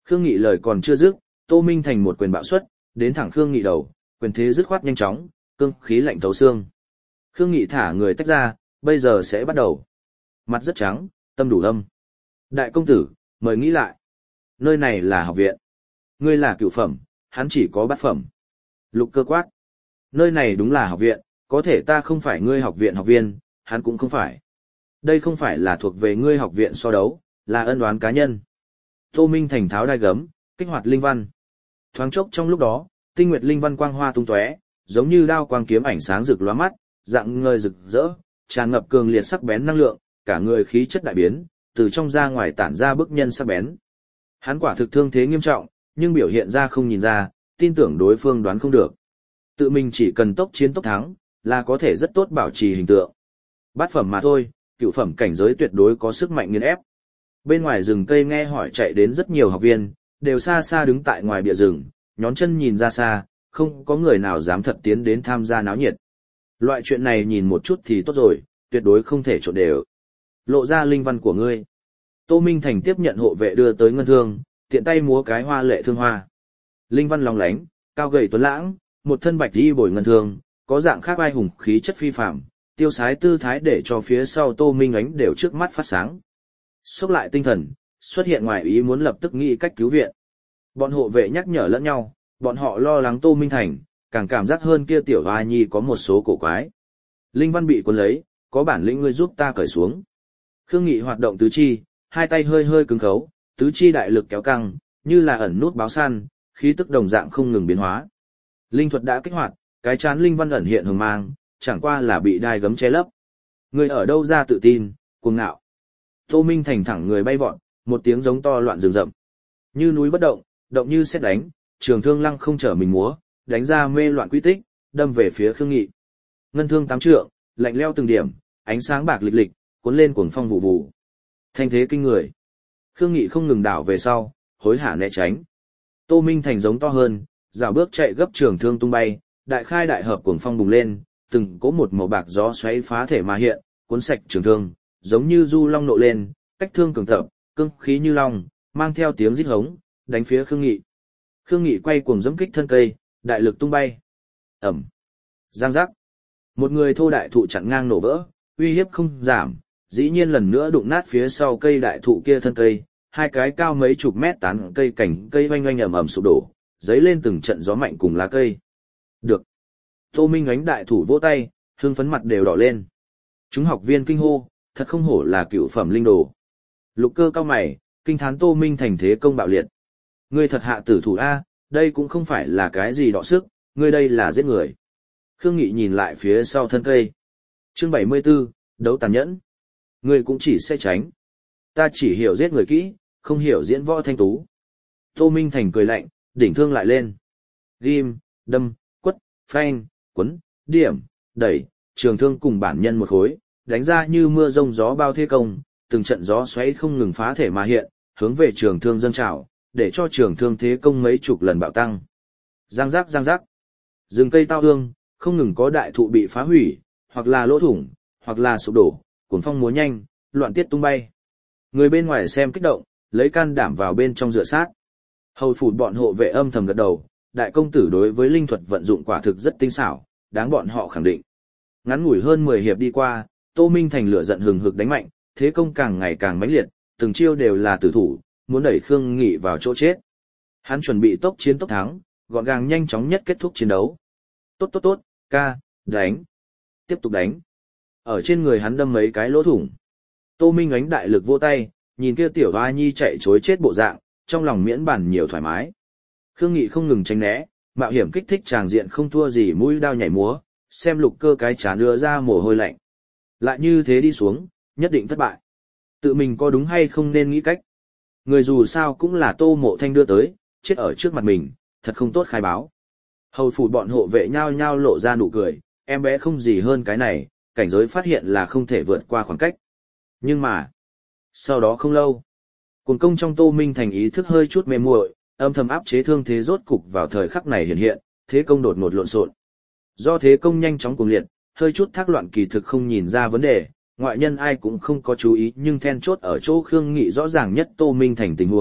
Khương Nghị lời còn chưa dứt, Tô Minh Thành một quyền bạo xuất, đến thẳng Khương Nghị đầu, quyền thế dứt khoát nhanh chóng, cương khí lạnh thấu xương. Khương Nghị thả người tách ra, bây giờ sẽ bắt đầu. Mặt rất trắng, tâm đủ âm. Đại công tử, mời nghĩ lại. Nơi này là học viện. Ngươi là cửu phẩm, hắn chỉ có bát phẩm. Lục Cơ quát. Nơi này đúng là học viện, có thể ta không phải ngươi học viện học viên, hắn cũng không phải. Đây không phải là thuộc về ngươi học viện so đấu, là ân oán cá nhân. Tô Minh Thành tháo đai gấm, kích hoạt linh văn. Thoáng chốc trong lúc đó, tinh nguyệt linh văn quang hoa tung tóe, giống như đao quang kiếm ảnh sáng rực lóa mắt, dạng ngời rực rỡ, tràn ngập cường liệt sắc bén năng lượng, cả người khí chất đại biến, từ trong ra ngoài tản ra bức nhân sắc bén. Hắn quả thực thương thế nghiêm trọng, nhưng biểu hiện ra không nhìn ra, tin tưởng đối phương đoán không được. Tự mình chỉ cần tốc chiến tốc thắng, là có thể rất tốt bảo trì hình tượng. Bát phẩm mà thôi, cửu phẩm cảnh giới tuyệt đối có sức mạnh nghiền ép. Bên ngoài rừng cây nghe hỏi chạy đến rất nhiều học viên, đều xa xa đứng tại ngoài bìa rừng, nhón chân nhìn ra xa, không có người nào dám thật tiến đến tham gia náo nhiệt. Loại chuyện này nhìn một chút thì tốt rồi, tuyệt đối không thể trộn đều. Lộ ra linh văn của ngươi. Tô Minh Thành tiếp nhận hộ vệ đưa tới ngân thương, tiện tay múa cái hoa lệ thương hoa. Linh văn lóng lánh, cao gầy tuấn lãng, một thân bạch y bồi ngân thương, có dạng khác ai hùng khí chất phi phàm, tiêu sái tư thái để cho phía sau Tô Minh Ánh đều trước mắt phát sáng. Xốc lại tinh thần, xuất hiện ngoài ý muốn lập tức nghĩ cách cứu viện. Bọn hộ vệ nhắc nhở lẫn nhau, bọn họ lo lắng Tô Minh Thành, càng cảm giác hơn kia tiểu hoa nhi có một số cổ quái. Linh văn bị cuốn lấy, có bản lĩnh ngươi giúp ta cởi xuống. Khương Nghị hoạt động tứ chi, hai tay hơi hơi cứng khấu, tứ chi đại lực kéo căng, như là ẩn nút báo săn, khí tức đồng dạng không ngừng biến hóa. Linh thuật đã kích hoạt, cái chán linh văn ẩn hiện hừng mang, chẳng qua là bị đai gấm che lấp. Người ở đâu ra tự tin, cuồng ngạo. Tô Minh Thành thẳng người bay vọt, một tiếng giống to loạn rừng rậm. Như núi bất động, động như sét đánh, trường thương lăng không trở mình múa, đánh ra mê loạn quy tích, đâm về phía Khương Nghị. Ngân thương tám trượng, lạnh leo từng điểm, ánh sáng bạc lịch lịch, cuốn lên cuồng phong vụ vụ. Thanh thế kinh người. Khương Nghị không ngừng đảo về sau, hối hả né tránh. Tô Minh Thành giống to hơn, dạo bước chạy gấp trường thương tung bay, đại khai đại hợp cuồng phong bùng lên, từng cỗ một màu bạc gió xoáy phá thể mà hiện, cuốn sạch trường thương, giống như du long nộ lên, cách thương cường tập, cương khí như long, mang theo tiếng rít hống, đánh phía Khương Nghị. Khương Nghị quay cuồng giẫm kích thân cây, đại lực tung bay. Ẩm. Giang giác. Một người thô đại thụ chặn ngang nổ vỡ, uy hiếp không giảm, dĩ nhiên lần nữa đụng nát phía sau cây đại thụ kia thân cây, hai cái cao mấy chục mét tán cây cảnh cây oanh oanh ầm ầm sụp đổ, giấy lên từng trận gió mạnh cùng lá cây. Được. Tô Minh Ánh đại thủ vỗ tay, hương phấn mặt đều đỏ lên. Chúng học viên kinh hô, thật không hổ là cựu phẩm linh đồ. Lục Cơ cao mày, kinh thán Tô Minh Thành thế công bạo liệt. Ngươi thật hạ tử thủ A, đây cũng không phải là cái gì đọ sức, ngươi đây là giết người. Khương Nghị nhìn lại phía sau thân cây. Chương 74, đấu tàn nhẫn. Ngươi cũng chỉ sẽ tránh. Ta chỉ hiểu giết người kỹ, không hiểu diễn võ thanh tú. Tô Minh Thành cười lạnh, đỉnh thương lại lên. Ghim, đâm, quất, phanh, quấn, điểm, đẩy, trường thương cùng bản nhân một khối, đánh ra như mưa rông gió bao thế công, từng trận gió xoáy không ngừng phá thể mà hiện, hướng về trường thương dâng trào, để cho trường thương thế công mấy chục lần bạo tăng. Giang giác giang giác. Rừng cây tao hương, không ngừng có đại thụ bị phá hủy, hoặc là lỗ thủng, hoặc là sụp đổ, cuốn phong múa nhanh, loạn tiết tung bay. Người bên ngoài xem kích động, lấy can đảm vào bên trong dựa sát. Hầu phủ bọn hộ vệ âm thầm gật đầu, đại công tử đối với linh thuật vận dụng quả thực rất tinh xảo, đáng bọn họ khẳng định. Ngắn ngủi hơn 10 hiệp đi qua, Tô Minh Thành lửa giận hừng hực đánh mạnh, thế công càng ngày càng mãnh liệt, từng chiêu đều là tử thủ, muốn đẩy Khương Nghị vào chỗ chết. Hắn chuẩn bị tốc chiến tốc thắng, gọn gàng nhanh chóng nhất kết thúc chiến đấu. Tốt tốt tốt, ca, đánh. Tiếp tục đánh. Ở trên người hắn đâm mấy cái lỗ thủng. Tô Minh Ánh đại lực vỗ tay, nhìn kia tiểu hoa nhi chạy chối chết bộ dạng, trong lòng miễn bản nhiều thoải mái. Khương Nghị không ngừng tránh né, mạo hiểm kích thích tràng diện không thua gì mũi đao nhảy múa, xem Lục Cơ cái chán đưa ra mồ hôi lạnh. Lại như thế đi xuống, nhất định thất bại. Tự mình có đúng hay không nên nghĩ cách. Người dù sao cũng là Tô Mộ Thanh đưa tới, chết ở trước mặt mình, thật không tốt khai báo. Hầu phủ bọn hộ vệ nhao nhao lộ ra nụ cười, em bé không gì hơn cái này, cảnh giới phát hiện là không thể vượt qua khoảng cách. Nhưng mà, sau đó không lâu, cuồng công trong Tô Minh Thành ý thức hơi chút mê muội, âm thầm áp chế thương thế rốt cục vào thời khắc này hiện hiện, thế công đột ngột lộn xộn. Do thế công nhanh chóng cuồng liệt, hơi chút thác loạn kỳ thực không nhìn ra vấn đề, ngoại nhân ai cũng không có chú ý, nhưng then chốt ở chỗ Khương Nghị rõ ràng nhất Tô Minh Thành tình huống,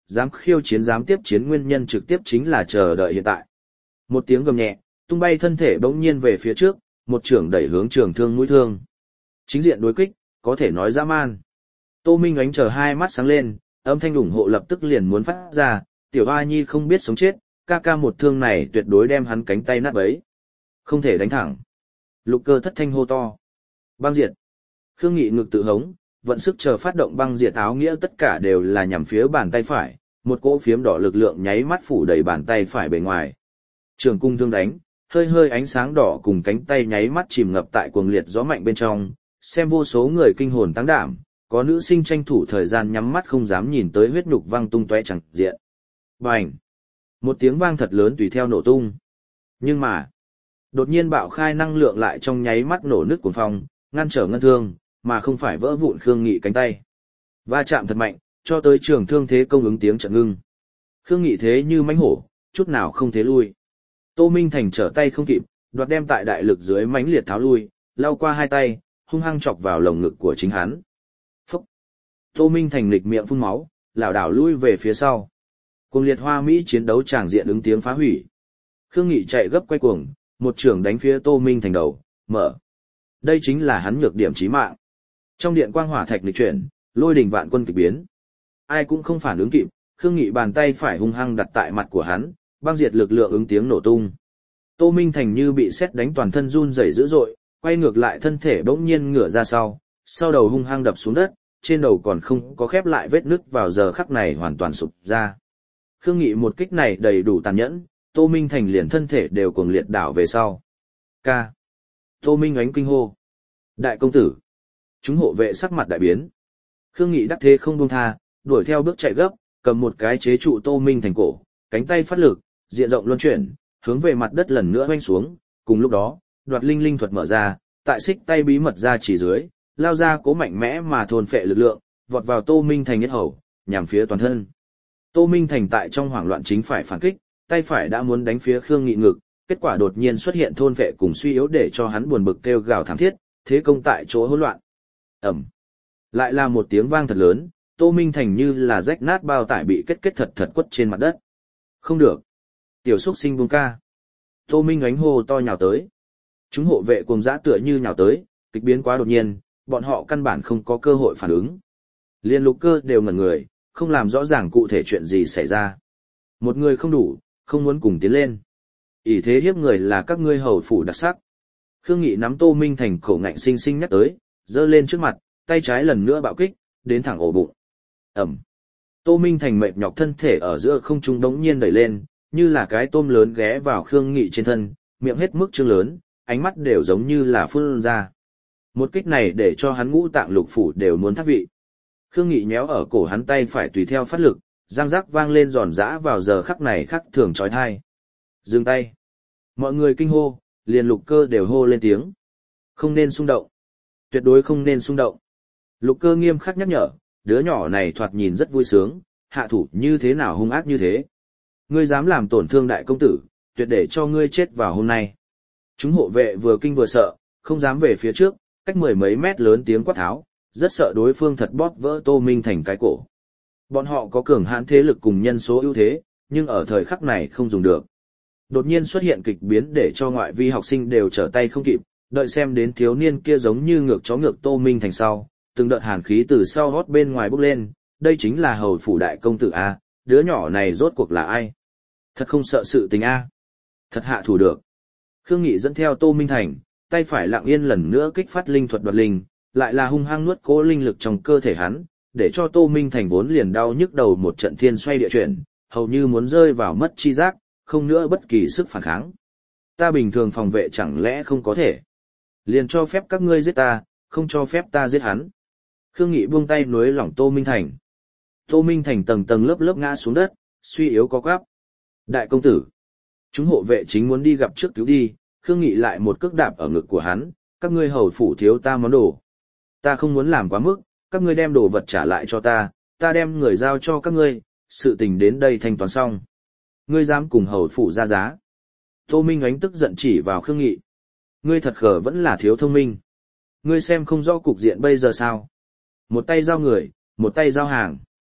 dám khiêu chiến dám tiếp chiến nguyên nhân trực tiếp chính là chờ đợi hiện tại. Một tiếng gầm nhẹ, tung bay thân thể bỗng nhiên về phía trước, một chưởng đẩy hướng Trường Thương mũi thương. Chính diện đối kích, có thể nói dã man. Tô Minh Ánh chờ hai mắt sáng lên, âm thanh ủng hộ lập tức liền muốn phát ra, tiểu A Nhi không biết sống chết, ca ca một thương này tuyệt đối đem hắn cánh tay nát bấy. Không thể đánh thẳng. Lục Cơ thất thanh hô to. Băng diệt. Khương Nghị ngực tự hống, vận sức chờ phát động băng diệt áo nghĩa tất cả đều là nhằm phía bàn tay phải, một cỗ phiếm đỏ lực lượng nháy mắt phủ đầy bàn tay phải bề ngoài. Trường cung thương đánh, hơi hơi ánh sáng đỏ cùng cánh tay nháy mắt chìm ngập tại cuồng liệt gió mạnh bên trong, xem vô số người kinh hồn tăng đảm, có nữ sinh tranh thủ thời gian nhắm mắt không dám nhìn tới huyết nhục văng tung tóe chẳng diện. Bành! Một tiếng vang thật lớn tùy theo nổ tung. Nhưng mà, đột nhiên bạo khai năng lượng lại trong nháy mắt nổ nứt cuồng phong, ngăn trở ngân thương, mà không phải vỡ vụn Khương Nghị cánh tay. Va chạm thật mạnh, cho tới Trường Thương thế công ứng tiếng trận ngưng. Khương Nghị thế như mãnh hổ, chút nào không thế lui. Tô Minh Thành trở tay không kịp, đoạt đem tại đại lực dưới mãnh liệt tháo lui, lao qua hai tay, hung hăng chọc vào lồng ngực của chính hắn. Phúc! Tô Minh Thành nghịch miệng phun máu, lảo đảo lui về phía sau. Cuồng liệt hoa Mỹ chiến đấu tràng diện ứng tiếng phá hủy. Khương Nghị chạy gấp quay cuồng, một trường đánh phía Tô Minh Thành đầu, mở. Đây chính là hắn nhược điểm chí mạng. Trong điện quang hỏa thạch nghịch chuyển, lôi đình vạn quân kịch biến. Ai cũng không phản ứng kịp, Khương Nghị bàn tay phải hung hăng đặt tại mặt của hắn, băng diệt lực lượng ứng tiếng nổ tung. Tô Minh Thành như bị sét đánh toàn thân run rẩy dữ dội, quay ngược lại thân thể bỗng nhiên ngửa ra sau đầu hung hăng đập xuống đất, trên đầu còn không có khép lại vết nứt vào giờ khắc này hoàn toàn sụp ra. Khương Nghị một kích này đầy đủ tàn nhẫn, Tô Minh Thành liền thân thể đều cuồng liệt đảo về sau. Ca. Tô Minh Ánh kinh hô. Đại công tử. Chúng hộ vệ sắc mặt đại biến. Khương Nghị đắc thế không buông tha, đuổi theo bước chạy gấp, cầm một cái chế trụ Tô Minh Thành cổ, cánh tay phát lực, diện rộng luân chuyển, hướng về mặt đất lần nữa hoanh xuống. Cùng lúc đó, đoạt linh linh thuật mở ra, tại xích tay bí mật ra chỉ dưới, lao ra cố mạnh mẽ mà thôn phệ lực lượng, vọt vào Tô Minh Thành yết hầu, nhằm phía toàn thân. Tô Minh Thành tại trong hoảng loạn chính phải phản kích, tay phải đã muốn đánh phía Khương Nghị ngực, kết quả đột nhiên xuất hiện thôn phệ cùng suy yếu để cho hắn buồn bực kêu gào thảm thiết, thế công tại chỗ hỗn loạn. Ầm. Lại là một tiếng vang thật lớn, Tô Minh Thành như là rách nát bao tải bị kết thật thật quất trên mặt đất. Không được. Tiểu Súc Sinh buông ca. Tô Minh Ánh hô to nhào tới. Chúng hộ vệ cùng dã tựa như nhào tới, kịch biến quá đột nhiên, bọn họ căn bản không có cơ hội phản ứng. Liên Lục Cơ đều ngẩn người, không làm rõ ràng cụ thể chuyện gì xảy ra. Một người không đủ, không muốn cùng tiến lên. Ỷ thế hiếp người là các ngươi hầu phủ đặc sắc. Khương Nghị nắm Tô Minh Thành khổ ngạnh sinh sinh nhắc tới, giơ lên trước mặt, tay trái lần nữa bạo kích, đến thẳng ổ bụng. Ẩm. Tô Minh Thành mệt nhọc thân thể ở giữa không trung đống nhiên đẩy lên, như là cái tôm lớn ghé vào Khương Nghị trên thân, miệng hết mức trương lớn, ánh mắt đều giống như là phun ra. Một kích này để cho hắn ngũ tạng lục phủ đều muốn thắt vị. Khương Nghị nhéo ở cổ hắn tay phải tùy theo phát lực, răng rắc vang lên giòn giã vào giờ khắc này khắc thường chói tai. Dừng tay. Mọi người kinh hô, liền Lục Cơ đều hô lên tiếng. Không nên xung động. Tuyệt đối không nên xung động. Lục Cơ nghiêm khắc nhắc nhở, đứa nhỏ này thoạt nhìn rất vui sướng, hạ thủ như thế nào hung ác như thế. Ngươi dám làm tổn thương đại công tử, tuyệt để cho ngươi chết vào hôm nay. Chúng hộ vệ vừa kinh vừa sợ, không dám về phía trước, cách mười mấy mét lớn tiếng quát tháo, rất sợ đối phương thật bóp vỡ Tô Minh Thành cái cổ. Bọn họ có cường hãn thế lực cùng nhân số ưu thế, nhưng ở thời khắc này không dùng được. Đột nhiên xuất hiện kịch biến để cho ngoại vi học sinh đều trở tay không kịp, đợi xem đến thiếu niên kia giống như ngược chó ngược Tô Minh Thành sau, từng đợt hàn khí từ sau hót bên ngoài bốc lên, đây chính là hầu phủ đại công tử A, đứa nhỏ này rốt cuộc là ai? Thật không sợ sự tình A. Thật hạ thủ được. Khương Nghị dẫn theo Tô Minh Thành, tay phải lặng yên lần nữa kích phát linh thuật đoạt linh, lại là hung hăng nuốt cố linh lực trong cơ thể hắn, để cho Tô Minh Thành vốn liền đau nhức đầu một trận thiên xoay địa chuyển, hầu như muốn rơi vào mất chi giác, không nữa bất kỳ sức phản kháng. Ta bình thường phòng vệ chẳng lẽ không có thể? Liền cho phép các ngươi giết ta, không cho phép ta giết hắn. Khương Nghị buông tay nối lỏng Tô Minh Thành. Tô Minh Thành tầng tầng lớp lớp ngã xuống đất, suy yếu có quắp. Đại công tử. Chúng hộ vệ chính muốn đi gặp trước cứu đi, Khương Nghị lại một cước đạp ở ngực của hắn, các ngươi hầu phủ thiếu ta món đồ. Ta không muốn làm quá mức, các ngươi đem đồ vật trả lại cho ta đem người giao cho các ngươi, sự tình đến đây thanh toán xong. Ngươi dám cùng hầu phủ ra giá. Tô Minh Ánh tức giận chỉ vào Khương Nghị. Ngươi thật khờ vẫn là thiếu thông minh. Ngươi xem không rõ cục diện bây giờ sao. Một tay giao người, một tay giao hàng.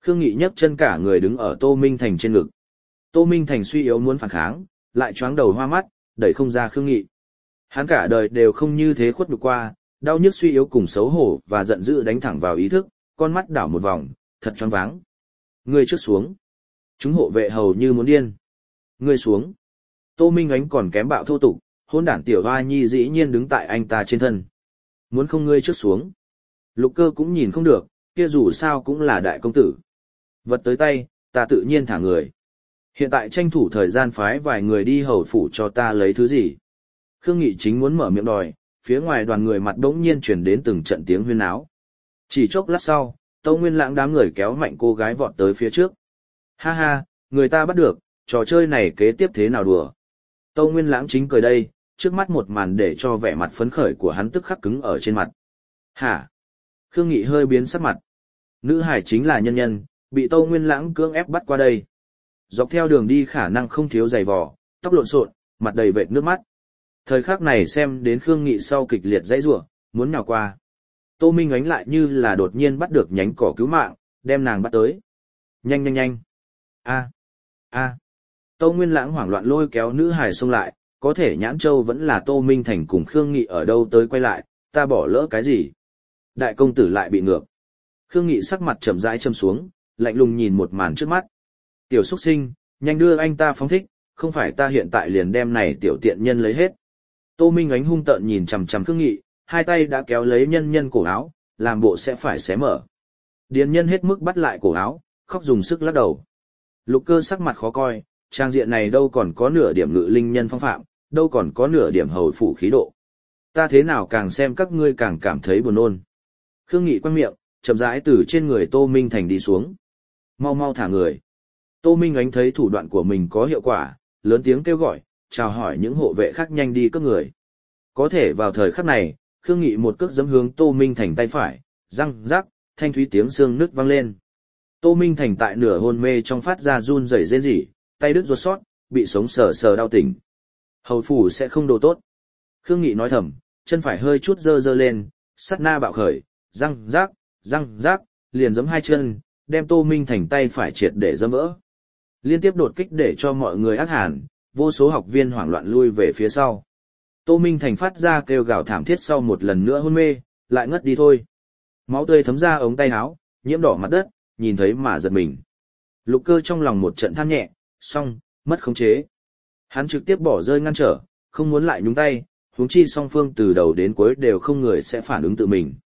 Khương Nghị nhấc chân cả người đứng ở Tô Minh Thành trên ngực. Tô Minh Thành suy yếu muốn phản kháng, lại choáng đầu hoa mắt, đẩy không ra Khương Nghị. Hắn cả đời đều không như thế khuất nhục qua, đau nhức suy yếu cùng xấu hổ và giận dữ đánh thẳng vào ý thức, con mắt đảo một vòng, thật choáng váng. Ngươi trước xuống. Chúng hộ vệ hầu như muốn điên. Ngươi xuống. Tô Minh Ánh còn kém bạo thô tục, hôn đản tiểu hoa nhi dĩ nhiên đứng tại anh ta trên thân. Muốn không ngươi trước xuống. Lục Cơ cũng nhìn không được, kia dù sao cũng là đại công tử. Vật tới tay, ta tự nhiên thả người. Hiện tại tranh thủ thời gian phái vài người đi hầu phủ cho ta lấy thứ gì. Khương Nghị chính muốn mở miệng đòi, phía ngoài đoàn người mặt đống nhiên chuyển đến từng trận tiếng huyên náo. Chỉ chốc lát sau, Tâu Nguyên Lãng đám người kéo mạnh cô gái vọt tới phía trước. Ha ha, người ta bắt được, trò chơi này kế tiếp thế nào đùa. Tâu Nguyên Lãng chính cười đây, trước mắt một màn để cho vẻ mặt phấn khởi của hắn tức khắc cứng ở trên mặt. Hả? Khương Nghị hơi biến sắc mặt. Nữ hải chính là nhân nhân, bị Tâu Nguyên Lãng cưỡng ép bắt qua đây. Dọc theo đường đi khả năng không thiếu giày vò, tóc lộn xộn, mặt đầy vệt nước mắt. Thời khắc này xem đến Khương Nghị sau kịch liệt dãy rủa, muốn nhào qua. Tô Minh Ánh lại như là đột nhiên bắt được nhánh cỏ cứu mạng, đem nàng bắt tới. Nhanh nhanh nhanh. A. A. Tô Nguyên Lãng hoảng loạn lôi kéo nữ hài xông lại, có thể Nhãn Châu vẫn là Tô Minh Thành cùng Khương Nghị ở đâu tới quay lại, ta bỏ lỡ cái gì? Đại công tử lại bị ngược. Khương Nghị sắc mặt chậm rãi châm xuống, lạnh lùng nhìn một màn trước mắt. Tiểu xuất sinh, nhanh đưa anh ta phóng thích, không phải ta hiện tại liền đem này tiểu tiện nhân lấy hết. Tô Minh Ánh hung tợn nhìn chằm chằm Khương Nghị, hai tay đã kéo lấy nhân nhân cổ áo, làm bộ sẽ phải xé mở. Điền nhân hết mức bắt lại cổ áo, khóc dùng sức lắc đầu. Lục Cơ sắc mặt khó coi, trang diện này đâu còn có nửa điểm ngự linh nhân phong phạm, đâu còn có nửa điểm hầu phủ khí độ. Ta thế nào càng xem các ngươi càng cảm thấy buồn nôn. Khương Nghị quăng miệng, chậm rãi từ trên người Tô Minh Thành đi xuống. Mau mau thả người. Tô Minh Ánh thấy thủ đoạn của mình có hiệu quả, lớn tiếng kêu gọi, chào hỏi những hộ vệ khác nhanh đi cướp người. Có thể vào thời khắc này, Khương Nghị một cước giẫm hướng Tô Minh Thành tay phải, răng rắc, thanh thúy tiếng xương nứt vang lên. Tô Minh Thành tại nửa hôn mê trong phát ra run rẩy rên rỉ, tay đứt ruột sót, bị sống sờ sờ đau tỉnh. Hầu phủ sẽ không đồ tốt. Khương Nghị nói thầm, chân phải hơi chút dơ dơ lên, sát na bạo khởi, răng rác, liền giẫm hai chân, đem Tô Minh Thành tay phải triệt để giẫm vỡ. Liên tiếp đột kích để cho mọi người ác hàn, vô số học viên hoảng loạn lui về phía sau. Tô Minh Thành phát ra kêu gào thảm thiết sau một lần nữa hôn mê, lại ngất đi thôi. Máu tươi thấm ra ống tay áo, nhiễm đỏ mặt đất, nhìn thấy mà giật mình. Lục Cơ trong lòng một trận than nhẹ, xong, mất khống chế. Hắn trực tiếp bỏ rơi ngăn trở, không muốn lại nhúng tay, huống chi song phương từ đầu đến cuối đều không người sẽ phản ứng tự mình.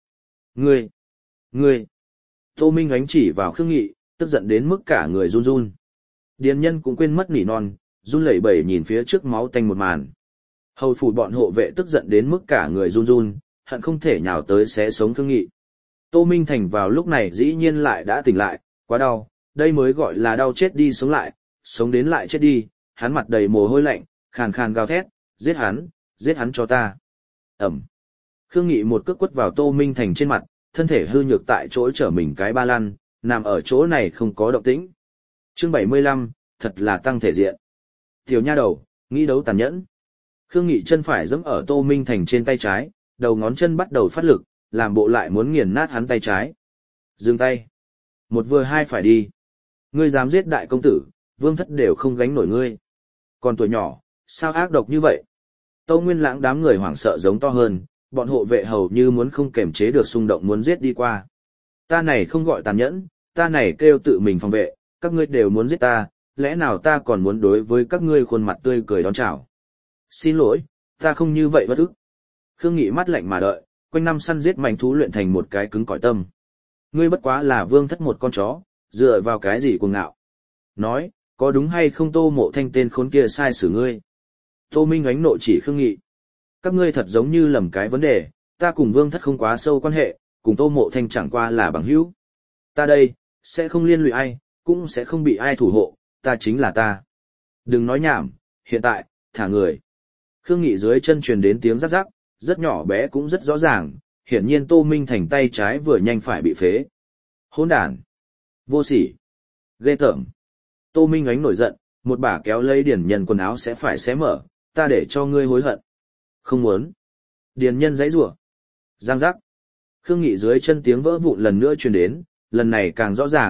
Ngươi! Tô Minh Ánh chỉ vào Khương Nghị, tức giận đến mức cả người run run. Điền nhân cũng quên mất nỉ non, run lẩy bẩy nhìn phía trước máu tanh một màn. Hầu phủ bọn hộ vệ tức giận đến mức cả người run run, hận không thể nhào tới xé sống Khương Nghị. Tô Minh Thành vào lúc này dĩ nhiên lại đã tỉnh lại, quá đau, đây mới gọi là đau chết đi sống lại, sống đến lại chết đi, hắn mặt đầy mồ hôi lạnh, khàn khàn gào thét, giết hắn cho ta. Ẩm. Khương Nghị một cước quất vào Tô Minh Thành trên mặt, thân thể hư nhược tại chỗ trở mình cái ba lăn, nằm ở chỗ này không có động tĩnh. Chương 75, thật là tăng thể diện. Tiểu nha đầu, nghĩ đấu tàn nhẫn. Khương Nghị chân phải giẫm ở Tô Minh Thành trên tay trái, đầu ngón chân bắt đầu phát lực, làm bộ lại muốn nghiền nát hắn tay trái. Dừng tay. Một vừa hai phải đi. Ngươi dám giết đại công tử, vương thất đều không gánh nổi ngươi. Còn tuổi nhỏ, sao ác độc như vậy? Tâu Nguyên Lãng đám người hoảng sợ giống to hơn, bọn hộ vệ hầu như muốn không kềm chế được xung động muốn giết đi qua. Ta này không gọi tàn nhẫn, ta này kêu tự mình phòng vệ, các ngươi đều muốn giết ta, lẽ nào ta còn muốn đối với các ngươi khuôn mặt tươi cười đón chào? Xin lỗi, ta không như vậy bất ức. Khương Nghị mắt lạnh mà đợi, quanh năm săn giết manh thú luyện thành một cái cứng cỏi tâm. Ngươi bất quá là vương thất một con chó, dựa vào cái gì cuồng ngạo? Nói, có đúng hay không Tô Mộ Thanh tên khốn kia sai xử ngươi? Tô Minh Ánh nộ chỉ Khương Nghị. Các ngươi thật giống như lầm cái vấn đề, ta cùng vương thất không quá sâu quan hệ, cùng Tô Mộ Thanh chẳng qua là bằng hữu. Ta đây, sẽ không liên lụy ai, cũng sẽ không bị ai thủ hộ, ta chính là ta. Đừng nói nhảm, hiện tại, thả người. Khương Nghị dưới chân truyền đến tiếng rắc rắc, rất nhỏ bé cũng rất rõ ràng, hiển nhiên Tô Minh Thành tay trái vừa nhanh phải bị phế. Hỗn đản, vô sỉ, ghê tởm. Tô Minh Ánh nổi giận, một bả kéo lấy Điền Nhân quần áo sẽ phải xé mở, ta để cho ngươi hối hận. Không muốn. Điền Nhân giãy giụa. Giang rắc. Khương Nghị dưới chân tiếng vỡ vụn lần nữa truyền đến, lần này càng rõ ràng,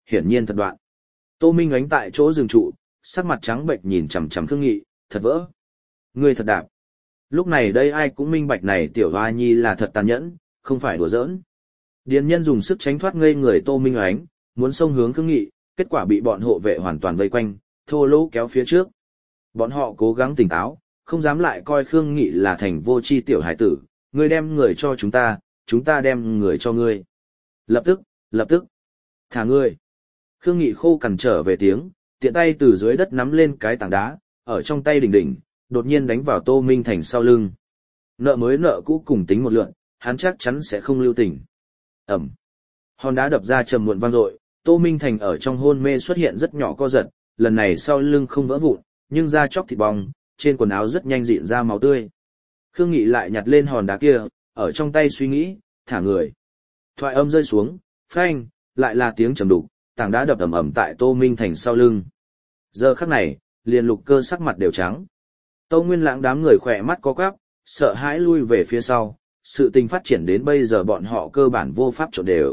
hiển nhiên thật đoạn. Tô Minh Ánh tại chỗ dừng trụ, sắc mặt trắng bệch nhìn chằm chằm Khương Nghị, thật vỡ. Ngươi thật đạp. Lúc này đây ai cũng minh bạch này tiểu hoa nhi là thật tàn nhẫn, không phải đùa giỡn. Điền nhân dùng sức tránh thoát ngây người Tô Minh Ánh, muốn xông hướng Khương Nghị, kết quả bị bọn hộ vệ hoàn toàn vây quanh, thô lỗ kéo phía trước. Bọn họ cố gắng tỉnh táo, không dám lại coi Khương Nghị là thành vô tri tiểu hải tử, ngươi đem người cho chúng ta đem người cho ngươi. Lập tức, thả ngươi. Khương Nghị khô cằn trở về tiếng, tiện tay từ dưới đất nắm lên cái tảng đá, ở trong tay đỉnh đỉnh, đột nhiên đánh vào Tô Minh Thành sau lưng. Nợ mới nợ cũ cùng tính một lượn, hắn chắc chắn sẽ không lưu tình. Ẩm. Hòn đá đập ra trầm muộn vang dội, Tô Minh Thành ở trong hôn mê xuất hiện rất nhỏ co giật, lần này sau lưng không vỡ vụn, nhưng da chóc thịt bong, trên quần áo rất nhanh rịn ra máu tươi. Khương Nghị lại nhặt lên hòn đá kia, ở trong tay suy nghĩ, thả người. Thoại âm rơi xuống, phanh, lại là tiếng trầm đục, tảng đá đập ầm ầm tại Tô Minh Thành sau lưng. Giờ khắc này, liền Lục Cơ sắc mặt đều trắng. Tô Nguyên Lãng đám người khỏe mắt có quắp, sợ hãi lui về phía sau, sự tình phát triển đến bây giờ bọn họ cơ bản vô pháp trộn đều.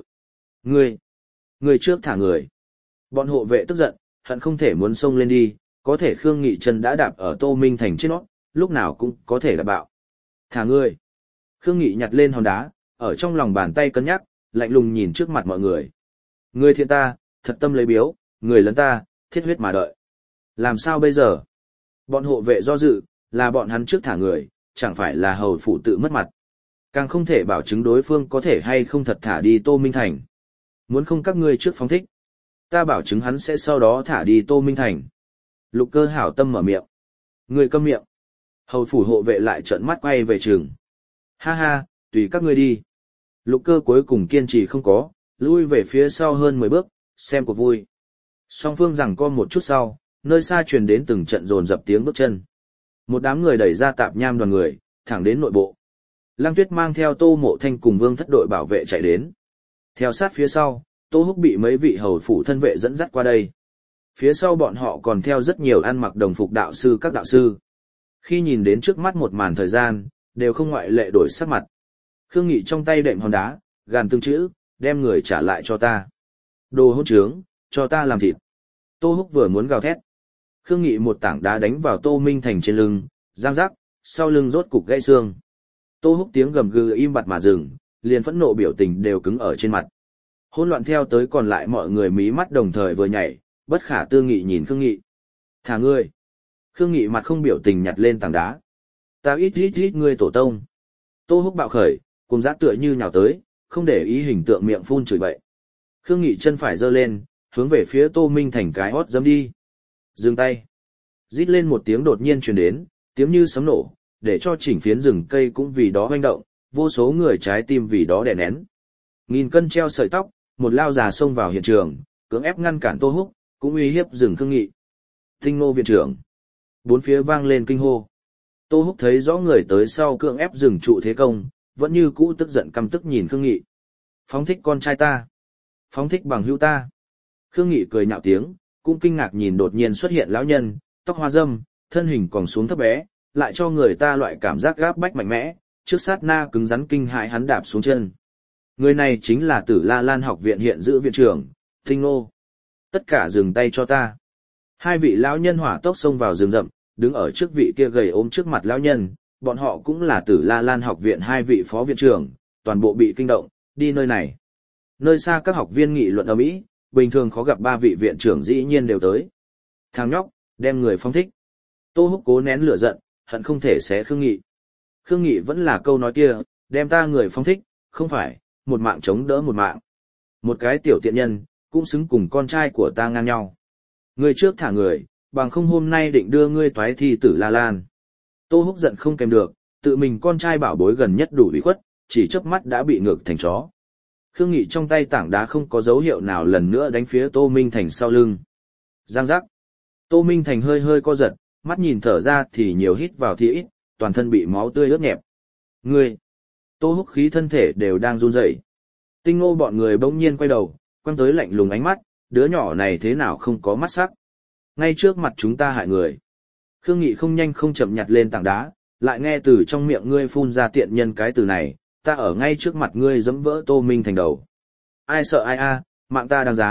Người trước thả người. Bọn hộ vệ tức giận, hận không thể muốn xông lên đi, có thể Khương Nghị chân đã đạp ở Tô Minh Thành trên nó, lúc nào cũng có thể đạp bạo. Thả người. Khương Nghị nhặt lên hòn đá, ở trong lòng bàn tay cân nhắc, lạnh lùng nhìn trước mặt mọi người. Người thiện ta, thật tâm lấy biếu, người lấn ta, thiết huyết mà đợi. Làm sao bây giờ? Bọn hộ vệ do dự, là bọn hắn trước thả người, chẳng phải là hầu phủ tự mất mặt. Càng không thể bảo chứng đối phương có thể hay không thật thả đi Tô Minh Thành. Muốn không các ngươi trước phóng thích. Ta bảo chứng hắn sẽ sau đó thả đi Tô Minh Thành. Lục Cơ hảo tâm mở miệng. Người câm miệng. Hầu phủ hộ vệ lại trợn mắt quay về trường. Ha ha, tùy các ngươi đi. Lục Cơ cuối cùng kiên trì không có, lui về phía sau hơn 10 bước, xem cuộc vui. Song phương giằng co một chút sau, nơi xa truyền đến từng trận dồn dập tiếng bước chân. Một đám người đẩy ra tạp nham đoàn người, thẳng đến nội bộ. Lăng Tuyết mang theo Tô Mộ Thanh cùng Vương Thất đội bảo vệ chạy đến. Theo sát phía sau, Tô Húc bị mấy vị hầu phủ thân vệ dẫn dắt qua đây. Phía sau bọn họ còn theo rất nhiều ăn mặc đồng phục đạo sư các đạo sư. Khi nhìn đến trước mắt một màn thời gian, đều không ngoại lệ đổi sắc mặt. Khương Nghị trong tay đệm hòn đá, gàn từng chữ, đem người trả lại cho ta. Đồ hỗn trướng, cho ta làm thịt. Tô Húc vừa muốn gào thét. Khương Nghị một tảng đá đánh vào Tô Minh Thành trên lưng, giang rắc, sau lưng rốt cục gãy xương. Tô Húc tiếng gầm gừ im bặt mà dừng, liền phẫn nộ biểu tình đều cứng ở trên mặt. Hỗn loạn theo tới còn lại mọi người mí mắt đồng thời vừa nhảy, bất khả tư nghị nhìn Khương Nghị. Thả ngươi. Khương Nghị mặt không biểu tình nhặt lên tảng đá. Ta ít ngươi tổ tông. Tô Húc bạo khởi, cùng dã tựa như nhào tới, không để ý hình tượng miệng phun chửi bậy. Khương Nghị chân phải giơ lên, hướng về phía Tô Minh Thành cái hót giẫm đi. Dừng tay. Rít lên một tiếng đột nhiên truyền đến, tiếng như sấm nổ, để cho chỉnh phiến rừng cây cũng vì đó hoành động, vô số người trái tim vì đó đè nén. Nghìn cân treo sợi tóc, một lao già xông vào hiện trường, cưỡng ép ngăn cản Tô Húc, cũng uy hiếp dừng Khương Nghị. Tinh Nô viện trưởng. Bốn phía vang lên kinh hô. Tô Húc thấy rõ người tới sau cưỡng ép dừng trụ thế công, vẫn như cũ tức giận căm tức nhìn Khương Nghị. Phóng thích con trai ta. Phóng thích bằng hữu ta. Khương Nghị cười nhạo tiếng, cũng kinh ngạc nhìn đột nhiên xuất hiện lão nhân, tóc hoa râm, thân hình còn xuống thấp bé, lại cho người ta loại cảm giác gáp bách mạnh mẽ, trước sát na cứng rắn kinh hãi hắn đạp xuống chân. Người này chính là Tử La Lan học viện hiện giữ viện trưởng, Tinh Nô. Tất cả dừng tay cho ta. Hai vị lão nhân hỏa tốc xông vào rừng rậm, đứng ở trước vị kia gầy ốm trước mặt lão nhân, bọn họ cũng là Tử La Lan học viện hai vị phó viện trưởng, toàn bộ bị kinh động, đi nơi này. Nơi xa các học viên nghị luận ầm ĩ, bình thường khó gặp ba vị viện trưởng dĩ nhiên đều tới. Thằng nhóc, đem người phong thích. Tô Húc cố nén lửa giận, hận không thể xé Khương Nghị. Khương Nghị vẫn là câu nói kia, đem ta người phong thích, không phải, một mạng chống đỡ một mạng. Một cái tiểu tiện nhân, cũng xứng cùng con trai của ta ngang nhau. Ngươi trước thả người, bằng không hôm nay định đưa ngươi toái thi Tử La Lan. Tô Húc giận không kèm được, tự mình con trai bảo bối gần nhất đủ ủy khuất, chỉ chớp mắt đã bị ngược thành chó. Khương Nghị trong tay tảng đá không có dấu hiệu nào lần nữa đánh phía Tô Minh Thành sau lưng. Giang giác. Tô Minh Thành hơi hơi co giật, mắt nhìn thở ra thì nhiều hít vào thì ít, toàn thân bị máu tươi ướt nhẹp. Ngươi! Tô Húc khí thân thể đều đang run rẩy. Tinh Ngô bọn người bỗng nhiên quay đầu, quăng tới lạnh lùng ánh mắt, đứa nhỏ này thế nào không có mắt sắc. Ngay trước mặt chúng ta hại người. Khương Nghị không nhanh không chậm nhặt lên tảng đá, lại nghe từ trong miệng ngươi phun ra tiện nhân cái từ này, ta ở ngay trước mặt ngươi giẫm vỡ Tô Minh Thành đầu. Ai sợ ai a, mạng ta đáng giá,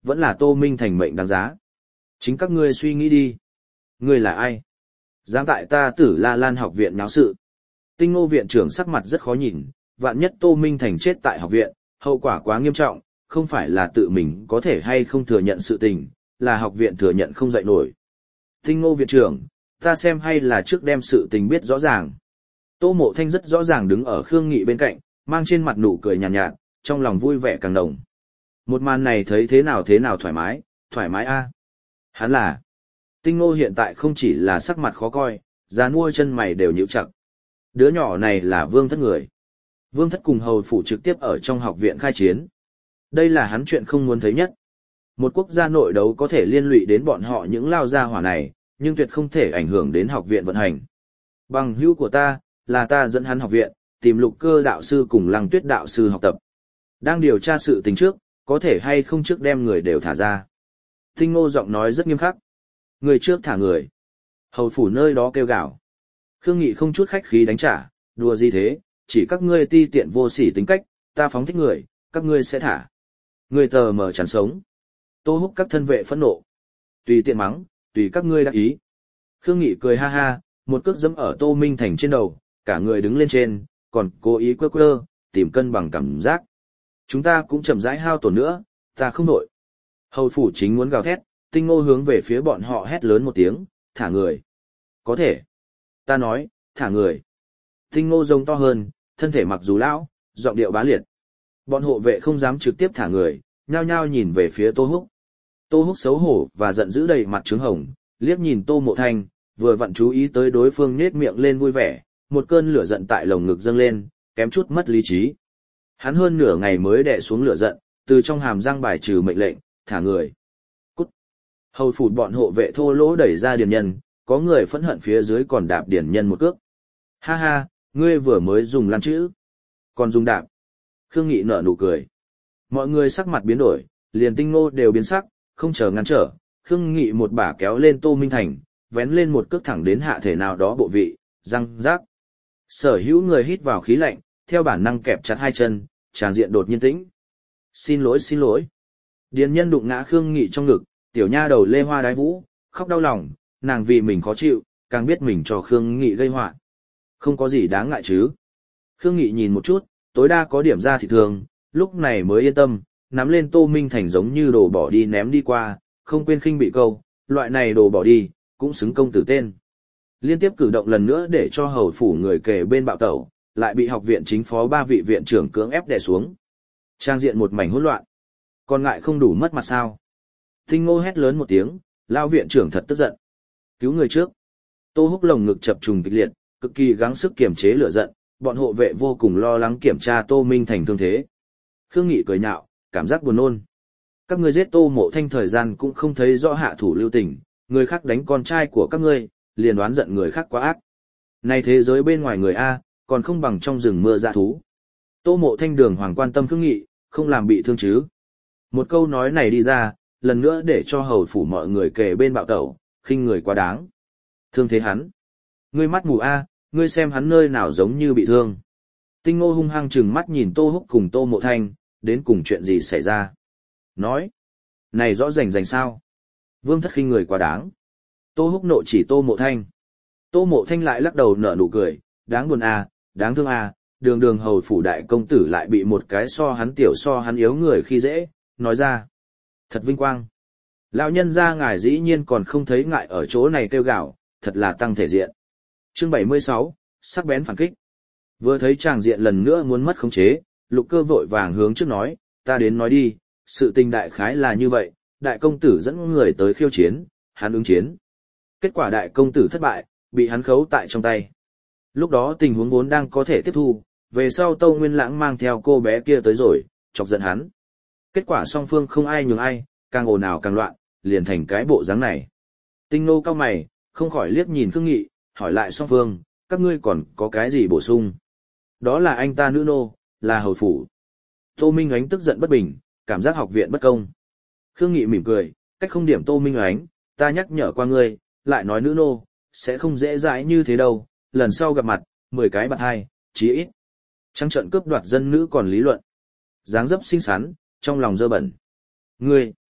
vẫn là Tô Minh Thành mệnh đáng giá. Chính các ngươi suy nghĩ đi. Ngươi là ai? Dám tại ta Tử La Lan học viện náo sự. Tinh Ngô viện trưởng sắc mặt rất khó nhìn, vạn nhất Tô Minh Thành chết tại học viện, hậu quả quá nghiêm trọng, không phải là tự mình có thể hay không thừa nhận sự tình, là học viện thừa nhận không dậy nổi. Tinh Ngô viện trưởng, ta xem hay là trước đem sự tình biết rõ ràng. Tô Mộ Thanh rất rõ ràng đứng ở Khương Nghị bên cạnh, mang trên mặt nụ cười nhàn nhạt, trong lòng vui vẻ càng đồng. Một màn này thấy thế nào thoải mái a. Hắn là. Tinh Ngô hiện tại không chỉ là sắc mặt khó coi, da nuôi chân mày đều nhíu chặt. Đứa nhỏ này là Vương Thất người. Vương Thất cùng hầu phủ trực tiếp ở trong học viện khai chiến. Đây là hắn chuyện không muốn thấy nhất. Một quốc gia nội đấu có thể liên lụy đến bọn họ những lao gia hỏa này, nhưng tuyệt không thể ảnh hưởng đến học viện vận hành. Bằng hữu của ta, là ta dẫn hắn học viện, tìm Lục Cơ đạo sư cùng Lăng Tuyết đạo sư học tập. Đang điều tra sự tình trước, có thể hay không trước đem người đều thả ra. Tinh Ngô giọng nói rất nghiêm khắc. Người trước thả người. Hầu phủ nơi đó kêu gào. Khương Nghị không chút khách khí đánh trả, đùa gì thế, chỉ các ngươi ti tiện vô sỉ tính cách, ta phóng thích người, các ngươi sẽ thả. Người tờ mở chán sống. Tô Húc các thân vệ phẫn nộ. Tùy tiện mắng, tùy các ngươi đắc ý. Khương Nghị cười ha ha, một cước giẫm ở Tô Minh Thành trên đầu, cả người đứng lên trên, còn cố ý quơ quơ, tìm cân bằng cảm giác. Chúng ta cũng chậm rãi hao tổn nữa, ta không nổi. Hầu phủ chính muốn gào thét, Tinh Ngô hướng về phía bọn họ hét lớn một tiếng, thả người. Có thể. Ta nói, thả người. Tinh Ngô rống to hơn, thân thể mặc dù lão, giọng điệu bá liệt. Bọn hộ vệ không dám trực tiếp thả người, nhao nhao nhìn về phía Tô Húc. Tô Húc xấu hổ và giận dữ đầy mặt trướng hồng, liếc nhìn Tô Mộ Thanh, vừa vặn chú ý tới đối phương nhếch miệng lên vui vẻ, một cơn lửa giận tại lồng ngực dâng lên, kém chút mất lý trí. Hắn hơn nửa ngày mới đè xuống lửa giận, từ trong hàm răng bài trừ mệnh lệnh, thả người. Cút. Hầu phủ bọn hộ vệ thô lỗ đẩy ra Điền Nhân, có người phẫn hận phía dưới còn đạp Điền Nhân một cước. Ha ha, ngươi vừa mới dùng lăn chữ, còn dùng đạp. Khương Nghị nở nụ cười. Mọi người sắc mặt biến đổi, liền Tinh Ngô đều biến sắc, không chờ ngăn trở. Khương Nghị một bả kéo lên Tô Minh Thành, vén lên một cước thẳng đến hạ thể nào đó bộ vị, răng rác. Sở hữu người hít vào khí lạnh, theo bản năng kẹp chặt hai chân, tràng diện đột nhiên tĩnh. Xin lỗi. Điền Nhân đụng ngã Khương Nghị trong ngực, tiểu nha đầu lê hoa đái vũ, khóc đau lòng, nàng vì mình khó chịu, càng biết mình cho Khương Nghị gây họa. Không có gì đáng ngại chứ. Khương Nghị nhìn một chút, tối đa có điểm ra thì thường, lúc này mới yên tâm, nắm lên Tô Minh Thành giống như đồ bỏ đi ném đi qua, không quên khinh bị câu, loại này đồ bỏ đi, cũng xứng công tử tên. Liên tiếp cử động lần nữa để cho hầu phủ người kề bên bạo tẩu, lại bị học viện chính phó 3 vị viện trưởng cưỡng ép đè xuống. Trang diện một mảnh hỗn loạn. Còn ngại không đủ mất mặt sao? Tinh Ngô hét lớn một tiếng, lao viện trưởng thật tức giận. Cứu người trước. Tô Húc lồng ngực chập trùng kịch liệt, cực kỳ gắng sức kiềm chế lửa giận, bọn hộ vệ vô cùng lo lắng kiểm tra Tô Minh Thành thương thế. Khương Nghị cười nhạo, cảm giác buồn nôn. Các ngươi giết Tô Mộ Thanh thời gian cũng không thấy rõ hạ thủ lưu tình, người khác đánh con trai của các ngươi, liền đoán giận người khác quá ác. Này thế giới bên ngoài người A, còn không bằng trong rừng mưa dã thú. Tô Mộ Thanh đường hoàng quan tâm Khương Nghị, không làm bị thương chứ. Một câu nói này đi ra, lần nữa để cho hầu phủ mọi người kề bên bạo tẩu, khinh người quá đáng. Thương thế hắn. Ngươi mắt mù A, ngươi xem hắn nơi nào giống như bị thương. Tinh Ngô hung hăng trừng mắt nhìn Tô Húc cùng Tô Mộ Thanh, đến cùng chuyện gì xảy ra. Nói. Này rõ rành sao. Vương Thất khinh người quá đáng. Tô Húc nộ chỉ Tô Mộ Thanh. Tô Mộ Thanh lại lắc đầu nở nụ cười, đáng buồn A, đáng thương A, đường đường hầu phủ đại công tử lại bị một cái so hắn tiểu so hắn yếu người khi dễ, nói ra. Thật vinh quang. Lão nhân gia ngài dĩ nhiên còn không thấy ngại ở chỗ này kêu gào, thật là tăng thể diện. Chương 76, sắc bén phản kích. Vừa thấy tràng diện lần nữa muốn mất khống chế, Lục Cơ vội vàng hướng trước nói, ta đến nói đi, sự tình đại khái là như vậy, đại công tử dẫn người tới khiêu chiến, hắn ứng chiến. Kết quả đại công tử thất bại, bị hắn khấu tại trong tay. Lúc đó tình huống vốn đang có thể tiếp thu, về sau Tâu Nguyên Lãng mang theo cô bé kia tới rồi, chọc giận hắn. Kết quả song phương không ai nhường ai, càng ồn ào càng loạn, liền thành cái bộ dáng này. Tinh Nô cao mày, không khỏi liếc nhìn Khương Nghị, hỏi lại song phương, các ngươi còn có cái gì bổ sung? Đó là anh ta nữ nô, là hầu phủ. Tô Minh Oánh tức giận bất bình, cảm giác học viện bất công. Khương Nghị mỉm cười, cách không điểm Tô Minh Oánh, ta nhắc nhở qua ngươi, lại nói nữ nô, sẽ không dễ dãi như thế đâu, lần sau gặp mặt, 10 cái bạt hai, chí ít. Trắng trận cướp đoạt dân nữ còn lý luận. Dáng dấp xinh xắn, trong lòng dơ bẩn. Ngươi,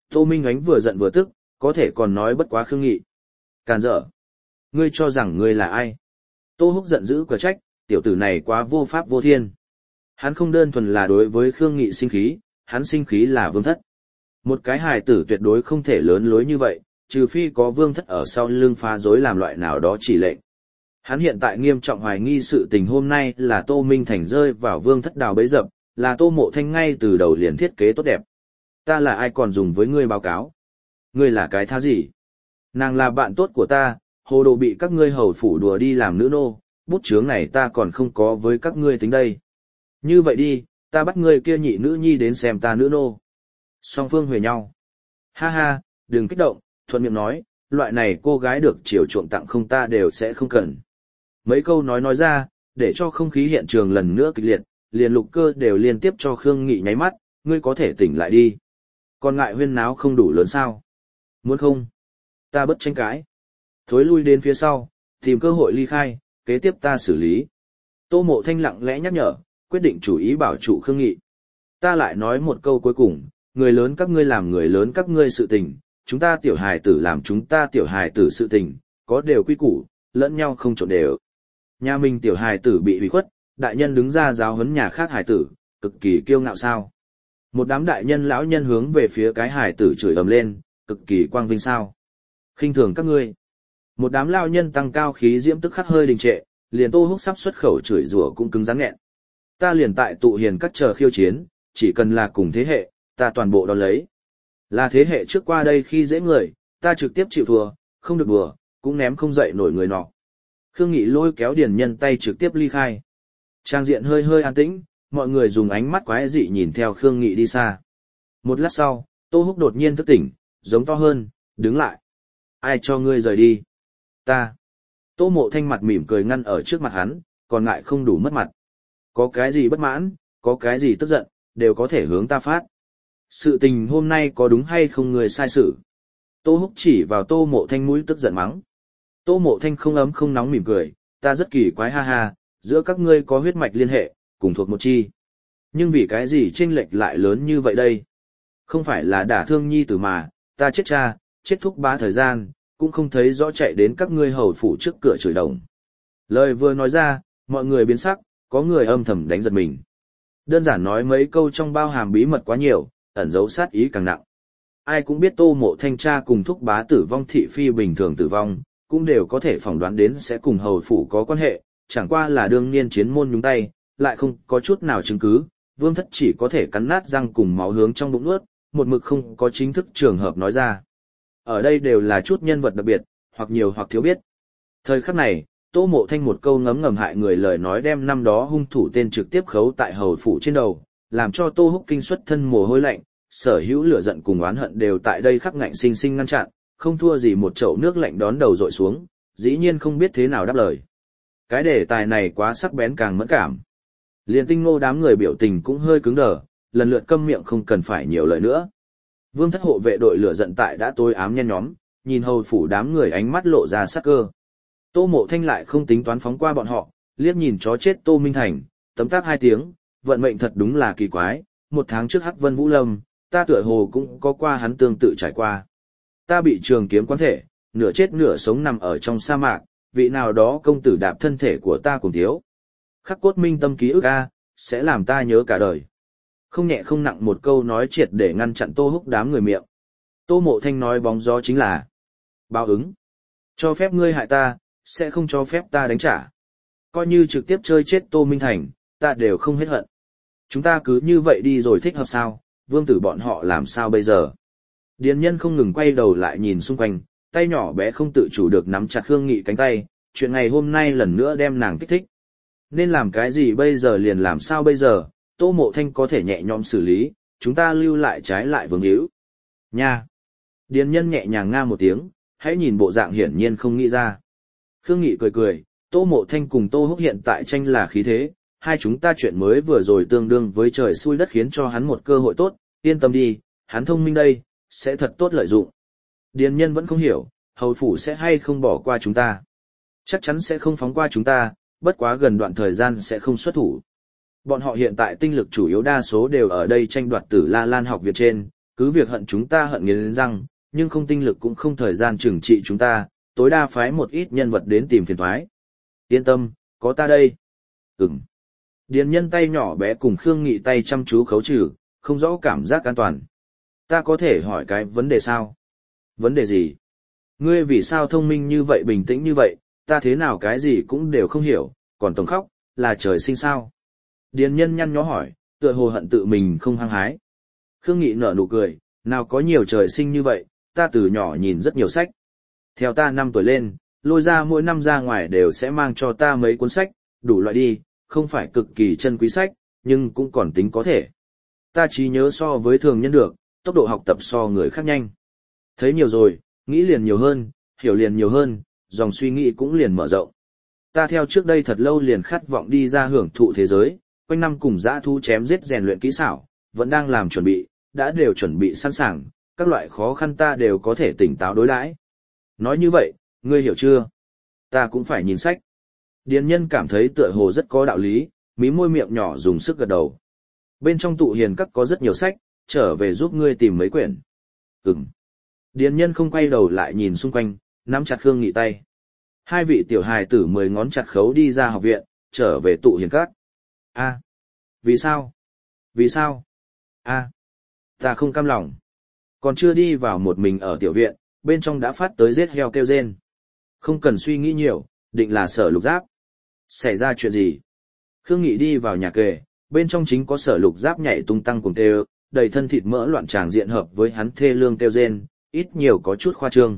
Tô Minh Ánh vừa giận vừa tức, có thể còn nói bất quá Khương Nghị. Càn dở. Ngươi cho rằng ngươi là ai? Tô Húc giận dữ quả trách, tiểu tử này quá vô pháp vô thiên. Hắn không đơn thuần là đối với Khương Nghị sinh khí, hắn sinh khí là Vương Thất. Một cái hài tử tuyệt đối không thể lớn lối như vậy, trừ phi có Vương Thất ở sau lưng phá rối làm loại nào đó chỉ lệnh. Hắn hiện tại nghiêm trọng hoài nghi sự tình hôm nay là Tô Minh Thành rơi vào Vương Thất đào bẫy dập, là Tô Mộ Thanh ngay từ đầu liền thiết kế tốt đẹp. Ta là ai còn dùng với ngươi báo cáo? Ngươi là cái thá gì? Nàng là bạn tốt của ta, hồ đồ bị các ngươi hầu phủ đùa đi làm nữ nô, bút chướng này ta còn không có với các ngươi tính đây. Như vậy đi, ta bắt ngươi kia nhị nữ nhi đến xem ta nữ nô. Song phương huề nhau. Ha ha, đừng kích động, thuận miệng nói, loại này cô gái được chiều chuộng tặng không ta đều sẽ không cần. Mấy câu nói ra, để cho không khí hiện trường lần nữa kịch liệt, liền Lục Cơ đều liên tiếp cho Khương Nghị nháy mắt, ngươi có thể tỉnh lại đi. Còn ngại huyên náo không đủ lớn sao? Muốn không? Ta bất tranh cãi. Thối lui đến phía sau, tìm cơ hội ly khai, kế tiếp ta xử lý. Tô Mộ Thanh lặng lẽ nhắc nhở, quyết định chủ ý bảo trụ Khương Nghị. Ta lại nói một câu cuối cùng, người lớn các ngươi làm người lớn các ngươi sự tình, chúng ta tiểu hài tử làm chúng ta tiểu hài tử sự tình, có đều quy củ, lẫn nhau không trộn đều. Nhà mình tiểu hài tử bị hủy khuất, đại nhân đứng ra giáo huấn nhà khác hài tử, cực kỳ kiêu ngạo sao. Một đám đại nhân lão nhân hướng về phía cái hài tử chửi ầm lên, cực kỳ quang vinh sao. Khinh thường các ngươi. Một đám lão nhân tăng cao khí diễm tức khắc hơi đình trệ, liền Tô Húc sắp xuất khẩu chửi rủa cũng cứng rắn nghẹn. Ta liền tại tụ hiền các chờ khiêu chiến, chỉ cần là cùng thế hệ, ta toàn bộ đón lấy. Là thế hệ trước qua đây khi dễ người, ta trực tiếp chịu thua, không được đùa, cũng ném không dậy nổi người nọ. Khương Nghị lôi kéo Điền Nhân tay trực tiếp ly khai. Trang diện hơi hơi an tĩnh, mọi người dùng ánh mắt quái dị nhìn theo Khương Nghị đi xa. Một lát sau, Tô Húc đột nhiên thức tỉnh, giống to hơn, đứng lại. Ai cho ngươi rời đi? Ta. Tô Mộ Thanh mặt mỉm cười ngăn ở trước mặt hắn, còn ngại không đủ mất mặt. Có cái gì bất mãn, có cái gì tức giận, đều có thể hướng ta phát. Sự tình hôm nay có đúng hay không người sai sự? Tô Húc chỉ vào Tô Mộ Thanh mũi tức giận mắng. Tô Mộ Thanh không ấm không nóng mỉm cười, ta rất kỳ quái ha ha, giữa các ngươi có huyết mạch liên hệ, cùng thuộc một chi. Nhưng vì cái gì chênh lệch lại lớn như vậy đây? Không phải là đả thương nhi tử mà, ta chết cha, chết thúc bá thời gian, cũng không thấy rõ chạy đến các ngươi hầu phủ trước cửa chửi đồng. Lời vừa nói ra, mọi người biến sắc, có người âm thầm đánh giật mình. Đơn giản nói mấy câu trong bao hàm bí mật quá nhiều, ẩn dấu sát ý càng nặng. Ai cũng biết Tô Mộ Thanh cha cùng thúc bá tử vong thị phi bình thường tử vong, cũng đều có thể phỏng đoán đến sẽ cùng hầu phủ có quan hệ, chẳng qua là đương niên chiến môn nhúng tay, lại không có chút nào chứng cứ, Vương Thất chỉ có thể cắn nát răng cùng máu hướng trong bụng nuốt, một mực không có chính thức trường hợp nói ra. Ở đây đều là chút nhân vật đặc biệt, hoặc nhiều hoặc thiếu biết. Thời khắc này, Tô Mộ Thanh một câu ngấm ngầm hại người lời nói đem năm đó hung thủ tên trực tiếp khấu tại hầu phủ trên đầu, làm cho Tô Húc kinh xuất thân mồ hôi lạnh, sở hữu lửa giận cùng oán hận đều tại đây khắc ngạnh sinh sinh ngăn chặn, không thua gì một chậu nước lạnh đón đầu dội xuống, dĩ nhiên không biết thế nào đáp lời. Cái đề tài này quá sắc bén càng mẫn cảm. Liên Tinh Ngô đám người biểu tình cũng hơi cứng đờ, lần lượt câm miệng không cần phải nhiều lời nữa. Vương Thất hộ vệ đội lửa giận tại đã tối ám nhen nhóm, nhìn hầu phủ đám người ánh mắt lộ ra sắc cơ. Tô Mộ Thanh lại không tính toán phóng qua bọn họ, liếc nhìn chó chết Tô Minh Thành, tấm tắc 2 tiếng, vận mệnh thật đúng là kỳ quái, 1 tháng trước Hắc Vân Vũ Lâm, ta tựa hồ cũng có qua hắn tương tự trải qua. Ta bị trường kiếm quán thể, nửa chết nửa sống nằm ở trong sa mạc, vị nào đó công tử đạp thân thể của ta cùng thiếu. Khắc cốt minh tâm ký ức a, sẽ làm ta nhớ cả đời. Không nhẹ không nặng một câu nói triệt để ngăn chặn Tô Húc đám người miệng. Tô Mộ Thanh nói bóng gió chính là báo ứng. Cho phép ngươi hại ta, sẽ không cho phép ta đánh trả. Coi như trực tiếp chơi chết Tô Minh Thành, ta đều không hết hận. Chúng ta cứ như vậy đi rồi thích hợp sao, vương tử bọn họ làm sao bây giờ? Điền Nhân không ngừng quay đầu lại nhìn xung quanh, tay nhỏ bé không tự chủ được nắm chặt Khương Nghị cánh tay, chuyện ngày hôm nay lần nữa đem nàng kích thích. Nên làm cái gì bây giờ liền làm sao bây giờ, Tô Mộ Thanh có thể nhẹ nhõm xử lý, chúng ta lưu lại trái lại vương hữu. Nha! Điền Nhân nhẹ nhàng nga một tiếng, hãy nhìn bộ dạng hiển nhiên không nghĩ ra. Khương Nghị cười cười, Tô Mộ Thanh cùng Tô Húc hiện tại tranh là khí thế, hai chúng ta chuyện mới vừa rồi tương đương với trời xui đất khiến cho hắn một cơ hội tốt, yên tâm đi, hắn thông minh đây, sẽ thật tốt lợi dụng. Điền Nhân vẫn không hiểu, hầu phủ sẽ hay không bỏ qua chúng ta. Chắc chắn sẽ không phóng qua chúng ta, bất quá gần đoạn thời gian sẽ không xuất thủ. Bọn họ hiện tại tinh lực chủ yếu đa số đều ở đây tranh đoạt Tử La Lan học viện trên, cứ việc hận chúng ta hận nghiến răng, nhưng không tinh lực cũng không thời gian trừng trị chúng ta, tối đa phái một ít nhân vật đến tìm phiền toái. Yên tâm, có ta đây. Ừm. Điền Nhân tay nhỏ bé cùng Khương Nghị tay chăm chú khấu trừ, không rõ cảm giác an toàn. Ta có thể hỏi cái vấn đề sao? Vấn đề gì? Ngươi vì sao thông minh như vậy bình tĩnh như vậy, ta thế nào cái gì cũng đều không hiểu, còn tổng khóc, là trời sinh sao? Điền Nhân nhăn nhó hỏi, tựa hồ hận tự mình không hăng hái. Khương Nghị nở nụ cười, nào có nhiều trời sinh như vậy, ta từ nhỏ nhìn rất nhiều sách. Theo ta 5 tuổi lên, lôi ra mỗi năm ra ngoài đều sẽ mang cho ta mấy cuốn sách, đủ loại đi, không phải cực kỳ chân quý sách, nhưng cũng còn tính có thể. Ta trí nhớ so với thường nhân được, tốc độ học tập so người khác nhanh. Thấy nhiều rồi, nghĩ liền nhiều hơn, hiểu liền nhiều hơn, dòng suy nghĩ cũng liền mở rộng. Ta theo trước đây thật lâu liền khát vọng đi ra hưởng thụ thế giới, quanh năm cùng dã thú chém giết rèn luyện kỹ xảo, vẫn đang làm chuẩn bị, đã đều chuẩn bị sẵn sàng, các loại khó khăn ta đều có thể tỉnh táo đối đãi. Nói như vậy, ngươi hiểu chưa? Ta cũng phải nhìn sách. Điền Nhân cảm thấy tựa hồ rất có đạo lý, mí môi miệng nhỏ dùng sức gật đầu. Bên trong tụ hiền các có rất nhiều sách, trở về giúp ngươi tìm mấy quyển. Ừm. Điền Nhân không quay đầu lại nhìn xung quanh, nắm chặt Khương Nghị tay. Hai vị tiểu hài tử 10 ngón chặt khấu đi ra học viện, trở về tụ hiền các. A, vì sao? Vì sao? A, ta không cam lòng. Còn chưa đi vào một mình ở tiểu viện, bên trong đã phát tới giết heo kêu rên. Không cần suy nghĩ nhiều, định là Sở Lục Giáp. Xảy ra chuyện gì? Khương Nghị đi vào nhà kề, bên trong chính có Sở Lục Giáp nhảy tung tăng cùng kêu, đầy thân thịt mỡ loạn tràng diện hợp với hắn thê lương kêu rên, ít nhiều có chút khoa trương.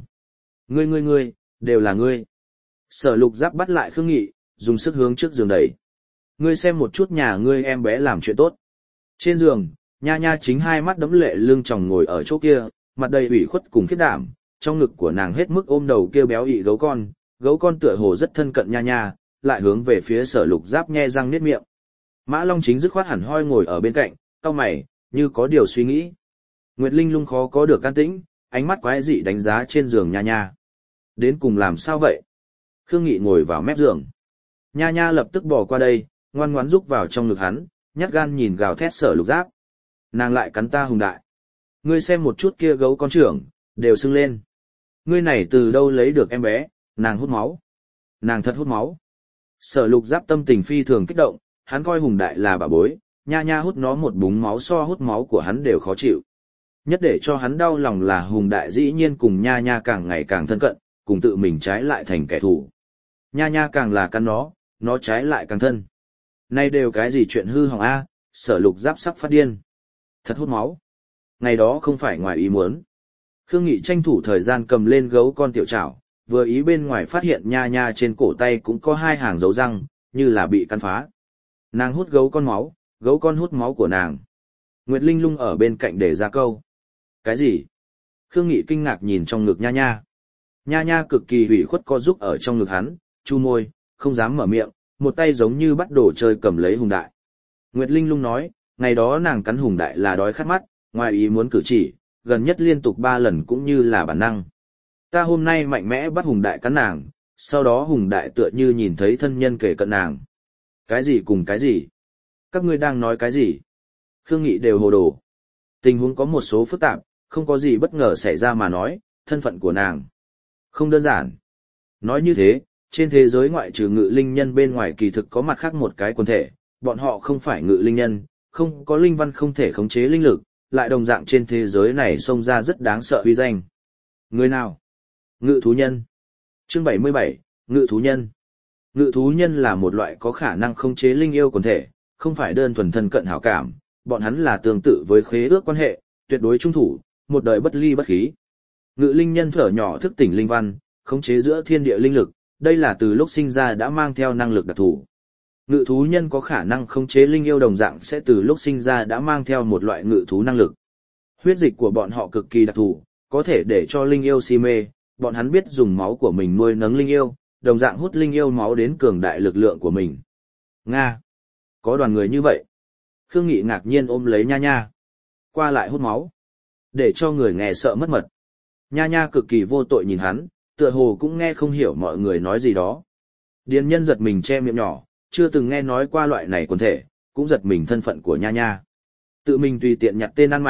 Ngươi, đều là ngươi. Sở Lục Giáp bắt lại Khương Nghị, dùng sức hướng trước giường đẩy. Ngươi xem một chút nhà ngươi em bé làm chuyện tốt. Trên giường, Nha Nha chính hai mắt đẫm lệ lưng tròng ngồi ở chỗ kia, mặt đầy ủy khuất cùng khiếp đảm, trong ngực của nàng hết mức ôm đầu kêu béo ị gấu con tựa hồ rất thân cận Nha Nha, lại hướng về phía Sở Lục Giáp nhe răng niết miệng. Mã Long chính dứt khoát hẳn hoi ngồi ở bên cạnh, cau mày, như có điều suy nghĩ. Nguyệt Linh Lung khó có được can tĩnh, ánh mắt quái dị đánh giá trên giường Nha Nha. Đến cùng làm sao vậy? Khương Nghị ngồi vào mép giường. Nha Nha lập tức bỏ qua đây, ngoan ngoãn rúc vào trong ngực hắn, nhát gan nhìn gào thét Sở Lục Giáp. Nàng lại cắn ta hùng đại. Ngươi xem một chút kia gấu con trưởng, đều sưng lên. Ngươi này từ đâu lấy được em bé, nàng hút máu. Nàng thật hút máu. Sở Lục Giáp tâm tình phi thường kích động, hắn coi hùng đại là bà bối, Nha Nha hút nó một búng máu so hút máu của hắn đều khó chịu. Nhất để cho hắn đau lòng là hùng đại dĩ nhiên cùng Nha Nha càng ngày càng thân cận, cùng tự mình trái lại thành kẻ thù. Nha Nha càng là cắn nó trái lại càng thân. Nay đều cái gì chuyện hư hỏng a, Sở Lục Giáp sắp phát điên. Thật hút máu. Ngày đó không phải ngoài ý muốn. Khương Nghị tranh thủ thời gian cầm lên gấu con tiểu trảo, vừa ý bên ngoài phát hiện Nha Nha trên cổ tay cũng có 2 hàng dấu răng, như là bị căn phá. Nàng hút gấu con máu, gấu con hút máu của nàng. Nguyệt Linh Lung ở bên cạnh để ra câu. Cái gì? Khương Nghị kinh ngạc nhìn trong ngực Nha Nha. Nha Nha cực kỳ hủy khuất co giúp ở trong ngực hắn, chu môi, không dám mở miệng, một tay giống như bắt đồ chơi cầm lấy hùng đại. Nguyệt Linh Lung nói, ngày đó nàng cắn hùng đại là đói khát mắt, ngoài ý muốn cử chỉ, gần nhất liên tục 3 lần cũng như là bản năng. Ta hôm nay mạnh mẽ bắt hùng đại cắn nàng, sau đó hùng đại tựa như nhìn thấy thân nhân kể cận nàng. Cái gì cùng cái gì? Các ngươi đang nói cái gì? Khương Nghị đều hồ đồ. Tình huống có một số phức tạp, không có gì bất ngờ xảy ra mà nói, thân phận của nàng không đơn giản. Nói như thế, trên thế giới ngoại trừ ngự linh nhân bên ngoài kỳ thực có mặt khác một cái quần thể, bọn họ không phải ngự linh nhân, không có linh văn không thể khống chế linh lực, lại đồng dạng trên thế giới này xông ra rất đáng sợ uy danh. Người nào? Ngự thú nhân. Chương 77, Ngự thú nhân. Ngự thú nhân là một loại có khả năng khống chế linh yêu quần thể, không phải đơn thuần thân cận hảo cảm, bọn hắn là tương tự với khế ước quan hệ, tuyệt đối trung thủ, một đời bất ly bất khí. Ngự linh nhân thở nhỏ thức tỉnh linh văn, khống chế giữa thiên địa linh lực, đây là từ lúc sinh ra đã mang theo năng lực đặc thù. Ngự thú nhân có khả năng khống chế linh yêu đồng dạng sẽ từ lúc sinh ra đã mang theo một loại ngự thú năng lực. Huyết dịch của bọn họ cực kỳ đặc thù, có thể để cho linh yêu si mê, bọn hắn biết dùng máu của mình nuôi nấng linh yêu, đồng dạng hút linh yêu máu đến cường đại lực lượng của mình. Nga! Có đoàn người như vậy. Khương Nghị ngạc nhiên ôm lấy Nha Nha. Qua lại hút máu. Để cho người nghe sợ mất mật. Nha Nha cực kỳ vô tội nhìn hắn, tựa hồ cũng nghe không hiểu mọi người nói gì đó. Điền Nhân giật mình che miệng nhỏ, chưa từng nghe nói qua loại này quần thể, cũng giật mình thân phận của Nha Nha. Tự mình tùy tiện nhặt tên ăn mày,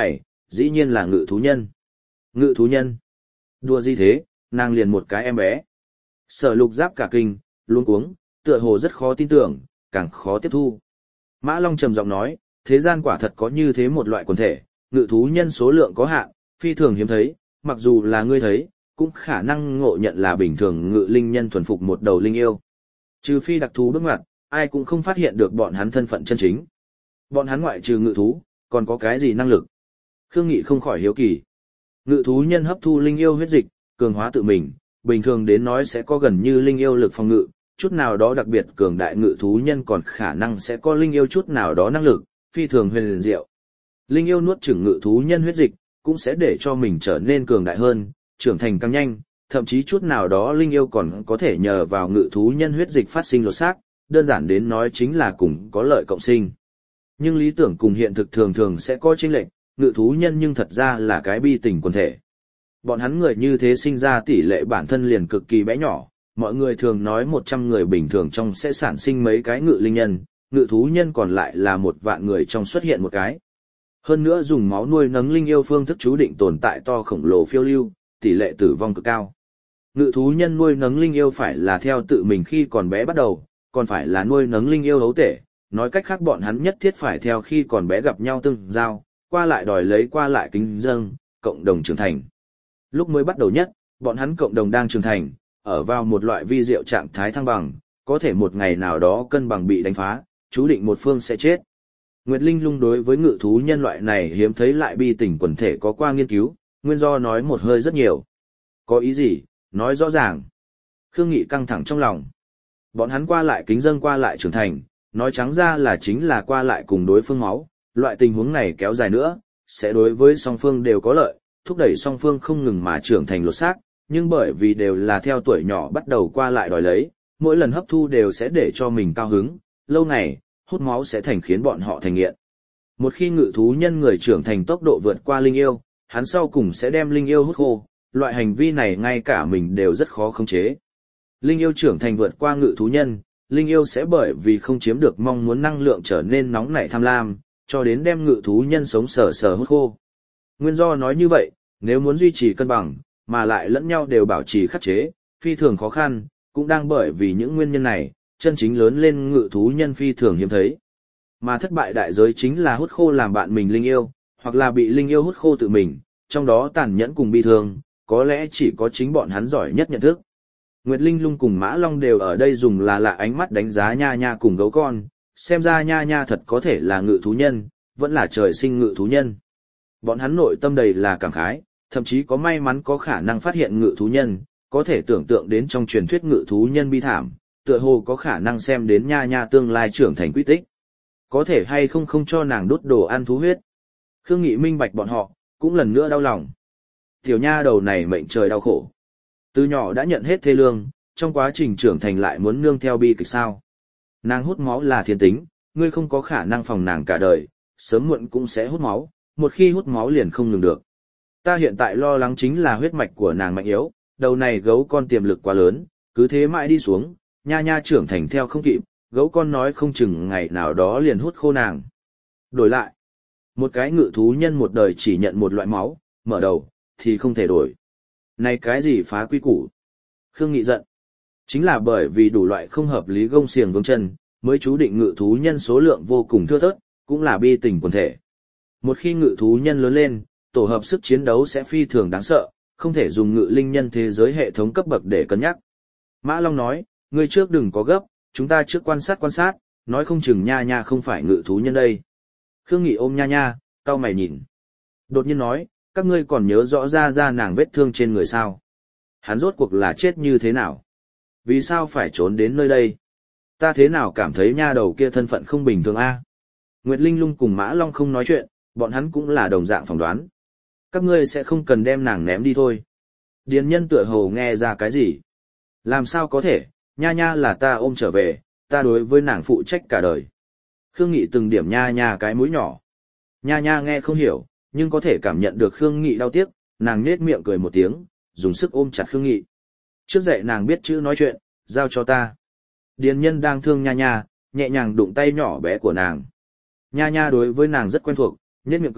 dĩ nhiên là ngự thú nhân. Ngự thú nhân? Đùa gì thế, nàng liền một cái em bé. Sở Lục Giáp cả kinh, luống cuống, tựa hồ rất khó tin tưởng, càng khó tiếp thu. Mã Long trầm giọng nói, thế gian quả thật có như thế một loại quần thể, ngự thú nhân số lượng có hạn, phi thường hiếm thấy, mặc dù là ngươi thấy, cũng khả năng ngộ nhận là bình thường ngự linh nhân thuần phục một đầu linh yêu. Trừ phi đặc thù bước ngoặt, ai cũng không phát hiện được bọn hắn thân phận chân chính. Bọn hắn ngoại trừ ngự thú, còn có cái gì năng lực? Khương Nghị không khỏi hiếu kỳ. Ngự thú nhân hấp thu linh yêu huyết dịch, cường hóa tự mình, bình thường đến nói sẽ có gần như linh yêu lực phòng ngự, chút nào đó đặc biệt cường đại ngự thú nhân còn khả năng sẽ có linh yêu chút nào đó năng lực, phi thường huyền diệu. Linh yêu nuốt chửng ngự thú nhân huyết dịch, cũng sẽ để cho mình trở nên cường đại hơn, trưởng thành càng nhanh, thậm chí chút nào đó linh yêu còn có thể nhờ vào ngự thú nhân huyết dịch phát sinh lột xác, đơn giản đến nói chính là cùng có lợi cộng sinh. Nhưng lý tưởng cùng hiện thực thường thường sẽ có chênh lệch, ngự thú nhân nhưng thật ra là cái bi tình quần thể. Bọn hắn người như thế sinh ra tỷ lệ bản thân liền cực kỳ bé nhỏ, mọi người thường nói 100 người bình thường trong sẽ sản sinh mấy cái ngự linh nhân, ngự thú nhân còn lại là 1.000.000 người trong xuất hiện một cái. Hơn nữa dùng máu nuôi nấng linh yêu phương thức chú định tồn tại to khổng lồ phiêu lưu, tỷ lệ tử vong cực cao. Ngự thú nhân nuôi nấng linh yêu phải là theo tự mình khi còn bé bắt đầu, còn phải là nuôi nấng linh yêu hấu tể, nói cách khác bọn hắn nhất thiết phải theo khi còn bé gặp nhau tương giao, qua lại đòi lấy qua lại kính dâng, cộng đồng trưởng thành. Lúc mới bắt đầu nhất, bọn hắn cộng đồng đang trưởng thành, ở vào một loại vi diệu trạng thái thăng bằng, có thể một ngày nào đó cân bằng bị đánh phá, chú định một phương sẽ chết. Nguyệt Linh Lung đối với ngự thú nhân loại này hiếm thấy lại bi tình quần thể có qua nghiên cứu, nguyên do nói một hơi rất nhiều. Có ý gì, nói rõ ràng. Khương Nghị căng thẳng trong lòng. Bọn hắn qua lại kính dâng qua lại trưởng thành, nói trắng ra là chính là qua lại cùng đối phương máu, loại tình huống này kéo dài nữa, sẽ đối với song phương đều có lợi, thúc đẩy song phương không ngừng mà trưởng thành lột xác, nhưng bởi vì đều là theo tuổi nhỏ bắt đầu qua lại đòi lấy, mỗi lần hấp thu đều sẽ để cho mình cao hứng, lâu ngày, hút máu sẽ thành khiến bọn họ thành nghiện. Một khi ngự thú nhân người trưởng thành tốc độ vượt qua linh yêu, hắn sau cùng sẽ đem linh yêu hút khô, loại hành vi này ngay cả mình đều rất khó khống chế. Linh yêu trưởng thành vượt qua ngự thú nhân, linh yêu sẽ bởi vì không chiếm được mong muốn năng lượng trở nên nóng nảy tham lam, cho đến đem ngự thú nhân sống sờ sờ hút khô. Nguyên do nói như vậy, nếu muốn duy trì cân bằng, mà lại lẫn nhau đều bảo trì khắc chế, phi thường khó khăn, cũng đang bởi vì những nguyên nhân này, chân chính lớn lên ngự thú nhân phi thường hiếm thấy. Mà thất bại đại giới chính là hút khô làm bạn mình linh yêu, hoặc là bị linh yêu hút khô tự mình, trong đó tàn nhẫn cùng bi thương, có lẽ chỉ có chính bọn hắn giỏi nhất nhận thức. Nguyệt Linh Lung cùng Mã Long đều ở đây dùng là lạ ánh mắt đánh giá Nha Nha cùng gấu con, xem ra Nha Nha thật có thể là ngự thú nhân, vẫn là trời sinh ngự thú nhân. Bọn hắn nội tâm đầy là cảm khái, thậm chí có may mắn có khả năng phát hiện ngự thú nhân, có thể tưởng tượng đến trong truyền thuyết ngự thú nhân bi thảm, tựa hồ có khả năng xem đến Nha Nha tương lai trưởng thành quy tích. Có thể hay không không cho nàng đút đồ ăn thú huyết. Khương Nghị minh bạch bọn họ, cũng lần nữa đau lòng. Tiểu nha đầu này mệnh trời đau khổ. Từ nhỏ đã nhận hết thê lương, trong quá trình trưởng thành lại muốn nương theo bi kịch sao. Nàng hút máu là thiên tính, ngươi không có khả năng phòng nàng cả đời, sớm muộn cũng sẽ hút máu, một khi hút máu liền không ngừng được. Ta hiện tại lo lắng chính là huyết mạch của nàng mạnh yếu, đầu này gấu con tiềm lực quá lớn, cứ thế mãi đi xuống, Nha Nha trưởng thành theo không kịp, gấu con nói không chừng ngày nào đó liền hút khô nàng. Đổi lại, một cái ngự thú nhân một đời chỉ nhận một loại máu, mở đầu, thì không thể đổi. Này cái gì phá quy củ? Khương Nghị giận. Chính là bởi vì đủ loại không hợp lý gông xiềng vướng chân, mới chú định ngự thú nhân số lượng vô cùng thưa thớt, cũng là bi tình quần thể. Một khi ngự thú nhân lớn lên, tổ hợp sức chiến đấu sẽ phi thường đáng sợ, không thể dùng ngự linh nhân thế giới hệ thống cấp bậc để cân nhắc. Mã Long nói, ngươi trước đừng có gấp, chúng ta trước quan sát, nói không chừng Nha Nha không phải ngự thú nhân đây. Khương Nghị ôm Nha Nha, cau mày nhìn. Đột nhiên nói, các ngươi còn nhớ rõ ra nàng vết thương trên người sao? Hắn rốt cuộc là chết như thế nào? Vì sao phải trốn đến nơi đây? Ta thế nào cảm thấy nha đầu kia thân phận không bình thường a? Nguyệt Linh Lung cùng Mã Long không nói chuyện, bọn hắn cũng là đồng dạng phỏng đoán. Các ngươi sẽ không cần đem nàng ném đi thôi. Điền Nhân tựa hồ nghe ra cái gì? Làm sao có thể, Nha Nha là ta ôm trở về, ta đối với nàng phụ trách cả đời. Khương Nghị từng điểm Nha Nha cái mũi nhỏ. Nha Nha nghe không hiểu, nhưng có thể cảm nhận được Khương Nghị đau tiếc, nàng nhếch miệng cười một tiếng, dùng sức ôm chặt Khương Nghị. Trước dậy nàng biết chữ nói chuyện, giao cho ta. Điền Nhân đang thương Nha Nha, nhẹ nhàng đụng tay nhỏ bé của nàng. Nha Nha đối với nàng rất quen thuộc, nhếch miệng cười,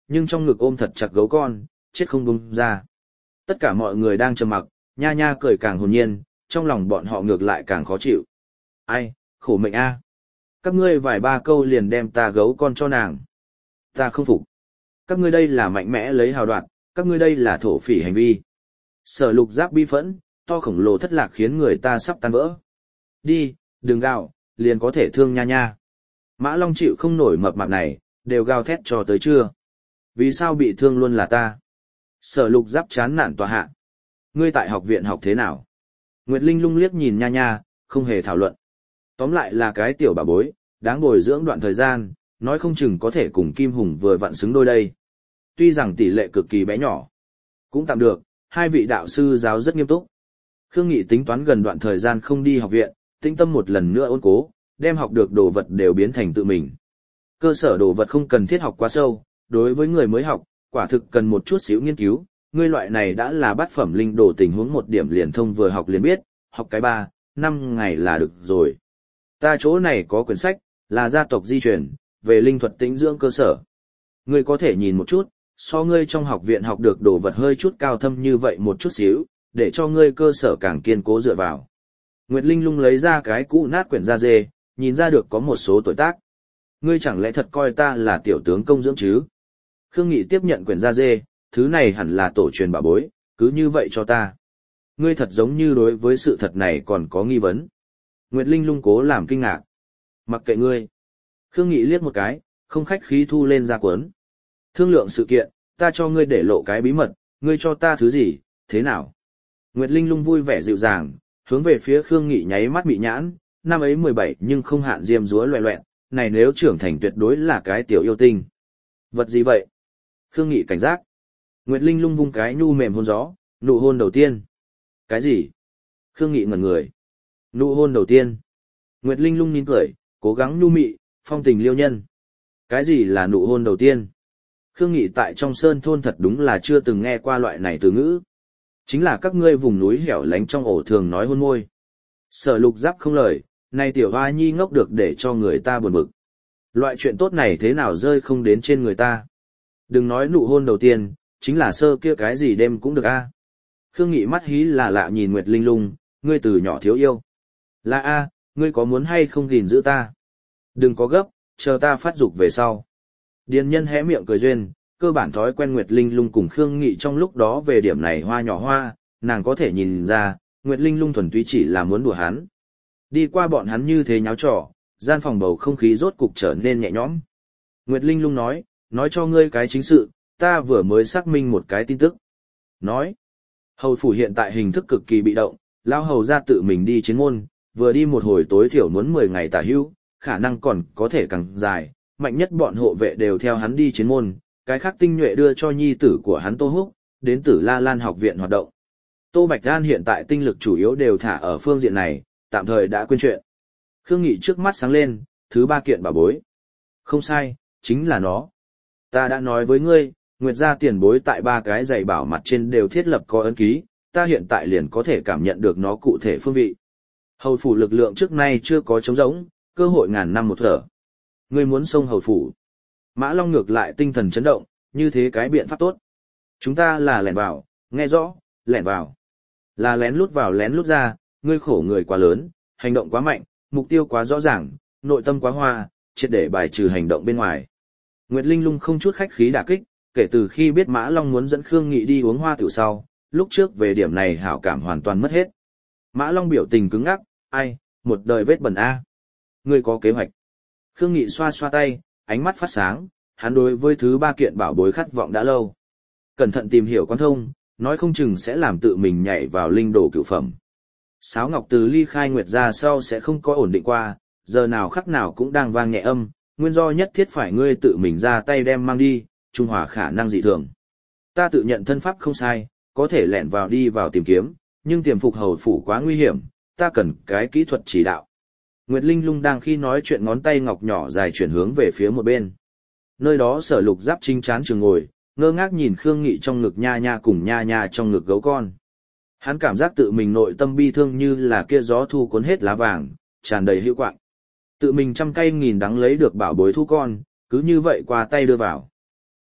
nhưng trong ngực ôm thật chặt gấu con, chết không buông ra. Tất cả mọi người đang trầm mặc, nha nha cười càng hồn nhiên, trong lòng bọn họ ngược lại càng khó chịu. Ai, khổ mệnh a. Các ngươi vài ba câu liền đem ta gấu con cho nàng. Ta không phục. Các ngươi đây là mạnh mẽ lấy hào đoạt, các ngươi đây là thổ phỉ hành vi. Sở Lục Giáp bi phẫn, to khổng lồ thất lạc khiến người ta sắp tan vỡ. Đi, đừng gào, liền có thể thương nha nha. Mã Long chịu không nổi mập mạp này, đều gào thét cho tới trưa. Vì sao bị thương luôn là ta? Sở Lục Giáp chán nản tòa hạ. Ngươi tại học viện học thế nào? Nguyệt Linh lung liếc nhìn nha nha, không hề thảo luận. Tóm lại là cái tiểu bà bối, đáng bồi dưỡng đoạn thời gian, nói không chừng có thể cùng Kim Hùng vừa vặn xứng đôi đây. Tuy rằng tỷ lệ cực kỳ bé nhỏ, cũng tạm được, hai vị đạo sư giáo rất nghiêm túc. Khương Nghị tính toán gần đoạn thời gian không đi học viện, tĩnh tâm một lần nữa ôn cố, đem học được đồ vật đều biến thành tự mình. Cơ sở đồ vật không cần thiết học quá sâu, đối với người mới học, quả thực cần một chút xíu nghiên cứu, ngươi loại này đã là bát phẩm linh đồ tình huống một điểm liền thông vừa học liền biết, học cái 3-5 ngày là được rồi. Ta chỗ này có quyển sách, là gia tộc di truyền, về linh thuật tĩnh dưỡng cơ sở. Ngươi có thể nhìn một chút, so ngươi trong học viện học được đồ vật hơi chút cao thâm như vậy một chút xíu, để cho ngươi cơ sở càng kiên cố dựa vào. Nguyệt Linh lung lấy ra cái cũ nát quyển da dê, nhìn ra được có một số tuổi tác. Ngươi chẳng lẽ thật coi ta là tiểu tướng công dưỡng chứ? Khương Nghị tiếp nhận quyển da dê, thứ này hẳn là tổ truyền bảo bối, cứ như vậy cho ta. Ngươi thật giống như đối với sự thật này còn có nghi vấn. Nguyệt Linh lung cố làm kinh ngạc. Mặc kệ ngươi. Khương Nghị liếc một cái, không khách khí thu lên ra cuốn. Thương lượng sự kiện, ta cho ngươi để lộ cái bí mật, ngươi cho ta thứ gì, thế nào? Nguyệt Linh lung vui vẻ dịu dàng, hướng về phía Khương Nghị nháy mắt mị nhãn, năm ấy 17 nhưng không hạn diêm dúa loẹ loẹn, này nếu trưởng thành tuyệt đối là cái tiểu yêu tinh. Vật gì vậy? Khương Nghị cảnh giác. Nguyệt Linh lung vung cái nhu mềm hôn gió, nụ hôn đầu tiên. Cái gì? Khương Nghị ngẩn người. Nụ hôn đầu tiên. Nguyệt Linh lung nín cười, cố gắng nhu mị, phong tình liêu nhân. Cái gì là nụ hôn đầu tiên? Khương Nghị tại trong sơn thôn thật đúng là chưa từng nghe qua loại này từ ngữ. Chính là các ngươi vùng núi hẻo lánh trong ổ thường nói hôn môi. Sở Lục Giáp không lời, này tiểu hoa nhi ngốc được để cho người ta buồn bực. Loại chuyện tốt này thế nào rơi không đến trên người ta. Đừng nói nụ hôn đầu tiên, chính là sơ kia cái gì đêm cũng được a. Khương Nghị mắt hí là lạ nhìn Nguyệt Linh lung, ngươi từ nhỏ thiếu yêu. Là a, ngươi có muốn hay không gìn giữ ta? Đừng có gấp, chờ ta phát dục về sau. Điền Nhân hé miệng cười duyên, cơ bản thói quen Nguyệt Linh lung cùng Khương Nghị trong lúc đó về điểm này hoa nhỏ hoa, nàng có thể nhìn ra, Nguyệt Linh lung thuần túy chỉ là muốn đùa hắn. Đi qua bọn hắn như thế nháo trò, gian phòng bầu không khí rốt cục trở nên nhẹ nhõm. Nguyệt Linh lung nói cho ngươi cái chính sự, ta vừa mới xác minh một cái tin tức. Nói, hầu phủ hiện tại hình thức cực kỳ bị động, lao hầu ra tự mình đi chiến môn, vừa đi một hồi tối thiểu muốn 10 ngày tả hữu, khả năng còn có thể càng dài, mạnh nhất bọn hộ vệ đều theo hắn đi chiến môn, cái khác tinh nhuệ đưa cho nhi tử của hắn Tô Húc, đến Tử La Lan học viện hoạt động. Tô Bạch An hiện tại tinh lực chủ yếu đều thả ở phương diện này, tạm thời đã quên chuyện. Khương Nghị trước mắt sáng lên, thứ 3 kiện bảo bối. Không sai, chính là nó. Ta đã nói với ngươi, Nguyệt gia tiền bối tại 3 cái giày bảo mặt trên đều thiết lập có ấn ký, ta hiện tại liền có thể cảm nhận được nó cụ thể phương vị. Hầu phủ lực lượng trước nay chưa có trống rỗng, cơ hội ngàn năm một thở. Ngươi muốn xông hầu phủ. Mã Long ngược lại tinh thần chấn động, như thế cái biện pháp tốt. Chúng ta là lẻn vào, nghe rõ, lẻn vào. Là lén lút vào lén lút ra, ngươi khổ người quá lớn, hành động quá mạnh, mục tiêu quá rõ ràng, nội tâm quá hoa, triệt để bài trừ hành động bên ngoài. Nguyệt Linh lung không chút khách khí đả kích, kể từ khi biết Mã Long muốn dẫn Khương Nghị đi uống hoa tiểu sau, lúc trước về điểm này hảo cảm hoàn toàn mất hết. Mã Long biểu tình cứng ngắc, ai, một đời vết bẩn a. Ngươi có kế hoạch. Khương Nghị xoa xoa tay, ánh mắt phát sáng, hắn đối với thứ 3 kiện bảo bối khát vọng đã lâu. Cẩn thận tìm hiểu quan thông, nói không chừng sẽ làm tự mình nhảy vào linh đồ cửu phẩm. Sáo ngọc từ ly khai Nguyệt gia sau sẽ không có ổn định qua, giờ nào khắc nào cũng đang vang nhẹ âm, nguyên do nhất thiết phải ngươi tự mình ra tay đem mang đi, trung hòa khả năng dị thường. Ta tự nhận thân pháp không sai, có thể lẻn vào đi vào tìm kiếm, nhưng tiềm phục hầu phủ quá nguy hiểm, ta cần cái kỹ thuật chỉ đạo. Nguyệt Linh lung đang khi nói chuyện ngón tay ngọc nhỏ dài chuyển hướng về phía một bên. Nơi đó Sở Lục Giáp chính chán trường ngồi, ngơ ngác nhìn Khương Nghị trong ngực nha nha cùng nha nha trong ngực gấu con. Hắn cảm giác tự mình nội tâm bi thương như là kia gió thu cuốn hết lá vàng, tràn đầy hữu quạng. Tự mình trăm cây nghìn đắng lấy được bảo bối thu con, cứ như vậy qua tay đưa vào.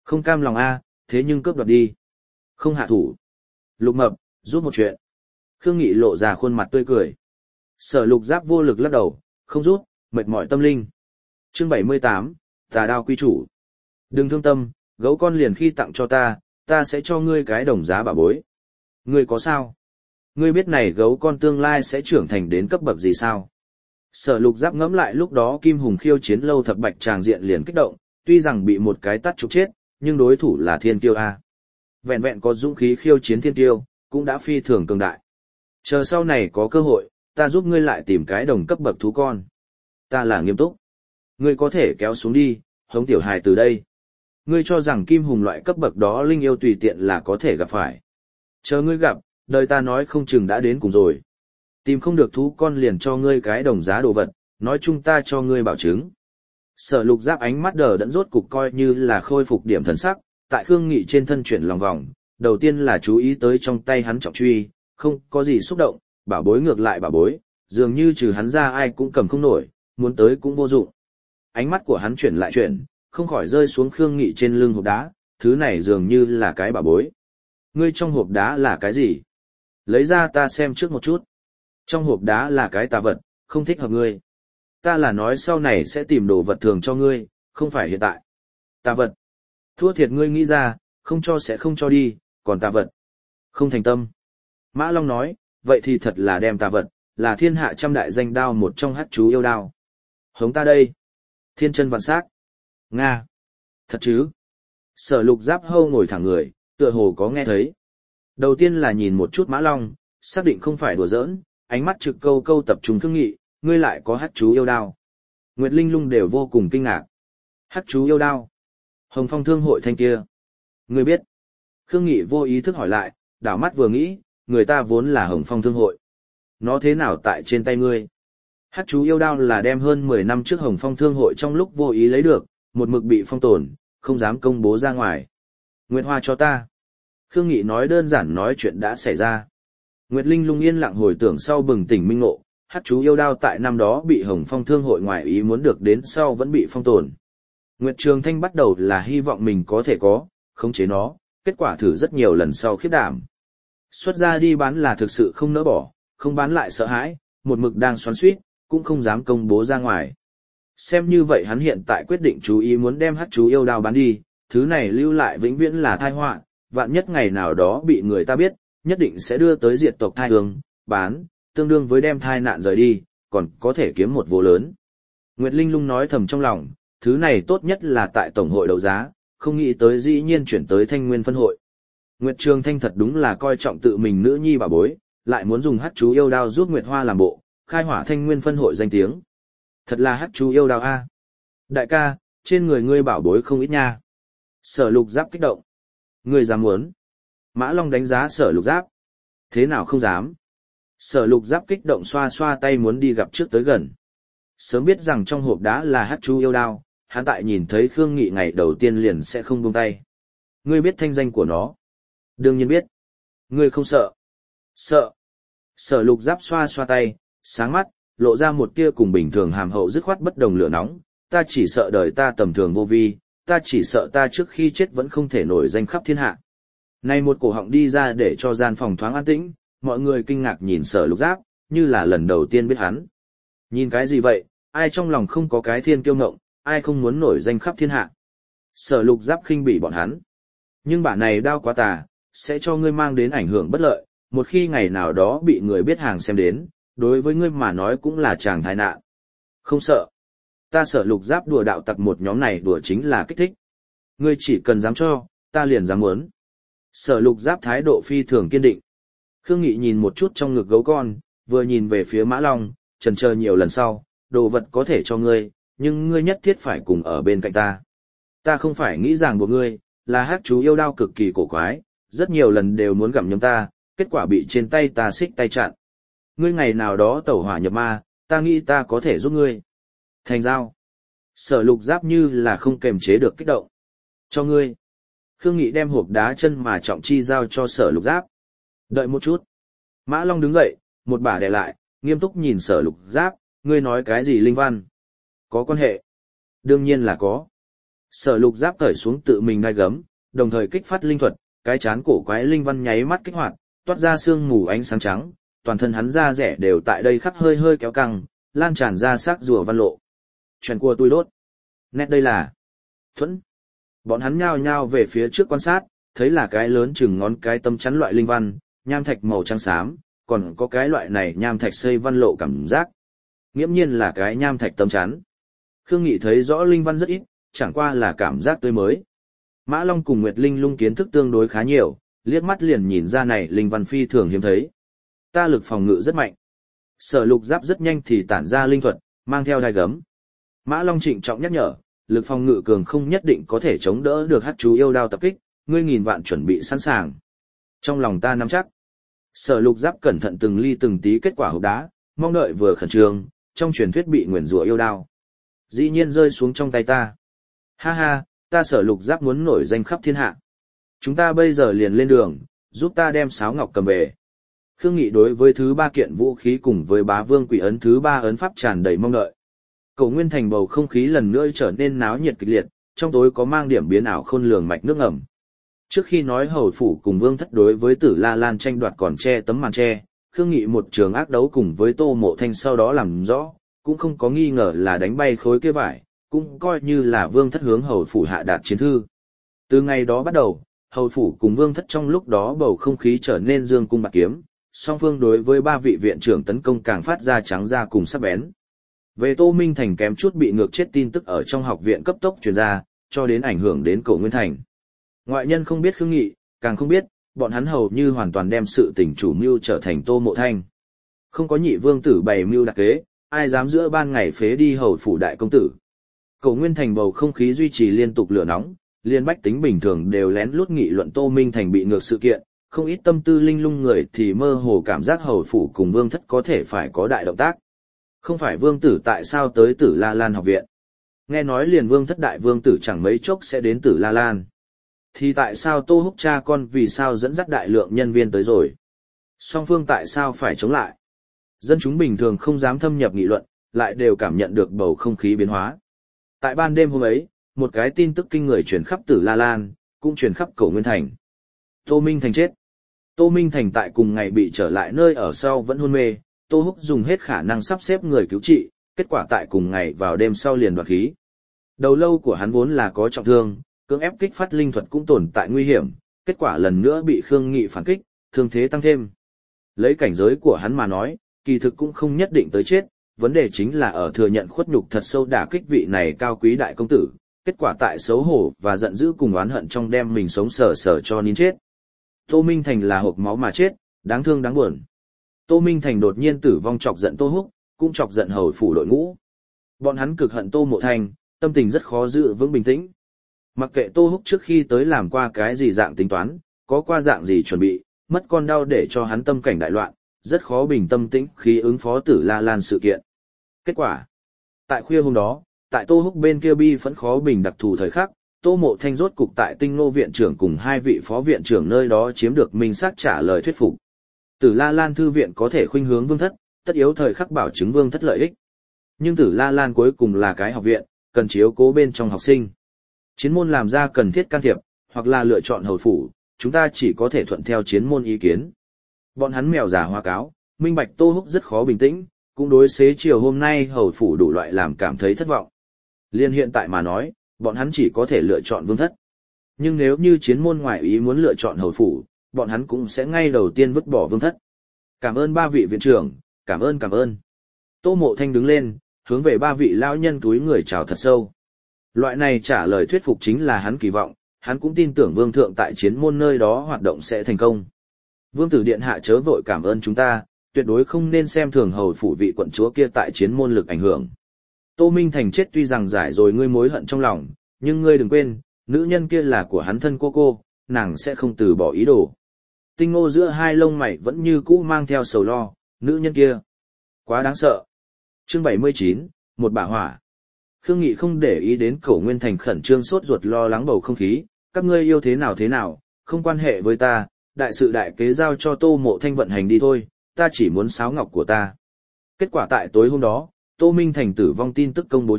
Không cam lòng a, thế nhưng cướp đoạt đi. Không hạ thủ. Lục Mập, giúp một chuyện. Khương Nghị lộ ra khuôn mặt tươi cười. Sở Lục Giáp vô lực lắc đầu, không rút, mệt mỏi tâm linh. Chương 78, Tà Đao Quy Chủ. Đừng thương tâm, gấu con liền khi tặng cho ta sẽ cho ngươi cái đồng giá bảo bối. Ngươi có sao? Ngươi biết này gấu con tương lai sẽ trưởng thành đến cấp bậc gì sao? Sở Lục Giáp ngẫm lại lúc đó Kim Hùng khiêu chiến lâu thập bạch tràng diện liền kích động, tuy rằng bị một cái tát trục chết, nhưng đối thủ là thiên kiêu A. Vẹn vẹn có dũng khí khiêu chiến thiên kiêu, cũng đã phi thường cường đại. Chờ sau này có cơ hội, ta giúp ngươi lại tìm cái đồng cấp bậc thú con. Ta là nghiêm túc. Ngươi có thể kéo xuống đi, hống tiểu hài từ đây. Ngươi cho rằng Kim Hùng loại cấp bậc đó linh yêu tùy tiện là có thể gặp phải. Chờ ngươi gặp, đời ta nói không chừng đã đến cùng rồi. Tìm không được thú con liền cho ngươi cái đồng giá đồ vật, nói chung ta cho ngươi bảo chứng. Sở Lục Giáp ánh mắt đờ đẫn rốt cục coi như là khôi phục điểm thần sắc, tại Khương Nghị trên thân chuyển lòng vòng, đầu tiên là chú ý tới trong tay hắn trọng truy, không có gì xúc động, bảo bối ngược lại bảo bối, dường như trừ hắn ra ai cũng cầm không nổi, muốn tới cũng vô dụng. Ánh mắt của hắn chuyển lại chuyển, không khỏi rơi xuống Khương Nghị trên lưng hộp đá, thứ này dường như là cái bảo bối. Ngươi trong hộp đá là cái gì? Lấy ra ta xem trước một chút. Trong hộp đá là cái tà vật, không thích hợp ngươi. Ta là nói sau này sẽ tìm đồ vật thường cho ngươi, không phải hiện tại. Tà vật. Thua thiệt ngươi nghĩ ra, không cho sẽ không cho đi, còn tà vật. Không thành tâm. Mã Long nói, vậy thì thật là đem tà vật, là thiên hạ trăm đại danh đao một trong hắc chú yêu đao. Hống ta đây. Thiên chân vạn sắc. Nga. Thật chứ. Sở Lục Giáp hâu ngồi thẳng người, tựa hồ có nghe thấy. Đầu tiên là nhìn một chút Mã Long, xác định không phải đùa giỡn, ánh mắt trực câu câu tập trung Khương Nghị, ngươi lại có hắc chú yêu đao. Nguyệt Linh Lung đều vô cùng kinh ngạc. Hắc chú yêu đao. Hồng Phong Thương hội thanh kia. Ngươi biết. Khương Nghị vô ý thức hỏi lại, đảo mắt vừa nghĩ, người ta vốn là Hồng Phong Thương hội. Nó thế nào tại trên tay ngươi? Hắc chú yêu đao là đem hơn 10 năm trước Hồng Phong Thương hội trong lúc vô ý lấy được, một mực bị phong tồn, không dám công bố ra ngoài. Nguyệt Hoa cho ta. Khương Nghị nói đơn giản nói chuyện đã xảy ra. Nguyệt Linh Lung yên lặng hồi tưởng sau bừng tỉnh minh ngộ, hắc chú yêu đao tại năm đó bị Hồng Phong Thương hội ngoài ý muốn được đến sau vẫn bị phong tồn. Nguyệt Trường Thanh bắt đầu là hy vọng mình có thể có, khống chế nó, kết quả thử rất nhiều lần sau khiếp đảm. Xuất ra đi bán là thực sự không nỡ bỏ, không bán lại sợ hãi, một mực đang xoắn xuýt, cũng không dám công bố ra ngoài. Xem như vậy hắn hiện tại quyết định chú ý muốn đem hắc chú yêu đao bán đi, thứ này lưu lại vĩnh viễn là tai họa, vạn nhất ngày nào đó bị người ta biết, nhất định sẽ đưa tới diệt tộc thai hương, bán, tương đương với đem thai nạn rời đi, còn có thể kiếm một vô lớn. Nguyệt Linh Lung nói thầm trong lòng, thứ này tốt nhất là tại tổng hội đấu giá, không nghĩ tới dĩ nhiên chuyển tới Thanh Nguyên phân hội. Nguyệt Trường Thanh thật đúng là coi trọng tự mình nữ nhi bà bối, lại muốn dùng hắc chú yêu đao giúp Nguyệt Hoa làm bộ, khai hỏa Thanh Nguyên phân hội danh tiếng. Thật là hắc chú yêu đao a. Đại ca, trên người ngươi bảo bối không ít nha. Sở Lục Giáp kích động. Ngươi dám muốn? Mã Long đánh giá Sở Lục Giáp. Thế nào không dám? Sở Lục Giáp kích động xoa xoa tay muốn đi gặp trước tới gần. Sớm biết rằng trong hộp đá là hắc chú yêu đao, hắn tại nhìn thấy Khương Nghị ngày đầu tiên liền sẽ không buông tay. Ngươi biết thanh danh của nó? Đương nhiên biết. Ngươi không sợ? Sợ. Sở Lục Giáp xoa xoa tay, sáng mắt, lộ ra một tia cùng bình thường hàm hậu dứt khoát bất đồng lửa nóng. Ta chỉ sợ đời ta tầm thường vô vi, ta chỉ sợ ta trước khi chết vẫn không thể nổi danh khắp thiên hạ. Này một cổ họng đi ra để cho gian phòng thoáng an tĩnh, mọi người kinh ngạc nhìn Sở Lục Giáp, như là lần đầu tiên biết hắn. Nhìn cái gì vậy, ai trong lòng không có cái thiên kiêu ngộng, ai không muốn nổi danh khắp thiên hạ. Sở Lục Giáp khinh bỉ bọn hắn. Nhưng bản này đao quá tà, sẽ cho ngươi mang đến ảnh hưởng bất lợi, một khi ngày nào đó bị người biết hàng xem đến, đối với ngươi mà nói cũng là chàng tai nạn. Không sợ. Ta Sở Lục Giáp đùa đạo tặc một nhóm này đùa chính là kích thích. Ngươi chỉ cần dám cho, ta liền dám muốn. Sở Lục Giáp thái độ phi thường kiên định. Khương Nghị nhìn một chút trong ngực gấu con, vừa nhìn về phía Mã Long, chần chờ nhiều lần sau, đồ vật có thể cho ngươi, nhưng ngươi nhất thiết phải cùng ở bên cạnh ta. Ta không phải nghĩ rằng buộc ngươi, là hắc chú yêu đao cực kỳ cổ quái, rất nhiều lần đều muốn gặm nhấm ta, kết quả bị trên tay ta xích tay chặn. Ngươi ngày nào đó tẩu hỏa nhập ma, ta nghĩ ta có thể giúp ngươi. Thành giao. Sở Lục Giáp như là không kềm chế được kích động. Cho ngươi. Khương Nghị đem hộp đá chân mà trọng chi giao cho Sở Lục Giáp. Đợi một chút. Mã Long đứng dậy, một bả đè lại, nghiêm túc nhìn Sở Lục Giáp, ngươi nói cái gì linh văn? Có quan hệ? Đương nhiên là có. Sở Lục Giáp cởi xuống tự mình ngai gấm, đồng thời kích phát linh thuật, cái chán cổ quái linh văn nháy mắt kích hoạt, toát ra sương mù ánh sáng trắng, toàn thân hắn da rẻ đều tại đây khắc hơi hơi kéo căng, lan tràn ra xác rùa văn lộ. Chuyện của tôi đốt. Nét đây là thuẫn. Bọn hắn nhao nhao về phía trước quan sát, thấy là cái lớn chừng ngón cái tâm chắn loại linh văn, nham thạch màu trắng xám, còn có cái loại này nham thạch xây văn lộ cảm giác. Nghiễm nhiên là cái nham thạch tâm chắn. Khương Nghị thấy rõ linh văn rất ít, chẳng qua là cảm giác tươi mới. Mã Long cùng Nguyệt Linh Lung kiến thức tương đối khá nhiều, liếc mắt liền nhìn ra này linh văn phi thường hiếm thấy. Ta lực phòng ngự rất mạnh. Sở Lục Giáp rất nhanh thì tản ra linh thuật, mang theo đai gấm. Mã Long trịnh trọng nhắc nhở, lực phòng ngự cường không nhất định có thể chống đỡ được hắc chú yêu đao tập kích, ngươi nghìn vạn chuẩn bị sẵn sàng. Trong lòng ta nắm chắc. Sở Lục Giáp cẩn thận từng ly từng tí kết quả hộp đá, mong đợi vừa khẩn trương, trong truyền thuyết bị nguyền rủa yêu đao. Dĩ nhiên rơi xuống trong tay ta. Ha ha, ta Sở Lục Giáp muốn nổi danh khắp thiên hạ. Chúng ta bây giờ liền lên đường, giúp ta đem sáo ngọc cầm về. Khương Nghị đối với thứ ba kiện vũ khí cùng với bá vương quỷ ấn thứ ba ấn pháp tràn đầy mong đợi. Cổ Nguyên Thành bầu không khí lần nữa trở nên náo nhiệt kịch liệt, trong tối có mang điểm biến ảo khôn lường mạch nước ngầm. Trước khi nói hầu phủ cùng vương thất đối với Tử La Lan tranh đoạt còn che tấm màn che, Khương Nghị một trường ác đấu cùng với Tô Mộ Thanh sau đó làm rõ, cũng không có nghi ngờ là đánh bay khối kia vải, cũng coi như là vương thất hướng hầu phủ hạ đạt chiến thư. Từ ngày đó bắt đầu, hầu phủ cùng vương thất trong lúc đó bầu không khí trở nên dương cung bạc kiếm, song phương đối với ba vị viện trưởng tấn công càng phát ra trắng ra cùng sắc bén. Về Tô Minh Thành kém chút bị ngược chết tin tức ở trong học viện cấp tốc truyền ra, cho đến ảnh hưởng đến Cổ Nguyên Thành. Ngoại nhân không biết Khương Nghị, càng không biết, bọn hắn hầu như hoàn toàn đem sự tình chủ mưu trở thành Tô Mộ Thanh. Không có nhị vương tử bày mưu đặc kế, ai dám giữa ban ngày phế đi hầu phủ đại công tử. Cổ Nguyên Thành bầu không khí duy trì liên tục lửa nóng, liên bách tính bình thường đều lén lút nghị luận Tô Minh Thành bị ngược sự kiện, không ít tâm tư linh lung người thì mơ hồ cảm giác hầu phủ cùng vương thất có thể phải có đại động tác. Không phải vương tử tại sao tới Tử La Lan học viện? Nghe nói liền vương thất đại vương tử chẳng mấy chốc sẽ đến Tử La Lan. Thì tại sao Tô Húc cha con vì sao dẫn dắt đại lượng nhân viên tới rồi? Song phương tại sao phải chống lại? Dân chúng bình thường không dám thâm nhập nghị luận, lại đều cảm nhận được bầu không khí biến hóa. Tại ban đêm hôm ấy, một cái tin tức kinh người truyền khắp Tử La Lan, cũng truyền khắp Cổ Nguyên Thành. Tô Minh Thành chết. Tô Minh Thành tại cùng ngày bị trở lại nơi ở sau vẫn hôn mê, Tô Húc dùng hết khả năng sắp xếp người cứu trị, kết quả tại cùng ngày vào đêm sau liền đoạt khí. Đầu lâu của hắn vốn là có trọng thương, cưỡng ép kích phát linh thuật cũng tồn tại nguy hiểm, kết quả lần nữa bị Khương Nghị phản kích, thương thế tăng thêm. Lấy cảnh giới của hắn mà nói, kỳ thực cũng không nhất định tới chết, vấn đề chính là ở thừa nhận khuất nhục thật sâu đả kích vị này cao quý đại công tử, kết quả tại xấu hổ và giận dữ cùng oán hận trong đem mình sống sờ sờ cho nín chết. Tô Minh Thành là hộc máu mà chết, đáng thương đáng buồn. Tô Minh Thành đột nhiên tử vong chọc giận Tô Húc, cũng chọc giận hầu phủ đội ngũ. Bọn hắn cực hận Tô Mộ Thanh, tâm tình rất khó giữ vững bình tĩnh. Mặc kệ Tô Húc trước khi tới làm qua cái gì dạng tính toán, có qua dạng gì chuẩn bị, mất con đau để cho hắn tâm cảnh đại loạn, rất khó bình tâm tĩnh khi ứng phó Tử La Lan sự kiện. Kết quả, tại khuya hôm đó, tại Tô Húc bên kia bi phẫn khó bình đặc thù thời khắc, Tô Mộ Thanh rốt cục tại Tinh Nô viện trưởng cùng hai vị phó viện trưởng nơi đó chiếm được minh xác trả lời thuyết phục. Tử La Lan thư viện có thể khuynh hướng vương thất, tất yếu thời khắc bảo chứng vương thất lợi ích. Nhưng Tử La Lan cuối cùng là cái học viện, cần chiếu cố bên trong học sinh. Chiến môn làm ra cần thiết can thiệp, hoặc là lựa chọn hầu phủ, chúng ta chỉ có thể thuận theo chiến môn ý kiến. Bọn hắn mèo giả hoa cáo, minh bạch Tô Húc rất khó bình tĩnh, cũng đối xế chiều hôm nay hầu phủ đủ loại làm cảm thấy thất vọng. Liên hiện tại mà nói, bọn hắn chỉ có thể lựa chọn vương thất. Nhưng nếu như chiến môn ngoại ý muốn lựa chọn hầu phủ, bọn hắn cũng sẽ ngay đầu tiên vứt bỏ vương thất. Cảm ơn ba vị viện trưởng, cảm ơn. Tô Mộ Thanh đứng lên, hướng về ba vị lão nhân túi người chào thật sâu. Loại này trả lời thuyết phục chính là hắn kỳ vọng, hắn cũng tin tưởng vương thượng tại chiến môn nơi đó hoạt động sẽ thành công. Vương tử điện hạ chớ vội cảm ơn chúng ta, tuyệt đối không nên xem thường hầu phủ vị quận chúa kia tại chiến môn lực ảnh hưởng. Tô Minh Thành chết tuy rằng giải rồi ngươi mối hận trong lòng, nhưng ngươi đừng quên, nữ nhân kia là của hắn thân cô, nàng sẽ không từ bỏ ý đồ. Tinh Ngô giữa hai lông mày vẫn như cũ mang theo sầu lo, nữ nhân kia. Quá đáng sợ. Chương 79, một bả hỏa. Khương Nghị không để ý đến Cổ Nguyên Thành khẩn trương sốt ruột lo lắng bầu không khí, các ngươi yêu thế nào, không quan hệ với ta, đại sự đại kế giao cho Tô Mộ Thanh vận hành đi thôi, ta chỉ muốn sáo ngọc của ta. Kết quả tại tối hôm đó, Tô Minh Thành tử vong tin tức công bố trước,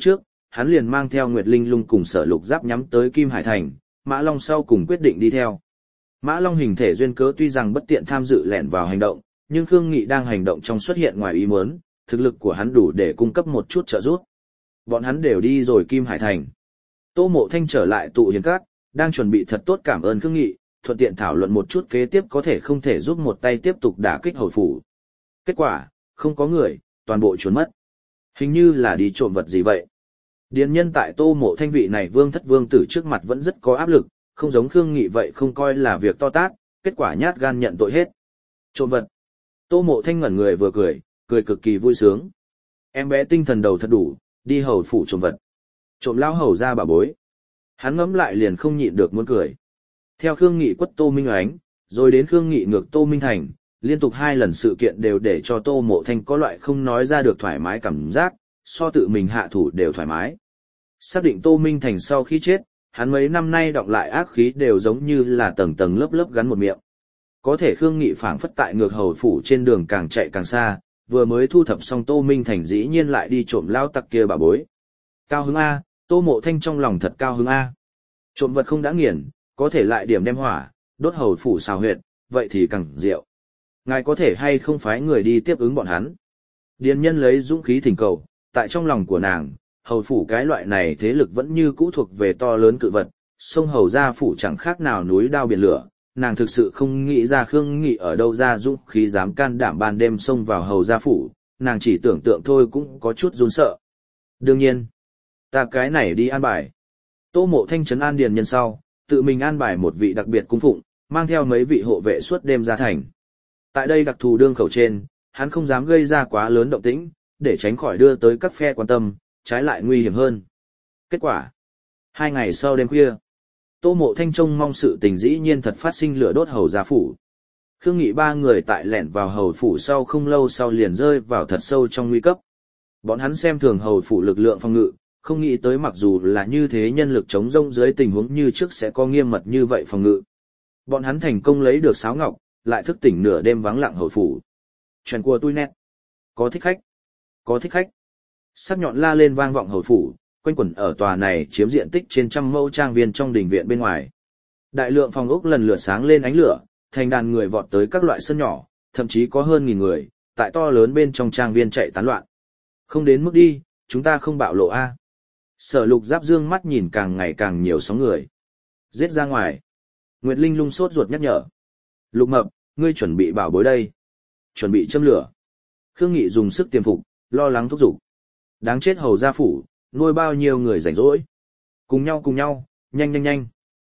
hắn liền mang theo Nguyệt Linh Lung cùng Sở Lục Giáp nhắm tới Kim Hải Thành, Mã Long sau cùng quyết định đi theo. Mã Long hình thể duyên cớ tuy rằng bất tiện tham dự lẻn vào hành động, nhưng Khương Nghị đang hành động trong xuất hiện ngoài ý muốn, thực lực của hắn đủ để cung cấp một chút trợ giúp. Bọn hắn đều đi rồi Kim Hải Thành. Tô Mộ Thanh trở lại tụ hiền các, đang chuẩn bị thật tốt cảm ơn Khương Nghị, thuận tiện thảo luận một chút kế tiếp có thể không thể giúp một tay tiếp tục đả kích Hầu phủ. Kết quả, không có người, toàn bộ trốn mất. Hình như là đi trộm vật gì vậy. Điền nhân tại Tô Mộ Thanh vị này vương thất vương tử trước mặt vẫn rất có áp lực, không giống Khương Nghị vậy không coi là việc to tát, kết quả nhát gan nhận tội hết. Trộm vật. Tô Mộ Thanh ngẩn người vừa cười, cười cực kỳ vui sướng. Em bé tinh thần đầu thật đủ, đi hầu phủ trộm vật. Trộm lão hầu ra bà bối. Hắn ngẫm lại liền không nhịn được muốn cười. Theo Khương Nghị quất Tô Minh Oánh, rồi đến Khương Nghị ngược Tô Minh Thành, liên tục 2 lần sự kiện đều để cho Tô Mộ Thanh có loại không nói ra được thoải mái cảm giác, so tự mình hạ thủ đều thoải mái. Xác định Tô Minh Thành sau khi chết, hắn mấy năm nay đọng lại ác khí đều giống như là tầng tầng lớp lớp gắn một miệng. Có thể Khương Nghị phảng phất tại ngược hầu phủ trên đường càng chạy càng xa, vừa mới thu thập xong Tô Minh Thành dĩ nhiên lại đi trộm lao tặc kia bà bối. Cao hứng A, Tô Mộ Thanh trong lòng thật cao hứng A. Trộm vật không đã nghiền, có thể lại điểm đem hỏa, đốt hầu phủ xào huyệt, vậy thì càng rượu. Ngài có thể hay không phái người đi tiếp ứng bọn hắn. Điền nhân lấy dũng khí thỉnh cầu, tại trong lòng của nàng, hầu phủ cái loại này thế lực vẫn như cũ thuộc về to lớn cự vật, sông hầu gia phủ chẳng khác nào núi đao biển lửa, nàng thực sự không nghĩ ra Khương Nghị ở đâu ra dũng khí dám can đảm ban đêm xông vào hầu gia phủ, nàng chỉ tưởng tượng thôi cũng có chút run sợ. Đương nhiên, ta cái này đi an bài. Tô Mộ Thanh trấn an điền nhân sau, tự mình an bài một vị đặc biệt cung phụng, mang theo mấy vị hộ vệ suốt đêm ra thành. Tại đây đặc thù đương khẩu trên, hắn không dám gây ra quá lớn động tĩnh, để tránh khỏi đưa tới các phe quan tâm, trái lại nguy hiểm hơn. Kết quả, 2 ngày sau đêm khuya, Tô Mộ Thanh trông mong sự tình dĩ nhiên thật phát sinh lửa đốt hầu gia phủ. Khương Nghị 3 người tại lẻn vào hầu phủ sau không lâu sau liền rơi vào thật sâu trong nguy cấp. Bọn hắn xem thường hầu phủ lực lượng phòng ngự, không nghĩ tới mặc dù là như thế nhân lực chống rông dưới tình huống như trước sẽ có nghiêm mật như vậy phòng ngự. Bọn hắn thành công lấy được sáo ngọc, lại thức tỉnh nửa đêm vắng lặng hầu phủ. Chuyện của tôi nét. Có thích khách. Có thích khách. Sắc nhọn la lên vang vọng hầu phủ, quanh quẩn ở tòa này chiếm diện tích trên trăm mẫu trang viên trong đình viện bên ngoài. Đại lượng phòng ốc lần lượt sáng lên ánh lửa, thành đàn người vọt tới các loại sân nhỏ, thậm chí có hơn 1000 người, tại to lớn bên trong trang viên chạy tán loạn. Không đến mức đi, chúng ta không bạo lộ a. Sở Lục Giáp dương mắt nhìn càng ngày càng nhiều sóng người. Giết ra ngoài. Nguyệt Linh Lung sốt ruột nhắc nhở. Lục Mập, ngươi chuẩn bị bảo bối đây. Chuẩn bị châm lửa. Khương Nghị dùng sức tiềm phục, lo lắng thúc giục. Đáng chết hầu gia phủ, nuôi bao nhiêu người rảnh rỗi. Cùng nhau, nhanh.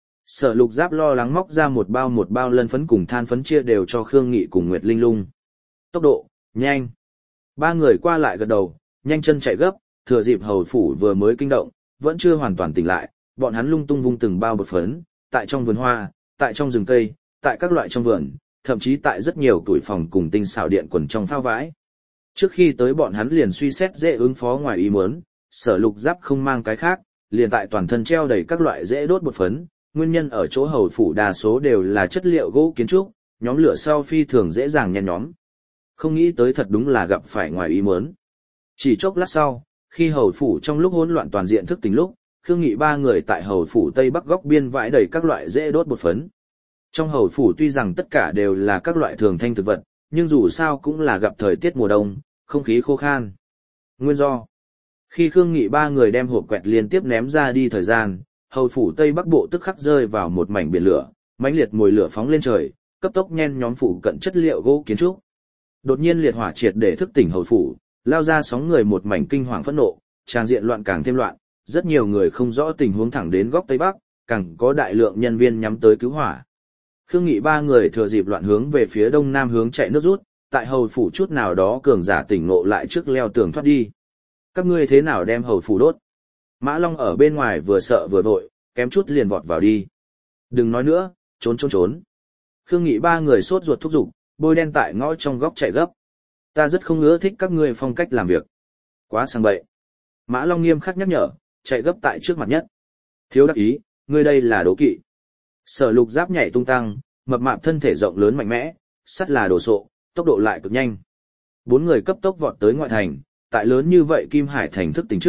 Sở Lục Giáp lo lắng móc ra một bao lân phấn cùng than phấn chia đều cho Khương Nghị cùng Nguyệt Linh Lung. Tốc độ, nhanh. 3 người qua lại gật đầu, nhanh chân chạy gấp, thừa dịp hầu phủ vừa mới kinh động, vẫn chưa hoàn toàn tỉnh lại, bọn hắn lung tung vung từng bao bột phấn, tại trong vườn hoa, tại trong rừng cây, tại các loại trong vườn, thậm chí tại rất nhiều tuổi phòng cùng tinh xảo điện quần trong phao vãi. Trước khi tới bọn hắn liền suy xét dễ ứng phó ngoài ý muốn, Sở Lục Giáp không mang cái khác, liền tại toàn thân treo đầy các loại dễ đốt bột phấn, nguyên nhân ở chỗ hầu phủ đa số đều là chất liệu gỗ kiến trúc, nhóm lửa sau phi thường dễ dàng nhen nhóm. Không nghĩ tới thật đúng là gặp phải ngoài ý muốn. Chỉ chốc lát sau, khi hầu phủ trong lúc hỗn loạn toàn diện thức tỉnh lúc, Khương Nghị 3 người tại hầu phủ tây bắc góc biên vãi đầy các loại dễ đốt bột phấn. Trong hầu phủ tuy rằng tất cả đều là các loại thường thanh thực vật, nhưng dù sao cũng là gặp thời tiết mùa đông, không khí khô khan. Nguyên do: khi Khương Nghị 3 người đem hộp quẹt liên tiếp ném ra đi thời gian, hầu phủ tây bắc bộ tức khắc rơi vào một mảnh biển lửa, mãnh liệt mùi lửa phóng lên trời, cấp tốc nhen nhóm phủ cận chất liệu gỗ kiến trúc. Đột nhiên liệt hỏa triệt để thức tỉnh hầu phủ, lao ra sóng người một mảnh kinh hoàng phẫn nộ, tràng diện loạn càng thêm loạn, rất nhiều người không rõ tình huống thẳng đến góc tây bắc, càng có đại lượng nhân viên nhắm tới cứu hỏa. Khương Nghị 3 người thừa dịp loạn hướng về phía đông nam hướng chạy nước rút, tại hầu phủ chút nào đó cường giả tỉnh ngộ lại trước leo tường thoát đi. Các ngươi thế nào đem hầu phủ đốt? Mã Long ở bên ngoài vừa sợ vừa vội, kém chút liền vọt vào đi. Đừng nói nữa, trốn. Khương Nghị 3 người sốt ruột thúc giục, bôi đen tại ngõ trong góc chạy gấp. Ta rất không ưa thích các ngươi phong cách làm việc. Quá sang bậy. Mã Long nghiêm khắc nhắc nhở, chạy gấp tại trước mặt nhất. Thiếu đắc ý, ngươi đây là đố kỵ. Sở Lục Giáp nhảy tung tăng, mập mạp thân thể rộng lớn mạnh mẽ, sắt là đồ sộ, tốc độ lại cực nhanh. 4 người cấp tốc vọt tới ngoại thành, tại lớn như vậy Kim Hải thành thức tỉnh trước,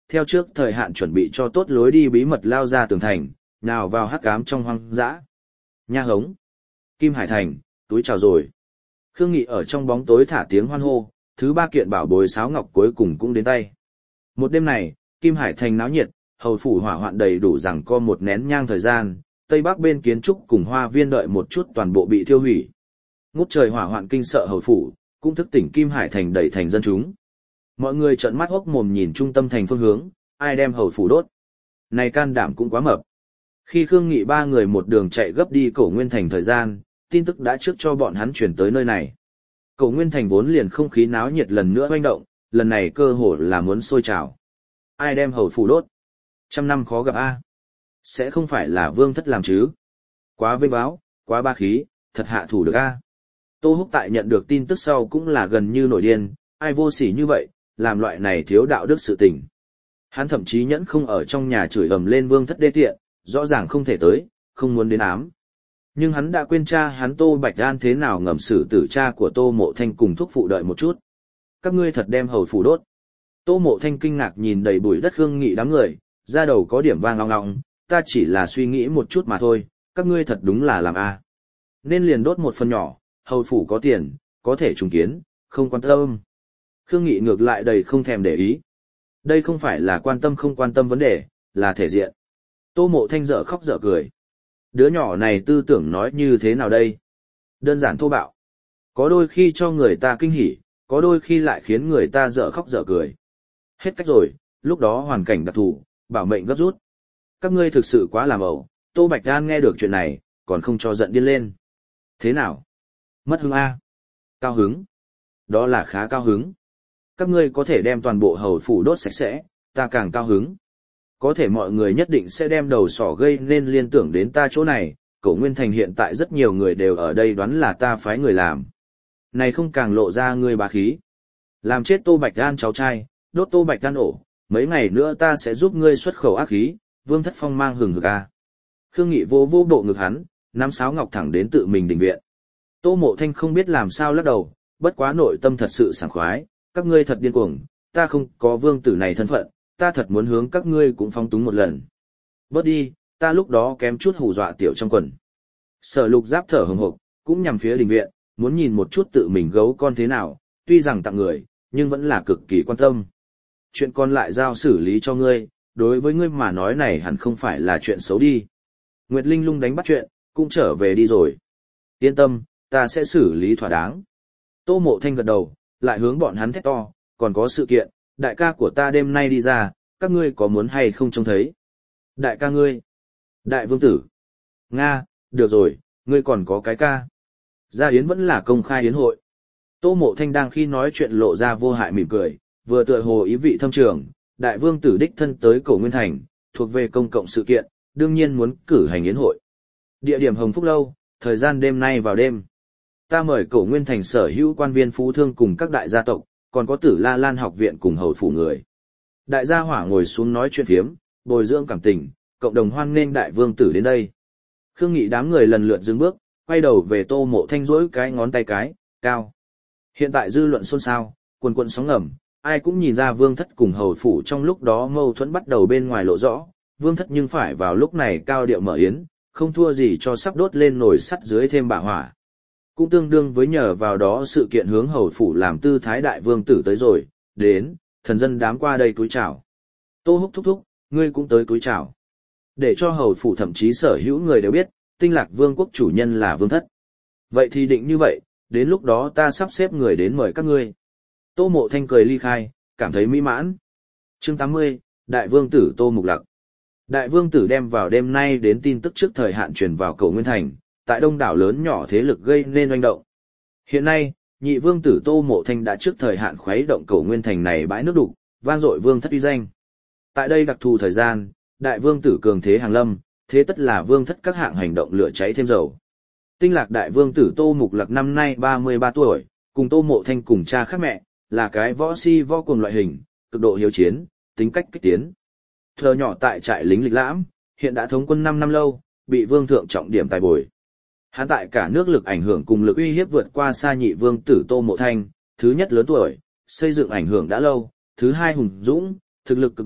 theo trước thời hạn chuẩn bị cho tốt lối đi bí mật lao ra tường thành, nào vào hắc ám trong hoang dã. Nha hống. Kim Hải Thành, túi chào rồi. Khương Nghị ở trong bóng tối thả tiếng hoan hô, thứ 3 kiện bảo bối sáo ngọc cuối cùng cũng đến tay. Một đêm này, Kim Hải Thành náo nhiệt, hầu phủ hỏa hoạn đầy đủ rằng có một nén nhang thời gian, tây bắc bên kiến trúc cùng hoa viên đợi một chút toàn bộ bị thiêu hủy. Ngút trời hỏa hoạn kinh sợ hầu phủ, cũng thức tỉnh Kim Hải Thành đẩy thành dân chúng. Mọi người trợn mắt hốc mồm nhìn trung tâm thành phương hướng, ai đem hầu phủ đốt. Này can đảm cũng quá mập. Khi Khương Nghị 3 người một đường chạy gấp đi Cổ Nguyên Thành thời gian, tin tức đã trước cho bọn hắn chuyển tới nơi này. Cổ Nguyên Thành vốn liền không khí náo nhiệt lần nữa hoành động, lần này cơ hội là muốn sôi trào. Ai đem hầu phủ đốt? 100 năm khó gặp a. Sẽ không phải là Vương Thất làm chứ? Quá vinh báo, quá ba khí, thật hạ thủ được a. Tô Húc tại nhận được tin tức sau cũng là gần như nổi điên, ai vô sỉ như vậy, làm loại này thiếu đạo đức sự tình. Hắn thậm chí nhẫn không ở trong nhà chửi ầm lên Vương Thất đê tiện, rõ ràng không thể tới, không muốn đến ám. Nhưng hắn đã quên cha hắn Tô Bạch An thế nào ngầm xử tử cha của Tô Mộ Thanh cùng thúc phụ đợi một chút. Các ngươi thật đem hầu phủ đốt. Tô Mộ Thanh kinh ngạc nhìn đầy bụi đất Khương Nghị đám người, ra đầu có điểm vang ngọng ngọng, ta chỉ là suy nghĩ một chút mà thôi, các ngươi thật đúng là làm a. Nên liền đốt một phần nhỏ, hầu phủ có tiền, có thể trùng kiến, không quan tâm. Khương Nghị ngược lại đầy không thèm để ý. Đây không phải là quan tâm không quan tâm vấn đề, là thể diện. Tô Mộ Thanh dở khóc dở cười. Đứa nhỏ này tư tưởng nói như thế nào đây? Đơn giản thô bạo. Có đôi khi cho người ta kinh hỉ, có đôi khi lại khiến người ta dở khóc dở cười. Hết cách rồi, lúc đó hoàn cảnh đặc thù, bảo mệnh gấp rút. Các ngươi thực sự quá làm ẩu, Tô Bạch An nghe được chuyện này, còn không cho giận điên lên. Thế nào? Mất hứng a? Cao hứng? Đó là khá cao hứng. Các ngươi có thể đem toàn bộ hầu phủ đốt sạch sẽ, ta càng cao hứng. Có thể mọi người nhất định sẽ đem đầu sỏ gây nên liên tưởng đến ta chỗ này, Cổ Nguyên Thành hiện tại rất nhiều người đều ở đây đoán là ta phái người làm. Này không càng lộ ra ngươi bá khí. Làm chết Tô Bạch An cháu trai, đốt Tô Bạch An ổ, mấy ngày nữa ta sẽ giúp ngươi xuất khẩu ác khí, Vương Thất phong mang hừng hực a. Khương Nghị vô vô bộ ngực hắn, nắm sáo ngọc thẳng đến tự mình đình viện. Tô Mộ Thanh không biết làm sao lắc đầu, bất quá nội tâm thật sự sảng khoái, các ngươi thật điên cuồng, ta không có vương tử này thân phận, ta thật muốn hướng các ngươi cũng phong túng một lần. Bớt đi, ta lúc đó kém chút hù dọa tiểu trong quần. Sở Lục Giáp thở hừng hực, cũng nhằm phía đình viện, muốn nhìn một chút tự mình gấu con thế nào, tuy rằng tặng người, nhưng vẫn là cực kỳ quan tâm. Chuyện còn lại giao xử lý cho ngươi, đối với ngươi mà nói này hẳn không phải là chuyện xấu đi. Nguyệt Linh lung đánh bắt chuyện, cũng trở về đi rồi. Yên tâm, ta sẽ xử lý thỏa đáng. Tô Mộ Thanh gật đầu, lại hướng bọn hắn thét to, còn có sự kiện, đại ca của ta đêm nay đi ra, các ngươi có muốn hay không trông thấy? Đại ca ngươi? Đại vương tử? Nga, được rồi, ngươi còn có cái ca. Gia yến vẫn là công khai yến hội. Tô Mộ Thanh đang khi nói chuyện lộ ra vô hại mỉm cười, vừa tựa hồ ý vị thâm trường, đại vương tử đích thân tới Cổ Nguyên Thành, thuộc về công cộng sự kiện, đương nhiên muốn cử hành yến hội. Địa điểm Hồng Phúc Lâu, thời gian đêm nay vào đêm. Ta mời Cổ Nguyên Thành sở hữu quan viên phú thương cùng các đại gia tộc, còn có Tử La Lan học viện cùng hầu phủ người. Đại gia hỏa ngồi xuống nói chuyện phiếm, bồi dưỡng cảm tình, cộng đồng hoan nghênh đại vương tử đến đây. Khương Nghị đám người lần lượt dừng bước, quay đầu về Tô Mộ Thanh rỗi cái ngón tay cái, cao. Hiện tại dư luận xôn xao, quần quần sóng ngầm, ai cũng nhìn ra Vương Thất cùng hầu phủ trong lúc đó mâu thuẫn bắt đầu bên ngoài lộ rõ, Vương Thất nhưng phải vào lúc này cao điệu mở yến, không thua gì cho sắp đốt lên nồi sắt dưới thêm bạ hỏa. Cũng tương đương với nhờ vào đó sự kiện hướng hầu phủ làm tư thái đại vương tử tới rồi, đến, thần dân đám qua đây cúi chào. Tô Húc thúc thúc, ngươi cũng tới cúi chào. Để cho hầu phủ thậm chí sở hữu người đều biết, Tinh Lạc Vương quốc chủ nhân là Vương Thất. Vậy thì định như vậy, đến lúc đó ta sắp xếp người đến mời các ngươi. Tô Mộ Thanh cười ly khai, cảm thấy mỹ mãn. Chương 80, Đại Vương tử Tô Mục Lặc. Đại Vương tử đem vào đêm nay đến tin tức trước thời hạn truyền vào Cổ Nguyên Thành, tại đông đảo lớn nhỏ thế lực gây nên oanh động. Hiện nay, nhị vương tử Tô Mộ Thanh đã trước thời hạn khuấy động Cổ Nguyên Thành này bãi nước đục, vang dội Vương Thất uy danh. Tại đây đặc thù thời gian, đại vương tử cường thế hàng lâm, thế tất là Vương Thất các hạng hành động lửa cháy thêm dầu. Tinh Lạc đại vương tử Tô Mục Lặc năm nay 33 tuổi, cùng Tô Mộ Thanh cùng cha khác mẹ, là cái võ si võ cùng loại hình, cực độ hiếu chiến, tính cách kích tiến. Thờ nhỏ tại trại lính lịch lãm, hiện đã thống quân 5 năm lâu, bị vương thượng trọng điểm tài bồi. Hắn tại cả nước lực ảnh hưởng cùng lực uy hiếp vượt qua xa nhị vương tử Tô Mộ Thanh, thứ nhất lớn tuổi, xây dựng ảnh hưởng đã lâu, thứ hai hùng dũng, thực lực cực mạnh,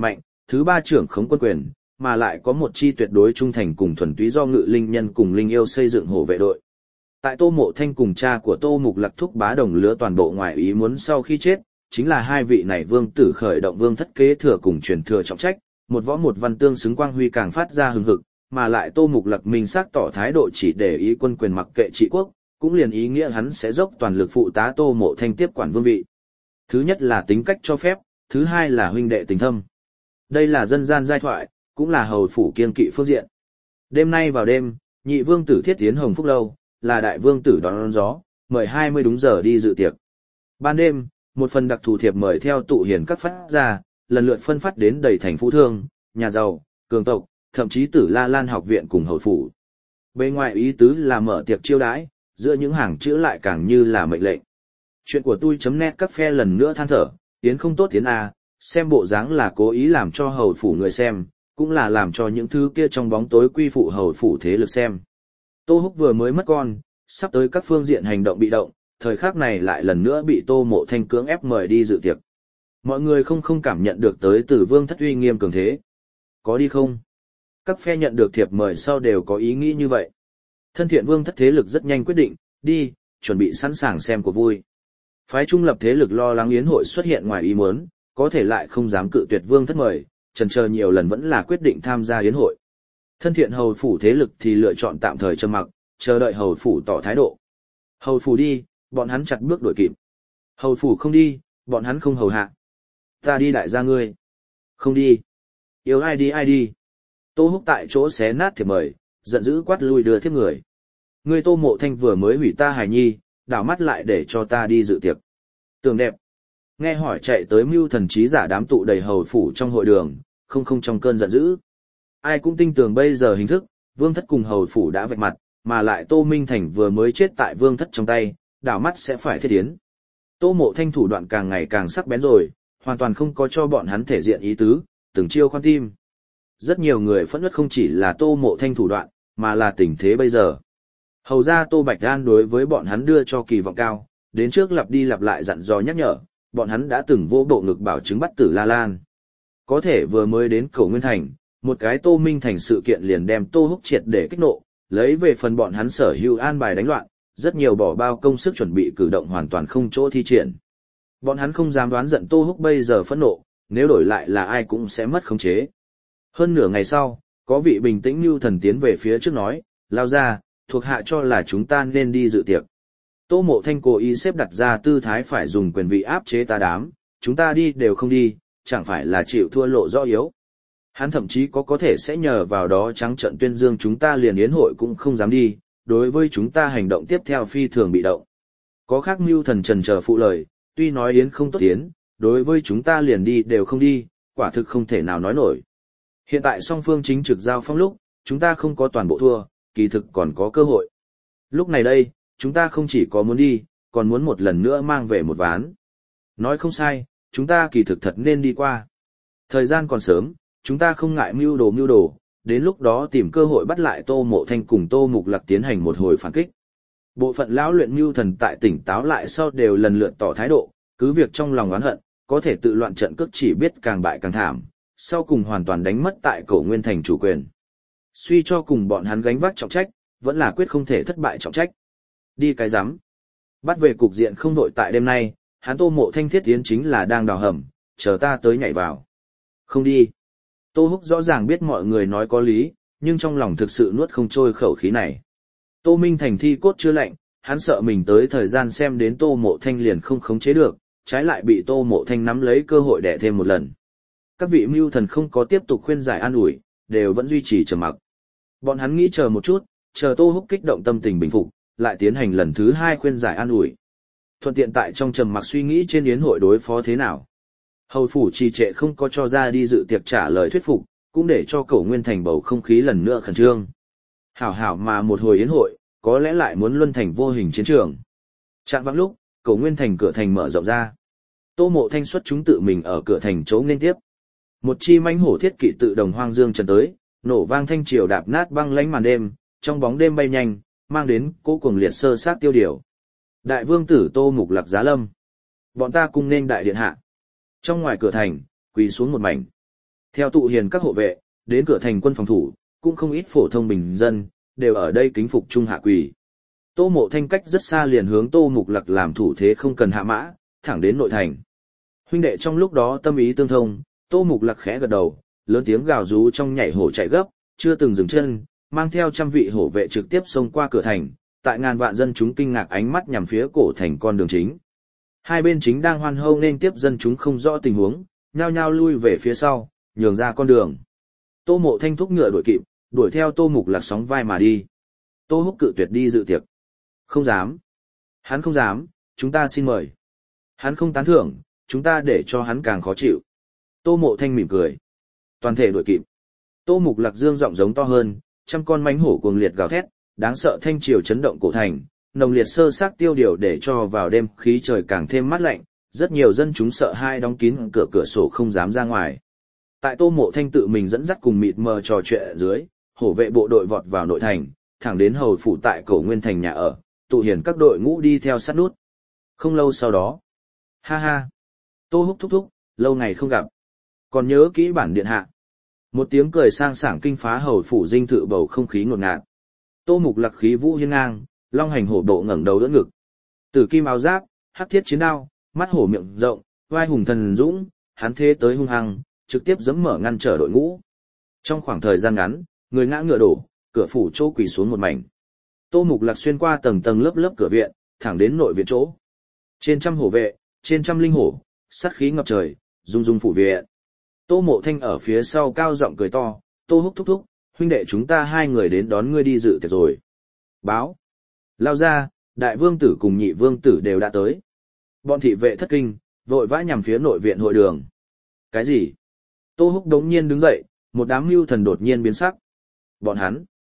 thứ ba trưởng khống quân quyền, mà lại có một chi tuyệt đối trung thành cùng thuần túy do Ngự Linh Nhân cùng Linh Yêu xây dựng hổ vệ đội. Tại Tô Mộ Thanh cùng cha của Tô Mục Lạc thúc bá đồng lứa toàn bộ ngoài ý muốn sau khi chết, chính là hai vị này vương tử khởi động vương thất kế thừa cùng truyền thừa trọng trách, một võ một văn tương xứng quang huy càng phát ra hừng hực, mà lại Tô Mục Lạc minh xác tỏ thái độ chỉ để ý quân quyền mặc kệ trị quốc, cũng liền ý nghĩa hắn sẽ dốc toàn lực phụ tá Tô Mộ Thanh tiếp quản vương vị. Thứ nhất là tính cách cho phép, thứ hai là huynh đệ tình thâm. Đây là dân gian giai thoại, cũng là hầu phủ kiên kỵ phương diện. Đêm nay vào đêm, nhị vương tử thiết tiến Hồng Phúc Lâu, là đại vương tử đón gió, mời 20 đúng giờ đi dự tiệc. Ban đêm, một phần đặc thù thiệp mời theo tụ hiền các phát ra, lần lượt phân phát đến đầy thành phú thương, nhà giàu, cường tộc, thậm chí Tử La Lan học viện cùng hầu phủ. Bên ngoài ý tứ là mở tiệc chiêu đãi, giữa những hàng chữ lại càng như là mệnh lệnh. Chuyện của tôi.net các phe lần nữa than thở, tiến không tốt tiến A, xem bộ dáng là cố ý làm cho hầu phủ người xem, cũng là làm cho những thứ kia trong bóng tối quy phụ hầu phủ thế lực xem. Tô Húc vừa mới mất con, sắp tới các phương diện hành động bị động, thời khắc này lại lần nữa bị Tô Mộ Thanh cưỡng ép mời đi dự tiệc. Mọi người không cảm nhận được tới từ vương thất uy nghiêm cường thế. Có đi không? Các phe nhận được thiệp mời sau đều có ý nghĩ như vậy. Thân thiện vương thất thế lực rất nhanh quyết định, đi, chuẩn bị sẵn sàng xem của vui. Phái trung lập thế lực lo lắng yến hội xuất hiện ngoài ý muốn, có thể lại không dám cự tuyệt vương thất mời, chần chờ nhiều lần vẫn là quyết định tham gia yến hội. Thân thiện hầu phủ thế lực thì lựa chọn tạm thời trầm mặc, chờ đợi hầu phủ tỏ thái độ. Hầu phủ đi, bọn hắn chặt bước đuổi kịp. Hầu phủ không đi, bọn hắn không hầu hạ. Ta đi đại gia ngươi. Không đi. Yêu ai đi ai đi. Tô Húc tại chỗ xé nát thiệp mời, giận dữ quát lui đưa thiếp người. Ngươi Tô Mộ Thanh vừa mới hủy ta hài nhi, đảo mắt lại để cho ta đi dự tiệc. Tưởng đẹp. Nghe hỏi chạy tới mưu thần trí giả đám tụ đầy hầu phủ trong hội đường, không trong cơn giận dữ. Ai cũng tin tưởng bây giờ hình thức, vương thất cùng hầu phủ đã vạch mặt, mà lại Tô Minh Thành vừa mới chết tại vương thất trong tay, đảo mắt sẽ phải thiết tiến. Tô Mộ Thanh thủ đoạn càng ngày càng sắc bén rồi, hoàn toàn không có cho bọn hắn thể diện ý tứ, từng chiêu khoan tim. Rất nhiều người phẫn nộ không chỉ là Tô Mộ Thanh thủ đoạn, mà là tình thế bây giờ. Hầu ra Tô Bạch An đối với bọn hắn đưa cho kỳ vọng cao, đến trước lặp đi lặp lại dặn dò nhắc nhở, bọn hắn đã từng vô bộ ngực bảo chứng bắt Tử La Lan. Có thể vừa mới đến Cổ Nguyên Thành, một cái Tô Minh Thành sự kiện liền đem Tô Húc triệt để kích nộ, lấy về phần bọn hắn sở hữu an bài đánh loạn, rất nhiều bỏ bao công sức chuẩn bị cử động hoàn toàn không chỗ thi triển. Bọn hắn không dám đoán giận Tô Húc bây giờ phẫn nộ, nếu đổi lại là ai cũng sẽ mất khống chế. Hơn nửa ngày sau, có vị bình tĩnh như thần tiến về phía trước nói, lao ra, thuộc hạ cho là chúng ta nên đi dự tiệc. Tô Mộ Thanh cố ý xếp đặt ra tư thái phải dùng quyền vị áp chế ta đám, chúng ta đi đều không đi, chẳng phải là chịu thua lộ rõ yếu. Hắn thậm chí có thể sẽ nhờ vào đó trắng trợn tuyên dương chúng ta liền yến hội cũng không dám đi, đối với chúng ta hành động tiếp theo phi thường bị động. Có khác mưu thần trần chờ phụ lời, tuy nói yến không tốt tiến, đối với chúng ta liền đi đều không đi, quả thực không thể nào nói nổi. Hiện tại song phương chính trực giao phong lúc, chúng ta không có toàn bộ thua, kỳ thực còn có cơ hội. Lúc này đây, chúng ta không chỉ có muốn đi, còn muốn một lần nữa mang về một ván. Nói không sai, chúng ta kỳ thực thật nên đi qua. Thời gian còn sớm, chúng ta không ngại mưu đồ, đến lúc đó tìm cơ hội bắt lại Tô Mộ Thanh cùng Tô Mục Lạc tiến hành một hồi phản kích. Bộ phận lão luyện mưu thần tại tỉnh táo lại sau đều lần lượt tỏ thái độ, cứ việc trong lòng oán hận, có thể tự loạn trận cước chỉ biết càng bại càng thảm, sau cùng hoàn toàn đánh mất tại Cổ Nguyên Thành chủ quyền. Suy cho cùng bọn hắn gánh vác trọng trách, vẫn là quyết không thể thất bại trọng trách. Đi cái rắm. Bắt về cục diện không đội tại đêm nay, hắn Tô Mộ Thanh thiết tiến chính là đang đào hầm, chờ ta tới nhảy vào. Không đi. Tô Húc rõ ràng biết mọi người nói có lý, nhưng trong lòng thực sự nuốt không trôi khẩu khí này. Tô Minh Thành thi cốt chưa lạnh, hắn sợ mình tới thời gian xem đến Tô Mộ Thanh liền không khống chế được, trái lại bị Tô Mộ Thanh nắm lấy cơ hội đẻ thêm một lần. Các vị mưu thần không có tiếp tục khuyên giải an ủi, đều vẫn duy trì trầm mặc. Bọn hắn nghĩ chờ một chút, chờ Tô Húc kích động tâm tình bình phục, lại tiến hành lần thứ 2 khuyên giải an ủi. Thuận tiện tại trong trầm mặc suy nghĩ trên yến hội đối phó thế nào. Hầu phủ trì trệ không có cho ra đi dự tiệc trả lời thuyết phục, cũng để cho Cổ Nguyên Thành bầu không khí lần nữa khẩn trương. Hảo mà một hồi yến hội, có lẽ lại muốn luân thành vô hình chiến trường. Trạng vãng lúc, Cổ Nguyên Thành cửa thành mở rộng ra. Tô Mộ Thanh xuất chúng tự mình ở cửa thành chỗ nên tiếp. Một chi mãnh hổ thiết kỵ tự đồng hoang dương trần tới, nổ vang thanh triều đạp nát băng lãnh màn đêm, trong bóng đêm bay nhanh, mang đến cỗ cuồng liệt sơ sát tiêu điều. Đại vương tử Tô Mục Lạc giá lâm. Bọn ta cùng nên đại điện hạ. Trong ngoài cửa thành, quỳ xuống một mảnh. Theo tụ hiền các hộ vệ, đến cửa thành quân phòng thủ, cũng không ít phổ thông bình dân, đều ở đây kính phục trung hạ quỳ. Tô Mộ Thanh cách rất xa liền hướng Tô Mục Lặc làm thủ thế không cần hạ mã, thẳng đến nội thành. Huynh đệ trong lúc đó tâm ý tương thông, Tô Mục Lặc khẽ gật đầu, lớn tiếng gào rú trong nhảy hổ chạy gấp, chưa từng dừng chân, mang theo trăm vị hổ vệ trực tiếp xông qua cửa thành, tại ngàn vạn dân chúng kinh ngạc ánh mắt nhằm phía cổ thành con đường chính. Hai bên chính đang hoan hô nên tiếp dân chúng không rõ tình huống, nhao nhao lui về phía sau, nhường ra con đường. Tô Mộ Thanh thúc ngựa đuổi kịp, đuổi theo Tô Mục Lặc sóng vai mà đi. Tô Húc cự tuyệt đi dự tiệc. Không dám. Hắn không dám, chúng ta xin mời. Hắn không tán thưởng, chúng ta để cho hắn càng khó chịu. Tô Mộ Thanh mỉm cười. Toàn thể đuổi kịp. Tô Mục Lặc dương giọng giống to hơn, trăm con mãnh hổ cuồng liệt gào thét, đáng sợ thanh triều chấn động cổ thành, nồng liệt sơ xác tiêu điều để cho vào đêm khí trời càng thêm mát lạnh, rất nhiều dân chúng sợ hai đóng kín cửa sổ không dám ra ngoài. Tại Tô Mộ Thanh tự mình dẫn dắt cùng mịt mờ trò chuyện ở dưới, hổ vệ bộ đội vọt vào nội thành, thẳng đến hầu phủ tại Cổ Nguyên thành nhà ở, tụ hiền các đội ngũ đi theo sát nút. Không lâu sau đó, ha ha, Tô Húc thúc thúc, lâu ngày không gặp, còn nhớ kỹ bản điện hạ. Một tiếng cười sang sảng kinh phá hầu phủ dinh thự bầu không khí ngột ngạt. Tô Mục Lặc khí vũ hiên ngang, long hành hổ độ ngẩng đầu đỡ ngực. Tử kim áo giáp, hắc thiết chiến đao, mắt hổ miệng rộng, vai hùng thần dũng, hắn thế tới hung hăng, trực tiếp giẫm mở ngăn trở đội ngũ. Trong khoảng thời gian ngắn, người ngã ngựa đổ, cửa phủ chỗ quỳ xuống một mảnh. Tô Mục Lặc xuyên qua tầng tầng lớp lớp cửa viện, thẳng đến nội viện chỗ. Trên trăm hổ vệ, trên trăm linh hổ, sát khí ngập trời, rung rung phủ viện. Tô Mộ Thanh ở phía sau cao giọng cười to, Tô Húc thúc thúc, huynh đệ chúng ta hai người đến đón ngươi đi dự tiệc rồi. Báo. Lao ra, đại vương tử cùng nhị vương tử đều đã tới. Bọn thị vệ thất kinh, vội vã nhằm phía nội viện hội đường. Cái gì? Tô Húc đống nhiên đứng dậy, một đám mưu thần đột nhiên biến sắc. Bọn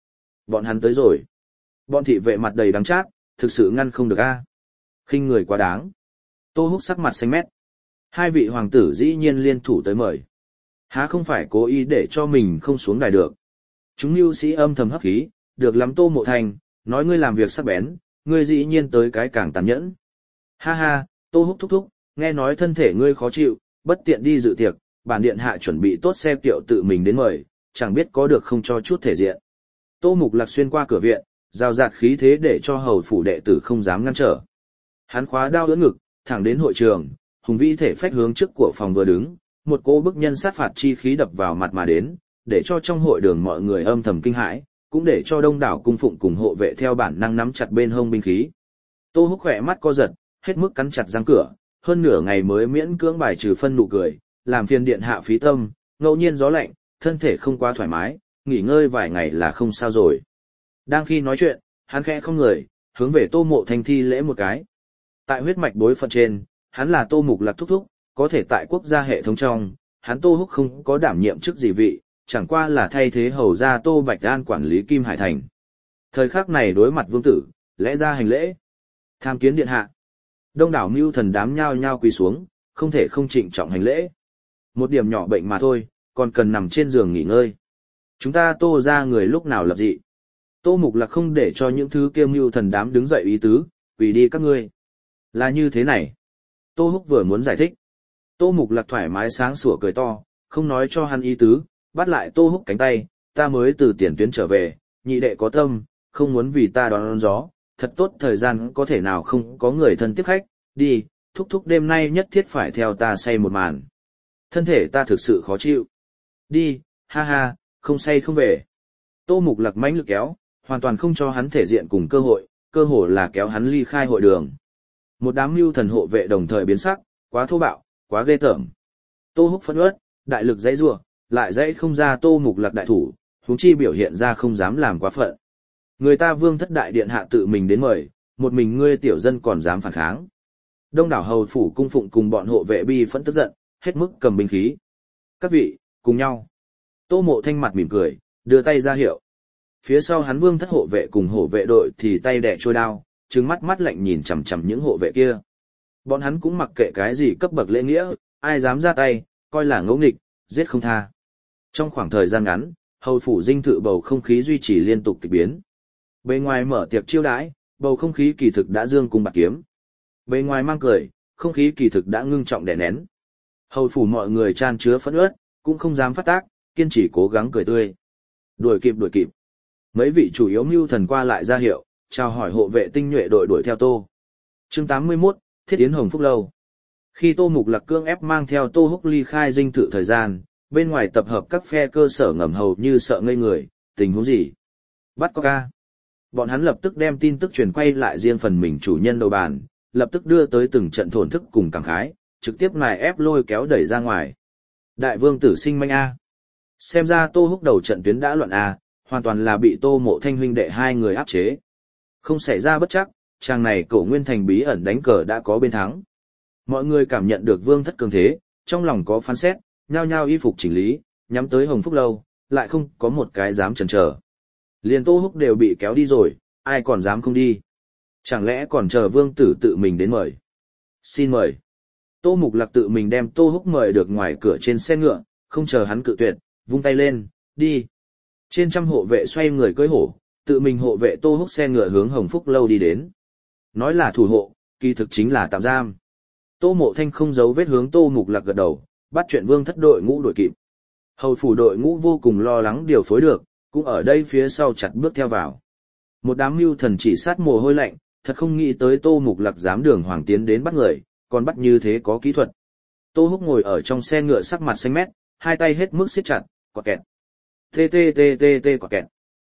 hắn tới rồi. Bọn thị vệ mặt đầy đắng chát, thực sự ngăn không được a. Khinh người quá đáng. Tô Húc sắc mặt xanh mét. Hai vị hoàng tử dĩ nhiên liên thủ tới mời. Há không phải cố ý để cho mình không xuống đài được. Chúng mưu sĩ âm thầm hấp khí, được lắm Tô Mộ Thanh, nói ngươi làm việc sắc bén, ngươi dĩ nhiên tới cái càng tàn nhẫn. Ha ha, Tô Húc thúc thúc, nghe nói thân thể ngươi khó chịu, bất tiện đi dự tiệc, bản điện hạ chuẩn bị tốt xe kiệu tự mình đến mời, chẳng biết có được không cho chút thể diện. Tô Mục Lặc xuyên qua cửa viện, rào rạt khí thế để cho hầu phủ đệ tử không dám ngăn trở. Hắn khóa đao đỡ ngực, thẳng đến hội trường, hùng vĩ thể phách hướng trước của phòng vừa đứng, một cỗ bức nhân sát phạt chi khí đập vào mặt mà đến, để cho trong hội đường mọi người âm thầm kinh hãi, cũng để cho đông đảo cung phụng cùng hộ vệ theo bản năng nắm chặt bên hông binh khí. Tô Húc khỏe mắt co giật, hết mức cắn chặt răng cửa, hơn nửa ngày mới miễn cưỡng bài trừ phân nụ cười, làm phiền điện hạ phí tâm, ngẫu nhiên gió lạnh, thân thể không quá thoải mái, nghỉ ngơi vài ngày là không sao rồi. Đang khi nói chuyện, hắn khẽ không người, hướng về Tô Mộ Thanh thi lễ một cái. Tại huyết mạch bối phận trên, hắn là Tô Mục Lặc thúc thúc, có thể tại quốc gia hệ thống trong, hắn Tô Húc không có đảm nhiệm chức gì vị, chẳng qua là thay thế hầu gia Tô Bạch An quản lý Kim Hải Thành. Thời khắc này đối mặt vương tử, lẽ ra hành lễ. Tham kiến điện hạ. Đông đảo mưu thần đám nhao nhao quỳ xuống, không thể không trịnh trọng hành lễ. Một điểm nhỏ bệnh mà thôi, còn cần nằm trên giường nghỉ ngơi. Chúng ta Tô ra người lúc nào lập dị. Tô Mục Lặc không để cho những thứ kiêm mưu thần đám đứng dậy ý tứ, quỳ đi các ngươi. Là như thế này. Tô Húc vừa muốn giải thích. Tô Mục Lặc thoải mái sáng sủa cười to, không nói cho hắn ý tứ, bắt lại Tô Húc cánh tay, ta mới từ tiền tuyến trở về, nhị đệ có tâm, không muốn vì ta đón gió, thật tốt thời gian có thể nào không có người thân tiếp khách, đi, thúc thúc đêm nay nhất thiết phải theo ta say một màn. Thân thể ta thực sự khó chịu. Đi, ha ha, không say không về. Tô Mục Lặc mãnh lực kéo, hoàn toàn không cho hắn thể diện cùng cơ hội là kéo hắn ly khai hội đường. Một đám mưu thần hộ vệ đồng thời biến sắc, quá thô bạo, quá ghê tởm. Tô Húc phẫn uất, đại lực dãy rủa, lại dãy không ra Tô Mục Lặc đại thủ, huống chi biểu hiện ra không dám làm quá phận. Người ta vương thất đại điện hạ tự mình đến mời, một mình ngươi tiểu dân còn dám phản kháng. Đông đảo hầu phủ cung phụng cùng bọn hộ vệ bi phẫn tức giận, hết mức cầm binh khí. Các vị, cùng nhau. Tô Mộ Thanh mặt mỉm cười, đưa tay ra hiệu. Phía sau hắn vương thất hộ vệ cùng hộ vệ đội thì tay đẻ trôi đao, trừng mắt mắt lạnh nhìn chằm chằm những hộ vệ kia. Bọn hắn cũng mặc kệ cái gì cấp bậc lễ nghĩa, ai dám ra tay, coi là ngỗ nghịch, giết không tha. Trong khoảng thời gian ngắn, hầu phủ dinh thự bầu không khí duy trì liên tục kỳ biến. Bề ngoài mở tiệc chiêu đãi, bầu không khí kỳ thực đã dương cung bạc kiếm. Bề ngoài mang cười, không khí kỳ thực đã ngưng trọng đè nén. Hầu phủ mọi người chan chứa phẫn uất, cũng không dám phát tác, kiên trì cố gắng cười tươi. Đuổi kịp. Mấy vị chủ yếu mưu thần qua lại ra hiệu, chào hỏi hộ vệ tinh nhuệ đội đuổi theo Tô. Chương 81, Thiết Yến Hồng Phúc Lâu. Khi Tô Mục Lạc cưỡng ép mang theo Tô Húc ly khai dinh thự thời gian, bên ngoài tập hợp các phe cơ sở ngầm hầu như sợ ngây người, tình huống gì? Bắt có ca. Bọn hắn lập tức đem tin tức truyền quay lại riêng phần mình chủ nhân đầu bàn, lập tức đưa tới từng trận thổn thức cùng cảm khái, trực tiếp nài ép lôi kéo đẩy ra ngoài. Đại vương tử sinh manh A. Xem ra Tô Húc đầu trận tuyến đã loạn A, hoàn toàn là bị Tô Mộ Thanh huynh đệ hai người áp chế. Không xảy ra bất chắc, chàng này Cổ Nguyên Thành bí ẩn đánh cờ đã có bên thắng. Mọi người cảm nhận được vương thất cường thế, trong lòng có phán xét, nhao nhao y phục chỉnh lý, nhắm tới Hồng Phúc Lâu, lại không có một cái dám chần chờ. Liền Tô Húc đều bị kéo đi rồi, ai còn dám không đi? Chẳng lẽ còn chờ vương tử tự mình đến mời? Xin mời. Tô Mục Lạc tự mình đem Tô Húc mời được ngoài cửa trên xe ngựa, không chờ hắn cự tuyệt, vung tay lên, đi. Trên trăm hộ vệ xoay người cưỡi hổ, tự mình hộ vệ Tô Húc xe ngựa hướng Hồng Phúc Lâu đi đến. Nói là thủ hộ, kỳ thực chính là tạm giam. Tô Mộ Thanh không giấu vết hướng Tô Mục Lạc gật đầu, bắt chuyện vương thất đội ngũ đuổi kịp. Hầu phủ đội ngũ vô cùng lo lắng điều phối được, cũng ở đây phía sau chặt bước theo vào. Một đám mưu thần chỉ sát mồ hôi lạnh, thật không nghĩ tới Tô Mục Lạc dám đường hoàng tiến đến bắt người, còn bắt như thế có kỹ thuật. Tô Húc ngồi ở trong xe ngựa sắc mặt xanh mét, hai tay hết mức siết chặt, quạt kẹt. Tê quạt kẹt.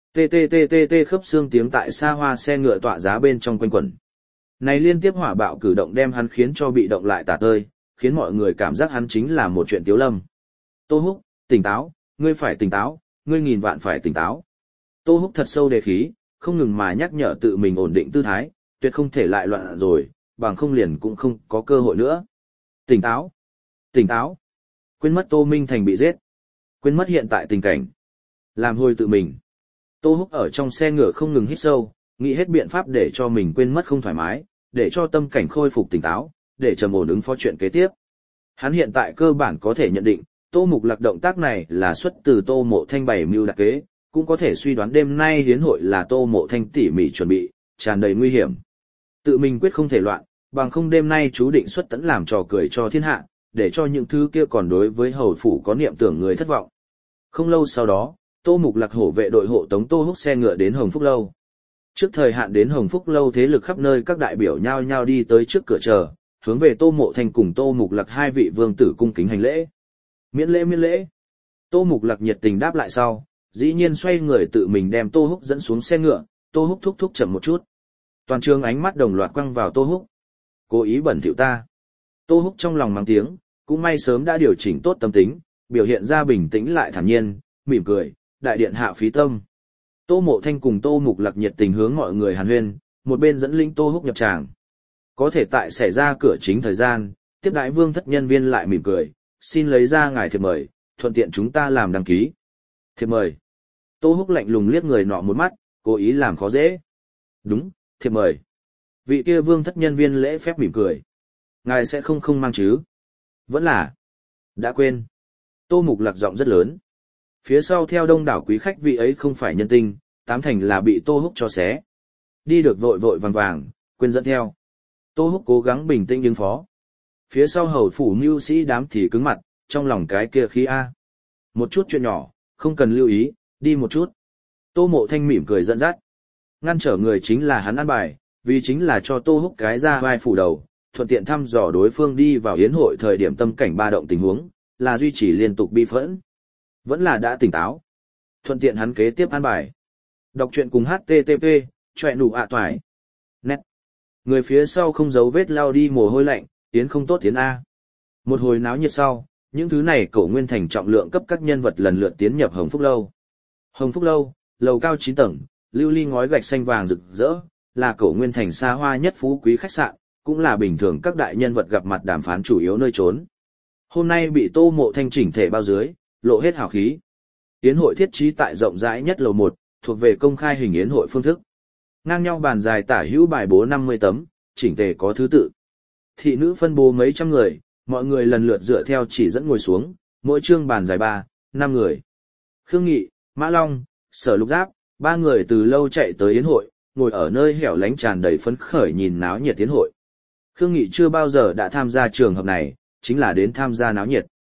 Tê khớp xương tiếng tại xa hoa xe ngựa tọa giá bên trong quanh quẩn. Này liên tiếp hỏa bạo cử động đem hắn khiến cho bị động lại tả tơi, khiến mọi người cảm giác hắn chính là một chuyện tiếu lâm. Tô Húc, tỉnh táo, ngươi phải tỉnh táo, ngươi nghìn vạn phải tỉnh táo. Tô Húc thật sâu đề khí, không ngừng mà nhắc nhở tự mình ổn định tư thái, tuyệt không thể lại loạn rồi, bằng không liền cũng không có cơ hội nữa. Tỉnh táo, tỉnh táo. Quên mất Tô Minh Thành bị giết, quên mất hiện tại tình cảnh. Làm hồi tự mình. Tô Húc ở trong xe ngựa không ngừng hít sâu, nghĩ hết biện pháp để cho mình quên mất không thoải mái, để cho tâm cảnh khôi phục tỉnh táo, để trầm ổn ứng phó chuyện kế tiếp. Hắn hiện tại cơ bản có thể nhận định, Tô Mục Lạc động tác này là xuất từ Tô Mộ Thanh bày mưu đặc kế, cũng có thể suy đoán đêm nay hiến hội là Tô Mộ Thanh tỉ mỉ chuẩn bị, tràn đầy nguy hiểm. Tự mình quyết không thể loạn, bằng không đêm nay chú định xuất tẫn làm trò cười cho thiên hạ, để cho những thứ kia còn đối với hầu phủ có niệm tưởng người thất vọng. Không lâu sau đó, Tô Mục Lạc hổ vệ đội hộ tống Tô Húc xe ngựa đến Hồng Phúc Lâu. Trước thời hạn đến Hồng Phúc Lâu thế lực khắp nơi các đại biểu nhao nhao đi tới trước cửa chờ, hướng về Tô Mộ Thanh cùng Tô Mục Lạc hai vị vương tử cung kính hành lễ. Miễn lễ. Tô Mục Lạc nhiệt tình đáp lại sau, dĩ nhiên xoay người tự mình đem Tô Húc dẫn xuống xe ngựa, Tô Húc thúc chậm một chút. Toàn trường ánh mắt đồng loạt quăng vào Tô Húc. Cố ý bẩn thỉu ta. Tô Húc trong lòng mắng tiếng, cũng may sớm đã điều chỉnh tốt tâm tính, biểu hiện ra bình tĩnh lại thản nhiên, mỉm cười, đại điện hạ phí tâm. Tô Mộ Thanh cùng Tô Mục Lạc nhiệt tình hướng mọi người hàn huyên, một bên dẫn linh Tô Húc nhập tràng. Có thể tại xảy ra cửa chính thời gian, tiếp đãi vương thất nhân viên lại mỉm cười, xin lấy ra ngài thiệp mời, thuận tiện chúng ta làm đăng ký. Thiệp mời. Tô Húc lạnh lùng liếc người nọ một mắt, cố ý làm khó dễ. Đúng, thiệp mời. Vị kia vương thất nhân viên lễ phép mỉm cười. Ngài sẽ không mang chứ? Vẫn là. Đã quên. Tô Mục Lạc giọng rất lớn. Phía sau theo đông đảo quý khách vị ấy không phải nhân tinh, tám thành là bị Tô Húc cho xé. Đi được vội vàng, quên dẫn theo. Tô Húc cố gắng bình tĩnh ứng phó. Phía sau hầu phủ mưu sĩ đám thì cứng mặt, trong lòng cái kia khí A. Một chút chuyện nhỏ, không cần lưu ý, đi một chút. Tô Mộ Thanh mỉm cười dẫn dắt. Ngăn trở người chính là hắn ăn bài, vì chính là cho Tô Húc cái ra vai phủ đầu, thuận tiện thăm dò đối phương đi vào yến hội thời điểm tâm cảnh ba động tình huống, là duy trì liên tục bi phẫn. Vẫn là đã tỉnh táo. Thuận tiện hắn kế tiếp ăn bài. Đọc truyện cùng HTTP, chọe nụ toải. Nét. Người phía sau không giấu vết lao đi mồ hôi lạnh, tiến không tốt tiến A. Một hồi náo nhiệt sau, những thứ này Cổ Nguyên Thành trọng lượng cấp các nhân vật lần lượt tiến nhập Hồng Phúc Lâu. Hồng Phúc Lâu, lầu cao 9 tầng, lưu ly ngói gạch xanh vàng rực rỡ, là Cổ Nguyên Thành xa hoa nhất phú quý khách sạn, cũng là bình thường các đại nhân vật gặp mặt đàm phán chủ yếu nơi trốn. Hôm nay bị Tô Mộ Thanh chỉnh thể bao dưới, lộ hết hào khí. Yến hội thiết trí tại rộng rãi nhất lầu 1, thuộc về công khai hình yến hội phương thức. Ngang nhau bàn dài tả hữu bài bố 50 tấm, chỉnh tề có thứ tự. Thị nữ phân bố mấy trăm người, mọi người lần lượt dựa theo chỉ dẫn ngồi xuống, mỗi chương bàn dài 3, 5 người. Khương Nghị, Mã Long, Sở Lục Giáp, 3 người từ lâu chạy tới yến hội, ngồi ở nơi hẻo lánh tràn đầy phấn khởi nhìn náo nhiệt yến hội. Khương Nghị chưa bao giờ đã tham gia trường hợp này, chính là đến tham gia náo nhiệt.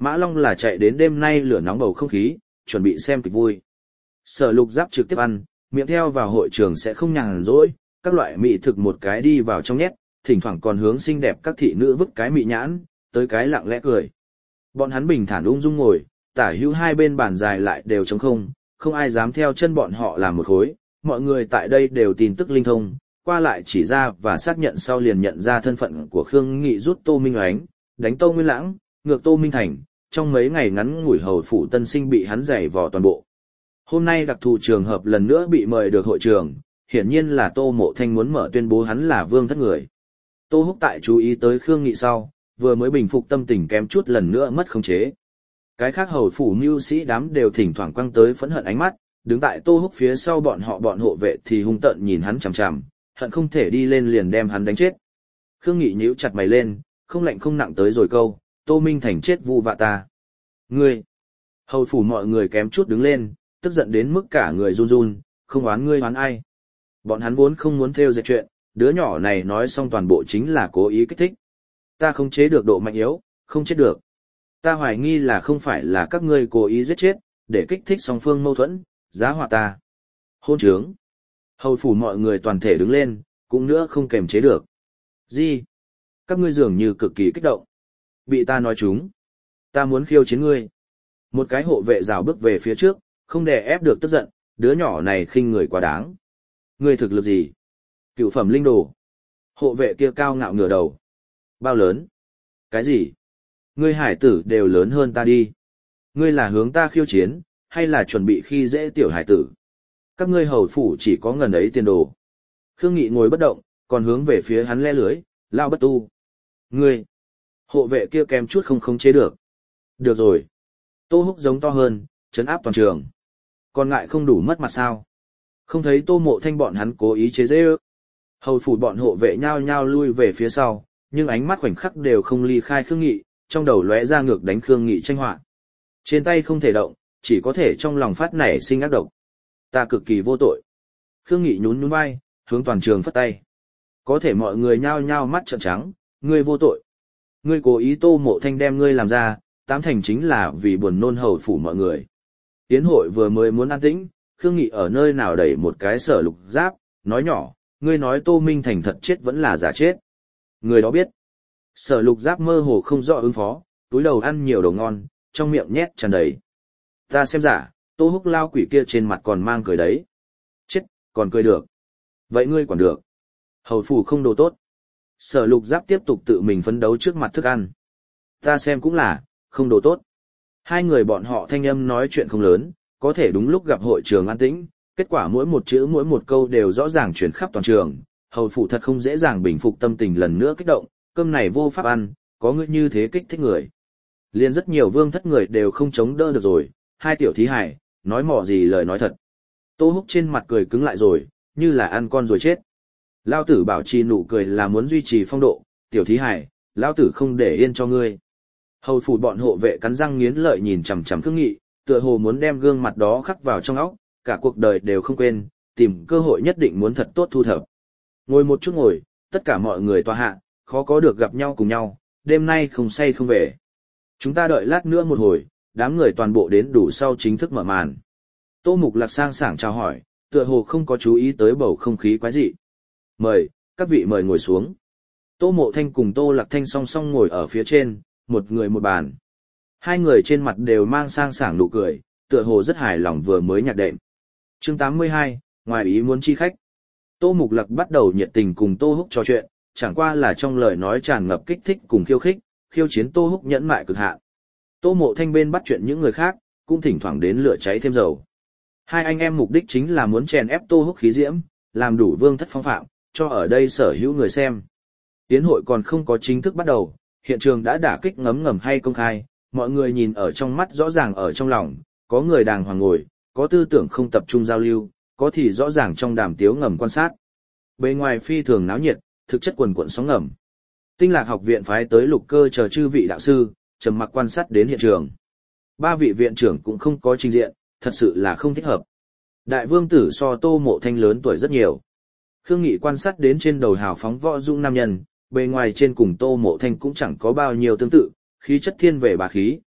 Mã Long là chạy đến đêm nay lửa nóng bầu không khí, chuẩn bị xem kịch vui. Sở Lục Giáp trực tiếp ăn, miệng theo vào hội trường sẽ không nhàn rỗi, các loại mỹ thực một cái đi vào trong nhét, thỉnh thoảng còn hướng xinh đẹp các thị nữ vứt cái mị nhãn, tới cái lặng lẽ cười. Bọn hắn bình thản ung dung ngồi, tả hữu hai bên bàn dài lại đều trống không, không ai dám theo chân bọn họ làm một khối, mọi người tại đây đều tin tức linh thông, qua lại chỉ ra và xác nhận sau liền nhận ra thân phận của Khương Nghị, rút Tô Minh Oánh, đánh Tô Nguyên Lãng, ngược Tô Minh Thành, trong mấy ngày ngắn ngủi hầu phủ tân sinh bị hắn giày vò toàn bộ. Hôm nay đặc thù trường hợp lần nữa bị mời được hội trường, hiển nhiên là Tô Mộ Thanh muốn mở tuyên bố hắn là vương thất người. Tô Húc tại chú ý tới Khương Nghị sau, vừa mới bình phục tâm tình kém chút lần nữa mất khống chế. Cái khác hầu phủ mưu sĩ đám đều thỉnh thoảng quăng tới phẫn hận ánh mắt, đứng tại Tô Húc phía sau bọn hộ vệ thì hung tợn nhìn hắn chằm chằm, hận không thể đi lên liền đem hắn đánh chết. Khương Nghị nhíu chặt mày lên, không lạnh không nặng tới rồi câu, Tô Minh Thành chết vu vạ ta. Ngươi! Hầu phủ mọi người kém chút đứng lên, tức giận đến mức cả người run run, không oán ngươi oán ai. Bọn hắn vốn không muốn theo dệt chuyện, đứa nhỏ này nói xong toàn bộ chính là cố ý kích thích. Ta không chế được độ mạnh yếu, không chết được. Ta hoài nghi là không phải là các ngươi cố ý giết chết, để kích thích song phương mâu thuẫn, giá họa ta. Hôn trướng. Hầu phủ mọi người toàn thể đứng lên, cũng nữa không kềm chế được. Gì? Các ngươi dường như cực kỳ kích động. Bị ta nói chúng. Ta muốn khiêu chiến ngươi. Một cái hộ vệ rào bước về phía trước, không đè ép được tức giận, đứa nhỏ này khinh người quá đáng. Ngươi thực lực gì? Cựu phẩm linh đồ. Hộ vệ kia cao ngạo ngửa đầu. Bao lớn? Cái gì? Ngươi hải tử đều lớn hơn ta đi. Ngươi là hướng ta khiêu chiến, hay là chuẩn bị khi dễ tiểu hải tử? Các ngươi hầu phủ chỉ có ngần ấy tiền đồ. Khương Nghị ngồi bất động, còn hướng về phía hắn le lưới, lao bất tu. Ngươi! Hộ vệ kia kém chút không khống chế được. Được rồi. Tô Húc giống to hơn, trấn áp toàn trường. Còn ngại không đủ mất mặt sao? Không thấy Tô Mộ Thanh bọn hắn cố ý chế giễu. Hầu phủ bọn hộ vệ nhao nhao lui về phía sau, nhưng ánh mắt khoảnh khắc đều không ly khai Khương Nghị, trong đầu lóe ra ngược đánh Khương Nghị tranh họa. Trên tay không thể động, chỉ có thể trong lòng phát nảy sinh ác độc. Ta cực kỳ vô tội. Khương Nghị nhún nhún vai, hướng toàn trường phất tay. Có thể mọi người nhao nhao mắt trợn trắng, ngươi vô tội. Ngươi cố ý Tô Mộ Thanh đem ngươi làm ra, tám thành chính là vì buồn nôn hầu phủ mọi người. Tiến hội vừa mới muốn an tĩnh, Khương Nghị ở nơi nào đẩy một cái Sở Lục Giáp, nói nhỏ, ngươi nói Tô Minh Thành thật chết vẫn là giả chết. Người đó biết. Sở Lục Giáp mơ hồ không rõ ứng phó, túi đầu ăn nhiều đồ ngon, trong miệng nhét tràn đầy. Ta xem giả, Tô Húc lao quỷ kia trên mặt còn mang cười đấy. Chết, còn cười được. Vậy ngươi còn được. Hầu phủ không đồ tốt. Sở Lục Giáp tiếp tục tự mình phấn đấu trước mặt thức ăn. Ta xem cũng là, không đồ tốt. Hai người bọn họ thanh âm nói chuyện không lớn, có thể đúng lúc gặp hội trường an tĩnh, kết quả mỗi một chữ mỗi một câu đều rõ ràng truyền khắp toàn trường. Hầu phủ thật không dễ dàng bình phục tâm tình lần nữa kích động, cơm này vô pháp ăn, có ngươi như thế kích thích người. Liên rất nhiều vương thất người đều không chống đỡ được rồi, hai tiểu thí hải, nói mỏ gì lời nói thật. Tô Húc trên mặt cười cứng lại rồi, như là ăn con rồi chết. Lao tử bảo trì nụ cười là muốn duy trì phong độ, tiểu thí hải, Lao tử không để yên cho ngươi. Hầu phủ bọn hộ vệ cắn răng nghiến lợi nhìn chằm chằm Khương Nghị, tựa hồ muốn đem gương mặt đó khắc vào trong óc, cả cuộc đời đều không quên, tìm cơ hội nhất định muốn thật tốt thu thập. Ngồi một chút ngồi, tất cả mọi người tòa hạ, khó có được gặp nhau cùng nhau, đêm nay không say không về. Chúng ta đợi lát nữa một hồi, đám người toàn bộ đến đủ sau chính thức mở màn. Tô Mục Lạc sang sảng chào hỏi, tựa hồ không có chú ý tới bầu không khí quái dị. Mời, các vị mời ngồi xuống. Tô Mộ Thanh cùng Tô Lạc Thanh song song ngồi ở phía trên, một người một bàn. Hai người trên mặt đều mang sang sảng nụ cười, tựa hồ rất hài lòng vừa mới nhạc đệm. Chương 82, ngoài ý muốn chi khách. Tô Mục Lạc bắt đầu nhiệt tình cùng Tô Húc trò chuyện, chẳng qua là trong lời nói tràn ngập kích thích cùng khiêu khích, khiêu chiến Tô Húc nhẫn mại cực hạn. Tô Mộ Thanh bên bắt chuyện những người khác, cũng thỉnh thoảng đến lửa cháy thêm dầu. Hai anh em mục đích chính là muốn chèn ép Tô Húc khí diễm, làm đủ vương thất phong phạm, cho ở đây sở hữu người xem. Tiến hội còn không có chính thức bắt đầu, hiện trường đã đả kích ngấm ngầm hay công khai, mọi người nhìn ở trong mắt rõ ràng ở trong lòng, có người đàng hoàng ngồi, có tư tưởng không tập trung giao lưu, có thì rõ ràng trong đàm tiếu ngầm quan sát. Bề ngoài phi thường náo nhiệt, thực chất quần cuộn sóng ngầm. Tinh Lạc học viện phái tới Lục Cơ chờ chư vị đạo sư, trầm mặc quan sát đến hiện trường. Ba vị viện trưởng cũng không có trình diện, thật sự là không thích hợp. Đại vương tử so Tô Mộ Thanh lớn tuổi rất nhiều. Khương Nghị quan sát đến trên đầu hào phóng võ dung nam nhân, bề ngoài trên cùng Tô Mộ Thanh cũng chẳng có bao nhiêu tương tự, khí chất thiên về bá khí,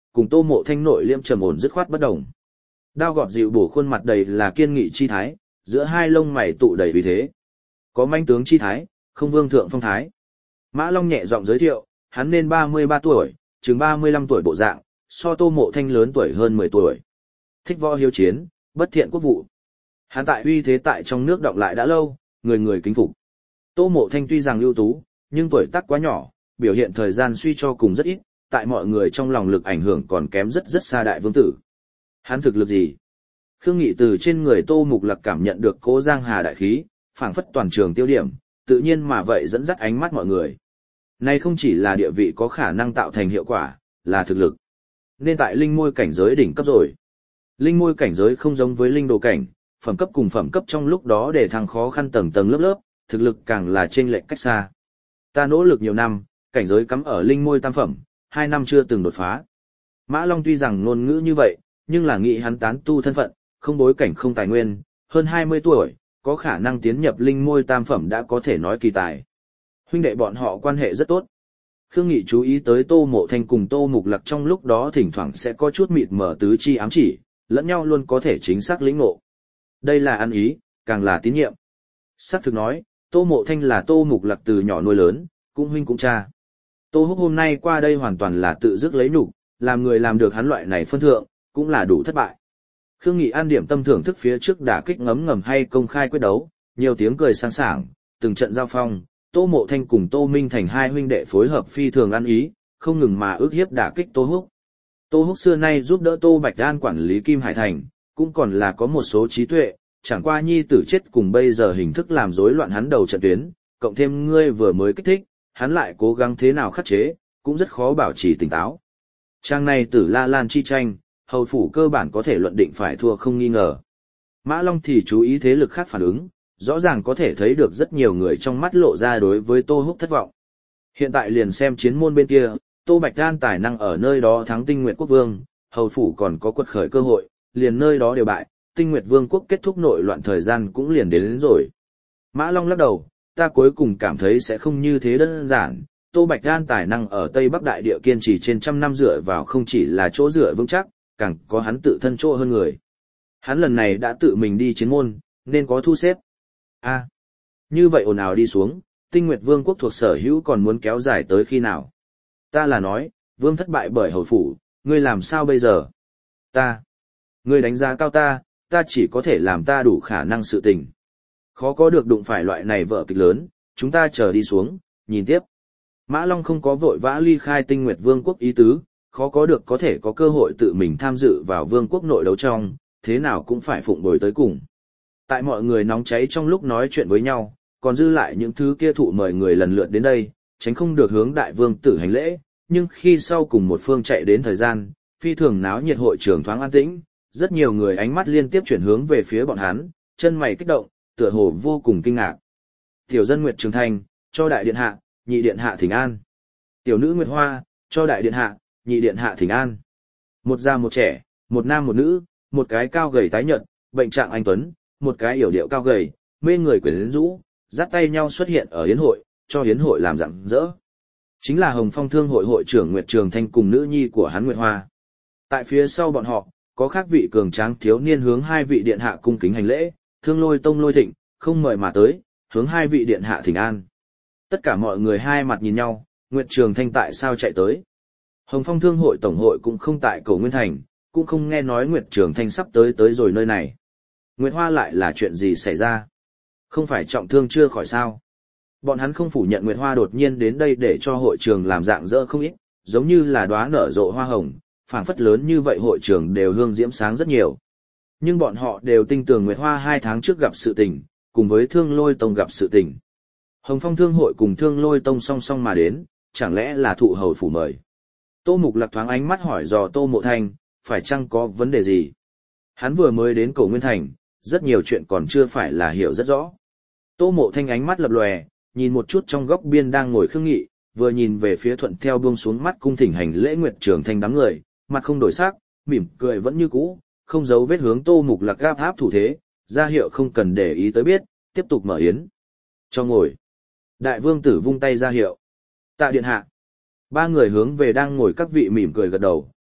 cùng Tô Mộ Thanh nội liêm trầm ổn dứt khoát bất đồng. Đao gọt dịu bổ khuôn mặt đầy là kiên nghị chi thái, giữa hai lông mày tụ đầy uy thế. Có manh tướng chi thái, không vương thượng phong thái. Mã Long nhẹ giọng giới thiệu, hắn nên 33 tuổi, chừng 35 tuổi bộ dạng, so Tô Mộ Thanh lớn tuổi hơn 10 tuổi. Thích võ hiếu chiến, bất thiện quốc vụ. Hắn tại uy thế tại trong nước đọng lại đã lâu, người người kính phục. Tô Mộ Thanh tuy rằng ưu tú, nhưng tuổi tác quá nhỏ, biểu hiện thời gian suy cho cùng rất ít, tại mọi người trong lòng lực ảnh hưởng còn kém rất rất xa đại vương tử. Hắn thực lực gì? Khương Nghị từ trên người Tô Mục Lặc cảm nhận được Cố Giang Hà đại khí, phảng phất toàn trường tiêu điểm, tự nhiên mà vậy dẫn dắt ánh mắt mọi người. Này không chỉ là địa vị có khả năng tạo thành hiệu quả, là thực lực. Nên tại linh môi cảnh giới đỉnh cấp rồi. Linh môi cảnh giới không giống với linh đồ cảnh, phẩm cấp cùng phẩm cấp trong lúc đó để thăng khó khăn tầng tầng lớp lớp, thực lực càng là chênh lệch cách xa. Ta nỗ lực nhiều năm, cảnh giới cắm ở linh môi tam phẩm, 2 năm chưa từng đột phá. Mã Long tuy rằng ngôn ngữ như vậy, nhưng là nghĩ hắn tán tu thân phận, không bối cảnh không tài nguyên, hơn 20 tuổi, có khả năng tiến nhập linh môi tam phẩm đã có thể nói kỳ tài. Huynh đệ bọn họ quan hệ rất tốt. Khương Nghị chú ý tới Tô Mộ Thanh cùng Tô Mục Lặc trong lúc đó thỉnh thoảng sẽ có chút mịt mờ tứ chi ám chỉ, lẫn nhau luôn có thể chính xác lĩnh ngộ. Đây là ăn ý, càng là tín nhiệm. Sắc thực nói, Tô Mộ Thanh là Tô Mục Lặc từ nhỏ nuôi lớn, cũng huynh cũng cha. Tô Húc hôm nay qua đây hoàn toàn là tự dứt lấy nhục, làm người làm được hắn loại này phân thượng, cũng là đủ thất bại. Khương Nghị an điểm tâm thưởng thức phía trước đả kích ngấm ngầm hay công khai quyết đấu, nhiều tiếng cười sáng sảng, từng trận giao phong, Tô Mộ Thanh cùng Tô Minh Thành hai huynh đệ phối hợp phi thường ăn ý, không ngừng mà ước hiếp đả kích Tô Húc. Tô Húc xưa nay giúp đỡ Tô Bạch An quản lý Kim Hải Thành, cũng còn là có một số trí tuệ, chẳng qua nhi tử chết cùng bây giờ hình thức làm rối loạn hắn đầu trận tuyến, cộng thêm ngươi vừa mới kích thích, hắn lại cố gắng thế nào khắc chế, cũng rất khó bảo trì tỉnh táo. Trang này Tử La Lan chi tranh, hầu phủ cơ bản có thể luận định phải thua không nghi ngờ. Mã Long thì chú ý thế lực khác phản ứng, rõ ràng có thể thấy được rất nhiều người trong mắt lộ ra đối với Tô Húc thất vọng. Hiện tại liền xem chiến môn bên kia, Tô Bạch An tài năng ở nơi đó thắng Tinh Nguyệt Quốc Vương, hầu phủ còn có quật khởi cơ hội, liền nơi đó đều bại, Tinh Nguyệt Vương quốc kết thúc nội loạn thời gian cũng liền đến rồi. Mã Long lắc đầu, ta cuối cùng cảm thấy sẽ không như thế đơn giản. Tô Bạch An tài năng ở Tây Bắc Đại Địa kiên trì trên trăm năm dựa vào không chỉ là chỗ dựa vững chắc, càng có hắn tự thân chỗ hơn người. Hắn lần này đã tự mình đi chiến môn, nên có thu xếp. Như vậy ồn ào đi xuống, Tinh Nguyệt Vương quốc thuộc sở hữu còn muốn kéo dài tới khi nào? Ta là nói, Vương thất bại bởi hầu phủ, ngươi làm sao bây giờ? Ngươi đánh giá cao ta, ta chỉ có thể làm ta đủ khả năng sự tình. Khó có được đụng phải loại này vở kịch lớn, chúng ta chờ đi xuống, nhìn tiếp. Mã Long không có vội vã ly khai Tinh Nguyệt Vương quốc ý tứ, khó có được có thể có cơ hội tự mình tham dự vào vương quốc nội đấu trong, thế nào cũng phải phụng bồi tới cùng. Tại mọi người nóng cháy trong lúc nói chuyện với nhau, còn dư lại những thứ kia thụ mời người lần lượt đến đây, tránh không được hướng đại vương tử hành lễ, nhưng khi sau cùng một phương chạy đến thời gian, phi thường náo nhiệt hội trường thoáng an tĩnh, rất nhiều người ánh mắt liên tiếp chuyển hướng về phía bọn hắn, chân mày kích động, tựa hồ vô cùng kinh ngạc. Tiểu dân Nguyệt Trường Thành, cho đại điện hạ, nhị điện hạ thỉnh an. Tiểu nữ Nguyệt Hoa, cho đại điện hạ, nhị điện hạ thỉnh an. Một già một trẻ, một nam một nữ, một cái cao gầy tái nhợt, bệnh trạng anh tuấn, một cái yểu điệu cao gầy, mê người quyến rũ, dắt tay nhau xuất hiện ở yến hội, cho yến hội làm rạng rỡ. Chính là Hồng Phong Thương hội hội trưởng Nguyệt Trường Thanh cùng nữ nhi của hắn Nguyệt Hoa. Tại phía sau bọn họ, có khác vị cường tráng thiếu niên hướng hai vị điện hạ cung kính hành lễ, Thương Lôi Tông Lôi Thịnh, không mời mà tới, hướng hai vị điện hạ thỉnh an. Tất cả mọi người hai mặt nhìn nhau, Nguyệt Trường Thanh tại sao chạy tới? Hồng Phong Thương hội tổng hội cũng không tại Cổ Nguyên Thành, cũng không nghe nói Nguyệt Trường Thanh sắp tới rồi nơi này. Nguyệt Hoa lại là chuyện gì xảy ra? Không phải trọng thương chưa khỏi sao? Bọn hắn không phủ nhận Nguyệt Hoa đột nhiên đến đây để cho hội trường làm dạng dỡ không ít, giống như là đóa nở rộ hoa hồng, phảng phất lớn như vậy hội trường đều hương diễm sáng rất nhiều. Nhưng bọn họ đều tin tưởng Nguyệt Hoa 2 tháng trước gặp sự tình, cùng với Thương Lôi Tông gặp sự tình. Hồng Phong Thương hội cùng Thương Lôi Tông song song mà đến, chẳng lẽ là thụ hầu phủ mời? Tô Mục Lạc thoáng ánh mắt hỏi dò Tô Mộ Thanh, phải chăng có vấn đề gì? Hắn vừa mới đến Cổ Nguyên Thành, rất nhiều chuyện còn chưa phải là hiểu rất rõ. Tô Mộ Thanh ánh mắt lập lòe, nhìn một chút trong góc biên đang ngồi Khương Nghị, vừa nhìn về phía thuận theo buông xuống mắt cung thỉnh hành lễ Nguyệt Trường Thanh đám người, mặt không đổi sắc, mỉm cười vẫn như cũ, không giấu vết hướng Tô Mục Lạc gáp áp thủ thế, ra hiệu không cần để ý tới biết, tiếp tục mở yến. Cho ngồi. Đại vương tử vung tay ra hiệu. Tạ điện hạ. 3 người hướng về đang ngồi các vị mỉm cười gật đầu,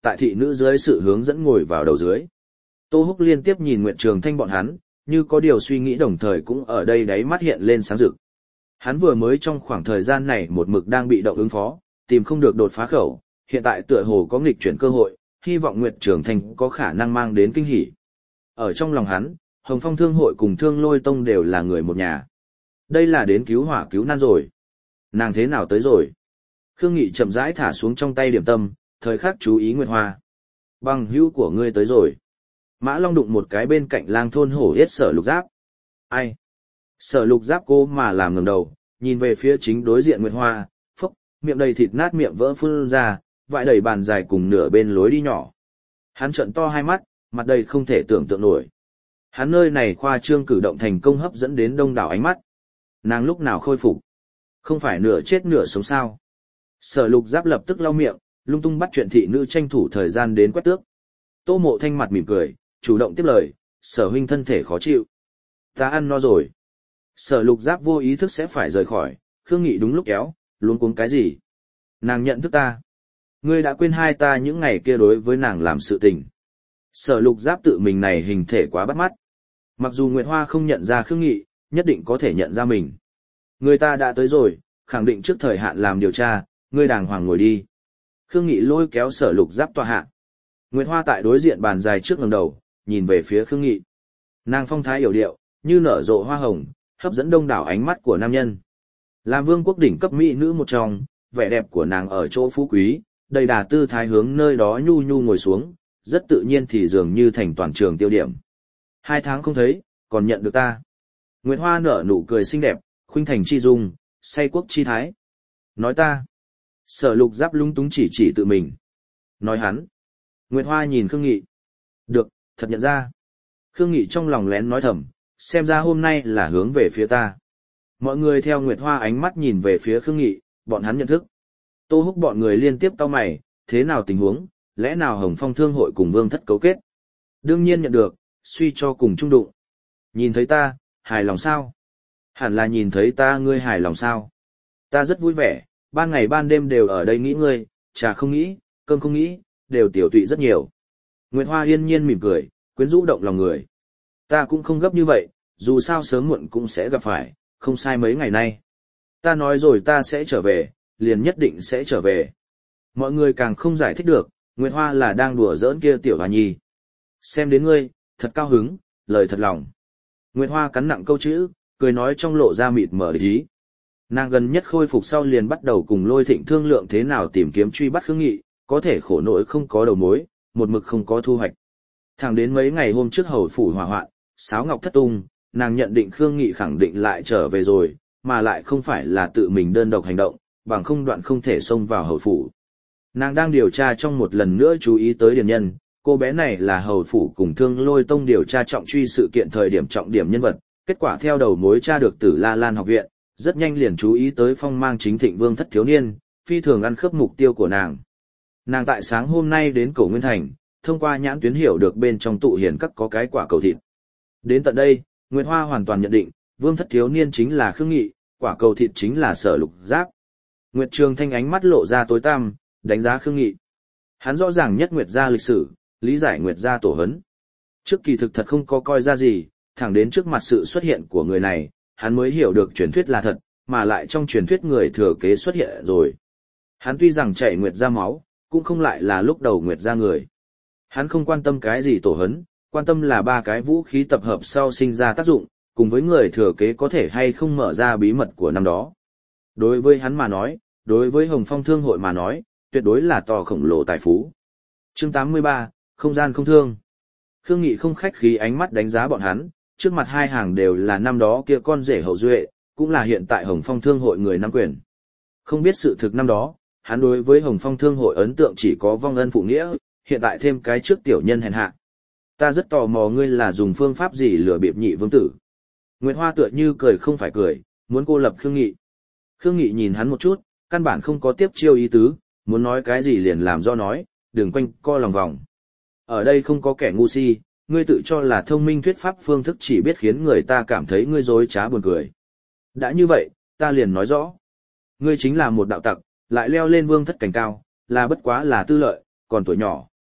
tại thị nữ dưới sự hướng dẫn ngồi vào đầu dưới. Tô Húc liên tiếp nhìn Nguyệt Trường Thanh bọn hắn, như có điều suy nghĩ đồng thời cũng ở đây đáy mắt hiện lên sáng rực. Hắn vừa mới trong khoảng thời gian này một mực đang bị động ứng phó, tìm không được đột phá khẩu, hiện tại tựa hồ có nghịch chuyển cơ hội, hy vọng Nguyệt Trường Thanh có khả năng mang đến kinh hỉ. Ở trong lòng hắn, Hồng Phong Thương hội cùng Thương Lôi Tông đều là người một nhà. Đây là đến cứu hỏa cứu nan rồi. Nàng thế nào tới rồi? Khương Nghị chậm rãi thả xuống trong tay điểm tâm, thời khắc chú ý Nguyệt Hoa. Bằng hữu của ngươi tới rồi. Mã Long đụng một cái bên cạnh lang thôn hổ yết Sở Lục Giáp. Ai? Sở Lục Giáp cô mà làm ngẩng đầu, nhìn về phía chính đối diện Nguyệt Hoa, phốc, miệng đầy thịt nát miệng vỡ phun ra, vại đầy bàn dài cùng nửa bên lối đi nhỏ. Hắn trợn to hai mắt, mặt đầy không thể tưởng tượng nổi. Hắn nơi này khoa trương cử động thành công hấp dẫn đến đông đảo ánh mắt. Nàng lúc nào khôi phục? Không phải nửa chết nửa sống sao? Sở Lục Giáp lập tức lau miệng, lung tung bắt chuyện thị nữ tranh thủ thời gian đến quét tước. Tô Mộ Thanh mặt mỉm cười, chủ động tiếp lời, Sở huynh thân thể khó chịu. Ta ăn no rồi. Sở Lục Giáp vô ý thức sẽ phải rời khỏi, Khương Nghị đúng lúc kéo, luống cuống cái gì? Nàng nhận thức ta. Ngươi đã quên hai ta những ngày kia đối với nàng làm sự tình. Sở Lục Giáp tự mình này hình thể quá bắt mắt. Mặc dù Nguyệt Hoa không nhận ra Khương Nghị, nhất định có thể nhận ra mình. Người ta đã tới rồi, khẳng định trước thời hạn làm điều tra, ngươi đàng hoàng ngồi đi. Khương Nghị lôi kéo Sở Lục Giáp tọa hạ. Nguyệt Hoa tại đối diện bàn dài trước ngẩng đầu, nhìn về phía Khương Nghị. Nàng phong thái yểu điệu, như nở rộ hoa hồng, hấp dẫn đông đảo ánh mắt của nam nhân. Làm vương quốc đỉnh cấp mỹ nữ một trong, vẻ đẹp của nàng ở chỗ phú quý, đầy đà tư thái hướng nơi đó nhu nhu ngồi xuống, rất tự nhiên thì dường như thành toàn trường tiêu điểm. 2 tháng không thấy, còn nhận được ta. Nguyệt Hoa nở nụ cười xinh đẹp, khuynh thành chi dung, say quốc chi thái. Nói ta. Sở Lục Giáp lung túng chỉ tự mình. Nói hắn. Nguyệt Hoa nhìn Khương Nghị. Được, thật nhận ra. Khương Nghị trong lòng lén nói thầm, xem ra hôm nay là hướng về phía ta. Mọi người theo Nguyệt Hoa ánh mắt nhìn về phía Khương Nghị, bọn hắn nhận thức. Tô Húc bọn người liên tiếp cau mày, thế nào tình huống, lẽ nào Hồng Phong Thương hội cùng Vương Thất cấu kết? Đương nhiên nhận được, suy cho cùng trung đụng. Nhìn thấy ta, hài lòng sao? Hẳn là nhìn thấy ta ngươi hài lòng sao? Ta rất vui vẻ, ban ngày ban đêm đều ở đây nghĩ ngươi, trà không nghĩ, cơm không nghĩ, đều tiểu tụy rất nhiều. Nguyệt Hoa yên nhiên mỉm cười, quyến rũ động lòng người. Ta cũng không gấp như vậy, dù sao sớm muộn cũng sẽ gặp phải, không sai mấy ngày nay. Ta nói rồi ta sẽ trở về, liền nhất định sẽ trở về. Mọi người càng không giải thích được, Nguyệt Hoa là đang đùa giỡn kia tiểu Hoa Nhi. Xem đến ngươi, thật cao hứng, lời thật lòng. Nguyệt Hoa cắn nặng câu chữ, cười nói trong lộ ra mịt mờ ý. Nàng gần nhất khôi phục sau liền bắt đầu cùng Lôi Thịnh thương lượng thế nào tìm kiếm truy bắt Khương Nghị, có thể khổ nỗi không có đầu mối, một mực không có thu hoạch. Thẳng đến mấy ngày hôm trước hầu phủ hỏa hoạn, sáo ngọc thất tung, nàng nhận định Khương Nghị khẳng định lại trở về rồi, mà lại không phải là tự mình đơn độc hành động, bằng không đoạn không thể xông vào hầu phủ. Nàng đang điều tra trong một lần nữa chú ý tới điển nhân, cô bé này là hầu phủ cùng Thương Lôi Tông điều tra trọng truy sự kiện thời điểm trọng điểm nhân vật, kết quả theo đầu mối tra được Tử La Lan học viện, rất nhanh liền chú ý tới phong mang chính thịnh Vương Thất thiếu niên, phi thường ăn khớp mục tiêu của nàng. Nàng tại sáng hôm nay đến Cổ Nguyên Thành, thông qua nhãn tuyến hiểu được bên trong tụ hiền các có cái quả cầu thịt. Đến tận đây, Nguyệt Hoa hoàn toàn nhận định, Vương Thất thiếu niên chính là Khương Nghị, quả cầu thịt chính là Sở Lục Giáp. Nguyệt Trường Thanh ánh mắt lộ ra tối tăm, đánh giá Khương Nghị. Hắn rõ ràng nhất Nguyệt gia lịch sử, lý giải Nguyệt gia tổ hấn. Trước kỳ thực thật không có coi ra gì, thẳng đến trước mặt sự xuất hiện của người này, hắn mới hiểu được truyền thuyết là thật, mà lại trong truyền thuyết người thừa kế xuất hiện rồi. Hắn tuy rằng chảy Nguyệt gia máu, cũng không lại là lúc đầu Nguyệt gia người. Hắn không quan tâm cái gì tổ hấn, quan tâm là 3 cái vũ khí tập hợp sau sinh ra tác dụng, cùng với người thừa kế có thể hay không mở ra bí mật của năm đó. Đối với hắn mà nói, đối với Hồng Phong Thương hội mà nói, tuyệt đối là to khổng lồ tài phú. Chương 83, không gian không thương. Khương Nghị không khách khí ánh mắt đánh giá bọn hắn, trước mặt hai hàng đều là năm đó kia con rể hậu duệ, cũng là hiện tại Hồng Phong Thương hội người nắm quyền. Không biết sự thực năm đó, hắn đối với Hồng Phong Thương hội ấn tượng chỉ có vong ân phụ nghĩa, hiện tại thêm cái trước tiểu nhân hèn hạ. Ta rất tò mò ngươi là dùng phương pháp gì lừa bịp nhị vương tử. Nguyệt Hoa tựa như cười không phải cười, muốn cô lập Khương Nghị. Khương Nghị nhìn hắn một chút, căn bản không có tiếp chiêu ý tứ, muốn nói cái gì liền làm do nói, đừng quanh co lòng vòng. Ở đây không có kẻ ngu si, ngươi tự cho là thông minh thuyết pháp phương thức chỉ biết khiến người ta cảm thấy ngươi dối trá buồn cười. Đã như vậy, ta liền nói rõ. Ngươi chính là một đạo tặc, lại leo lên vương thất cảnh cao, là bất quá là tư lợi, còn tuổi nhỏ,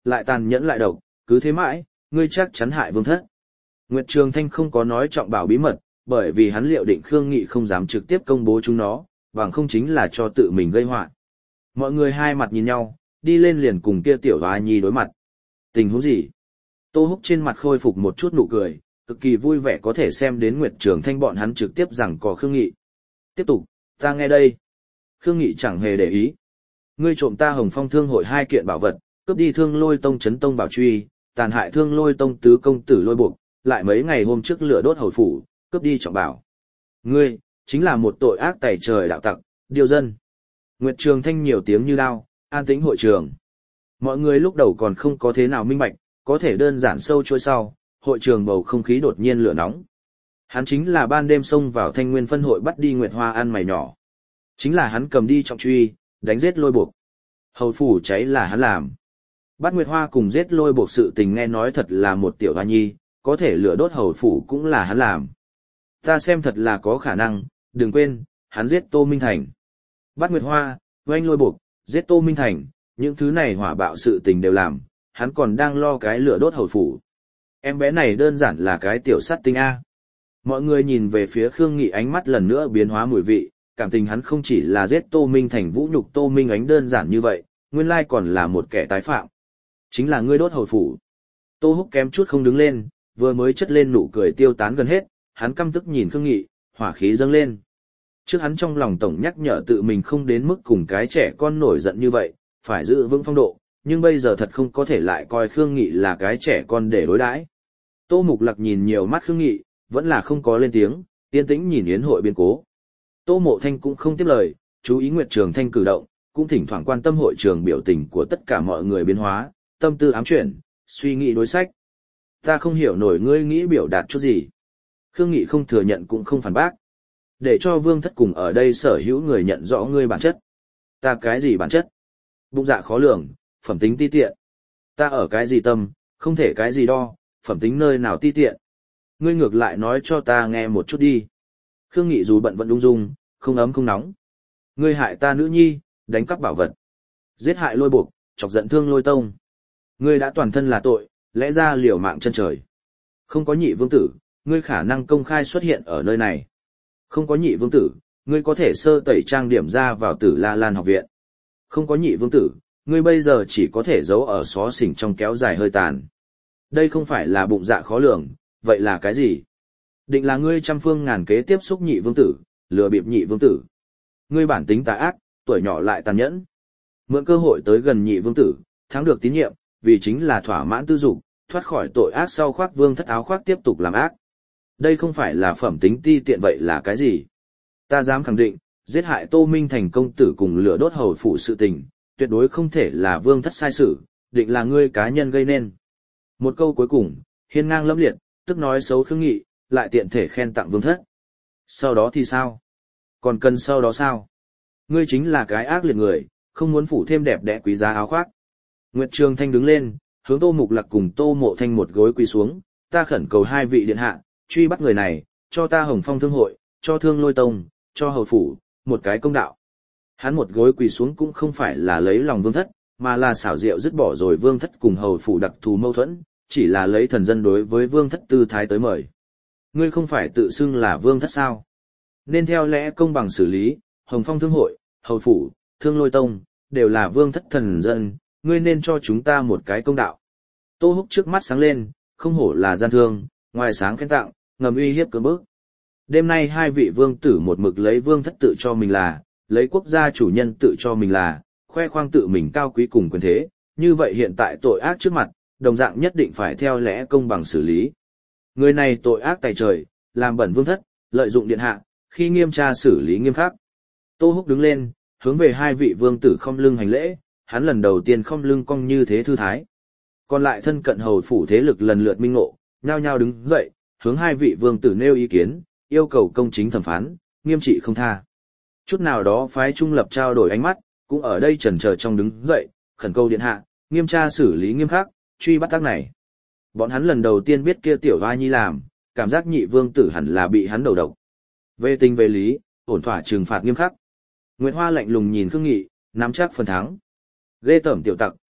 lại tàn nhẫn lại độc, cứ thế mãi, ngươi chắc chắn hại vương thất. Nguyệt Trường Thanh không có nói trọng bảo bí mật, bởi vì hắn liệu định Khương Nghị không dám trực tiếp công bố chúng nó, bằng không chính là cho tự mình gây họa. Mọi người hai mặt nhìn nhau, đi lên liền cùng kia tiểu hoa nhi đối mặt. Tình huống gì? Tô Húc trên mặt khôi phục một chút nụ cười, cực kỳ vui vẻ có thể xem đến Nguyệt Trường Thanh bọn hắn trực tiếp giằng co Khương Nghị. Tiếp tục, ta nghe đây. Khương Nghị chẳng hề để ý. Ngươi trộm ta Hồng Phong Thương hội 2 kiện bảo vật, cướp đi Thương Lôi Tông Chấn Tông Bảo Truy, tàn hại Thương Lôi Tông tứ công tử Lôi Buộc, lại mấy ngày hôm trước lửa đốt hầu phủ, cướp đi trọng bảo. Ngươi, chính là một tội ác tày trời đạo tặc, điêu dân. Nguyệt Trường Thanh nhiều tiếng như đao, an tĩnh hội trường. Mọi người lúc đầu còn không có thế nào minh bạch, có thể đơn giản sâu trôi sau, hội trường bầu không khí đột nhiên lửa nóng. Hắn chính là ban đêm xông vào Thanh Nguyên phân hội bắt đi Nguyệt Hoa ăn mày nhỏ. Chính là hắn cầm đi trọng truy, đánh giết Lôi Buộc. Hầu phủ cháy là hắn làm. Bắt Nguyệt Hoa cùng giết Lôi Buộc sự tình nghe nói thật là một tiểu hoa nhi, có thể lửa đốt hầu phủ cũng là hắn làm. Ta xem thật là có khả năng, đừng quên, hắn giết Tô Minh Thành. Bắt Nguyệt Hoa, oanh Lôi Buộc, giết Tô Minh Thành, những thứ này hỏa bạo sự tình đều làm, hắn còn đang lo cái lửa đốt hầu phủ. Em bé này đơn giản là cái tiểu sát tinh A. Mọi người nhìn về phía Khương Nghị ánh mắt lần nữa biến hóa mùi vị, cảm tình hắn không chỉ là giết Tô Minh Thành vũ nhục Tô Minh Ánh đơn giản như vậy, nguyên lai còn là một kẻ tái phạm. Chính là ngươi đốt hầu phủ. Tô Húc kém chút không đứng lên, vừa mới chất lên nụ cười tiêu tán gần hết, hắn căm tức nhìn Khương Nghị, hỏa khí dâng lên. Trước hắn trong lòng tổng nhắc nhở tự mình không đến mức cùng cái trẻ con nổi giận như vậy, phải giữ vững phong độ, nhưng bây giờ thật không có thể lại coi Khương Nghị là cái trẻ con để đối đãi. Tô Mục Lặc nhìn nhiều mắt Khương Nghị, vẫn là không có lên tiếng, yên tĩnh nhìn yến hội biến cố. Tô Mộ Thanh cũng không tiếp lời, chú ý Nguyệt Trường Thanh cử động, cũng thỉnh thoảng quan tâm hội trường biểu tình của tất cả mọi người biến hóa, tâm tư ám chuyển, suy nghĩ đối sách. Ta không hiểu nổi ngươi nghĩ biểu đạt chút gì. Khương Nghị không thừa nhận cũng không phản bác. Để cho Vương Thất cùng ở đây sở hữu người nhận rõ ngươi bản chất. Ta cái gì bản chất? Bụng dạ khó lường, phẩm tính ti tiện. Ta ở cái gì tâm, không thể cái gì đo, phẩm tính nơi nào ti tiện. Ngươi ngược lại nói cho ta nghe một chút đi. Khương Nghị dù bận vẫn ung dung, không ấm không nóng. Ngươi hại ta nữ nhi, đánh cắp bảo vật. Giết hại Lôi Buộc, chọc giận Thương Lôi Tông. Ngươi đã toàn thân là tội, lẽ ra liều mạng chân trời. Không có nhị vương tử, ngươi khả năng công khai xuất hiện ở nơi này. Không có nhị vương tử, ngươi có thể sơ tẩy trang điểm ra vào Tử La Lan học viện. Không có nhị vương tử, ngươi bây giờ chỉ có thể giấu ở xó xỉnh trong kéo dài hơi tàn. Đây không phải là bụng dạ khó lường, vậy là cái gì? Định là ngươi trăm phương ngàn kế tiếp xúc nhị vương tử, lừa bịp nhị vương tử. Ngươi bản tính tà ác, tuổi nhỏ lại tàn nhẫn. Mượn cơ hội tới gần nhị vương tử, thắng được tín nhiệm, vì chính là thỏa mãn tư dục, thoát khỏi tội ác sau khoác Vương Thất áo khoác tiếp tục làm ác. Đây không phải là phẩm tính ti tiện vậy là cái gì? Ta dám khẳng định, giết hại Tô Minh Thành công tử cùng lửa đốt hầu phủ sự tình, tuyệt đối không thể là Vương Thất sai sự, định là ngươi cá nhân gây nên. Một câu cuối cùng, hiên ngang lẫm liệt, tức nói xấu Khương Nghị, lại tiện thể khen tặng Vương Thất. Sau đó thì sao? Còn cần sau đó sao? Ngươi chính là cái ác liệt người, không muốn phủ thêm đẹp đẽ quý giá áo khoác. Nguyệt Trường Thanh đứng lên, hướng Tô Mục Lặc cùng Tô Mộ Thanh một gối quỳ xuống, ta khẩn cầu hai vị điện hạ, truy bắt người này, cho ta Hồng Phong Thương hội, cho Thương Lôi Tông, cho hầu phủ, một cái công đạo. Hắn một gối quỳ xuống cũng không phải là lấy lòng Vương Thất, mà là xảo diệu dứt bỏ rồi Vương Thất cùng hầu phủ đặc thù mâu thuẫn, chỉ là lấy thần dân đối với Vương Thất tư thái tới mời. Ngươi không phải tự xưng là Vương Thất sao? Nên theo lẽ công bằng xử lý, Hồng Phong Thương hội, hầu phủ, Thương Lôi Tông, đều là Vương Thất thần dân, ngươi nên cho chúng ta một cái công đạo. Tô Húc trước mắt sáng lên, không hổ là gian thương, ngoài sáng khen tặng, ngầm uy hiếp cưỡng bức. Đêm nay hai vị vương tử một mực lấy Vương Thất tự cho mình là, lấy quốc gia chủ nhân tự cho mình là, khoe khoang tự mình cao quý cùng quyền thế, như vậy hiện tại tội ác trước mặt, đồng dạng nhất định phải theo lẽ công bằng xử lý. Người này tội ác tày trời, làm bẩn Vương Thất, lợi dụng điện hạ, khi nghiêm tra xử lý nghiêm khắc. Tô Húc đứng lên, hướng về hai vị vương tử khom lưng hành lễ, hắn lần đầu tiên khom lưng cong như thế thư thái. Còn lại thân cận hầu phủ thế lực lần lượt minh ngộ, nhao nhao đứng dậy, hướng hai vị vương tử nêu ý kiến, yêu cầu công chính thẩm phán, nghiêm trị không tha. Chút nào đó phái trung lập trao đổi ánh mắt, cũng ở đây chần chờ trong đứng dậy, khẩn cầu điện hạ, nghiêm tra xử lý nghiêm khắc, truy bắt tác này. Bọn hắn lần đầu tiên biết kia tiểu hoa nhi làm, cảm giác nhị vương tử hẳn là bị hắn đầu độc. Về tình về lý, ổn thỏa trừng phạt nghiêm khắc. Nguyệt Hoa lạnh lùng nhìn Khương Nghị, nắm chắc phần thắng. Ghê tởm tiểu tặc,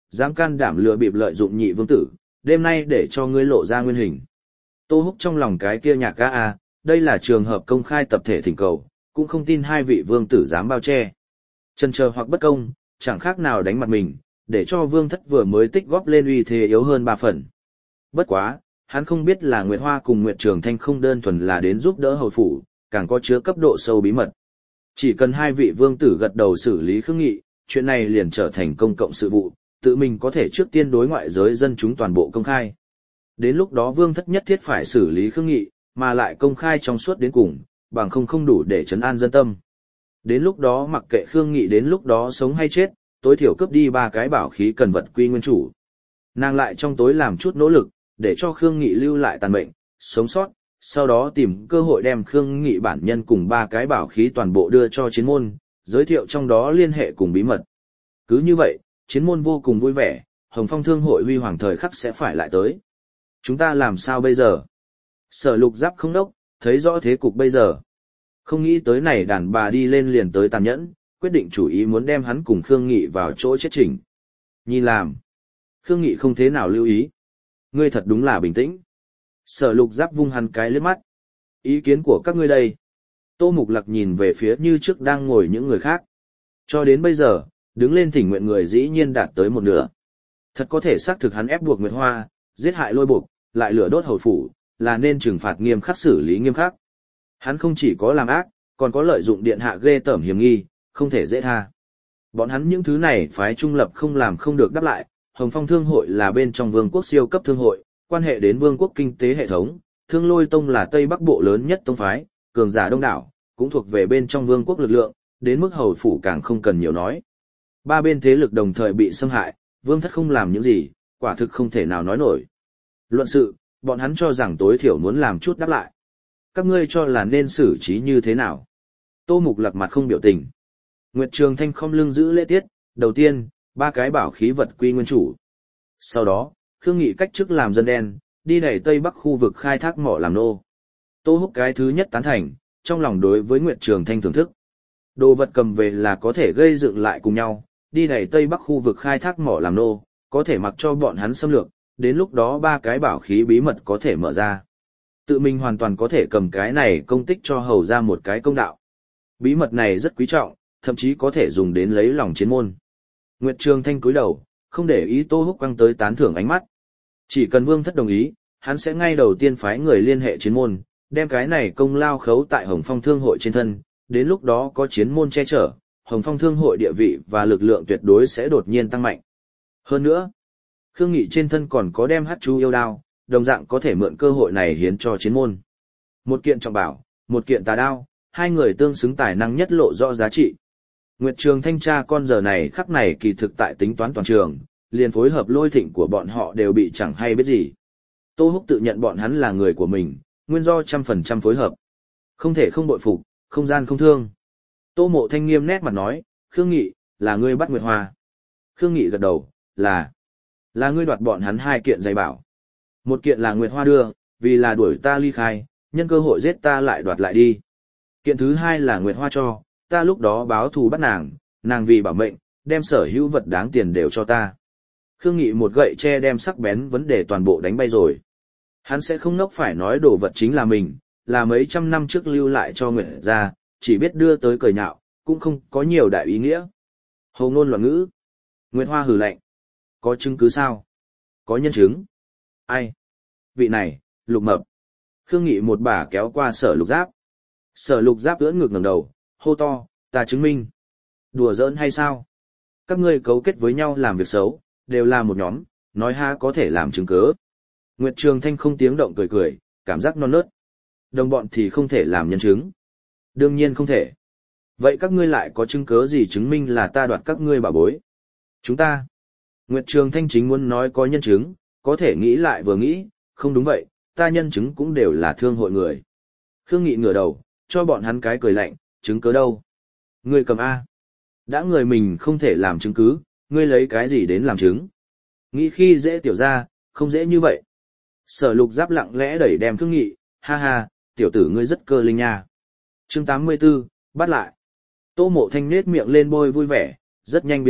dám can đảm lừa bịp lợi dụng nhị vương tử, đêm nay để cho ngươi lộ ra nguyên hình. Tô Húc trong lòng cái kia nhạc ca a, đây là trường hợp công khai tập thể thỉnh cầu, cũng không tin hai vị vương tử dám bao che. Chần chờ hoặc bất công, chẳng khác nào đánh mặt mình, để cho vương thất vừa mới tích góp lên uy thế yếu hơn 3 phần. Bất quá, hắn không biết là Nguyệt Hoa cùng Nguyệt Trường Thanh không đơn thuần là đến giúp đỡ hầu phủ, càng có chứa cấp độ sâu bí mật. Chỉ cần hai vị vương tử gật đầu xử lý Khương Nghị, chuyện này liền trở thành công cộng sự vụ, tự mình có thể trước tiên đối ngoại giới dân chúng toàn bộ công khai. Đến lúc đó vương thất nhất thiết phải xử lý Khương Nghị, mà lại công khai trong suốt đến cùng, bằng không đủ để trấn an dân tâm. Đến lúc đó mặc kệ Khương Nghị đến lúc đó sống hay chết, tối thiểu cướp đi 3 cái bảo khí cần vật quy nguyên chủ. Nàng lại trong tối làm chút nỗ lực, để cho Khương Nghị lưu lại tàn mệnh, sống sót, sau đó tìm cơ hội đem Khương Nghị bản nhân cùng 3 cái bảo khí toàn bộ đưa cho chiến môn, giới thiệu trong đó liên hệ cùng bí mật. Cứ như vậy, chiến môn vô cùng vui vẻ, Hồng Phong Thương hội huy hoàng thời khắc sẽ phải lại tới. Chúng ta làm sao bây giờ? Sở Lục Giáp không đốc, thấy rõ thế cục bây giờ. Không nghĩ tới này đàn bà đi lên liền tới tàn nhẫn, quyết định chủ ý muốn đem hắn cùng Khương Nghị vào chỗ chết chỉnh. Nhìn làm. Khương Nghị không thế nào lưu ý. Ngươi thật đúng là bình tĩnh. Sở Lục Giáp vung hắn cái liếc mắt. Ý kiến của các ngươi đây. Tô Mục Lặc nhìn về phía như trước đang ngồi những người khác. Cho đến bây giờ, đứng lên thỉnh nguyện người dĩ nhiên đạt tới 1/2. Thật có thể xác thực hắn ép buộc Nguyệt Hoa, giết hại Lôi Buộc, lại lửa đốt hầu phủ, là nên trừng phạt nghiêm khắc xử lý nghiêm khắc. Hắn không chỉ có làm ác, còn có lợi dụng điện hạ ghê tởm hiểm nghi, không thể dễ tha. Bọn hắn những thứ này phái trung lập không làm không được đáp lại, Hồng Phong Thương hội là bên trong vương quốc siêu cấp thương hội, quan hệ đến vương quốc kinh tế hệ thống, Thương Lôi Tông là Tây Bắc Bộ lớn nhất tông phái, cường giả đông đảo, cũng thuộc về bên trong vương quốc lực lượng, đến mức hầu phủ càng không cần nhiều nói. 3 bên thế lực đồng thời bị xâm hại, vương thất không làm những gì, quả thực không thể nào nói nổi. Luận sự, bọn hắn cho rằng tối thiểu muốn làm chút đáp lại. Các ngươi cho là nên xử trí như thế nào? Tô Mục Lặc mặt không biểu tình. Nguyệt Trường Thanh không lưng giữ lễ tiết, đầu tiên, 3 cái bảo khí vật quy nguyên chủ. Sau đó, Khương Nghị cách chức làm dân đen, đi đẩy Tây Bắc khu vực khai thác mỏ làm nô. Tô Húc cái thứ nhất tán thành, trong lòng đối với Nguyệt Trường Thanh thưởng thức. Đồ vật cầm về là có thể gây dựng lại cùng nhau, đi đẩy Tây Bắc khu vực khai thác mỏ làm nô, có thể mặc cho bọn hắn xâm lược, đến lúc đó 3 cái bảo khí bí mật có thể mở ra. Tự mình hoàn toàn có thể cầm cái này công tích cho hầu ra một cái công đạo. Bí mật này rất quý trọng, thậm chí có thể dùng đến lấy lòng chiến môn. Nguyệt Trường Thanh cúi đầu, không để ý Tô Húc quăng tới tán thưởng ánh mắt. Chỉ cần vương thất đồng ý, hắn sẽ ngay đầu tiên phái người liên hệ chiến môn, đem cái này công lao khấu tại Hồng Phong Thương hội trên thân, đến lúc đó có chiến môn che chở, Hồng Phong Thương hội địa vị và lực lượng tuyệt đối sẽ đột nhiên tăng mạnh. Hơn nữa, Khương Nghị trên thân còn có đem hát chú yêu đao, đồng dạng có thể mượn cơ hội này hiến cho chiến môn. Một kiện trọng bảo, một kiện tà đao, 2 người tương xứng tài năng nhất lộ rõ giá trị. Nguyệt Trường Thanh tra con giờ này khắc này kỳ thực tại tính toán toàn trường, liền phối hợp Lôi Thịnh của bọn họ đều bị chẳng hay biết gì. Tô Húc tự nhận bọn hắn là người của mình, nguyên do 100% phối hợp. Không thể không bội phục, không gian không thương. Tô Mộ Thanh nghiêm nét mặt nói, Khương Nghị, là ngươi bắt Nguyệt Hoa. Khương Nghị gật đầu, là ngươi đoạt bọn hắn 2 kiện giày bảo. Một kiện là Nguyệt Hoa đưa, vì là đuổi ta ly khai, nhân cơ hội giết ta lại đoạt lại đi. Kiện thứ 2 là Nguyệt Hoa cho, ta lúc đó báo thù bắt nàng vì bảo mệnh, đem sở hữu vật đáng tiền đều cho ta. Khương Nghị một gậy tre đem sắc bén vấn đề toàn bộ đánh bay rồi. Hắn sẽ không nốc phải nói đồ vật chính là mình, là mấy trăm năm trước lưu lại cho Nguyệt gia, chỉ biết đưa tới cười nhạo, cũng không có nhiều đại ý nghĩa. Hồ ngôn loạn ngữ. Nguyệt Hoa hừ lạnh. Có chứng cứ sao? Có nhân chứng. Ai? Vị này, Lục Mập. Khương Nghị một bà kéo qua Sở Lục Giáp. Sở Lục Giáp ưỡn ngực ngẩng đầu, hô to, ta chứng minh. Đùa giỡn hay sao? Các ngươi cấu kết với nhau làm việc xấu, đều là một nhóm, nói ha có thể làm chứng cớ. Nguyệt Trường Thanh không tiếng động cười cười, cảm giác non nớt. Đồng bọn thì không thể làm nhân chứng. Đương nhiên không thể. Vậy các ngươi lại có chứng cớ gì chứng minh là ta đoạt các ngươi bảo bối? Chúng ta. Nguyệt Trường Thanh chính muốn nói có nhân chứng, có thể nghĩ lại vừa nghĩ, không đúng vậy, ta nhân chứng cũng đều là thương hội người. Khương Nghị ngửa đầu, cho bọn hắn cái cười lạnh, chứng cớ đâu? Ngươi cầm A. Đã người mình không thể làm chứng cứ, ngươi lấy cái gì đến làm chứng? Nghĩ khi dễ tiểu ra, không dễ như vậy. Sở Lục Giáp lặng lẽ đẩy đem Khương Nghị, ha ha, tiểu tử ngươi rất cơ linh nha. Chương 84, bắt lại. Tô Mộ Thanh nết miệng lên bôi vui vẻ, rất nhanh biến mất,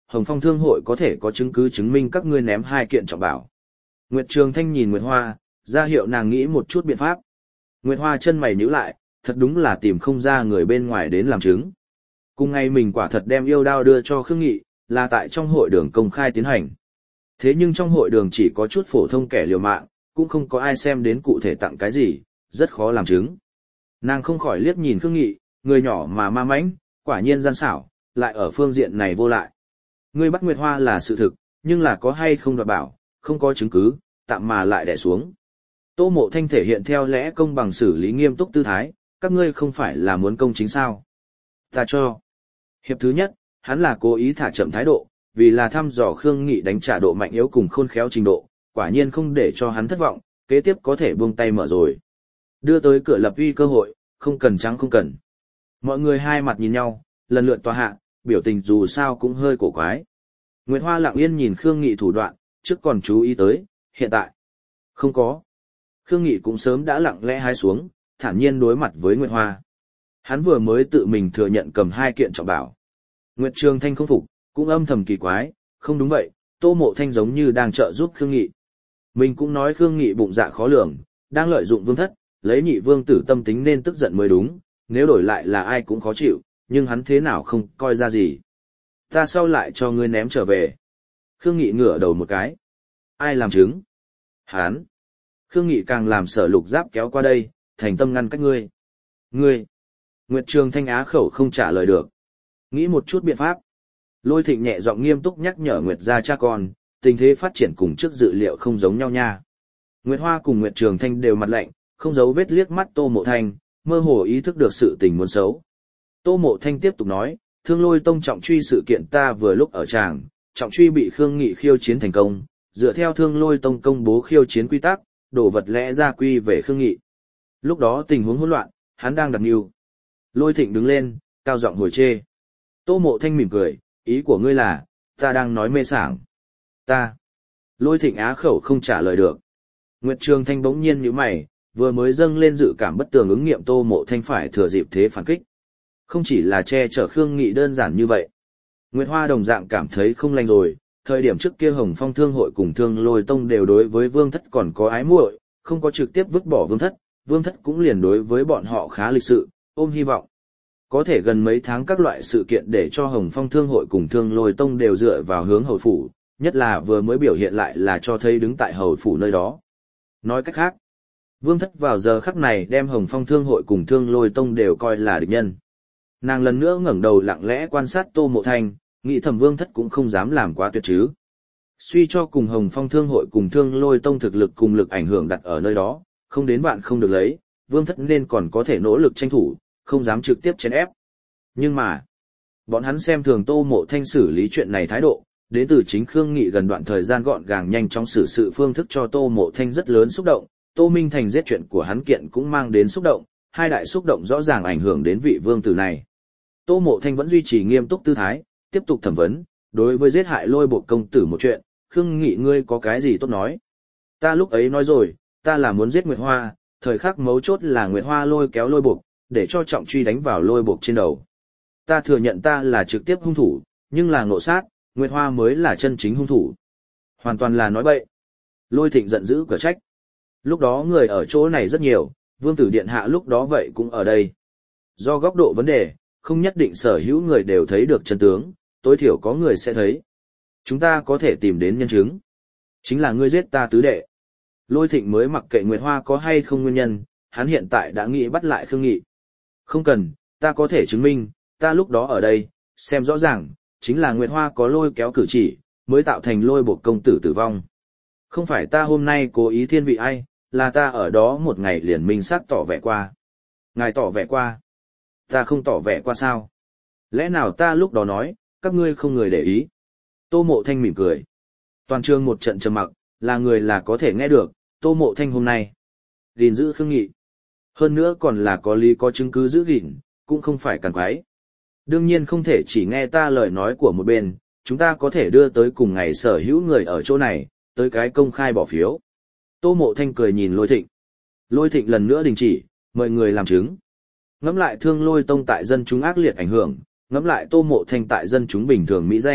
Hồng Phong Thương hội có thể có chứng cứ chứng minh các ngươi ném 2 kiện trọng bảo. Nguyệt Trường Thanh nhìn Nguyệt Hoa, ra hiệu nàng nghĩ một chút biện pháp. Nguyệt Hoa chân mày nhíu lại, thật đúng là tìm không ra người bên ngoài đến làm chứng. Cùng ngày mình quả thật đem yêu đao đưa cho Khương Nghị, là tại trong hội đường công khai tiến hành. Thế nhưng trong hội đường chỉ có chút phổ thông kẻ liều mạng, cũng không có ai xem đến cụ thể tặng cái gì, rất khó làm chứng. Nàng không khỏi liếc nhìn Khương Nghị, người nhỏ mà ma mãnh, quả nhiên gian xảo, lại ở phương diện này vô lại. Ngươi bắt Nguyệt Hoa là sự thực, nhưng là có hay không đoạt bảo, không có chứng cứ, tạm mà lại đè xuống. Tô Mộ Thanh thể hiện theo lẽ công bằng xử lý nghiêm túc tư thái, các ngươi không phải là muốn công chính sao? Ta cho. Hiệp thứ nhất, hắn là cố ý thả chậm thái độ, vì là thăm dò Khương Nghị đánh trả độ mạnh yếu cùng khôn khéo trình độ, quả nhiên không để cho hắn thất vọng, kế tiếp có thể buông tay mở rồi. Đưa tới cửa lập uy cơ hội, không cần trắng không cần. Mọi người hai mặt nhìn nhau, lần lượt tòa hạ, biểu tình dù sao cũng hơi cổ quái. Nguyệt Hoa lặng yên nhìn Khương Nghị thủ đoạn, trước còn chú ý tới, hiện tại. Không có. Khương Nghị cũng sớm đã lặng lẽ hái xuống, thản nhiên đối mặt với Nguyệt Hoa. Hắn vừa mới tự mình thừa nhận cầm 2 kiện trọng bảo. Nguyệt Trường Thanh không phục, cũng âm thầm kỳ quái, không đúng vậy, Tô Mộ Thanh giống như đang trợ giúp Khương Nghị. Mình cũng nói Khương Nghị bụng dạ khó lường, đang lợi dụng vương thất, lấy nhị vương tử tâm tính nên tức giận mới đúng, nếu đổi lại là ai cũng khó chịu, nhưng hắn thế nào không coi ra gì. Ta sau lại cho ngươi ném trở về. Khương Nghị ngửa đầu một cái. Ai làm chứng? Hắn. Khương Nghị càng làm Sở Lục Giáp kéo qua đây, thành tâm ngăn cách ngươi. Ngươi. Nguyệt Trường Thanh á khẩu không trả lời được. Nghĩ một chút biện pháp. Lôi Thịnh nhẹ giọng nghiêm túc nhắc nhở Nguyệt gia cha con, tình thế phát triển cùng trước dự liệu không giống nhau nha. Nguyệt Hoa cùng Nguyệt Trường Thanh đều mặt lạnh, không giấu vết liếc mắt Tô Mộ Thanh, mơ hồ ý thức được sự tình muốn xấu. Tô Mộ Thanh tiếp tục nói, Thương Lôi Tông trọng truy sự kiện ta vừa lúc ở tràng, trọng truy bị Khương Nghị khiêu chiến thành công, dựa theo Thương Lôi Tông công bố khiêu chiến quy tắc, đổ vật lẽ ra quy về Khương Nghị. Lúc đó tình huống hỗn loạn, hắn đang đặt mưu. Lôi Thịnh đứng lên, cao giọng hồi chê. Tô Mộ Thanh mỉm cười, ý của ngươi là, ta đang nói mê sảng. Ta. Lôi Thịnh á khẩu không trả lời được. Nguyệt Trường Thanh bỗng nhiên nhíu mày, vừa mới dâng lên dự cảm bất tường ứng nghiệm Tô Mộ Thanh phải thừa dịp thế phản kích. Không chỉ là che chở Khương Nghị đơn giản như vậy. Nguyệt Hoa đồng dạng cảm thấy không lành rồi, thời điểm trước kia Hồng Phong Thương hội cùng Thương Lôi Tông đều đối với Vương Thất còn có ái muội, không có trực tiếp vứt bỏ Vương Thất cũng liền đối với bọn họ khá lịch sự, ôm hy vọng. Có thể gần mấy tháng các loại sự kiện để cho Hồng Phong Thương hội cùng Thương Lôi Tông đều dựa vào hướng hầu phủ, nhất là vừa mới biểu hiện lại là cho thấy đứng tại hầu phủ nơi đó. Nói cách khác, Vương Thất vào giờ khắc này đem Hồng Phong Thương hội cùng Thương Lôi Tông đều coi là địch nhân. Nàng lần nữa ngẩng đầu lặng lẽ quan sát Tô Mộ Thanh, nghĩ thầm Vương Thất cũng không dám làm quá tuyệt chứ. Suy cho cùng Hồng Phong Thương hội cùng Thương Lôi Tông thực lực cùng lực ảnh hưởng đặt ở nơi đó, không đến bạn không được lấy, Vương Thất nên còn có thể nỗ lực tranh thủ, không dám trực tiếp chèn ép. Nhưng mà, bọn hắn xem thường Tô Mộ Thanh xử lý chuyện này thái độ, đến từ chính Khương Nghị gần đoạn thời gian gọn gàng nhanh chóng xử sự phương thức cho Tô Mộ Thanh rất lớn xúc động, Tô Minh Thành giết chuyện của hắn kiện cũng mang đến xúc động, hai đại xúc động rõ ràng ảnh hưởng đến vị vương tử này. Tô Mộ Thanh vẫn duy trì nghiêm túc tư thái, tiếp tục thẩm vấn, đối với giết hại Lôi Bộc công tử một chuyện, Khương Nghị ngươi có cái gì tốt nói? Ta lúc ấy nói rồi, ta là muốn giết Nguyệt Hoa, thời khắc mấu chốt là Nguyệt Hoa lôi kéo Lôi Bộc, để cho trọng truy đánh vào Lôi Bộc trên đầu. Ta thừa nhận ta là trực tiếp hung thủ, nhưng là ngộ sát, Nguyệt Hoa mới là chân chính hung thủ. Hoàn toàn là nói bậy. Lôi Thịnh giận dữ cửa trách. Lúc đó người ở chỗ này rất nhiều, vương tử điện hạ lúc đó vậy cũng ở đây. Do góc độ vấn đề, không nhất định sở hữu người đều thấy được chân tướng, tối thiểu có người sẽ thấy. Chúng ta có thể tìm đến nhân chứng. Chính là ngươi giết ta tứ đệ. Lôi Thịnh mới mặc kệ Nguyệt Hoa có hay không nguyên nhân, hắn hiện tại đã nghĩ bắt lại Khương Nghị. Không cần, ta có thể chứng minh, ta lúc đó ở đây, xem rõ ràng, chính là Nguyệt Hoa có lôi kéo cử chỉ, mới tạo thành Lôi Bộc công tử tử vong. Không phải ta hôm nay cố ý thiên vị ai, là ta ở đó một ngày liền minh xác tỏ vẻ qua. Ngài tỏ vẻ qua. Ta không tỏ vẻ qua sao? Lẽ nào ta lúc đó nói, các ngươi không người để ý? Tô Mộ Thanh mỉm cười. Toàn trường một trận trầm mặc, là người là có thể nghe được, Tô Mộ Thanh hôm nay gìn giữ Khương Nghị. Hơn nữa còn là có lý có chứng cứ giữ gìn, cũng không phải càn quái. Đương nhiên không thể chỉ nghe ta lời nói của một bên, chúng ta có thể đưa tới cùng ngày sở hữu người ở chỗ này, tới cái công khai bỏ phiếu. Tô Mộ Thanh cười nhìn Lôi Thịnh. Lôi Thịnh lần nữa đình chỉ, mời người làm chứng. Ngẫm lại Thương Lôi Tông tại dân chúng ác liệt ảnh hưởng, ngẫm lại Tô Mộ Thanh tại dân chúng bình thường mỹ danh,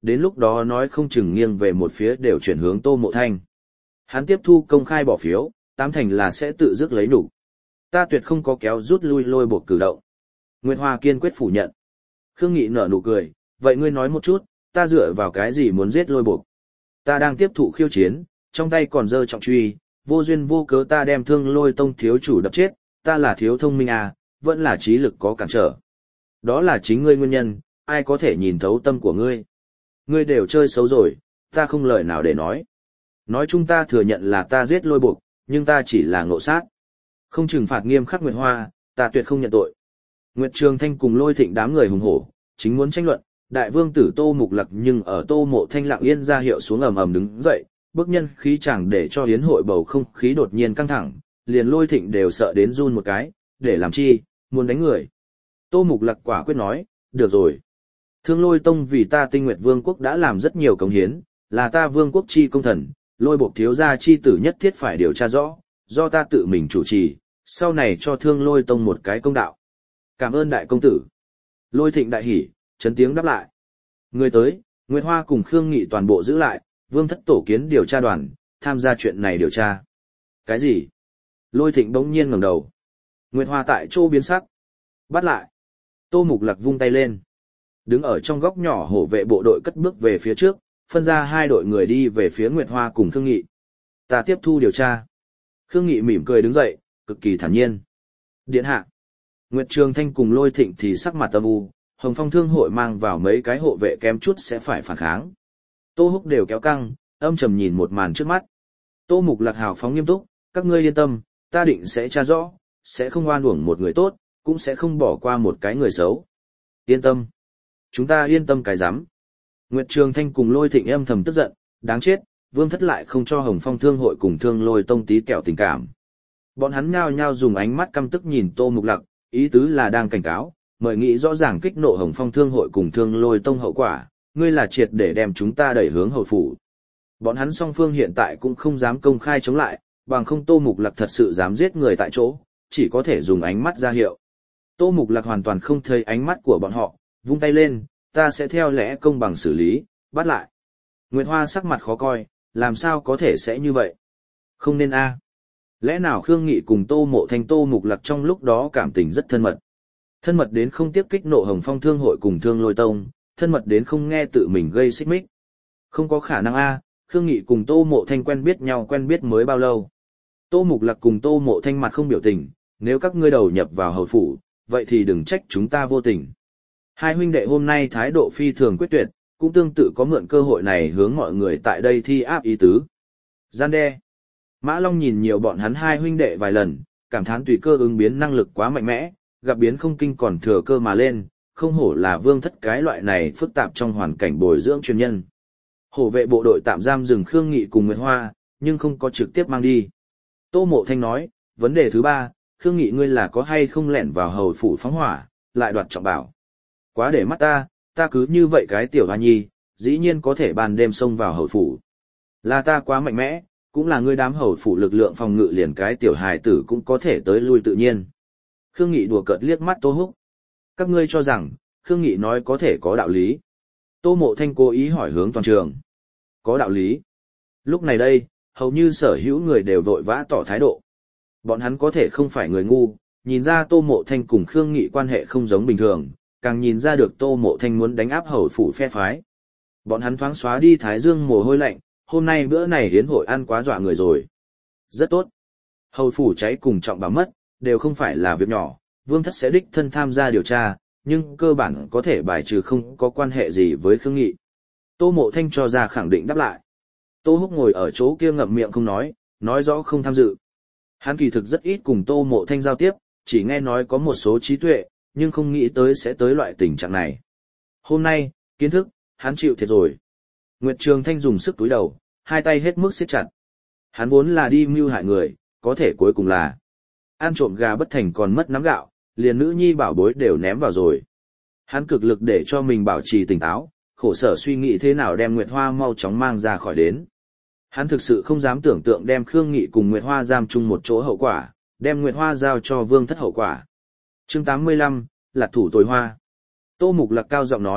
đến lúc đó nói không chừng nghiêng về một phía đều chuyển hướng Tô Mộ Thanh. Hắn tiếp thu công khai bỏ phiếu, tám thành là sẽ tự dứt lấy đủ. Ta tuyệt không có kéo rút lui lôi buộc cử động. Nguyệt Hoa kiên quyết phủ nhận. Khương Nghị nở nụ cười, vậy ngươi nói một chút, ta dựa vào cái gì muốn giết lôi buộc? Ta đang tiếp thụ khiêu chiến, trong tay còn giơ trọng truy, vô duyên vô cớ ta đem Thương Lôi Tông thiếu chủ đập chết, ta là thiếu thông minh à, vẫn là trí lực có cản trở. Đó là chính ngươi nguyên nhân, ai có thể nhìn thấu tâm của ngươi. Ngươi đều chơi xấu rồi, ta không lời nào để nói. Nói chung ta thừa nhận là ta giết lôi buộc, nhưng ta chỉ là ngộ sát. Không trừng phạt nghiêm khắc Nguyệt Hoa, ta tuyệt không nhận tội. Nguyệt Trường Thanh cùng Lôi Thịnh đám người hùng hổ, chính muốn tranh luận, đại vương tử Tô Mục Lặc nhưng ở Tô Mộ Thanh lặng yên ra hiệu xuống ầm ầm đứng dậy, bước nhân khí chẳng để cho hiến hội bầu không khí đột nhiên căng thẳng, liền Lôi Thịnh đều sợ đến run một cái, để làm chi, muốn đánh người. Tô Mục Lặc quả quyết nói, được rồi. Thương Lôi Tông vì ta Tinh Nguyệt Vương quốc đã làm rất nhiều cống hiến, là ta vương quốc chi công thần, Lôi Bộc thiếu gia chi tử nhất thiết phải điều tra rõ, do ta tự mình chủ trì, sau này cho Thương Lôi Tông một cái công đạo. Cảm ơn đại công tử. Lôi Thịnh đại hỉ, chấn tiếng đáp lại. Người tới, Nguyệt Hoa cùng Khương Nghị toàn bộ giữ lại, Vương Thất tổ kiến điều tra đoàn, tham gia chuyện này điều tra. Cái gì? Lôi Thịnh bỗng nhiên ngẩng đầu. Nguyệt Hoa tại chỗ biến sắc. Bắt lại. Tô Mục Lặc vung tay lên. Đứng ở trong góc nhỏ hổ vệ bộ đội cất bước về phía trước, phân ra hai đội người đi về phía Nguyệt Hoa cùng Khương Nghị. Ta tiếp thu điều tra. Khương Nghị mỉm cười đứng dậy, cực kỳ thản nhiên. Điện hạ. Nguyệt Trường Thanh cùng Lôi Thịnh thì sắc mặt âm u, Hồng Phong Thương hội mang vào mấy cái hộ vệ kém chút sẽ phải phản kháng. Tô Húc đều kéo căng, âm trầm nhìn một màn trước mắt. Tô Mục Lặc hào phóng nghiêm túc, các ngươi yên tâm, ta định sẽ tra rõ, sẽ không oan uổng một người tốt, cũng sẽ không bỏ qua một cái người xấu. Yên tâm. Chúng ta yên tâm cái rắm. Nguyệt Trường Thanh cùng Lôi Thịnh âm thầm tức giận, đáng chết, Vương Thất lại không cho Hồng Phong Thương hội cùng Thương Lôi Tông tí kẹo tình cảm. Bọn hắn nhao nhao dùng ánh mắt căm tức nhìn Tô Mục Lặc, ý tứ là đang cảnh cáo, mời nghĩ rõ ràng kích nộ Hồng Phong Thương hội cùng Thương Lôi Tông hậu quả, ngươi là triệt để đem chúng ta đẩy hướng hầu phủ. Bọn hắn song phương hiện tại cũng không dám công khai chống lại, bằng không Tô Mục Lặc thật sự dám giết người tại chỗ, chỉ có thể dùng ánh mắt ra hiệu. Tô Mục Lặc hoàn toàn không thấy ánh mắt của bọn họ, vung tay lên, ta sẽ theo lẽ công bằng xử lý, bắt lại. Nguyệt Hoa sắc mặt khó coi, làm sao có thể sẽ như vậy? Không nên a. Lẽ nào Khương Nghị cùng Tô Mộ Thanh Tô Mục Lặc trong lúc đó cảm tình rất thân mật. Thân mật đến không tiếp kích nộ Hồng Phong Thương hội cùng Thương Lôi Tông, thân mật đến không nghe tự mình gây xích mích. Không có khả năng a, Khương Nghị cùng Tô Mộ Thanh quen biết nhau quen biết mới bao lâu. Tô Mục Lặc cùng Tô Mộ Thanh mặt không biểu tình, nếu các ngươi đầu nhập vào hầu phủ, vậy thì đừng trách chúng ta vô tình. Hai huynh đệ hôm nay thái độ phi thường quyết tuyệt, cũng tương tự có mượn cơ hội này hướng mọi người tại đây thi áp ý tứ. Gian đe. Mã Long nhìn nhiều bọn hắn hai huynh đệ vài lần, cảm thán tùy cơ ứng biến năng lực quá mạnh mẽ, gặp biến không kinh còn thừa cơ mà lên, không hổ là Vương Thất cái loại này phức tạp trong hoàn cảnh bồi dưỡng chuyên nhân. Hổ vệ bộ đội tạm giam dừng Khương Nghị cùng Nguyệt Hoa, nhưng không có trực tiếp mang đi. Tô Mộ Thanh nói, vấn đề thứ ba, Khương Nghị ngươi là có hay không lẻn vào hầu phủ phóng hỏa, lại đoạt trọng bảo. Quá để mắt ta cứ như vậy cái tiểu hoa nhi, dĩ nhiên có thể ban đêm xông vào hầu phủ. Là ta quá mạnh mẽ, cũng là ngươi đám hầu phủ lực lượng phòng ngự liền cái tiểu hài tử cũng có thể tới lui tự nhiên. Khương Nghị đùa cợt liếc mắt Tô Húc. Các ngươi cho rằng, Khương Nghị nói có thể có đạo lý. Tô Mộ Thanh cố ý hỏi hướng toàn trường. Có đạo lý. Lúc này đây, hầu như sở hữu người đều vội vã tỏ thái độ. Bọn hắn có thể không phải người ngu, nhìn ra Tô Mộ Thanh cùng Khương Nghị quan hệ không giống bình thường, càng nhìn ra được Tô Mộ Thanh muốn đánh áp hầu phủ phe phái. Bọn hắn thoáng xóa đi thái dương mồ hôi lạnh, hôm nay bữa này hiến hội ăn quá dọa người rồi. Rất tốt. Hầu phủ cháy cùng trọng bảo mất, đều không phải là việc nhỏ, Vương Thất sẽ đích thân tham gia điều tra, nhưng cơ bản có thể bài trừ không có quan hệ gì với Khương Nghị. Tô Mộ Thanh cho ra khẳng định đáp lại. Tô Húc ngồi ở chỗ kia ngậm miệng không nói rõ không tham dự. Hắn kỳ thực rất ít cùng Tô Mộ Thanh giao tiếp, chỉ nghe nói có một số trí tuệ, nhưng không nghĩ tới sẽ tới loại tình trạng này. Hôm nay, kiến thức, hắn chịu thiệt rồi. Nguyệt Trường Thanh dùng sức túi đầu, hai tay hết mức siết chặt. Hắn vốn là đi mưu hại người, có thể cuối cùng là ăn trộm gà bất thành còn mất nắm gạo, liền nữ nhi bảo bối đều ném vào rồi. Hắn cực lực để cho mình bảo trì tỉnh táo, khổ sở suy nghĩ thế nào đem Nguyệt Hoa mau chóng mang ra khỏi đến. Hắn thực sự không dám tưởng tượng đem Khương Nghị cùng Nguyệt Hoa giam chung một chỗ hậu quả, đem Nguyệt Hoa giao cho Vương Thất hậu quả. Chương 85, Lạc thủ tồi hoa. Tô Mục Lặc cao giọng nói,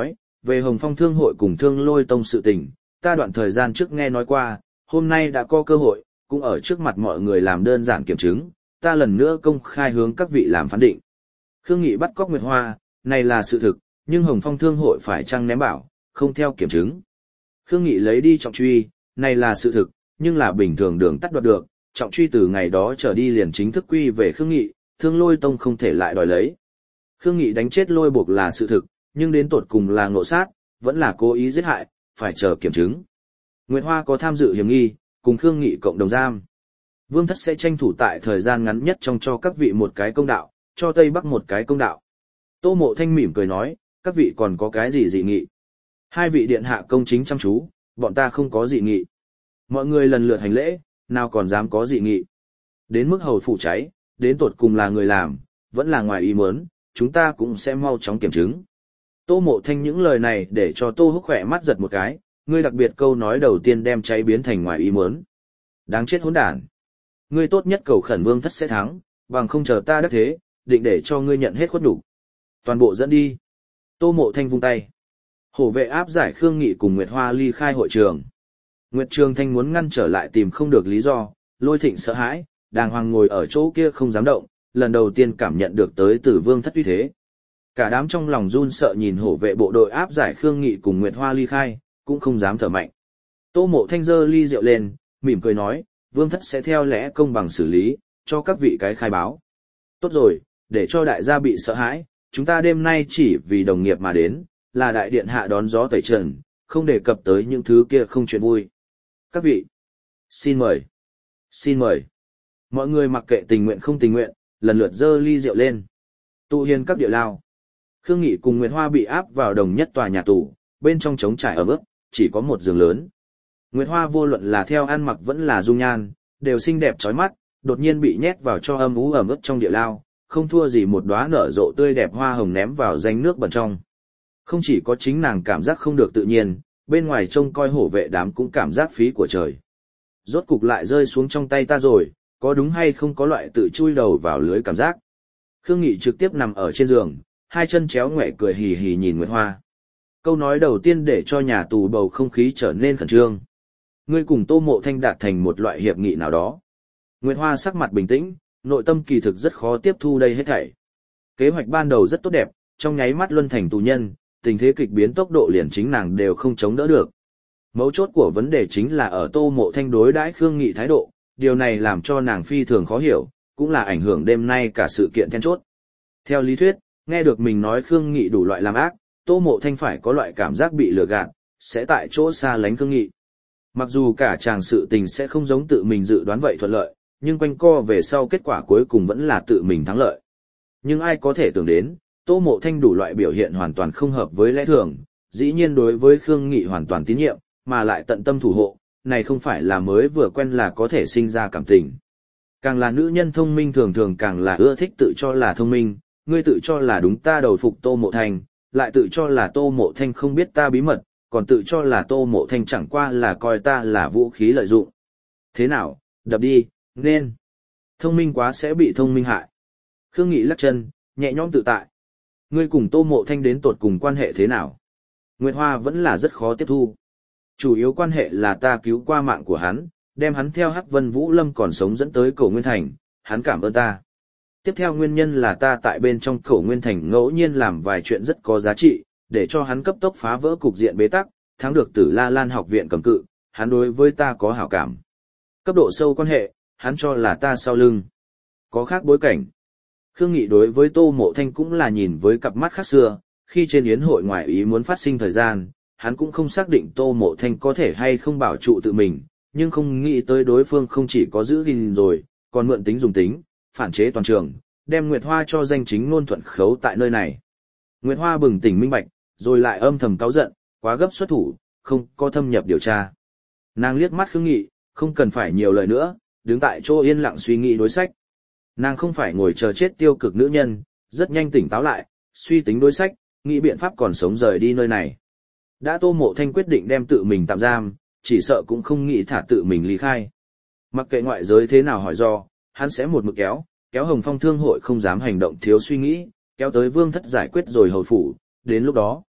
Về Hồng Phong Thương hội cùng Thương Lôi Tông sự tình, ta đoạn thời gian trước nghe nói qua, hôm nay đã có cơ hội, cũng ở trước mặt mọi người làm đơn giản kiểm chứng, ta lần nữa công khai hướng các vị làm phán định. Khương Nghị bắt cóc Nguyệt Hoa, này là sự thực, nhưng Hồng Phong Thương hội phải chăng ném bảo, không theo kiểm chứng. Khương Nghị lấy đi trọng truy, này là sự thực, nhưng là bình thường đường tắt đoạt được, trọng truy từ ngày đó trở đi liền chính thức quy về Khương Nghị, Thương Lôi Tông không thể lại đòi lấy. Khương Nghị đánh chết Lôi Buộc là sự thực, nhưng đến tột cùng là ngộ sát, vẫn là cố ý giết hại, phải chờ kiểm chứng. Nguyệt Hoa có tham dự hiểm nghi, cùng Khương Nghị cộng đồng giam. Vương Thất sẽ tranh thủ tại thời gian ngắn nhất trong cho các vị một cái công đạo, cho Tây Bắc một cái công đạo. Tô Mộ Thanh mỉm cười nói, các vị còn có cái gì dị nghị? Hai vị điện hạ công chính chăm chú, bọn ta không có dị nghị. Mọi người lần lượt hành lễ, nào còn dám có dị nghị. Đến mức hầu phủ cháy, đến tột cùng là người làm, vẫn là ngoài ý muốn, chúng ta cũng sẽ mau chóng kiểm chứng. Tô Mộ Thanh những lời này để cho Tô Húc khỏe mắt giật một cái, ngươi đặc biệt câu nói đầu tiên đem cháy biến thành ngoài ý muốn. Đáng chết hỗn đản. Ngươi tốt nhất cầu khẩn Vương Thất sẽ thắng, bằng không chờ ta đắc thế, định để cho ngươi nhận hết khuất nhục. Toàn bộ dẫn đi. Tô Mộ Thanh vung tay. Hổ vệ áp giải Khương Nghị cùng Nguyệt Hoa ly khai hội trường. Nguyệt Trường Thanh muốn ngăn trở lại tìm không được lý do, Lôi Thịnh sợ hãi, đàng hoàng ngồi ở chỗ kia không dám động, lần đầu tiên cảm nhận được tới từ Vương Thất uy thế. Cả đám trong lòng run sợ nhìn hổ vệ bộ đội áp giải Khương Nghị cùng Nguyệt Hoa ly khai, cũng không dám thở mạnh. Tô Mộ Thanh giơ ly rượu lên, mỉm cười nói, Vương Thất sẽ theo lẽ công bằng xử lý, cho các vị cái khai báo. Tốt rồi, để cho đại gia bị sợ hãi, chúng ta đêm nay chỉ vì đồng nghiệp mà đến, là đại điện hạ đón gió tẩy trần, không đề cập tới những thứ kia không chuyện vui. Các vị, xin mời, xin mời. Mọi người mặc kệ tình nguyện không tình nguyện, lần lượt giơ ly rượu lên. Tụ hiền các địa lao. Khương Nghị cùng Nguyệt Hoa bị áp vào đồng nhất tòa nhà tù, bên trong trống trải ấm ức, chỉ có một giường lớn. Nguyệt Hoa vô luận là theo ăn mặc vẫn là dung nhan, đều xinh đẹp chói mắt, đột nhiên bị nhét vào cho âm ú ẩm ướt trong địa lao, không thua gì một đóa nở rộ tươi đẹp hoa hồng ném vào rãnh nước bẩn trong. Không chỉ có chính nàng cảm giác không được tự nhiên, bên ngoài trông coi hổ vệ đám cũng cảm giác phí của trời. Rốt cục lại rơi xuống trong tay ta rồi, có đúng hay không có loại tự chui đầu vào lưới cảm giác. Khương Nghị trực tiếp nằm ở trên giường, hai chân chéo ngoẹ cười hì hì nhìn Nguyệt Hoa. Câu nói đầu tiên để cho nhà tù bầu không khí trở nên khẩn trương. Ngươi cùng Tô Mộ Thanh đạt thành một loại hiệp nghị nào đó. Nguyệt Hoa sắc mặt bình tĩnh, nội tâm kỳ thực rất khó tiếp thu đây hết thảy. Kế hoạch ban đầu rất tốt đẹp, trong nháy mắt luân thành tù nhân, tình thế kịch biến tốc độ liền chính nàng đều không chống đỡ được. Mấu chốt của vấn đề chính là ở Tô Mộ Thanh đối đãi Khương Nghị thái độ, điều này làm cho nàng phi thường khó hiểu, cũng là ảnh hưởng đêm nay cả sự kiện then chốt. Theo lý thuyết, nghe được mình nói Khương Nghị đủ loại làm ác, Tô Mộ Thanh phải có loại cảm giác bị lừa gạt, sẽ tại chỗ xa lánh Khương Nghị. Mặc dù cả chàng sự tình sẽ không giống tự mình dự đoán vậy thuận lợi, nhưng quanh co về sau kết quả cuối cùng vẫn là tự mình thắng lợi. Nhưng ai có thể tưởng đến, Tô Mộ Thanh đủ loại biểu hiện hoàn toàn không hợp với lẽ thường, dĩ nhiên đối với Khương Nghị hoàn toàn tín nhiệm, mà lại tận tâm thủ hộ, này không phải là mới vừa quen là có thể sinh ra cảm tình. Càng là nữ nhân thông minh thường thường càng là ưa thích tự cho là thông minh, ngươi tự cho là đúng ta đầu phục Tô Mộ Thanh, lại tự cho là Tô Mộ Thanh không biết ta bí mật, còn tự cho là Tô Mộ Thanh chẳng qua là coi ta là vũ khí lợi dụng. Thế nào, đập đi, nên. Thông minh quá sẽ bị thông minh hại. Khương Nghị lắc chân, nhẹ nhõm tự tại. Ngươi cùng Tô Mộ Thanh đến tột cùng quan hệ thế nào? Nguyệt Hoa vẫn là rất khó tiếp thu. Chủ yếu quan hệ là ta cứu qua mạng của hắn, đem hắn theo Hắc Vân Vũ Lâm còn sống dẫn tới Cổ Nguyên Thành, hắn cảm ơn ta. Tiếp theo nguyên nhân là ta tại bên trong Cổ Nguyên Thành ngẫu nhiên làm vài chuyện rất có giá trị, để cho hắn cấp tốc phá vỡ cục diện bế tắc, thắng được Tử La Lan học viện cầm cự, hắn đối với ta có hảo cảm. Cấp độ sâu quan hệ, hắn cho là ta sau lưng. Có khác bối cảnh. Khương Nghị đối với Tô Mộ Thanh cũng là nhìn với cặp mắt khác xưa, khi trên yến hội ngoại ý muốn phát sinh thời gian, hắn cũng không xác định Tô Mộ Thanh có thể hay không bảo trụ tự mình, nhưng không nghĩ tới đối phương không chỉ có giữ gìn rồi, còn mượn tính dùng tính, phản chế toàn trường, đem Nguyệt Hoa cho danh chính ngôn thuận khấu tại nơi này. Nguyệt Hoa bừng tỉnh minh bạch, rồi lại âm thầm cáu giận, quá gấp xuất thủ, không có thâm nhập điều tra. Nàng liếc mắt Khương Nghị, không cần phải nhiều lời nữa, đứng tại chỗ yên lặng suy nghĩ đối sách. Nàng không phải ngồi chờ chết tiêu cực nữ nhân, rất nhanh tỉnh táo lại, suy tính đối sách, nghĩ biện pháp còn sống rời đi nơi này. Đã Tô Mộ Thanh quyết định đem tự mình tạm giam, chỉ sợ cũng không nghĩ thả tự mình ly khai. Mặc kệ ngoại giới thế nào hỏi do, hắn sẽ một mực kéo Hồng Phong Thương hội không dám hành động thiếu suy nghĩ, kéo tới Vương Thất giải quyết rồi hồi phủ, đến lúc đó.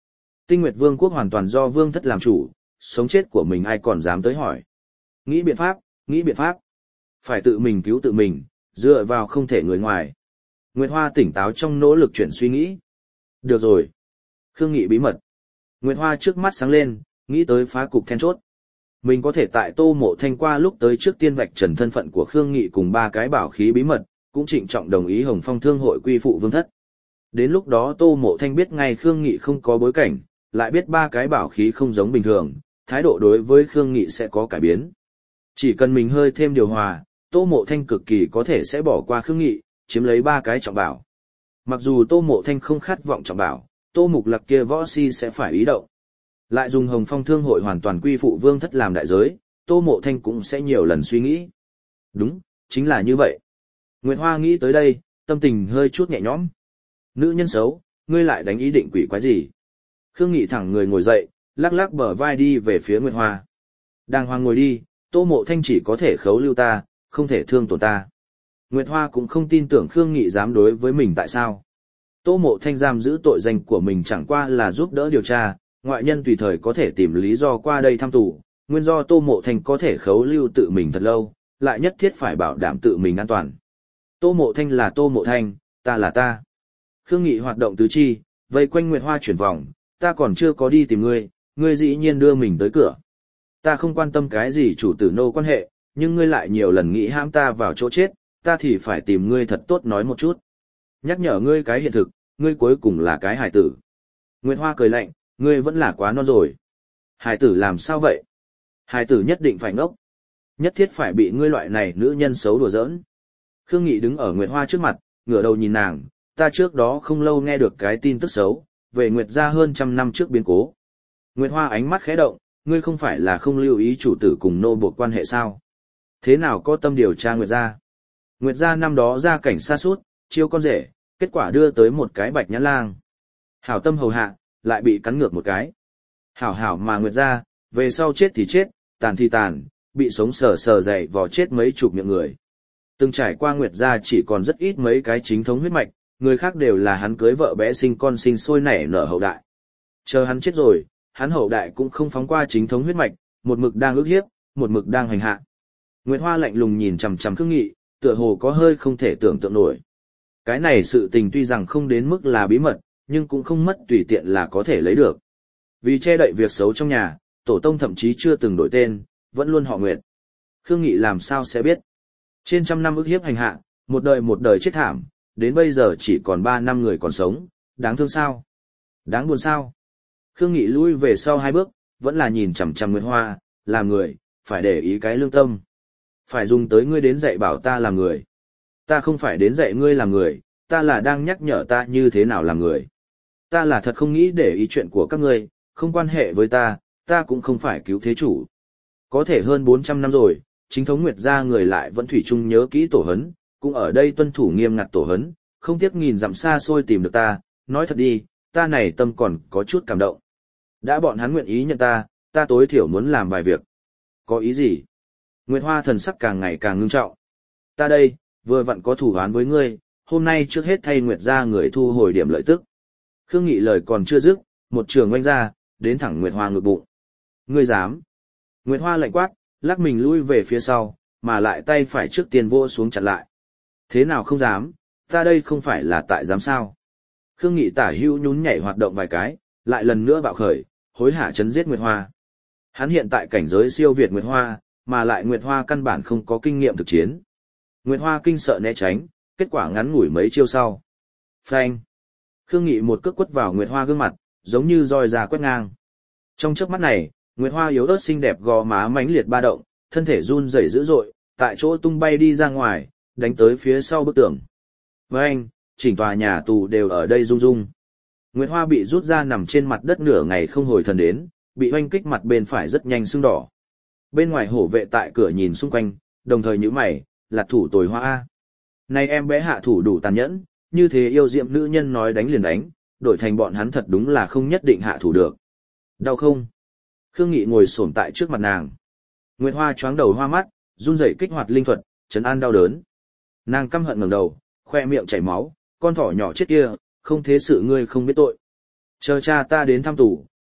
Tinh Nguyệt Vương quốc hoàn toàn do Vương thất làm chủ, sống chết của mình ai còn dám tới hỏi. Nghĩ biện pháp, nghĩ biện pháp. Phải tự mình cứu tự mình, dựa vào không thể người ngoài. Nguyệt Hoa tỉnh táo trong nỗ lực chuyển suy nghĩ. Được rồi. Khương Nghị bí mật. Nguyệt Hoa trước mắt sáng lên, nghĩ tới phá cục then chốt. Mình có thể tại Tô Mộ Thanh qua lúc tới trước tiên vạch trần thân phận của Khương Nghị cùng 3 cái bảo khí bí mật, cũng trịnh trọng đồng ý Hồng Phong Thương hội quy phụ Vương thất. Đến lúc đó Tô Mộ Thanh biết ngay Khương Nghị không có bối cảnh, lại biết 3 cái bảo khí không giống bình thường, thái độ đối với Khương Nghị sẽ có cải biến. Chỉ cần mình hơi thêm điều hòa, Tô Mộ Thanh cực kỳ có thể sẽ bỏ qua Khương Nghị, chiếm lấy 3 cái trọng bảo. Mặc dù Tô Mộ Thanh không khát vọng trọng bảo, Tô Mục Lạc kia võ si sẽ phải ý động. Lại dùng Hồng Phong Thương hội hoàn toàn quy phụ Vương thất làm đại giới, Tô Mộ Thanh cũng sẽ nhiều lần suy nghĩ. Đúng, chính là như vậy. Nguyệt Hoa nghĩ tới đây, tâm tình hơi chút nhẹ nhõm. Nữ nhân xấu, ngươi lại đánh ý định quỷ quái gì? Khương Nghị thẳng người ngồi dậy, lắc lắc bờ vai đi về phía Nguyệt Hoa. Đàng hoàng ngồi đi, Tô Mộ Thanh chỉ có thể khấu lưu ta, không thể thương tổn ta. Nguyệt Hoa cũng không tin tưởng Khương Nghị dám đối với mình tại sao. Tô Mộ Thanh giam giữ tội danh của mình chẳng qua là giúp đỡ điều tra, ngoại nhân tùy thời có thể tìm lý do qua đây thăm tù, nguyên do Tô Mộ Thanh có thể khấu lưu tự mình thật lâu, lại nhất thiết phải bảo đảm tự mình an toàn. Tô Mộ Thanh là Tô Mộ Thanh, ta là ta. Khương Nghị hoạt động tứ chi, vây quanh Nguyệt Hoa chuyển vòng, ta còn chưa có đi tìm ngươi, ngươi dĩ nhiên đưa mình tới cửa. Ta không quan tâm cái gì chủ tử nô quan hệ, nhưng ngươi lại nhiều lần nghĩ hãm ta vào chỗ chết, ta thì phải tìm ngươi thật tốt nói một chút. Nhắc nhở ngươi cái hiện thực, ngươi cuối cùng là cái hài tử. Nguyệt Hoa cười lạnh, ngươi vẫn là quá non rồi. Hài tử làm sao vậy? Hài tử nhất định phải ngốc. Nhất thiết phải bị ngươi loại này nữ nhân xấu đùa giỡn. Khương Nghị đứng ở Nguyệt Hoa trước mặt, ngửa đầu nhìn nàng, ta trước đó không lâu nghe được cái tin tức xấu, về Nguyệt gia hơn 100 năm trước biến cố. Nguyệt Hoa ánh mắt khẽ động, ngươi không phải là không lưu ý chủ tử cùng nô buộc quan hệ sao? Thế nào có tâm điều tra Nguyệt gia? Nguyệt gia năm đó gia cảnh xa sút, chiêu con rể, kết quả đưa tới một cái bạch nhãn lang. Hảo tâm hầu hạ, lại bị cắn ngược một cái. Hảo hảo mà Nguyệt gia, về sau chết thì chết, tàn thì tàn, bị sống sờ sờ dày vò chết mấy chục miệng người. Từng trải qua Nguyệt gia chỉ còn rất ít mấy cái chính thống huyết mạch, người khác đều là hắn cưới vợ bé sinh con sinh sôi nảy nở hậu đại. Chờ hắn chết rồi, hắn hậu đại cũng không phóng qua chính thống huyết mạch, một mực đang ức hiếp, một mực đang hành hạ. Nguyệt Hoa lạnh lùng nhìn chằm chằm Khương Nghị, tựa hồ có hơi không thể tưởng tượng nổi. Cái này sự tình tuy rằng không đến mức là bí mật, nhưng cũng không mất tùy tiện là có thể lấy được. Vì che đậy việc xấu trong nhà, tổ tông thậm chí chưa từng đổi tên, vẫn luôn họ Nguyệt. Khương Nghị làm sao sẽ biết? Trên 100 năm ức hiếp hành hạ, một đời chết thảm, đến bây giờ chỉ còn 3 năm người còn sống, đáng thương sao? Đáng buồn sao? Khương Nghị lui về sau 2 bước, vẫn là nhìn chằm chằm Nguyệt Hoa, làm người, phải để ý cái lương tâm. Phải dùng tới ngươi đến dạy bảo ta làm người. Ta không phải đến dạy ngươi làm người, ta là đang nhắc nhở ta như thế nào làm người. Ta là thật không nghĩ để ý chuyện của các ngươi, không quan hệ với ta cũng không phải cứu thế chủ. Có thể hơn 400 năm rồi, chính thống Nguyệt gia người lại vẫn thủy chung nhớ kỹ tổ hấn, cũng ở đây tuân thủ nghiêm ngặt tổ hấn, không tiếc nghìn dặm xa xôi tìm được ta, nói thật đi, ta này tâm còn có chút cảm động. Đã bọn hắn nguyện ý nhận ta tối thiểu muốn làm vài việc. Có ý gì? Nguyệt Hoa thần sắc càng ngày càng ngưng trọng. Ta đây, vừa vặn có thủ án với ngươi, hôm nay trước hết thay Nguyệt gia người thu hồi điểm lợi tức. Khương Nghị lời còn chưa dứt, một trường oanh ra, đến thẳng Nguyệt Hoa ngực bụng. Ngươi dám? Nguyệt Hoa lạnh quát, lắc mình lui về phía sau, mà lại tay phải trước tiên vô xuống chặn lại. Thế nào không dám, ta đây không phải là tại dám sao? Khương Nghị tả hữu nhún nhảy hoạt động vài cái, lại lần nữa bạo khởi, hối hả chấn giết Nguyệt Hoa. Hắn hiện tại cảnh giới siêu việt Nguyệt Hoa, mà lại Nguyệt Hoa căn bản không có kinh nghiệm thực chiến. Nguyệt Hoa kinh sợ né tránh, kết quả ngắn ngủi mấy chiêu sau. Phanh! Khương Nghị một cước quất vào Nguyệt Hoa gương mặt, giống như roi ra quét ngang. Trong chớp mắt này, Nguyệt Hoa yếu ớt xinh đẹp gò má mãnh liệt ba động, thân thể run rẩy dữ dội, tại chỗ tung bay đi ra ngoài, đánh tới phía sau bức tường. Với anh, chỉnh tòa nhà tù đều ở đây rung rung. Nguyệt Hoa bị rút ra nằm trên mặt đất nửa ngày không hồi thần đến, bị oanh kích mặt bên phải rất nhanh sưng đỏ. Bên ngoài hổ vệ tại cửa nhìn xung quanh, đồng thời nhíu mày, là thủ tồi hoa A. Này em bé hạ thủ đủ tàn nhẫn, như thế yêu diệm nữ nhân nói đánh liền đánh, đổi thành bọn hắn thật đúng là không nhất định hạ thủ được. Đau không? Khương Nghị ngồi xổm tại trước mặt nàng. Nguyệt Hoa choáng đầu hoa mắt, run rẩy kích hoạt linh thuật, trấn an đau đớn. Nàng căm hận ngẩng đầu, khoe miệng chảy máu, con thỏ nhỏ chết kia, không thế sự ngươi không biết tội. Chờ cha ta đến thăm tù,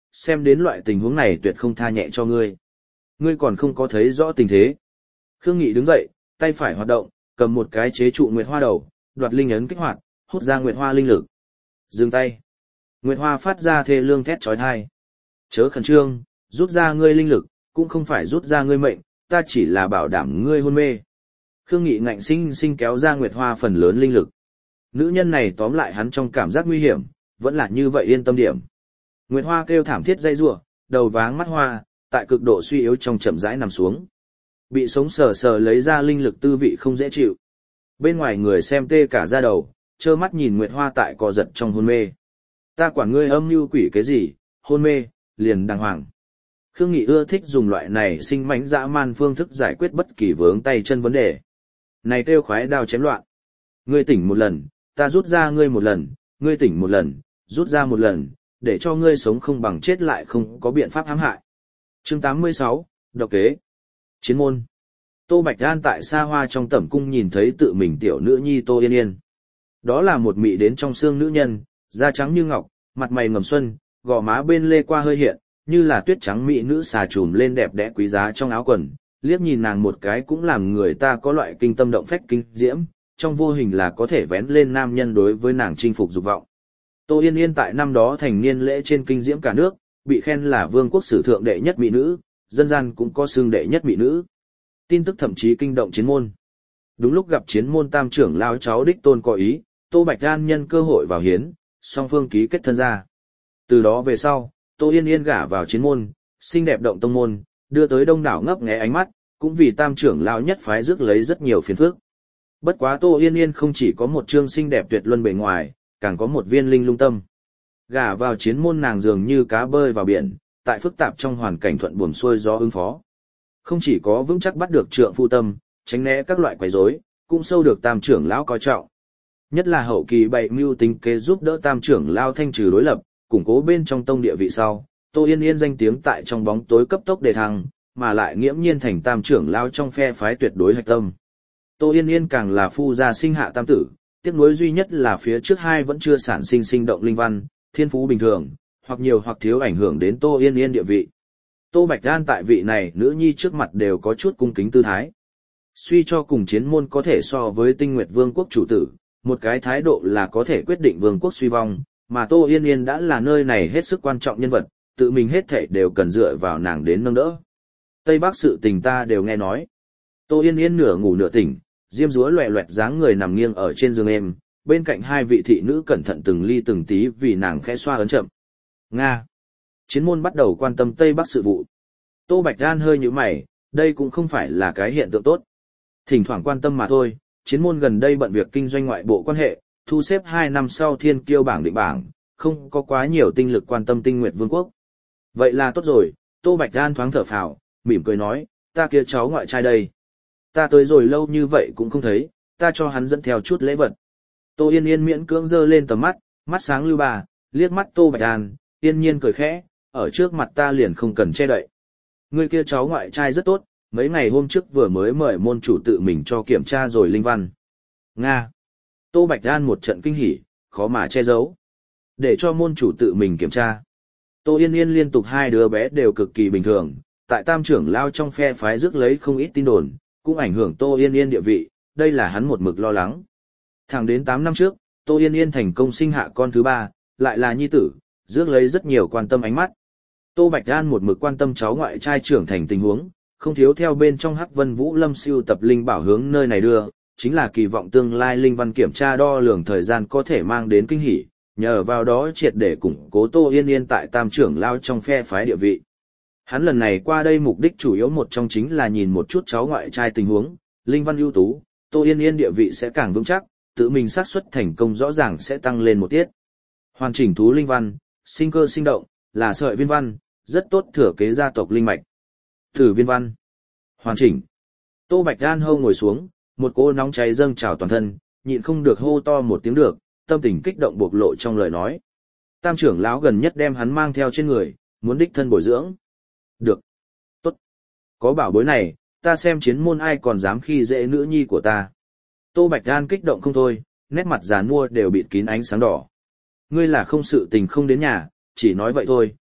xem đến loại tình huống này tuyệt không tha nhẹ cho ngươi. Ngươi còn không có thấy rõ tình thế. Khương Nghị đứng dậy, tay phải hoạt động, cầm một cái chế trụ Nguyệt Hoa đầu, đoạt linh ấn kích hoạt, hút ra Nguyệt Hoa linh lực. Dừng tay. Nguyệt Hoa phát ra thê lương thét chói tai. Chớ khẩn trương, rút ra ngươi linh lực, cũng không phải rút ra ngươi mệnh, ta chỉ là bảo đảm ngươi hôn mê. Khương Nghị ngạnh sinh sinh kéo ra Nguyệt Hoa phần lớn linh lực. Nữ nhân này tóm lại hắn trong cảm giác nguy hiểm, vẫn là như vậy yên tâm điểm. Nguyệt Hoa kêu thảm thiết dây rủa, đầu váng mắt hoa, tại cực độ suy yếu trong chậm rãi nằm xuống. Bị sống sờ sờ lấy ra linh lực tư vị không dễ chịu. Bên ngoài người xem tê cả da đầu, trơ mắt nhìn Nguyệt Hoa tại co giật trong hôn mê. Ta quản ngươi âm mưu quỷ cái gì, hôn mê, liền đàng hoàng. Khương Nghị ưa thích dùng loại này sinh mãnh dã man phương thức giải quyết bất kỳ vướng tay chân vấn đề. Này kêu khoái đao chém loạn. Ngươi tỉnh một lần, ta rút ra ngươi một lần, ngươi tỉnh một lần, rút ra một lần, để cho ngươi sống không bằng chết lại không có biện pháp hãm hại. Chương 86, độc kế. Chiến môn. Tô Bạch An tại xa hoa trong tẩm cung nhìn thấy tự mình tiểu nữ nhi Tô Yên Yên. Đó là một mị đến trong xương nữ nhân, da trắng như ngọc, mặt mày ngầm xuân, gò má bên lê qua hơi hiện, như là tuyết trắng mỹ nữ xà trùm lên đẹp đẽ quý giá trong áo quần, liếc nhìn nàng một cái cũng làm người ta có loại kinh tâm động phách kinh diễm, trong vô hình là có thể vén lên nam nhân đối với nàng chinh phục dục vọng. Tô Yên Yên tại năm đó thành niên lễ trên kinh diễm cả nước, bị khen là vương quốc sử thượng đệ nhất mỹ nữ, dân gian cũng có xương đệ nhất mỹ nữ. Tin tức thậm chí kinh động chiến môn. Đúng lúc gặp chiến môn tam trưởng lao cháu đích tôn có ý, Tô Bạch An nhân cơ hội vào hiến, song phương ký kết thân ra. Từ đó về sau, Tô Yên Yên gả vào chiến môn, xinh đẹp động tông môn, đưa tới đông đảo ngấp nghé ánh mắt, cũng vì tam trưởng lao nhất phái rước lấy rất nhiều phiền phức. Bất quá Tô Yên Yên không chỉ có một trương xinh đẹp tuyệt luân bề ngoài, càng có một viên linh lung tâm. Gả vào chiến môn nàng dường như cá bơi vào biển, tại phức tạp trong hoàn cảnh thuận buồm xuôi gió ứng phó. Không chỉ có vững chắc bắt được trượng phu tâm, tránh né các loại quấy rối, cũng sâu được tam trưởng lão coi trọng. Nhất là hậu kỳ bày mưu tính kế giúp đỡ tam trưởng lão thanh trừ đối lập, củng cố bên trong tông địa vị sau, Tô Yên Yên danh tiếng tại trong bóng tối cấp tốc đề thăng, mà lại nghiễm nhiên thành tam trưởng lão trong phe phái tuyệt đối hạch tâm. Tô Yên Yên càng là phu gia sinh hạ tam tử, tiếc nuối duy nhất là phía trước hai vẫn chưa sản sinh sinh động linh văn, thiên phú bình thường, hoặc nhiều hoặc thiếu ảnh hưởng đến Tô Yên Yên địa vị. Tô Bạch An tại vị này nữ nhi trước mặt đều có chút cung kính tư thái. Suy cho cùng chiến môn có thể so với Tinh Nguyệt Vương quốc chủ tử, một cái thái độ là có thể quyết định vương quốc suy vong, mà Tô Yên Yên đã là nơi này hết sức quan trọng nhân vật, tự mình hết thảy đều cần dựa vào nàng đến nâng đỡ. Tây Bắc sự tình ta đều nghe nói. Tô Yên Yên nửa ngủ nửa tỉnh, diêm dúa loẹ loẹt dáng người nằm nghiêng ở trên giường êm, bên cạnh hai vị thị nữ cẩn thận từng ly từng tí vì nàng khẽ xoa ấn chậm. Nga. Chiến môn bắt đầu quan tâm Tây Bắc sự vụ. Tô Bạch An hơi nhíu mày, đây cũng không phải là cái hiện tượng tốt. Thỉnh thoảng quan tâm mà thôi, chiến môn gần đây bận việc kinh doanh ngoại bộ quan hệ, thu xếp 2 năm sau thiên kiêu bảng định bảng, không có quá nhiều tinh lực quan tâm Tinh Nguyệt Vương quốc. Vậy là tốt rồi, Tô Bạch An thoáng thở phào, mỉm cười nói, ta kia cháu ngoại trai đây. Ta tới rồi lâu như vậy cũng không thấy, ta cho hắn dẫn theo chút lễ vật. Tô Yên Yên miễn cưỡng giơ lên tầm mắt, mắt sáng lưu bà, liếc mắt Tô Bạch An, yên nhiên cười khẽ, ở trước mặt ta liền không cần che đậy. Người kia cháu ngoại trai rất tốt, mấy ngày hôm trước vừa mới mời môn chủ tự mình cho kiểm tra rồi linh văn. Nga. Tô Bạch An một trận kinh hỉ, khó mà che giấu. Để cho môn chủ tự mình kiểm tra. Tô Yên Yên liên tục hai đứa bé đều cực kỳ bình thường, tại tam trưởng lao trong phe phái rước lấy không ít tin đồn, cũng ảnh hưởng Tô Yên Yên địa vị, đây là hắn một mực lo lắng. Thẳng đến 8 năm trước, Tô Yên Yên thành công sinh hạ con thứ 3, lại là nhi tử, rước lấy rất nhiều quan tâm ánh mắt. Tô Bạch An một mực quan tâm cháu ngoại trai trưởng thành tình huống, không thiếu theo bên trong Hắc Vân Vũ Lâm siêu tập linh bảo hướng nơi này đưa, chính là kỳ vọng tương lai linh văn kiểm tra đo lường thời gian có thể mang đến kinh hỉ, nhờ vào đó triệt để củng cố Tô Yên Yên tại tam trưởng lao trong phe phái địa vị. Hắn lần này qua đây mục đích chủ yếu một trong chính là nhìn một chút cháu ngoại trai tình huống, linh văn ưu tú, Tô Yên Yên địa vị sẽ càng vững chắc, tự mình xác suất thành công rõ ràng sẽ tăng lên một tiết. Hoàn chỉnh thú linh văn, sinh cơ sinh động, là sợi viên văn, rất tốt thừa kế gia tộc linh mạch. Thử viên văn, hoàn chỉnh. Tô Bạch An hâu ngồi xuống, một cỗ nóng cháy dâng trào toàn thân, nhịn không được hô to một tiếng được, tâm tình kích động bộc lộ trong lời nói. Tam trưởng lão gần nhất đem hắn mang theo trên người, muốn đích thân bồi dưỡng. Được. Tốt. Có bảo bối này, ta xem chiến môn ai còn dám khi dễ nữ nhi của ta. Tô Bạch An kích động không thôi, nét mặt già nua đều bịt kín ánh sáng đỏ. Ngươi là không sự tình không đến nhà, chỉ nói vậy thôi,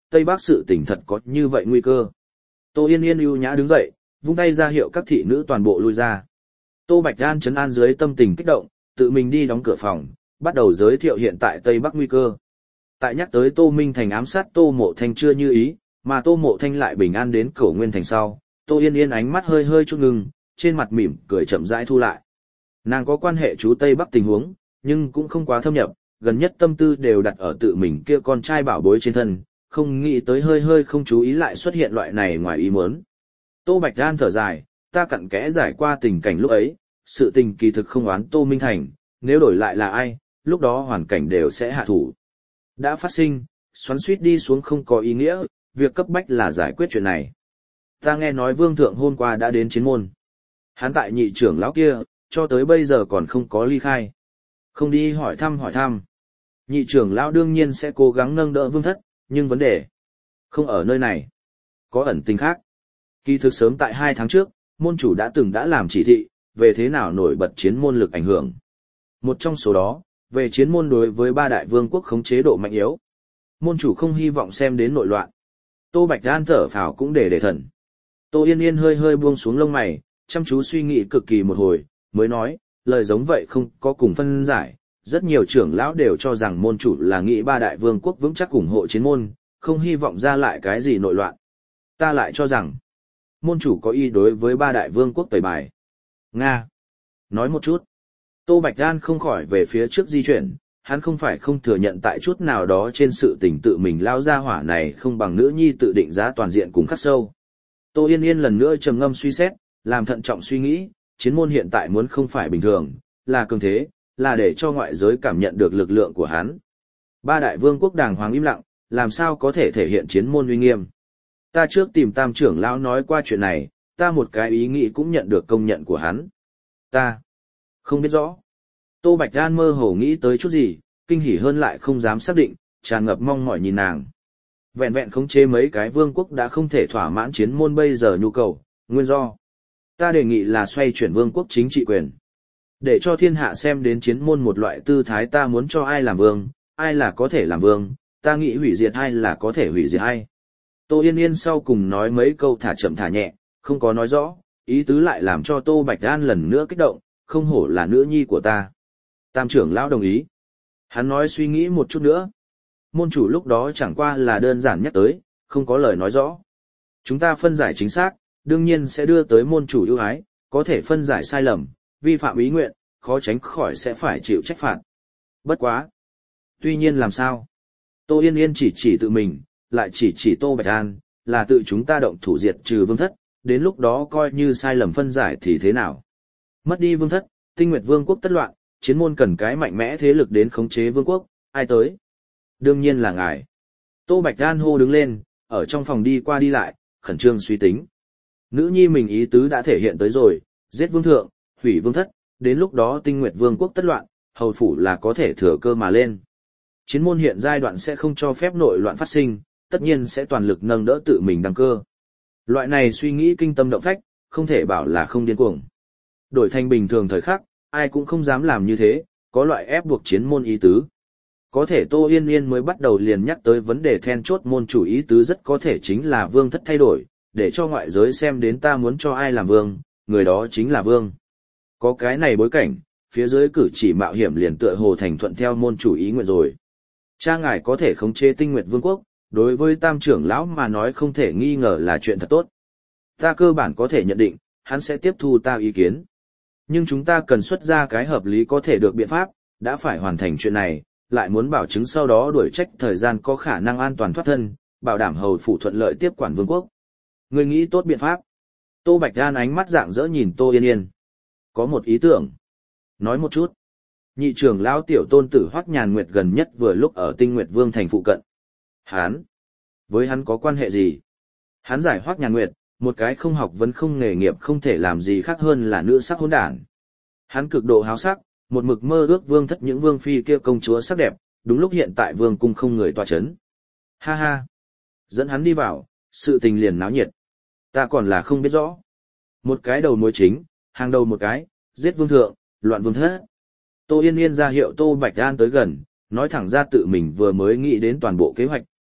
Tây Bắc sự tình thật có như vậy nguy cơ. Tô Yên Yên ưu nhã đứng dậy, vung tay ra hiệu các thị nữ toàn bộ lui ra. Tô Bạch An trấn an dưới tâm tình kích động, tự mình đi đóng cửa phòng, bắt đầu giới thiệu hiện tại Tây Bắc nguy cơ. Tại nhắc tới Tô Minh Thành ám sát Tô Mộ Thanh chưa như ý, mà Tô Mộ Thanh lại bình an đến Cổ Nguyên Thành sau, Tô Yên Yên ánh mắt hơi hơi chút ngừng, trên mặt mỉm cười chậm rãi thu lại. Nàng có quan hệ chú Tây Bắc tình huống, nhưng cũng không quá thâm nhập, gần nhất tâm tư đều đặt ở tự mình kia con trai bảo bối trên thân, không nghĩ tới hơi hơi không chú ý lại xuất hiện loại này ngoài ý muốn. Tô Bạch An thở dài, ta cặn kẽ giải qua tình cảnh lúc ấy, sự tình kỳ thực không oán Tô Minh Thành, nếu đổi lại là ai, lúc đó hoàn cảnh đều sẽ hạ thủ. Đã phát sinh, xoắn suýt đi xuống không có ý nghĩa, việc cấp bách là giải quyết chuyện này. Ta nghe nói Vương Thượng hôm qua đã đến Chiến Môn. Hắn tại nhị trưởng lão kia, cho tới bây giờ còn không có ly khai. Không đi hỏi thăm. Nhị trưởng lão đương nhiên sẽ cố gắng nâng đỡ Vương Thất, nhưng vấn đề không ở nơi này. Có ẩn tình khác. Kỳ thực sớm tại 2 tháng trước, môn chủ đã làm chỉ thị, về thế nào nổi bật Chiến Môn lực ảnh hưởng. Một trong số đó, về Chiến Môn đối với 3 đại vương quốc khống chế độ mạnh yếu. Môn chủ không hy vọng xem đến nội loạn. Tô Bạch An thở phào cũng để thần. Tô Yên Yên hơi hơi buông xuống lông mày, chăm chú suy nghĩ cực kỳ một hồi, mới nói, lời giống vậy không có cùng phân giải. Rất nhiều trưởng lão đều cho rằng môn chủ là nghĩ 3 đại vương quốc vững chắc ủng hộ Chiến Môn, không hy vọng ra lại cái gì nội loạn. Ta lại cho rằng, môn chủ có ý đối với 3 đại vương quốc tẩy bài. Nga. Nói một chút. Tô Bạch An không khỏi về phía trước di chuyển, hắn không phải không thừa nhận tại chút nào đó trên sự tình tự mình lao ra hỏa này không bằng nữ nhi tự định giá toàn diện cùng khắc sâu. Tô Yên Yên lần nữa trầm ngâm suy xét, làm thận trọng suy nghĩ, Chiến Môn hiện tại muốn không phải bình thường, là cường thế, là để cho ngoại giới cảm nhận được lực lượng của hắn. 3 đại vương quốc đàng hoàng im lặng, làm sao có thể thể hiện Chiến Môn uy nghiêm. Ta trước tìm Tam trưởng lão nói qua chuyện này, ta một cái ý nghĩ cũng nhận được công nhận của hắn. Ta không biết rõ. Tô Bạch An mơ hồ nghĩ tới chút gì, kinh hỉ hơn lại không dám xác định, tràn ngập mong mỏi nhìn nàng. Vẹn vẹn khống chế mấy cái vương quốc đã không thể thỏa mãn Chiến Môn bây giờ nhu cầu, nguyên do. Ta đề nghị là xoay chuyển vương quốc chính trị quyền. Để cho thiên hạ xem đến Chiến Môn một loại tư thái ta muốn cho ai làm vương, ai là có thể làm vương, ta nghĩ hủy diệt ai là có thể hủy diệt ai. Tô Yên Yên sau cùng nói mấy câu thả chậm thả nhẹ, không có nói rõ, ý tứ lại làm cho Tô Bạch An lần nữa kích động, không hổ là nữ nhi của ta. Tam trưởng lão đồng ý. Hắn nói suy nghĩ một chút nữa. Môn chủ lúc đó chẳng qua là đơn giản nhắc tới, không có lời nói rõ. Chúng ta phân giải chính xác, đương nhiên sẽ đưa tới môn chủ ưu ái, có thể phân giải sai lầm, vi phạm ý nguyện, khó tránh khỏi sẽ phải chịu trách phạt. Bất quá. Tuy nhiên làm sao? Tô Yên Yên chỉ tự mình, lại chỉ Tô Bạch An, là tự chúng ta động thủ diệt trừ Vương Thất, đến lúc đó coi như sai lầm phân giải thì thế nào? Mất đi Vương Thất, Tinh Nguyệt Vương quốc tất loạn, Chiến Môn cần cái mạnh mẽ thế lực đến khống chế vương quốc, ai tới? Đương nhiên là ngài. Tô Bạch An hô đứng lên, ở trong phòng đi qua đi lại, khẩn trương suy tính. Nữ nhi mình ý tứ đã thể hiện tới rồi, giết vương thượng, hủy vương thất, đến lúc đó Tinh Nguyệt Vương quốc tất loạn, hầu phủ là có thể thừa cơ mà lên. Chiến Môn hiện giai đoạn sẽ không cho phép nội loạn phát sinh, tất nhiên sẽ toàn lực nâng đỡ tự mình đăng cơ. Loại này suy nghĩ kinh tâm động phách, không thể bảo là không điên cuồng. Đổi thành bình thường thời khắc, ai cũng không dám làm như thế, có loại ép buộc Chiến Môn ý tứ. Có thể Tô Yên Yên mới bắt đầu liền nhắc tới vấn đề then chốt môn chủ ý tứ rất có thể chính là vương thất thay đổi, để cho ngoại giới xem đến ta muốn cho ai làm vương, người đó chính là vương. Có cái này bối cảnh, phía dưới cử chỉ mạo hiểm liền tựa hồ thành thuận theo môn chủ ý nguyện rồi. Cha ngài có thể khống chế Tinh Nguyệt Vương quốc, đối với Tam trưởng lão mà nói không thể nghi ngờ là chuyện thật tốt. Ta cơ bản có thể nhận định, hắn sẽ tiếp thu ta ý kiến. Nhưng chúng ta cần xuất ra cái hợp lý có thể được biện pháp, đã phải hoàn thành chuyện này, lại muốn bảo chứng sau đó đuổi trách thời gian có khả năng an toàn thoát thân, bảo đảm hầu phủ thuận lợi tiếp quản vương quốc. Người nghĩ tốt biện pháp. Tô Bạch An ánh mắt rạng rỡ nhìn Tô Yên Yên. Có một ý tưởng. Nói một chút. Nhị trưởng lão tiểu tôn tử Hoắc Nhàn Nguyệt gần nhất vừa lúc ở Tinh Nguyệt Vương thành phụ cận. Hắn? Với hắn có quan hệ gì? Hắn giải Hoắc Nhàn Nguyệt, một cái không học vấn không nghề nghiệp không thể làm gì khác hơn là nữ sắc hỗn đản. Hắn cực độ háo sắc, một mực mơ ước vương thất những vương phi kia công chúa sắc đẹp, đúng lúc hiện tại vương cung không người tọa chấn. Ha ha! Dẫn hắn đi vào, sự tình liền náo nhiệt. Ta còn là không biết rõ. Một cái đầu mối chính, hàng đầu một cái, giết vương thượng, loạn vương thất. Tô Yên Yên ra hiệu Tô Bạch An tới gần, nói thẳng ra tự mình vừa mới nghĩ đến toàn bộ kế hoạch,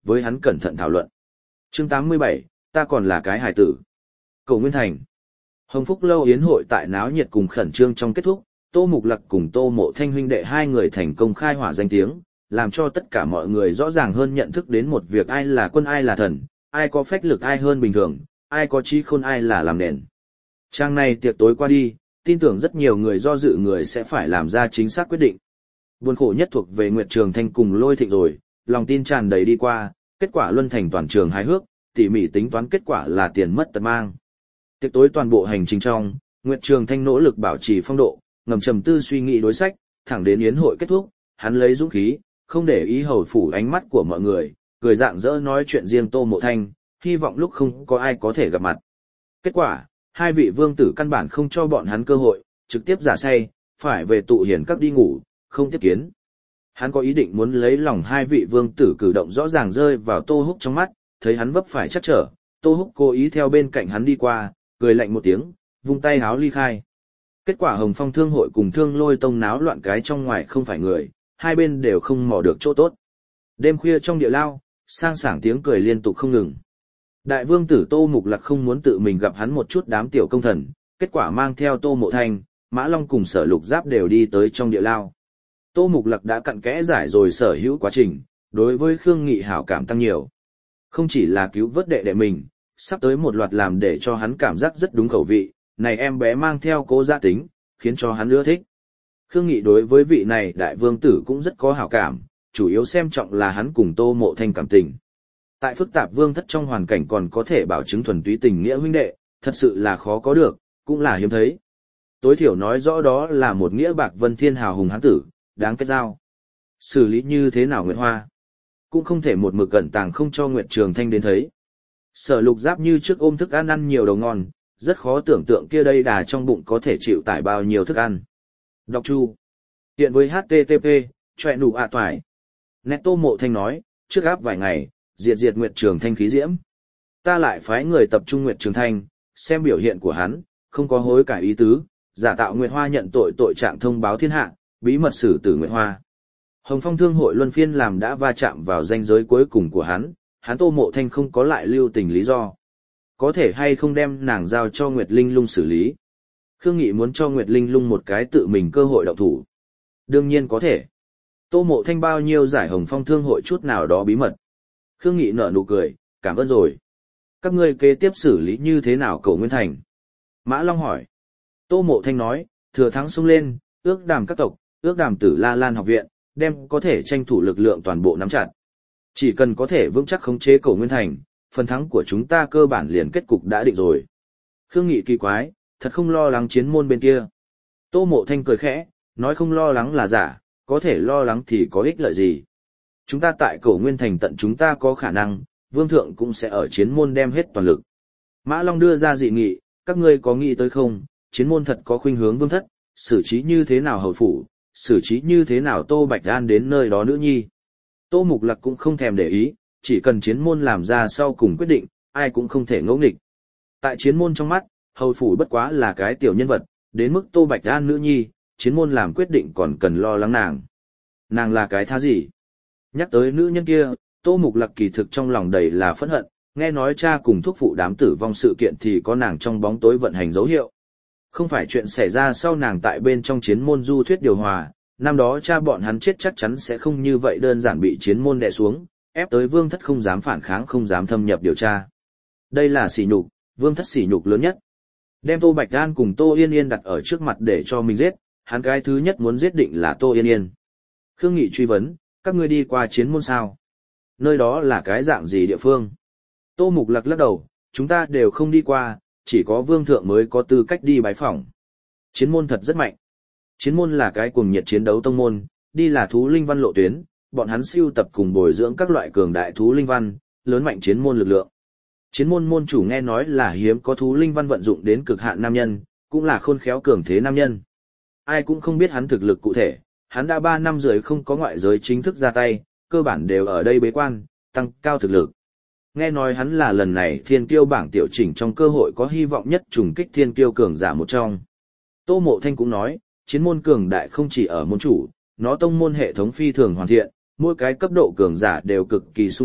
với hắn cẩn thận thảo luận. Chương 87, ta còn là cái hài tử. Cổ Nguyên Thành. Hồng Phúc lâu yến hội tại náo nhiệt cùng khẩn trương trong kết thúc, Tô Mục Lặc cùng Tô Mộ Thanh huynh đệ hai người thành công khai hỏa danh tiếng, làm cho tất cả mọi người rõ ràng hơn nhận thức đến một việc ai là quân ai là thần, ai có phách lực ai hơn bình thường, ai có trí khôn ai là làm nền. Trang này tiệc tối qua đi, tin tưởng rất nhiều người do dự người sẽ phải làm ra chính xác quyết định. Buồn khổ nhất thuộc về Nguyệt Trường Thanh cùng Lôi Thịnh rồi, lòng tin tràn đầy đi qua, kết quả luân thành toàn trường hài hước, tỉ mỉ tính toán kết quả là tiền mất tật mang. Tiệc tối toàn bộ hành trình trong, Nguyệt Trường Thanh nỗ lực bảo trì phong độ, ngầm trầm tư suy nghĩ đối sách, thẳng đến yến hội kết thúc, hắn lấy dũng khí, không để ý hầu phủ ánh mắt của mọi người, cười rạng rỡ nói chuyện riêng Tô Mộ Thanh, hy vọng lúc không có ai có thể gặp mặt. Kết quả, hai vị vương tử căn bản không cho bọn hắn cơ hội, trực tiếp giả say, phải về tụ hiền các đi ngủ, không tiếp kiến. Hắn có ý định muốn lấy lòng hai vị vương tử cử động rõ ràng rơi vào Tô Húc trong mắt, thấy hắn vấp phải chắc trở, Tô Húc cố ý theo bên cạnh hắn đi qua, cười lạnh một tiếng, vung tay háo ly khai. Kết quả Hồng Phong Thương hội cùng Thương Lôi Tông náo loạn cái trong ngoài không phải người, hai bên đều không mò được chỗ tốt. Đêm khuya trong địa lao, sang sảng tiếng cười liên tục không ngừng. Đại vương tử Tô Mục Lặc không muốn tự mình gặp hắn một chút đám tiểu công thần, kết quả mang theo Tô Mộ Thanh, Mã Long cùng Sở Lục Giáp đều đi tới trong địa lao. Tô Mục Lặc đã cặn kẽ giải rồi sở hữu quá trình, đối với Khương Nghị hảo cảm tăng nhiều. Không chỉ là cứu vớt đệ đệ mình, sắp tới một loạt làm để cho hắn cảm giác rất đúng khẩu vị, này em bé mang theo cố gia tính, khiến cho hắn ưa thích. Khương Nghị đối với vị này đại vương tử cũng rất có hảo cảm, chủ yếu xem trọng là hắn cùng Tô Mộ Thanh cảm tình. Tại phức tạp vương thất trong hoàn cảnh còn có thể bảo chứng thuần túy tình nghĩa huynh đệ, thật sự là khó có được, cũng là hiếm thấy. Tối thiểu nói rõ đó là một nghĩa bạc vân thiên hào hùng hán tử, đáng kết giao. Xử lý như thế nào Nguyệt Hoa? Cũng không thể một mực cẩn tàng không cho Nguyệt Trường Thanh đến thấy. Sở Lục Giáp như trước ôm thức ăn nhiều đầu ngon, rất khó tưởng tượng kia đây đà trong bụng có thể chịu tải bao nhiêu thức ăn. Đọc chu. Hiện với HTTP, chọe nụ ạ toải. Nét Tô Mộ Thanh nói, trước áp vài ngày, diệt Nguyệt Trường Thanh khí diễm. Ta lại phái người tập trung Nguyệt Trường Thanh, xem biểu hiện của hắn, không có hối cải ý tứ, giả tạo Nguyệt Hoa nhận tội trạng thông báo thiên hạ, bí mật xử tử Nguyệt Hoa. Hồng Phong Thương hội luân phiên làm đã va chạm vào ranh giới cuối cùng của hắn Tô Mộ Thanh không có lại lưu tình lý do. Có thể hay không đem nàng giao cho Nguyệt Linh Lung xử lý. Khương Nghị muốn cho Nguyệt Linh Lung một cái tự mình cơ hội động thủ. Đương nhiên có thể. Tô Mộ Thanh bao nhiêu giải Hồng Phong Thương hội chút nào đó bí mật. Khương Nghị nở nụ cười, cảm ơn rồi. Các ngươi kế tiếp xử lý như thế nào Cổ Nguyên Thành? Mã Long hỏi. Tô Mộ Thanh nói, thừa thắng xông lên, ước đàm các tộc, ước đàm Tử La Lan học viện, đem có thể tranh thủ lực lượng toàn bộ nắm chặt. Chỉ cần có thể vững chắc khống chế Cổ Nguyên Thành, phần thắng của chúng ta cơ bản liền kết cục đã định rồi. Khương Nghị kỳ quái, thật không lo lắng chiến môn bên kia. Tô Mộ Thanh cười khẽ, nói không lo lắng là giả, có thể lo lắng thì có ích lợi gì. Chúng ta tại Cổ Nguyên Thành tận chúng ta có khả năng, vương thượng cũng sẽ ở chiến môn đem hết toàn lực. Mã Long đưa ra dị nghị, các ngươi có nghĩ tới không, chiến môn thật có khuynh hướng vương thất, xử trí như thế nào hầu phủ, xử trí như thế nào Tô Bạch An đến nơi đó nữ nhi. Tô Mục Lặc cũng không thèm để ý, chỉ cần chiến môn làm ra sau cùng quyết định, ai cũng không thể ngẫu nghịch. Tại chiến môn trong mắt, hầu phủ bất quá là cái tiểu nhân vật, đến mức Tô Bạch An nữ nhi, chiến môn làm quyết định còn cần lo lắng nàng. Nàng là cái thá gì? Nhắc tới nữ nhân kia, Tô Mục Lặc kỳ thực trong lòng đầy là phẫn hận, nghe nói cha cùng thúc phụ đám tử vong sự kiện thì có nàng trong bóng tối vận hành dấu hiệu. Không phải chuyện xảy ra sau nàng tại bên trong chiến môn du thuyết điều hòa, năm đó cha bọn hắn chết chắc chắn sẽ không như vậy đơn giản bị chiến môn đè xuống, ép tới vương thất không dám phản kháng không dám thâm nhập điều tra. Đây là sỉ nhục, vương thất sỉ nhục lớn nhất. Đem Tô Bạch An cùng Tô Yên Yên đặt ở trước mặt để cho mình giết, hắn cái thứ nhất muốn giết định là Tô Yên Yên. Khương Nghị truy vấn, các ngươi đi qua chiến môn sao? Nơi đó là cái dạng gì địa phương? Tô Mục Lặc lắc đầu, chúng ta đều không đi qua, chỉ có vương thượng mới có tư cách đi bái phỏng. Chiến môn thật rất mạnh. Chiến môn là cái cuồng nhiệt chiến đấu tông môn, đi là thú linh văn lộ tuyến, bọn hắn sưu tập cùng bồi dưỡng các loại cường đại thú linh văn, lớn mạnh chiến môn lực lượng. Chiến môn môn chủ nghe nói là hiếm có thú linh văn vận dụng đến cực hạn nam nhân, cũng là khôn khéo cường thế nam nhân. Ai cũng không biết hắn thực lực cụ thể, hắn đã 3 năm rưỡi không có ngoại giới chính thức ra tay, cơ bản đều ở đây bế quan, tăng cao thực lực. Nghe nói hắn là lần này thiên kiêu bảng tiểu chỉnh trong cơ hội có hy vọng nhất trùng kích thiên kiêu cường giả một trong. Tô Mộ Thanh cũng nói, chiến môn cường đại không chỉ ở môn chủ, nó tông môn hệ thống phi thường hoàn thiện, mỗi cái cấp độ cường giả đều cực kỳ sung túc,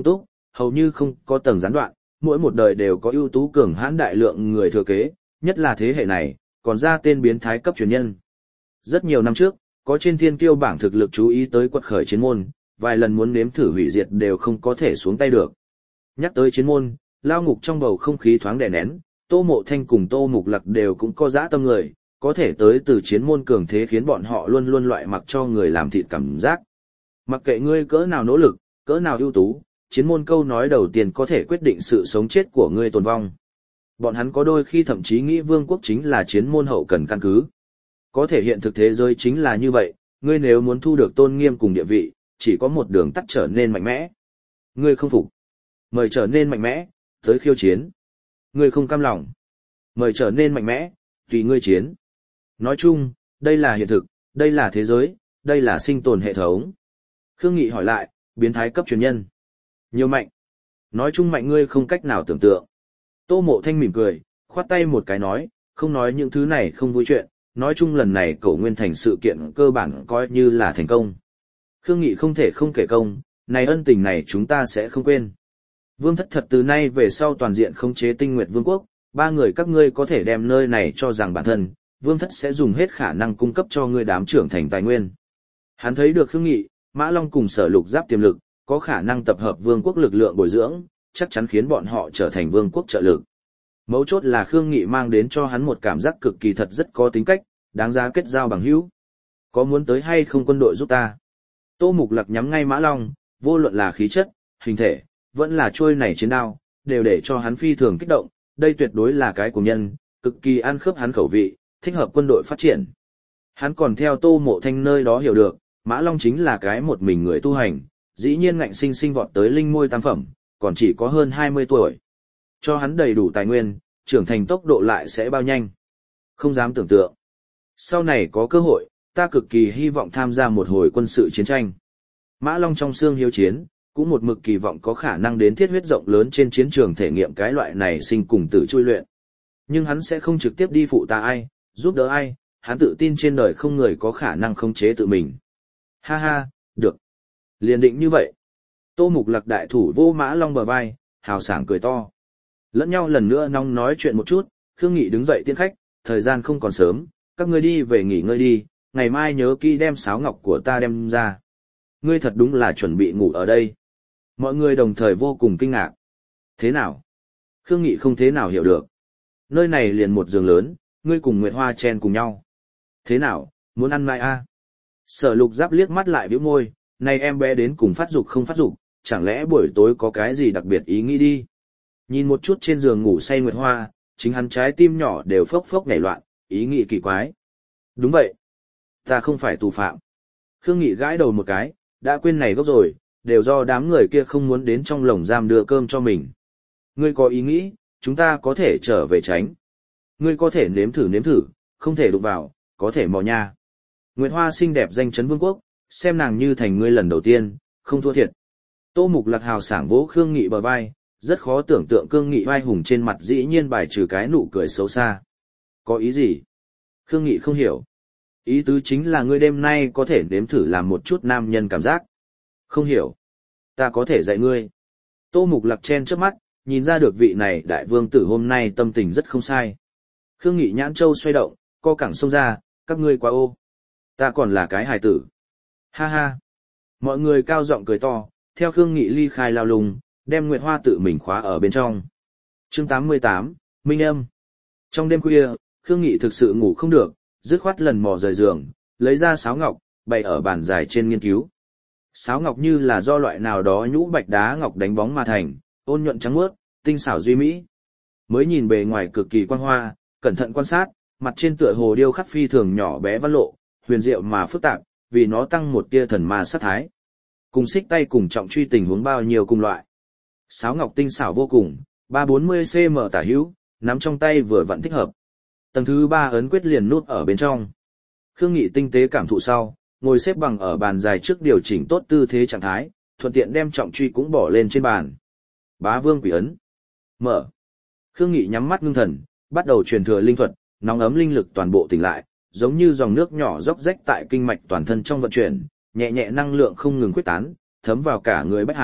hầu như không có tầng gián đoạn, mỗi một đời đều có ưu tú cường hãn đại lượng người thừa kế, nhất là thế hệ này, còn ra tên biến thái cấp truyền nhân. Rất nhiều năm trước, có trên thiên kiêu bảng thực lực chú ý tới quật khởi chiến môn, vài lần muốn nếm thử hủy diệt đều không có thể xuống tay được. Nhắc tới chiến môn, lao ngục trong bầu không khí thoáng đè nén, Tô Mộ Thanh cùng Tô Mục Lặc đều cũng có dã tâm người, có thể tới từ chiến môn cường thế khiến bọn họ luôn luôn loại mặc cho người làm thịt cảm giác. Mặc kệ ngươi cỡ nào nỗ lực, cỡ nào ưu tú, chiến môn câu nói đầu tiên có thể quyết định sự sống chết của ngươi tồn vong. Bọn hắn có đôi khi thậm chí nghĩ vương quốc chính là chiến môn hậu cần căn cứ. Có thể hiện thực thế giới chính là như vậy, ngươi nếu muốn thu được tôn nghiêm cùng địa vị, chỉ có một đường tắt trở nên mạnh mẽ. Ngươi không phục, mời trở nên mạnh mẽ, tới khiêu chiến. Ngươi không cam lòng, mời trở nên mạnh mẽ, tùy ngươi chiến. Nói chung, đây là hiện thực, đây là thế giới, đây là sinh tồn hệ thống. Khương Nghị hỏi lại, biến thái cấp truyền nhân. Nhiều mạnh. Nói chung mạnh ngươi không cách nào tưởng tượng. Tô Mộ Thanh mỉm cười, khoát tay một cái nói, không nói những thứ này không vui chuyện, nói chung lần này Cổ Nguyên Thành sự kiện cơ bản coi như là thành công. Khương Nghị không thể không kể công, này ân tình này chúng ta sẽ không quên. Vương Thất thật từ nay về sau toàn diện khống chế Tinh Nguyệt Vương quốc, ba người các ngươi có thể đem nơi này cho rằng bản thân, Vương Thất sẽ dùng hết khả năng cung cấp cho ngươi đám trưởng thành tài nguyên. Hắn thấy được Khương Nghị, Mã Long cùng Sở Lục Giáp tiềm lực, có khả năng tập hợp vương quốc lực lượng bồi dưỡng, chắc chắn khiến bọn họ trở thành vương quốc trợ lực. Mấu chốt là Khương Nghị mang đến cho hắn một cảm giác cực kỳ thật rất có tính cách, đáng giá kết giao bằng hữu. Có muốn tới hay không quân đội giúp ta? Tô Mục Lặc nhắm ngay Mã Long, vô luận là khí chất, hình thể, vẫn là trôi này chiến đao, đều để cho hắn phi thường kích động, đây tuyệt đối là cái của nhân, cực kỳ ăn khớp hắn khẩu vị, thích hợp quân đội phát triển. Hắn còn theo Tô Mộ Thanh nơi đó hiểu được, Mã Long chính là cái một mình người tu hành, dĩ nhiên ngạnh sinh sinh vọt tới linh môi tam phẩm, còn chỉ có hơn 20 tuổi. Cho hắn đầy đủ tài nguyên, trưởng thành tốc độ lại sẽ bao nhanh. Không dám tưởng tượng. Sau này có cơ hội, ta cực kỳ hy vọng tham gia một hồi quân sự chiến tranh. Mã Long trong xương hiếu chiến, cũng một mực kỳ vọng có khả năng đến thiết huyết rộng lớn trên chiến trường thể nghiệm cái loại này sinh cùng tử chui luyện. Nhưng hắn sẽ không trực tiếp đi phụ ta ai, giúp đỡ ai, hắn tự tin trên đời không người có khả năng khống chế tự mình. Ha ha, được. Liền định như vậy. Tô Mục Lặc đại thủ vô Mã Long bờ vai, hào sảng cười to. Lẫn nhau lần nữa nong nói chuyện một chút, Khương Nghị đứng dậy tiễn khách, thời gian không còn sớm, các ngươi đi về nghỉ ngơi đi, ngày mai nhớ kỹ đem sáo ngọc của ta đem ra. Ngươi thật đúng là chuẩn bị ngủ ở đây. Mọi người đồng thời vô cùng kinh ngạc. Thế nào? Khương Nghị không thế nào hiểu được. Nơi này liền một giường lớn, ngươi cùng Nguyệt Hoa chen cùng nhau. Thế nào, muốn ăn mai a? Sở Lục Giáp liếc mắt lại bĩu môi, này em bé đến cùng phát dục không phát dục, chẳng lẽ buổi tối có cái gì đặc biệt ý nghĩ đi. Nhìn một chút trên giường ngủ say Nguyệt Hoa, chính hắn trái tim nhỏ đều phốc phốc nhảy loạn, ý nghĩ kỳ quái. Đúng vậy. Ta không phải tù phạm. Khương Nghị gãi đầu một cái, đã quên này gốc rồi, đều do đám người kia không muốn đến trong lồng giam đưa cơm cho mình. Ngươi có ý nghĩ, chúng ta có thể trở về tránh. Ngươi có thể nếm thử, không thể đụng vào, có thể mò nha. Nguyệt Hoa xinh đẹp danh chấn vương quốc, xem nàng như thành ngươi lần đầu tiên, không thua thiệt. Tô Mục Lặc hào sảng vỗ Khương Nghị bờ vai, rất khó tưởng tượng Khương Nghị vai hùng trên mặt dĩ nhiên bài trừ cái nụ cười xấu xa. Có ý gì? Khương Nghị không hiểu. Ý tứ chính là ngươi đêm nay có thể nếm thử làm một chút nam nhân cảm giác. Không hiểu. Ta có thể dạy ngươi. Tô Mục Lặc chen trước mắt, nhìn ra được vị này đại vương tử hôm nay tâm tình rất không sai. Khương Nghị nhãn châu xoay động, co cẳng xông ra, các ngươi quá ô. Ta còn là cái hài tử. Ha ha. Mọi người cao giọng cười to, theo Khương Nghị ly khai lao lùng, đem Nguyệt Hoa tự mình khóa ở bên trong. Chương 88, Minh Âm. Trong đêm khuya, Khương Nghị thực sự ngủ không được, dứt khoát lần mò rời giường, lấy ra sáo ngọc, bày ở bàn dài trên nghiên cứu. Sáo ngọc như là do loại nào đó nhũ bạch đá ngọc đánh bóng mà thành, ôn nhuận trắng muốt, tinh xảo duy mỹ. Mới nhìn bề ngoài cực kỳ quang hoa, cẩn thận quan sát, mặt trên tựa hồ điêu khắc phi thường nhỏ bé văn lộ, huyền diệu mà phức tạp, vì nó tăng một tia thần ma sát thái. Cùng xích tay cùng trọng truy tình huống bao nhiêu cùng loại. Sáo ngọc tinh xảo vô cùng, 340 cm tả hữu, nắm trong tay vừa vặn thích hợp. Tầng thứ 3 ấn quyết liền nút ở bên trong. Khương Nghị tinh tế cảm thụ sau, ngồi xếp bằng ở bàn dài trước điều chỉnh tốt tư thế trạng thái, thuận tiện đem trọng truy cũng bỏ lên trên bàn. Bá Vương Quỷ ấn. Mở. Khương Nghị nhắm mắt ngưng thần, bắt đầu truyền thừa linh thuật, nóng ấm linh lực toàn bộ tỉnh lại, giống như dòng nước nhỏ róc rách tại kinh mạch toàn thân trong vận chuyển, nhẹ nhẹ năng lượng không ngừng khuếch tán, thấm vào cả người bách hải,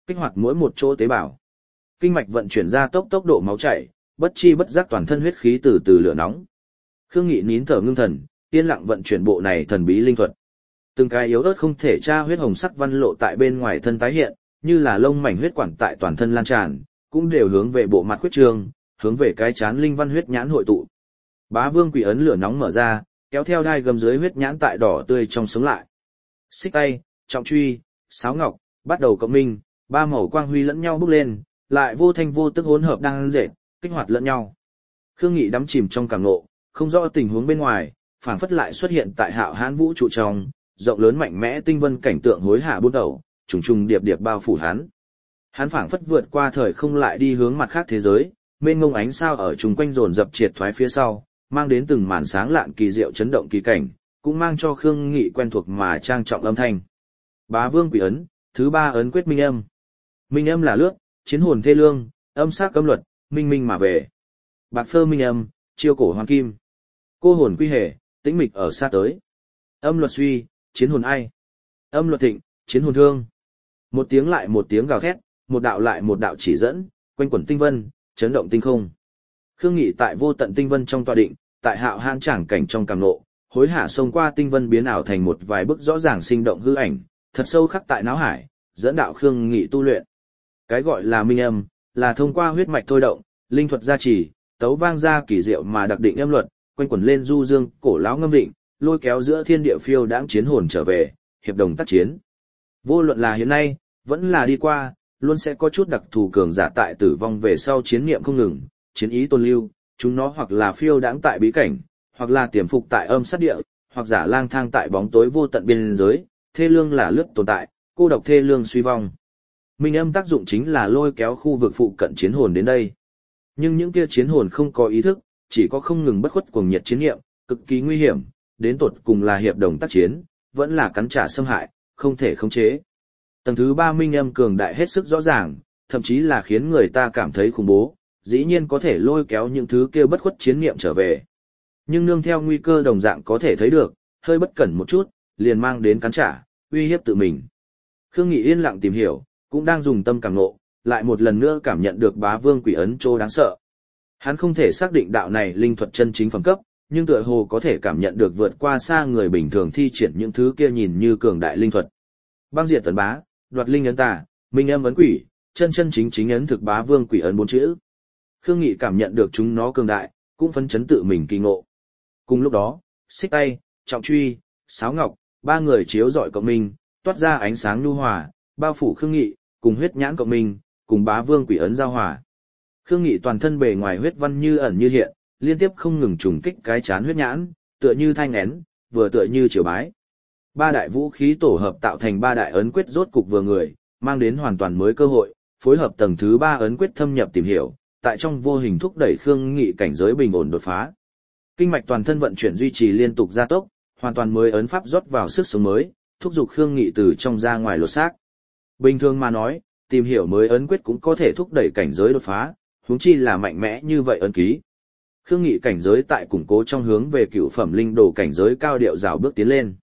kích hoạt mỗi một chỗ tế bào. Kinh mạch vận chuyển ra tốc độ máu chảy, bất chi bất giác toàn thân huyết khí từ từ lửa nóng. Khương Nghị nín thở ngưng thần, yên lặng vận chuyển bộ này thần bí linh thuật. Từng cái yếu ớt không thể tra huyết hồng sắc văn lộ tại bên ngoài thân tái hiện, như là lông mảnh huyết quản tại toàn thân lan tràn, cũng đều hướng về bộ mặt huyết trường, hướng về cái chán linh văn huyết nhãn hội tụ. Bá Vương Quỷ ấn lửa nóng mở ra, kéo theo đai gầm dưới huyết nhãn tại đỏ tươi trong sống lại. Xích tay, trọng truy, sáo ngọc, bắt đầu cộng minh, ba màu quang huy lẫn nhau bốc lên, lại vô thanh vô tức hỗn hợp đang dệt, kích hoạt lẫn nhau. Khương Nghị đắm chìm trong cảm ngộ, không rõ tình huống bên ngoài, phảng phất lại xuất hiện tại Hạo Hán vũ trụ trong, rộng lớn mạnh mẽ tinh vân cảnh tượng hối hạ buôn đầu, trùng trùng điệp điệp bao phủ hắn. Hắn phảng phất vượt qua thời không lại đi hướng mặt khác thế giới, mênh mông ánh sao ở chung quanh dồn dập triệt thoái phía sau, mang đến từng màn sáng lạn kỳ diệu chấn động kỳ cảnh, cũng mang cho Khương Nghị quen thuộc mà trang trọng âm thanh. Bá Vương Quỷ ấn, thứ 3 ấn quyết minh âm. Minh âm là lướt, chiến hồn thê lương, âm sắc cấm luật, minh minh mà về. Bạc phơ minh âm, chiêu cổ hoàng kim. Cô hồn quy hề, tĩnh mịch ở xa tới. Âm luật suy, chiến hồn ai. Âm luật thịnh, chiến hồn thương. Một tiếng lại một tiếng gào thét, một đạo lại một đạo chỉ dẫn, quanh quẩn tinh vân, chấn động tinh không. Khương Nghị tại vô tận tinh vân trong tọa định, tại Hạo Hán tràng cảnh trong cảm nộ, hối hả xông qua tinh vân biến ảo thành một vài bức rõ ràng sinh động hư ảnh, thật sâu khắc tại não hải, dẫn đạo Khương Nghị tu luyện. Cái gọi là minh âm, là thông qua huyết mạch thôi động, linh thuật gia trì, tấu vang ra kỳ diệu mà đặc định âm luật, quanh quẩn lên du dương, cổ lão ngâm định, lôi kéo giữa thiên địa phiêu đãng chiến hồn trở về, hiệp đồng tác chiến. Vô luận là hiện nay, vẫn là đi qua, luôn sẽ có chút đặc thù cường giả tại tử vong về sau chiến niệm không ngừng, chiến ý tôn lưu, chúng nó hoặc là phiêu đãng tại bí cảnh, hoặc là tiềm phục tại âm sát địa, hoặc giả lang thang tại bóng tối vô tận biên giới, thê lương là lướt tồn tại, cô độc thê lương suy vong. Minh âm tác dụng chính là lôi kéo khu vực phụ cận chiến hồn đến đây. Nhưng những kia chiến hồn không có ý thức, chỉ có không ngừng bất khuất cuồng nhiệt chiến niệm, cực kỳ nguy hiểm, đến tột cùng là hiệp đồng tác chiến, vẫn là cắn trả xâm hại, không thể khống chế. Tầng thứ 3 minh âm cường đại hết sức rõ ràng, thậm chí là khiến người ta cảm thấy khủng bố, dĩ nhiên có thể lôi kéo những thứ kia bất khuất chiến niệm trở về. Nhưng nương theo nguy cơ đồng dạng có thể thấy được, hơi bất cẩn một chút, liền mang đến cắn trả, uy hiếp tự mình. Khương Nghị yên lặng tìm hiểu, cũng đang dùng tâm cảm ngộ, lại một lần nữa cảm nhận được Bá Vương Quỷ ấn trô đáng sợ. Hắn không thể xác định đạo này linh thuật chân chính phẩm cấp, nhưng tựa hồ có thể cảm nhận được vượt qua xa người bình thường thi triển những thứ kia nhìn như cường đại linh thuật. Băng diệt tấn bá, đoạt linh ấn tà, minh âm ấn quỷ, chân chính chính ấn thực Bá Vương Quỷ ấn 4 chữ. Khương Nghị cảm nhận được chúng nó cường đại, cũng phấn chấn tự mình kỳ ngộ. Cùng lúc đó, xích tay, trọng truy, sáo ngọc, ba người chiếu rọi cộng minh, toát ra ánh sáng nhu hòa, bao phủ Khương Nghị, cùng huyết nhãn cộng minh, cùng Bá Vương Quỷ ấn giao hòa. Khương Nghị toàn thân bề ngoài huyết văn như ẩn như hiện, liên tiếp không ngừng trùng kích cái chán huyết nhãn, tựa như thanh én, vừa tựa như triều bái. Ba đại vũ khí tổ hợp tạo thành ba đại ấn quyết rốt cục vừa người, mang đến hoàn toàn mới cơ hội, phối hợp tầng thứ 3 ấn quyết thâm nhập tìm hiểu, tại trong vô hình thúc đẩy Khương Nghị cảnh giới bình ổn đột phá. Kinh mạch toàn thân vận chuyển duy trì liên tục gia tốc, hoàn toàn mới ấn pháp rót vào sức sống mới, thúc giục Khương Nghị từ trong ra ngoài lột xác. Bình thường mà nói, tìm hiểu mới ấn quyết cũng có thể thúc đẩy cảnh giới đột phá, huống chi là mạnh mẽ như vậy ấn ký. Khương Nghị cảnh giới tại củng cố trong hướng về cửu phẩm linh đồ cảnh giới cao điệu rào bước tiến lên.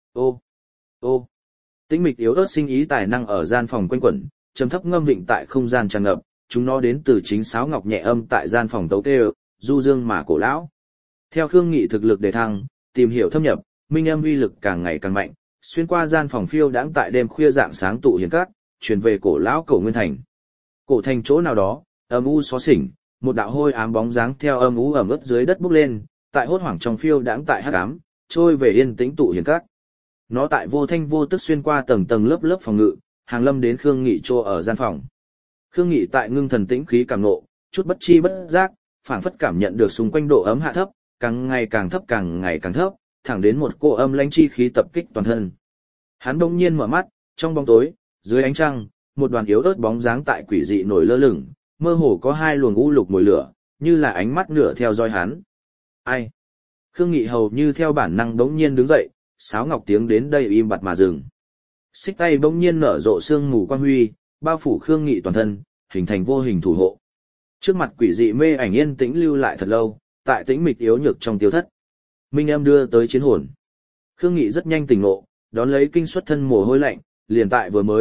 Ô, tĩnh mịch yếu ớt sinh ý tài năng ở gian phòng quanh quẩn, trầm thấp ngâm vịnh tại không gian tràn ngập, chúng nó đến từ chính sáo ngọc nhẹ âm tại gian phòng tấu kêu, du dương mà cổ lão. Theo Khương Nghị thực lực đề thăng, tìm hiểu thâm nhập, minh âm uy lực càng ngày càng mạnh, xuyên qua gian phòng phiêu đãng tại đêm khuya dạng sáng tụ hiền các, truyền về cổ lão Cổ Nguyên Thành. Cổ thành chỗ nào đó, âm u xó xỉnh, một đạo hôi ám bóng dáng theo âm u ẩm ướt dưới đất bốc lên, tại hốt hoảng trong phiêu đãng tại hắc ám, trôi về yên tĩnh tụ hiền các. Nó tại vô thanh vô tức xuyên qua tầng tầng lớp lớp phòng ngự, hàng lâm đến Khương Nghị chỗ ở gian phòng. Khương Nghị tại ngưng thần tĩnh khí cảm ngộ, chút bất chi bất giác, phảng phất cảm nhận được xung quanh độ ấm hạ thấp, càng ngày càng thấp càng ngày càng thấp, thẳng đến một cô âm lãnh chi khí tập kích toàn thân. Hắn bỗng nhiên mở mắt, trong bóng tối, dưới ánh trăng, một đoàn yếu ớt bóng dáng tại quỷ dị nổi lơ lửng, mơ hồ có hai luồng u lục mồi lửa, như là ánh mắt nửa theo dõi hắn. Ai? Khương Nghị hầu như theo bản năng bỗng nhiên đứng dậy, sáo ngọc tiếng đến đây im bặt mà dừng. Xích tay bỗng nhiên nở rộ sương mù quang huy, bao phủ Khương Nghị toàn thân, hình thành vô hình thủ hộ. Trước mặt quỷ dị mê ảnh yên tĩnh lưu lại thật lâu, tại tĩnh mịch yếu nhược trong tiêu thất. Minh âm đưa tới chiến hồn. Khương Nghị rất nhanh tỉnh ngộ, đón lấy kinh xuất thân mồ hôi lạnh, liền tại vừa mới,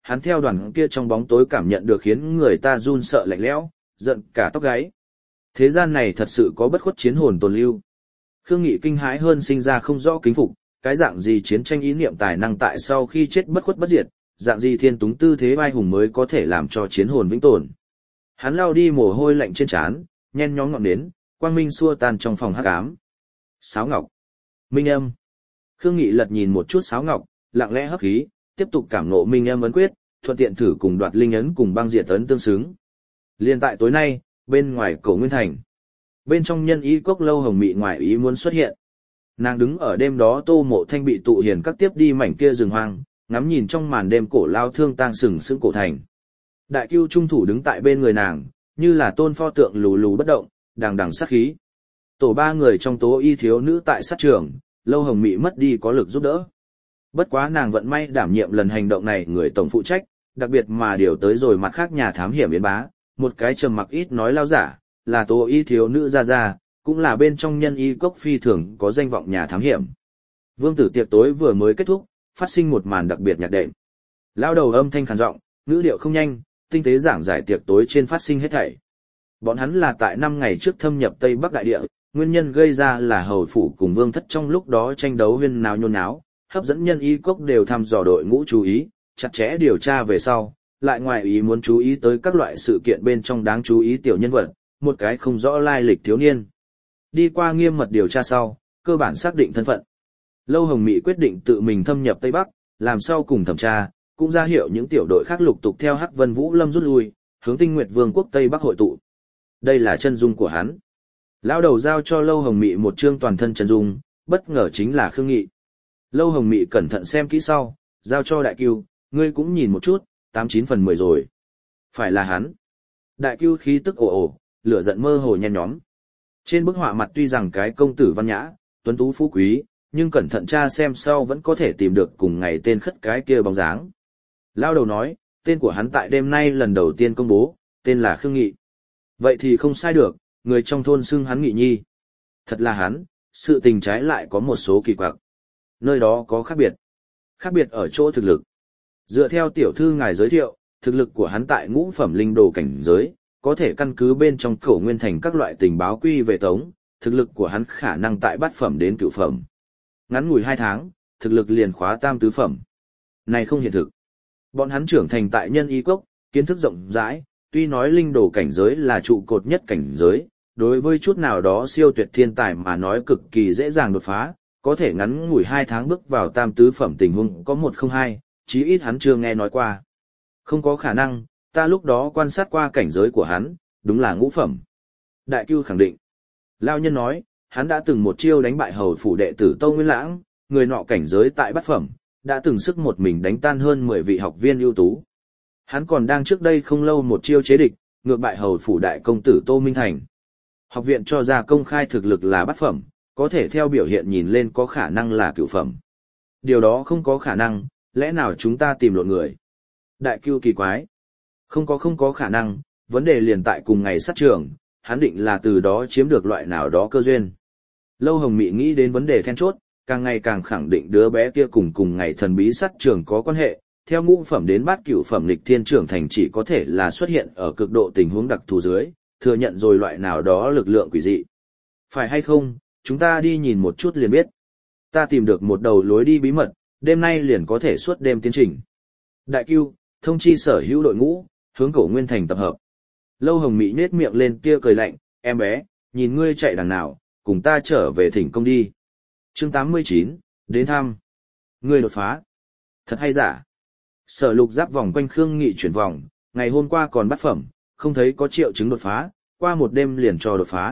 hắn theo đoàn kia trong bóng tối cảm nhận được khiến người ta run sợ lạnh lẽo, giận cả tóc gáy. Thế gian này thật sự có bất khuất chiến hồn tồn lưu. Khương Nghị kinh hãi hơn sinh ra không rõ kính phục, cái dạng gì chiến tranh ý niệm tài năng tại sau khi chết bất khuất bất diệt, dạng gì thiên túng tư thế vai hùng mới có thể làm cho chiến hồn vĩnh tồn. Hắn lao đi mồ hôi lạnh trên trán, nhen nhóm ngọn nến, quang minh xua tan trong phòng hắc ám. Sáo ngọc, minh âm. Khương Nghị lật nhìn một chút sáo ngọc, lặng lẽ hấp khí, tiếp tục cảm ngộ minh âm ấn quyết, thuận tiện thử cùng đoạt linh ấn cùng băng diệt ấn tương xứng. Liên tại tối nay, bên ngoài Cổ Nguyên Thành, bên trong nhân y cốc Lâu Hồng Mị ngoài ý muốn xuất hiện. Nàng đứng ở đêm đó Tô Mộ Thanh bị tụ hiền các tiếp đi mảnh kia rừng hoang, ngắm nhìn trong màn đêm cổ lao thương tang sừng sững cổ thành. Đại Cưu trung thủ đứng tại bên người nàng, như là tôn pho tượng lù lù bất động, đằng đằng sát khí. Tổ ba người trong tố y thiếu nữ tại sát trường, Lâu Hồng Mị mất đi có lực giúp đỡ. Bất quá nàng vận may đảm nhiệm lần hành động này người tổng phụ trách, đặc biệt mà điều tới rồi mặt khác nhà thám hiểm Yến Bá, một cái trầm mặc ít nói lao giả, là tố y thiếu nữ ra ra, cũng là bên trong nhân y cốc phi thường có danh vọng nhà thám hiểm. Vương tử tiệc tối vừa mới kết thúc, phát sinh một màn đặc biệt nhạc đệm. Lao đầu âm thanh khàn giọng, ngữ điệu không nhanh, tinh tế giảng giải tiệc tối trên phát sinh hết thảy. Bọn hắn là tại 5 ngày trước thâm nhập Tây Bắc đại địa, nguyên nhân gây ra là hầu phủ cùng vương thất trong lúc đó tranh đấu huyên náo nhôn náo, hấp dẫn nhân y cốc đều thăm dò đội ngũ chú ý, chặt chẽ điều tra về sau, lại ngoài ý muốn chú ý tới các loại sự kiện bên trong đáng chú ý tiểu nhân vật, một cái không rõ lai lịch thiếu niên. Đi qua nghiêm mật điều tra sau, cơ bản xác định thân phận. Lâu Hồng Mị quyết định tự mình thâm nhập Tây Bắc, làm sau cùng thẩm tra, cũng ra hiệu những tiểu đội khác lục tục theo Hắc Vân Vũ Lâm rút lui, hướng Tinh Nguyệt Vương quốc Tây Bắc hội tụ. Đây là chân dung của hắn. Lão đầu giao cho Lâu Hồng Mị một chương toàn thân chân dung, bất ngờ chính là Khương Nghị. Lâu Hồng Mị cẩn thận xem kỹ sau, giao cho Đại Cưu, ngươi cũng nhìn một chút, 89 phần 10 rồi. Phải là hắn. Đại Cưu khí tức ồ ồ, lửa giận mơ hồ nhen nhóm. Trên bức họa mặt tuy rằng cái công tử văn nhã, tuấn tú phú quý, nhưng cẩn thận tra xem sau vẫn có thể tìm được cùng ngày tên khất cái kia bóng dáng. Lao đầu nói, tên của hắn tại đêm nay lần đầu tiên công bố, tên là Khương Nghị. Vậy thì không sai được, người trong thôn xưng hắn Nghị Nhi. Thật là hắn, sự tình trái lại có một số kỳ quặc. Nơi đó có khác biệt. Khác biệt ở chỗ thực lực. Dựa theo tiểu thư ngài giới thiệu, thực lực của hắn tại ngũ phẩm linh đồ cảnh giới, có thể căn cứ bên trong Cổ Nguyên Thành các loại tình báo quy về tống, thực lực của hắn khả năng tại bát phẩm đến cửu phẩm. Ngắn ngủi 2 tháng, thực lực liền khóa tam tứ phẩm. Này không hiện thực. Bọn hắn trưởng thành tại nhân y cốc, kiến thức rộng rãi, tuy nói linh đồ cảnh giới là trụ cột nhất cảnh giới, đối với chút nào đó siêu tuyệt thiên tài mà nói cực kỳ dễ dàng đột phá, có thể ngắn ngủi 2 tháng bước vào tam tứ phẩm tình huống có 102, chí ít hắn chưa nghe nói qua. Không có khả năng, ta lúc đó quan sát qua cảnh giới của hắn, đúng là ngũ phẩm. Đại Cưu khẳng định. Lao nhân nói, hắn đã từng một chiêu đánh bại hầu phủ đệ tử Tâu Nguyên Lãng, người nọ cảnh giới tại bát phẩm, đã từng sức một mình đánh tan hơn 10 vị học viên ưu tú. Hắn còn đang trước đây không lâu một chiêu chế địch, ngược bại hầu phủ đại công tử Tô Minh Thành. Học viện cho ra công khai thực lực là bát phẩm, có thể theo biểu hiện nhìn lên có khả năng là cửu phẩm. Điều đó không có khả năng, lẽ nào chúng ta tìm lộn người? Đại Cưu kỳ quái. Không có khả năng, vấn đề liền tại cùng ngày sát trường, hắn định là từ đó chiếm được loại nào đó cơ duyên. Lâu Hồng Mị nghĩ đến vấn đề then chốt, càng ngày càng khẳng định đứa bé kia cùng ngày thần bí sát trường có quan hệ, theo ngũ phẩm đến bát cửu phẩm lịch thiên trưởng thành chỉ có thể là xuất hiện ở cực độ tình huống đặc thù dưới, thừa nhận rồi loại nào đó lực lượng quỷ dị. Phải hay không, chúng ta đi nhìn một chút liền biết. Ta tìm được một đầu lối đi bí mật, đêm nay liền có thể suốt đêm tiến trình. Đại Cưu, thông chi sở hữu đội ngũ, hướng Cổ Nguyên Thành tập hợp. Lâu Hồng Mị nết miệng lên tia cười lạnh, em bé, nhìn ngươi chạy đằng nào, cùng ta trở về thỉnh công đi. Chương 89, đến thăm. Ngươi đột phá. Thật hay giả? Sở Lục Giáp vòng quanh Khương Nghị chuyển vòng, ngày hôm qua còn bát phẩm, không thấy có triệu chứng đột phá, qua một đêm liền cho đột phá.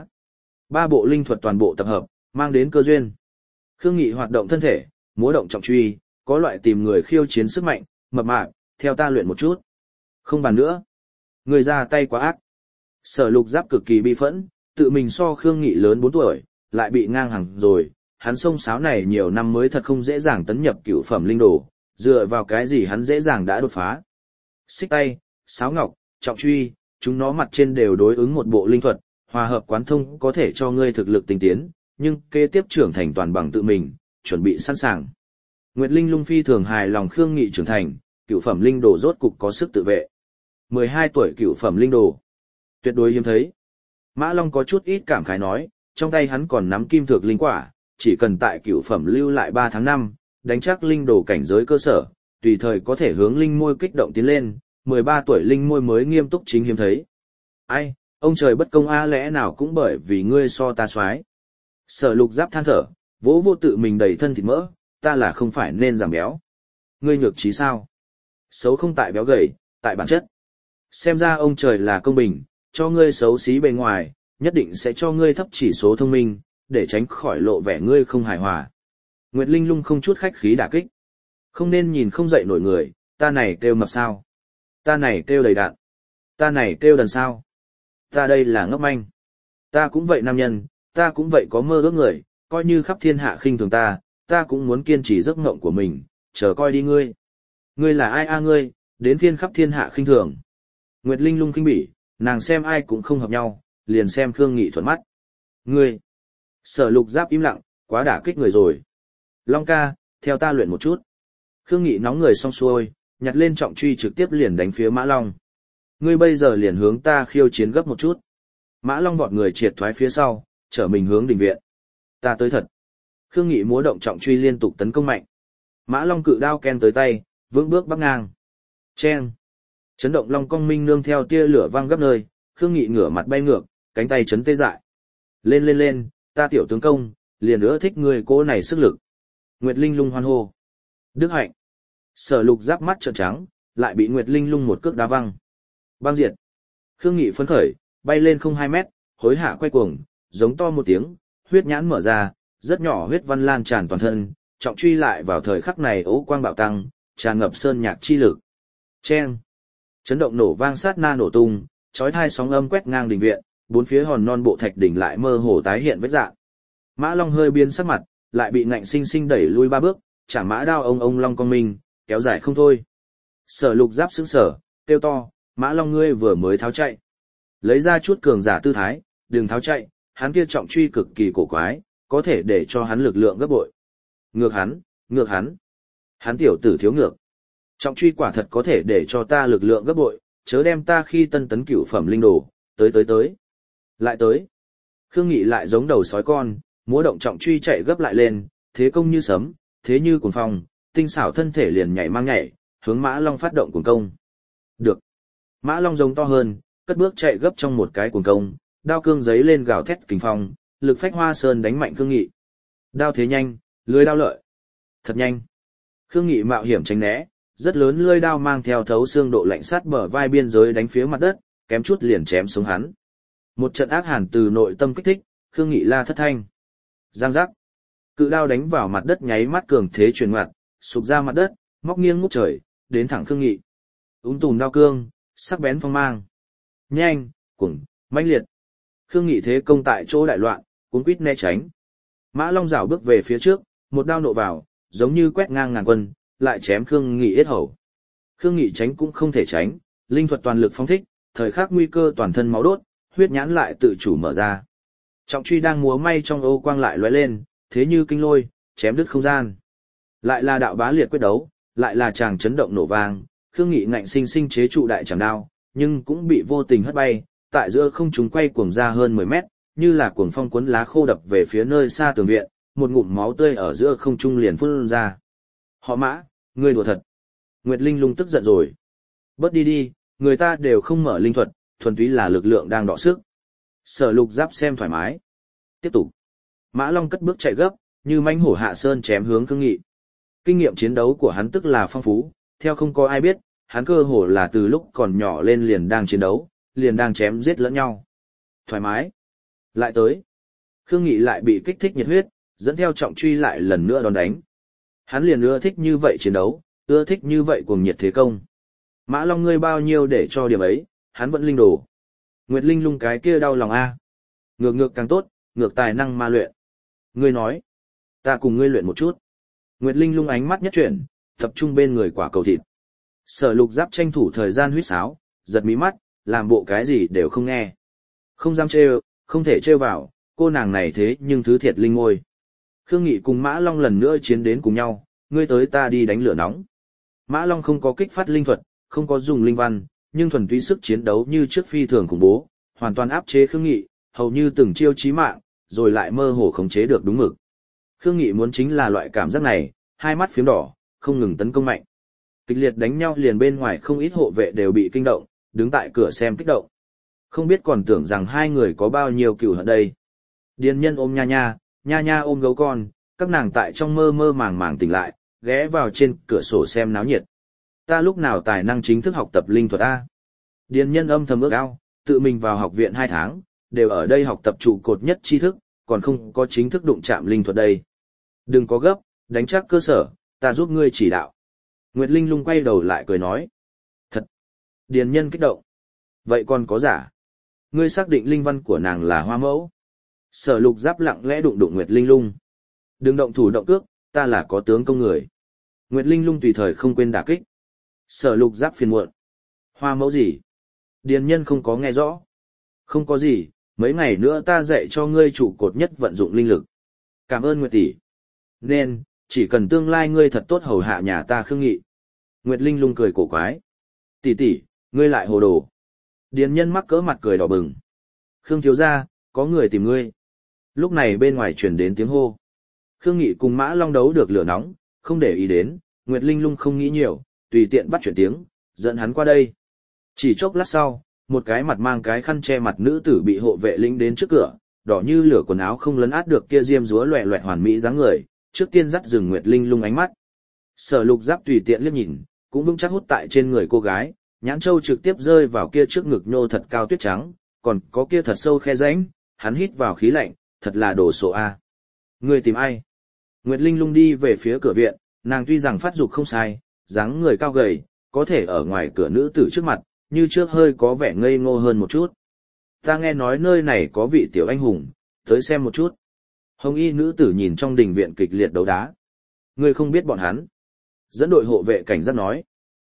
3 bộ linh thuật toàn bộ tập hợp, mang đến cơ duyên. Khương Nghị hoạt động thân thể, múa động trọng truy, có loại tìm người khiêu chiến sức mạnh, mập mạp, theo ta luyện một chút. Không bàn nữa. Người ra tay quá ác. Sở Lục Giáp cực kỳ bi phẫn, tự mình so Khương Nghị lớn 4 tuổi, lại bị ngang hàng rồi, hắn xông xáo này nhiều năm mới thật không dễ dàng tấn nhập cửu phẩm linh đồ, dựa vào cái gì hắn dễ dàng đã đột phá. Xích tay, sáo ngọc, trọng truy, chúng nó mặt trên đều đối ứng một bộ linh thuật, hòa hợp quán thông có thể cho ngươi thực lực tinh tiến, nhưng kế tiếp trưởng thành toàn bằng tự mình, chuẩn bị sẵn sàng. Nguyệt Linh Lung phi thường hài lòng Khương Nghị trưởng thành, cựu phẩm linh đồ rốt cục có sức tự vệ. 12 tuổi cựu phẩm linh đồ. Tuyệt đối hiếm thấy. Mã Long có chút ít cảm khái nói, trong tay hắn còn nắm kim thược linh quả, chỉ cần tại cựu phẩm lưu lại 3 tháng 5, đánh chắc linh đồ cảnh giới cơ sở, tùy thời có thể hướng linh môi kích động tiến lên, 13 tuổi linh môi mới nghiêm túc chính hiếm thấy. Ai, ông trời bất công a, lẽ nào cũng bởi vì ngươi so ta soái. Sở Lục Giáp than thở, vỗ vô tự mình đầy thân thịt mỡ, ta là không phải nên giảm béo. Ngươi nhược trí sao? Xấu không tại béo gầy, tại bản chất. Xem ra ông trời là công bình, cho ngươi xấu xí bề ngoài, nhất định sẽ cho ngươi thấp chỉ số thông minh, để tránh khỏi lộ vẻ ngươi không hài hòa. Nguyệt Linh Lung không chút khách khí đả kích. Không nên nhìn không dậy nổi người, ta này kêu mập sao? Ta này kêu đầy đạn. Ta này kêu đần sao? Ta đây là ngốc manh. Ta cũng vậy nam nhân, ta cũng vậy có mơ ước người, coi như khắp thiên hạ khinh thường ta, ta cũng muốn kiên trì giấc mộng của mình, chờ coi đi ngươi. Ngươi là ai a ngươi, đến phiên khắp thiên hạ khinh thường. Nguyệt Linh Lung khinh bỉ, nàng xem ai cũng không hợp nhau, liền xem Khương Nghị thuận mắt. Ngươi. Sở Lục Giáp im lặng, quá đả kích người rồi. Long ca, theo ta luyện một chút. Khương Nghị nóng người xong xuôi, nhặt lên trọng truy trực tiếp liền đánh phía Mã Long. Ngươi bây giờ liền hướng ta khiêu chiến gấp một chút. Mã Long vọt người triệt thoái phía sau, trở mình hướng đình viện. Ta tới thật. Khương Nghị múa động trọng truy liên tục tấn công mạnh. Mã Long cự đao ken tới tay, vững bước bắc ngang. Chen. Chấn động long cong minh nương theo tia lửa vang gấp nơi, Khương Nghị ngửa mặt bay ngược, cánh tay chấn tê dại. Lên lên lên, ta tiểu tướng công, liền nữa thích người cô này sức lực. Nguyệt Linh Lung hoan hô. Đức hạnh. Sở Lục Giáp mắt trợn trắng, lại bị Nguyệt Linh Lung một cước đá văng. Băng diệt. Khương Nghị phấn khởi, bay lên không 2 mét, hối hạ quay cuồng, giống to một tiếng, huyết nhãn mở ra, rất nhỏ huyết văn lan tràn toàn thân, trọng truy lại vào thời khắc này ố quang bạo tăng, tràn ngập sơn nhạc chi lực. Chen. Chấn động nổ vang sát na nổ tung, chói tai sóng âm quét ngang đình viện, bốn phía hòn non bộ thạch đỉnh lại mơ hồ tái hiện vết dạng. Mã Long hơi biến sắc mặt, lại bị ngạnh sinh sinh đẩy lui 3 bước, chả mã đao ông long con mình, kéo dài không thôi. Sở Lục Giáp sững sờ, kêu to, Mã Long ngươi vừa mới tháo chạy. Lấy ra chút cường giả tư thái, đừng tháo chạy, hắn kia trọng truy cực kỳ cổ quái, có thể để cho hắn lực lượng gấp bội. Ngược hắn, ngược hắn. Hắn tiểu tử thiếu ngược. Trọng truy quả thật có thể để cho ta lực lượng gấp bội, chớ đem ta khi tân tấn cửu phẩm linh đồ, tới. Lại tới. Khương Nghị lại giống đầu sói con, múa động trọng truy chạy gấp lại lên, thế công như sấm, thế như cuồng phong, tinh xảo thân thể liền nhảy mang nhảy, hướng Mã Long phát động cuồng công. Được. Mã Long giống to hơn, cất bước chạy gấp trong một cái cuồng công, đao cương giấy lên gào thét kình phong, lực phách hoa sơn đánh mạnh Khương Nghị. Đao thế nhanh, lưới đao lợi. Thật nhanh. Khương Nghị mạo hiểm tránh né, rất lớn lưỡi đao mang theo thấu xương độ lạnh sát bờ vai biên giới đánh phía mặt đất, kém chút liền chém xuống hắn. Một trận ác hàn từ nội tâm kích thích, Khương Nghị la thất thanh. Giang giác. Cự đao đánh vào mặt đất nháy mắt cường thế truyền ngoặt, sụp ra mặt đất, móc nghiêng ngút trời, đến thẳng Khương Nghị. Tùm đao cương, sắc bén phong mang. Nhanh, cuồng, mãnh liệt. Khương Nghị thế công tại chỗ đại loạn, cuống quýt né tránh. Mã Long rảo bước về phía trước, một đao nộ vào, giống như quét ngang ngàn quân, lại chém Khương Nghị yết hầu. Khương Nghị tránh cũng không thể tránh, linh thuật toàn lực phóng thích, thời khắc nguy cơ toàn thân máu đốt, huyết nhãn lại tự chủ mở ra. Trọng truy đang múa may trong ô quang lại lóe lên, thế như kinh lôi, chém đứt không gian. Lại là đạo bá liệt quyết đấu, lại là chàng chấn động nổ vang, Khương Nghị ngạnh sinh sinh chế trụ đại trảm đao, nhưng cũng bị vô tình hất bay, tại giữa không trung quay cuồng ra hơn 10 mét, như là cuồng phong cuốn lá khô đập về phía nơi xa tường viện, một ngụm máu tươi ở giữa không trung liền phun ra. Họ Mã, ngươi đùa thật. Nguyệt Linh Lung tức giận rồi. Bớt đi đi, người ta đều không mở linh thuật, thuần túy là lực lượng đang đọ sức. Sở Lục Giáp xem thoải mái. Tiếp tục. Mã Long cất bước chạy gấp, như mãnh hổ hạ sơn chém hướng Khương Nghị. Kinh nghiệm chiến đấu của hắn tức là phong phú, theo không có ai biết, hắn cơ hồ là từ lúc còn nhỏ lên liền đang chiến đấu, liền đang chém giết lẫn nhau. Thoải mái. Lại tới. Khương Nghị lại bị kích thích nhiệt huyết, dẫn theo trọng truy lại lần nữa đòn đánh. Hắn liền ưa thích như vậy chiến đấu, ưa thích như vậy cuồng nhiệt thế công. Mã Long ngươi bao nhiêu để cho điểm ấy, hắn vẫn linh đồ. Nguyệt Linh Lung cái kia đau lòng a. Ngược ngược càng tốt, ngược tài năng ma luyện. Ngươi nói, ta cùng ngươi luyện một chút. Nguyệt Linh Lung ánh mắt nhất chuyển, tập trung bên người quả cầu thịt. Sở Lục Giáp tranh thủ thời gian huýt sáo, giật mí mắt, làm bộ cái gì đều không nghe. Không dám trêu, không thể trêu vào, cô nàng này thế nhưng thứ thiệt linh ngôi. Khương Nghị cùng Mã Long lần nữa chiến đến cùng nhau, ngươi tới ta đi đánh lửa nóng. Mã Long không có kích phát linh thuật, không có dùng linh văn, nhưng thuần túy sức chiến đấu như trước phi thường khủng bố, hoàn toàn áp chế Khương Nghị, hầu như từng chiêu chí mạng, rồi lại mơ hồ khống chế được đúng mực. Khương Nghị muốn chính là loại cảm giác này, hai mắt phiếm đỏ, không ngừng tấn công mạnh. Kịch liệt đánh nhau liền bên ngoài không ít hộ vệ đều bị kinh động, đứng tại cửa xem kích động. Không biết còn tưởng rằng hai người có bao nhiêu cừu hận đây. Điền Nhân ôm Nha Nha, Nha Nha ôm gấu con, các nàng tại trong mơ mơ màng màng tỉnh lại, ghé vào trên cửa sổ xem náo nhiệt. Ta lúc nào tài năng chính thức học tập linh thuật a? Điền Nhân âm thầm ước ao, tự mình vào học viện 2 tháng, đều ở đây học tập trụ cột nhất tri thức, còn không có chính thức đụng chạm linh thuật đây. Đừng có gấp, đánh chắc cơ sở, ta giúp ngươi chỉ đạo. Nguyệt Linh Lung quay đầu lại cười nói. Thật! Điền Nhân kích động. Vậy còn có giả? Ngươi xác định linh văn của nàng là Hoa Mẫu. Sở Lục Giáp lặng lẽ đụng đụng Nguyệt Linh Lung. Đừng động thủ động cước, ta là có tướng công người. Nguyệt Linh Lung tùy thời không quên đả kích. Sở Lục Giáp phiền muộn. Hoa Mẫu gì? Điền Nhân không có nghe rõ. Không có gì, mấy ngày nữa ta dạy cho ngươi trụ cột nhất vận dụng linh lực. Cảm ơn Nguyệt tỷ. Nên, chỉ cần tương lai ngươi thật tốt hầu hạ nhà ta Khương Nghị. Nguyệt Linh Lung cười cổ quái. Tỷ tỷ, ngươi lại hồ đồ. Điền Nhân mắc cỡ mặt cười đỏ bừng. Khương thiếu gia, có người tìm ngươi. Lúc này bên ngoài truyền đến tiếng hô. Khương Nghị cùng Mã Long đấu được lửa nóng, không để ý đến, Nguyệt Linh Lung không nghĩ nhiều, tùy tiện bắt chuyển tiếng, dẫn hắn qua đây. Chỉ chốc lát sau, một cái mặt mang cái khăn che mặt nữ tử bị hộ vệ lĩnh đến trước cửa, đỏ như lửa quần áo không lấn át được kia diêm dúa loẹt loẹt hoàn mỹ dáng người, trước tiên dắt dừng Nguyệt Linh Lung ánh mắt. Sở Lục Giáp tùy tiện liếc nhìn, cũng vững chắc hút tại trên người cô gái, nhãn châu trực tiếp rơi vào kia trước ngực nhô thật cao tuyết trắng, còn có kia thật sâu khe rãnh, hắn hít vào khí lạnh, thật là đồ sộ a. Ngươi tìm ai? Nguyệt Linh Lung đi về phía cửa viện, nàng tuy rằng phát dục không sai, dáng người cao gầy, có thể ở ngoài cửa nữ tử trước mặt, như trước hơi có vẻ ngây ngô hơn một chút. Ta nghe nói nơi này có vị tiểu anh hùng, tới xem một chút. Hồng y nữ tử nhìn trong đình viện kịch liệt đấu đá. Ngươi không biết bọn hắn. Dẫn đội hộ vệ cảnh giác nói.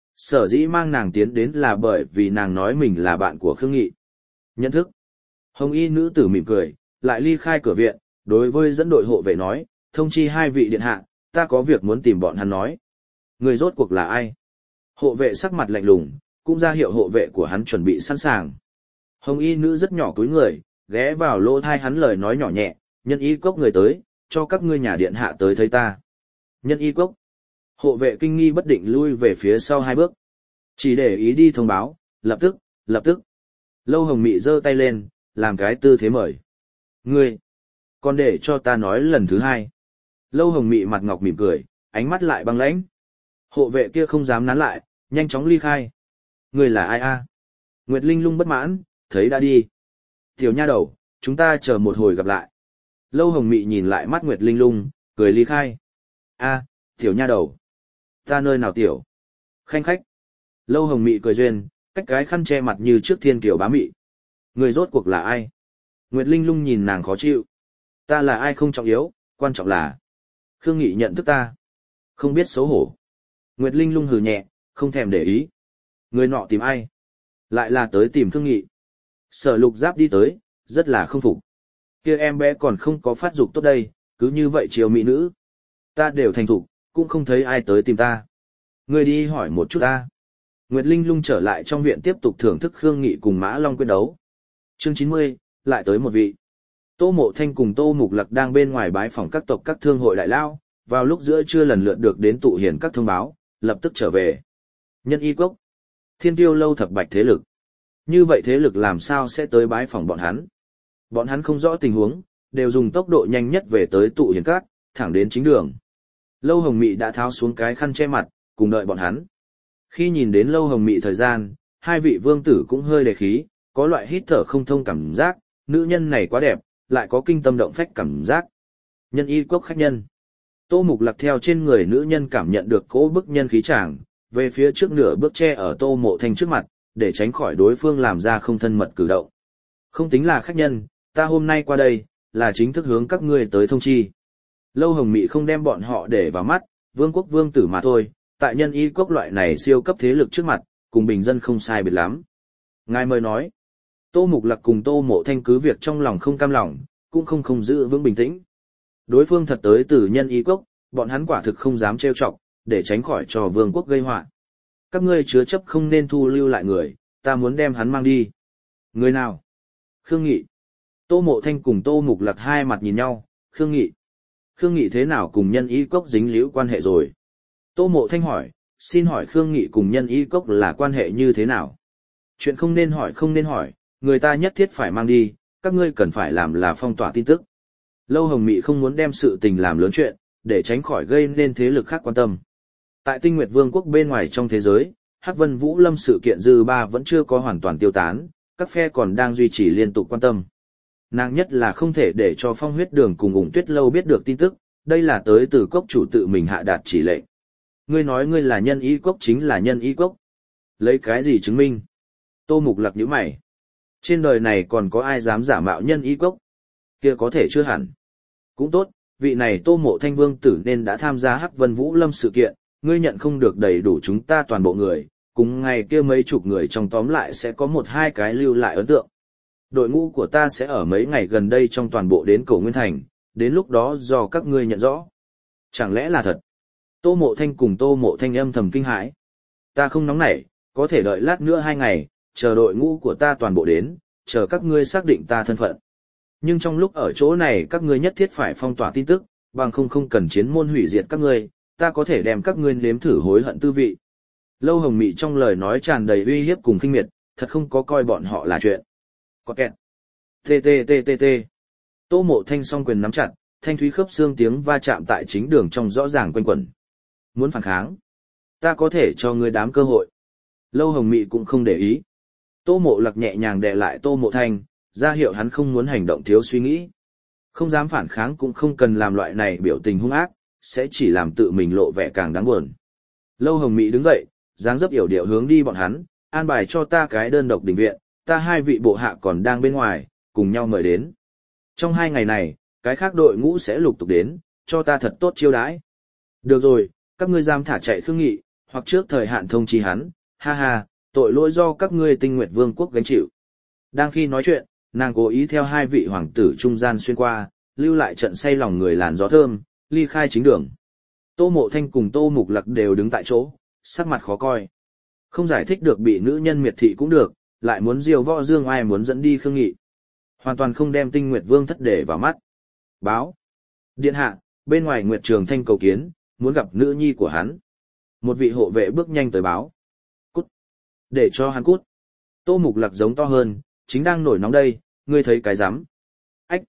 Sở dĩ mang nàng tiến đến là bởi vì nàng nói mình là bạn của Khương Nghị. Nhận thức. Hồng y nữ tử mỉm cười, lại ly khai cửa viện, đối với dẫn đội hộ vệ nói, thông chi 2 vị điện hạ, ta có việc muốn tìm bọn hắn nói. Người rốt cuộc là ai? Hộ vệ sắc mặt lạnh lùng, cũng ra hiệu hộ vệ của hắn chuẩn bị sẵn sàng. Hồng y nữ rất nhỏ túi người, ghé vào lỗ thai hắn lời nói nhỏ nhẹ, nhân y cốc người tới, cho các ngươi nhà điện hạ tới thấy ta. Nhân y cốc. Hộ vệ kinh nghi bất định lui về phía sau 2 bước. Chỉ để ý đi thông báo, lập tức. Lâu Hồng Mị giơ tay lên, làm cái tư thế mời. Ngươi, còn để cho ta nói lần thứ 2. Lâu Hồng Mị mặt ngọc mỉm cười, ánh mắt lại băng lãnh. Hộ vệ kia không dám nán lại, nhanh chóng ly khai. Ngươi là ai a? Nguyệt Linh Lung bất mãn, thấy đã đi. Tiểu nha đầu, chúng ta chờ một hồi gặp lại. Lâu Hồng Mị nhìn lại mắt Nguyệt Linh Lung, cười ly khai. A, tiểu nha đầu. Ta nơi nào tiểu? Khanh khách. Lâu Hồng Mị cười duyên, cách cái khăn che mặt như trước thiên kiều bá mị. Người rốt cuộc là ai? Nguyệt Linh Lung nhìn nàng khó chịu. Ta là ai không trọng yếu, quan trọng là Khương Nghị nhận thức ta. Không biết xấu hổ. Nguyệt Linh Lung hừ nhẹ, không thèm để ý. Người nọ tìm ai? Lại là tới tìm Khương Nghị. Sở Lục Giáp đi tới, rất là không phục. Kia em bé còn không có phát dục tốt đây, cứ như vậy chiều mỹ nữ. Ta đều thành thục, cũng không thấy ai tới tìm ta. Người đi hỏi một chút ta. Nguyệt Linh Lung trở lại trong viện tiếp tục thưởng thức Khương Nghị cùng Mã Long quyết đấu. Chương 90, lại tới một vị. Tô Mộ Thanh cùng Tô Mục Lặc đang bên ngoài bái phỏng các tộc các thương hội đại lao, vào lúc giữa trưa lần lượt được đến tụ hiền các thông báo, lập tức trở về. Nhân y cốc, Thiên Tiêu lâu thập bạch thế lực. Như vậy thế lực làm sao sẽ tới bái phỏng bọn hắn? Bọn hắn không rõ tình huống, đều dùng tốc độ nhanh nhất về tới tụ hiền các, thẳng đến chính đường. Lâu Hồng Mị đã tháo xuống cái khăn che mặt, cùng đợi bọn hắn. Khi nhìn đến Lâu Hồng Mị thời gian, 2 vị vương tử cũng hơi đề khí, có loại hít thở không thông cảm giác, nữ nhân này quá đẹp, lại có kinh tâm động phách cảm giác. Nhân y cốc khách nhân. Tô Mục Lặc theo trên người nữ nhân cảm nhận được cỗ bức nhân khí chàng, về phía trước nửa bước che ở Tô Mộ Thanh trước mặt, để tránh khỏi đối phương làm ra không thân mật cử động. Không tính là khách nhân, ta hôm nay qua đây, là chính thức hướng các ngươi tới thông chi. Lâu Hồng Mị không đem bọn họ để vào mắt, vương quốc vương tử mà thôi, tại nhân y cốc loại này siêu cấp thế lực trước mặt, cùng bình dân không sai biệt lắm. Ngài mời nói. Tô Mục Lặc cùng Tô Mộ Thanh cứ việc trong lòng không cam lòng, cũng không giữ vững bình tĩnh. Đối phương thật tới từ nhân y cốc, bọn hắn quả thực không dám trêu chọc, để tránh khỏi cho vương quốc gây họa. Các ngươi chứa chấp không nên thu lưu lại người, ta muốn đem hắn mang đi. Người nào? Khương Nghị. Tô Mộ Thanh cùng Tô Mục Lặc hai mặt nhìn nhau, Khương Nghị. Khương Nghị thế nào cùng nhân y cốc dính líu quan hệ rồi? Tô Mộ Thanh hỏi, xin hỏi Khương Nghị cùng nhân y cốc là quan hệ như thế nào? Chuyện không nên hỏi, người ta nhất thiết phải mang đi, các ngươi cần phải làm là phong tỏa tin tức. Lâu Hồng Mị không muốn đem sự tình làm lớn chuyện, để tránh khỏi gây nên thế lực khác quan tâm. Tại Tinh Nguyệt Vương quốc bên ngoài trong thế giới, Hắc Vân Vũ Lâm sự kiện dư ba vẫn chưa có hoàn toàn tiêu tán, các phe còn đang duy trì liên tục quan tâm. Nàng nhất là không thể để cho Phong Huyết Đường cùng Ủng Tuyết Lâu biết được tin tức, đây là tới từ cốc chủ tự mình hạ đạt chỉ lệnh. Ngươi nói ngươi là nhân y cốc chính là nhân y cốc. Lấy cái gì chứng minh? Tô Mục Lặc nhíu mày. Trên đời này còn có ai dám giả mạo nhân y cốc? Kia có thể chưa hẳn. Cũng tốt, vị này Tô Mộ Thanh Vương tử nên đã tham gia Hắc Vân Vũ Lâm sự kiện, ngươi nhận không được đầy đủ chúng ta toàn bộ người, cùng ngày kia mấy chục người trong tóm lại sẽ có một hai cái lưu lại ấn tượng. Đội ngũ của ta sẽ ở mấy ngày gần đây trong toàn bộ đến Cổ Nguyên Thành, đến lúc đó do các ngươi nhận rõ. Chẳng lẽ là thật? Tô Mộ Thanh cùng Tô Mộ Thanh âm thầm kinh hãi. Ta không nóng nảy, có thể đợi lát nữa 2 ngày, chờ đội ngũ của ta toàn bộ đến, chờ các ngươi xác định ta thân phận. Nhưng trong lúc ở chỗ này các ngươi nhất thiết phải phong tỏa tin tức, bằng không cần chiến môn hủy diệt các ngươi, ta có thể đem các ngươi nếm thử hối hận tư vị. Lâu Hồng Mị trong lời nói tràn đầy uy hiếp cùng khinh miệt, thật không có coi bọn họ là chuyện. Có kẹt. TTTTT. Tô Mộ Thanh song quyền nắm chặt, thanh thúy khớp xương tiếng va chạm tại chính đường trong rõ ràng quanh quẩn. Muốn phản kháng? Ta có thể cho ngươi đám cơ hội. Lâu Hồng Mị cũng không để ý. Tô Mộ Lặc nhẹ nhàng đè lại Tô Mộ Thanh, ra hiệu hắn không muốn hành động thiếu suy nghĩ. Không dám phản kháng cũng không cần làm loại này biểu tình hung ác, sẽ chỉ làm tự mình lộ vẻ càng đáng buồn. Lâu Hồng Mị đứng dậy, dáng dấp yểu điệu hướng đi bọn hắn, an bài cho ta cái đơn độc đình viện, ta 2 vị bộ hạ còn đang bên ngoài, cùng nhau mời đến. Trong 2 ngày này, cái khác đội ngũ sẽ lục tục đến, cho ta thật tốt chiêu đãi. Được rồi, các ngươi giam thả chạy Khương Nghị, hoặc trước thời hạn thông chi hắn, ha ha, tội lỗi do các ngươi Tinh Nguyệt Vương quốc gánh chịu. Đang khi nói chuyện, nàng cố ý theo 2 vị hoàng tử trung gian xuyên qua, lưu lại trận say lòng người làn gió thơm, ly khai chính đường. Tô Mộ Thanh cùng Tô Mục Lặc đều đứng tại chỗ, sắc mặt khó coi. Không giải thích được bị nữ nhân miệt thị cũng được, lại muốn diều võ dương ai muốn dẫn đi Khương Nghị. Hoàn toàn không đem Tinh Nguyệt Vương thất để vào mắt. Báo. Điện hạ, bên ngoài Nguyệt Trường Thanh cầu kiến, muốn gặp nữ nhi của hắn. Một vị hộ vệ bước nhanh tới báo. Cút. Để cho hắn cút. Tô Mục Lặc giống to hơn, chính đang nổi nóng đây, ngươi thấy cái rắm. Ách.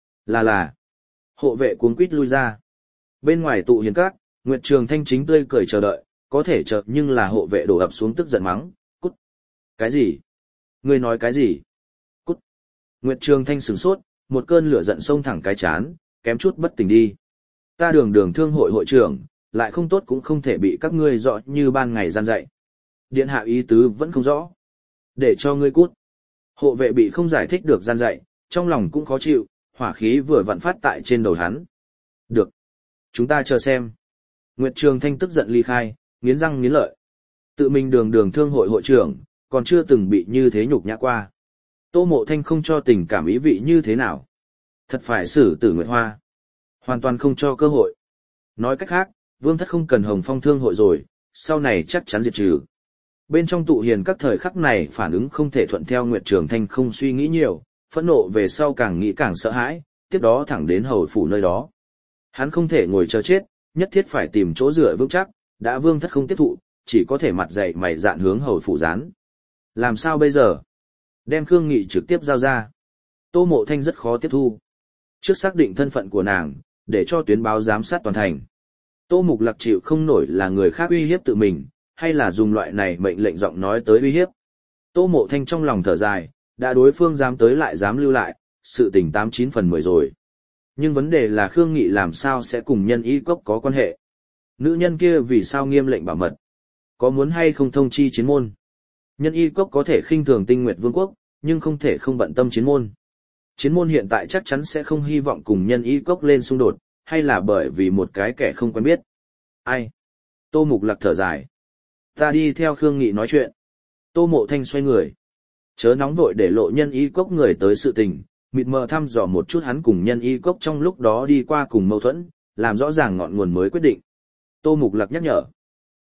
Là. Hộ vệ cuống quýt lui ra. Bên ngoài tụ hiền các, Nguyệt Trường Thanh chính tươi cười chờ đợi, có thể chờ nhưng là hộ vệ đổ ập xuống tức giận mắng, cút. Cái gì? Ngươi nói cái gì? Cút. Nguyệt Trường Thanh sửng sốt, một cơn lửa giận xông thẳng cái chán, kém chút bất tỉnh đi. Ta Đường thương hội hội trưởng, lại không tốt cũng không thể bị các ngươi rõ như ban ngày gian dạy. Điện hạ ý tứ vẫn không rõ. Để cho ngươi cút. Hộ vệ bị không giải thích được gian dạy, trong lòng cũng khó chịu, hỏa khí vừa vặn phát tại trên đầu hắn. Được. Chúng ta chờ xem. Nguyệt Trường Thanh tức giận ly khai, nghiến răng nghiến lợi. Tự mình Đường thương hội hội trưởng, còn chưa từng bị như thế nhục nhã qua. Tô Mộ Thanh không cho tình cảm ý vị như thế nào. Thật phải xử tử Nguyệt Hoa. Hoàn toàn không cho cơ hội. Nói cách khác, Vương thất không cần Hồng Phong thương hội rồi, sau này chắc chắn diệt trừ. Bên trong tụ hiền các thời khắc này phản ứng không thể thuận theo Nguyệt Trường Thanh không suy nghĩ nhiều, phẫn nộ về sau càng nghĩ càng sợ hãi, tiếp đó thẳng đến hầu phủ nơi đó. Hắn không thể ngồi chờ chết, nhất thiết phải tìm chỗ dựa vững chắc, đã Vương thất không tiếp thụ, chỉ có thể mặt dày mày dạn hướng hầu phủ dán. Làm sao bây giờ? Đem Khương Nghị trực tiếp giao ra. Tô Mộ Thanh rất khó tiếp thu. Trước xác định thân phận của nàng, để cho tuyến báo giám sát toàn thành. Tô Mục Lặc chịu không nổi là người khác uy hiếp tự mình, hay là dùng loại này mệnh lệnh giọng nói tới uy hiếp. Tô Mộ Thanh trong lòng thở dài, đã đối phương dám tới lại dám lưu lại, sự tình 89 phần 10 rồi. Nhưng vấn đề là Khương Nghị làm sao sẽ cùng nhân y cốc có quan hệ. Nữ nhân kia vì sao nghiêm lệnh bảo mật? Có muốn hay không thông chi chiến môn? Nhân y cốc có thể khinh thường Tinh Nguyệt Vương quốc, nhưng không thể không bận tâm chiến môn. Chiến môn hiện tại chắc chắn sẽ không hy vọng cùng nhân y cốc lên xung đột, hay là bởi vì một cái kẻ không quen biết. Ai? Tô Mục Lặc thở dài. Ta đi theo Khương Nghị nói chuyện. Tô Mộ Thanh xoay người. Chớ nóng vội để lộ nhân y cốc người tới sự tình, mịt mờ thăm dò một chút hắn cùng nhân y cốc trong lúc đó đi qua cùng mâu thuẫn, làm rõ ràng ngọn nguồn mới quyết định. Tô Mục Lặc nhắc nhở.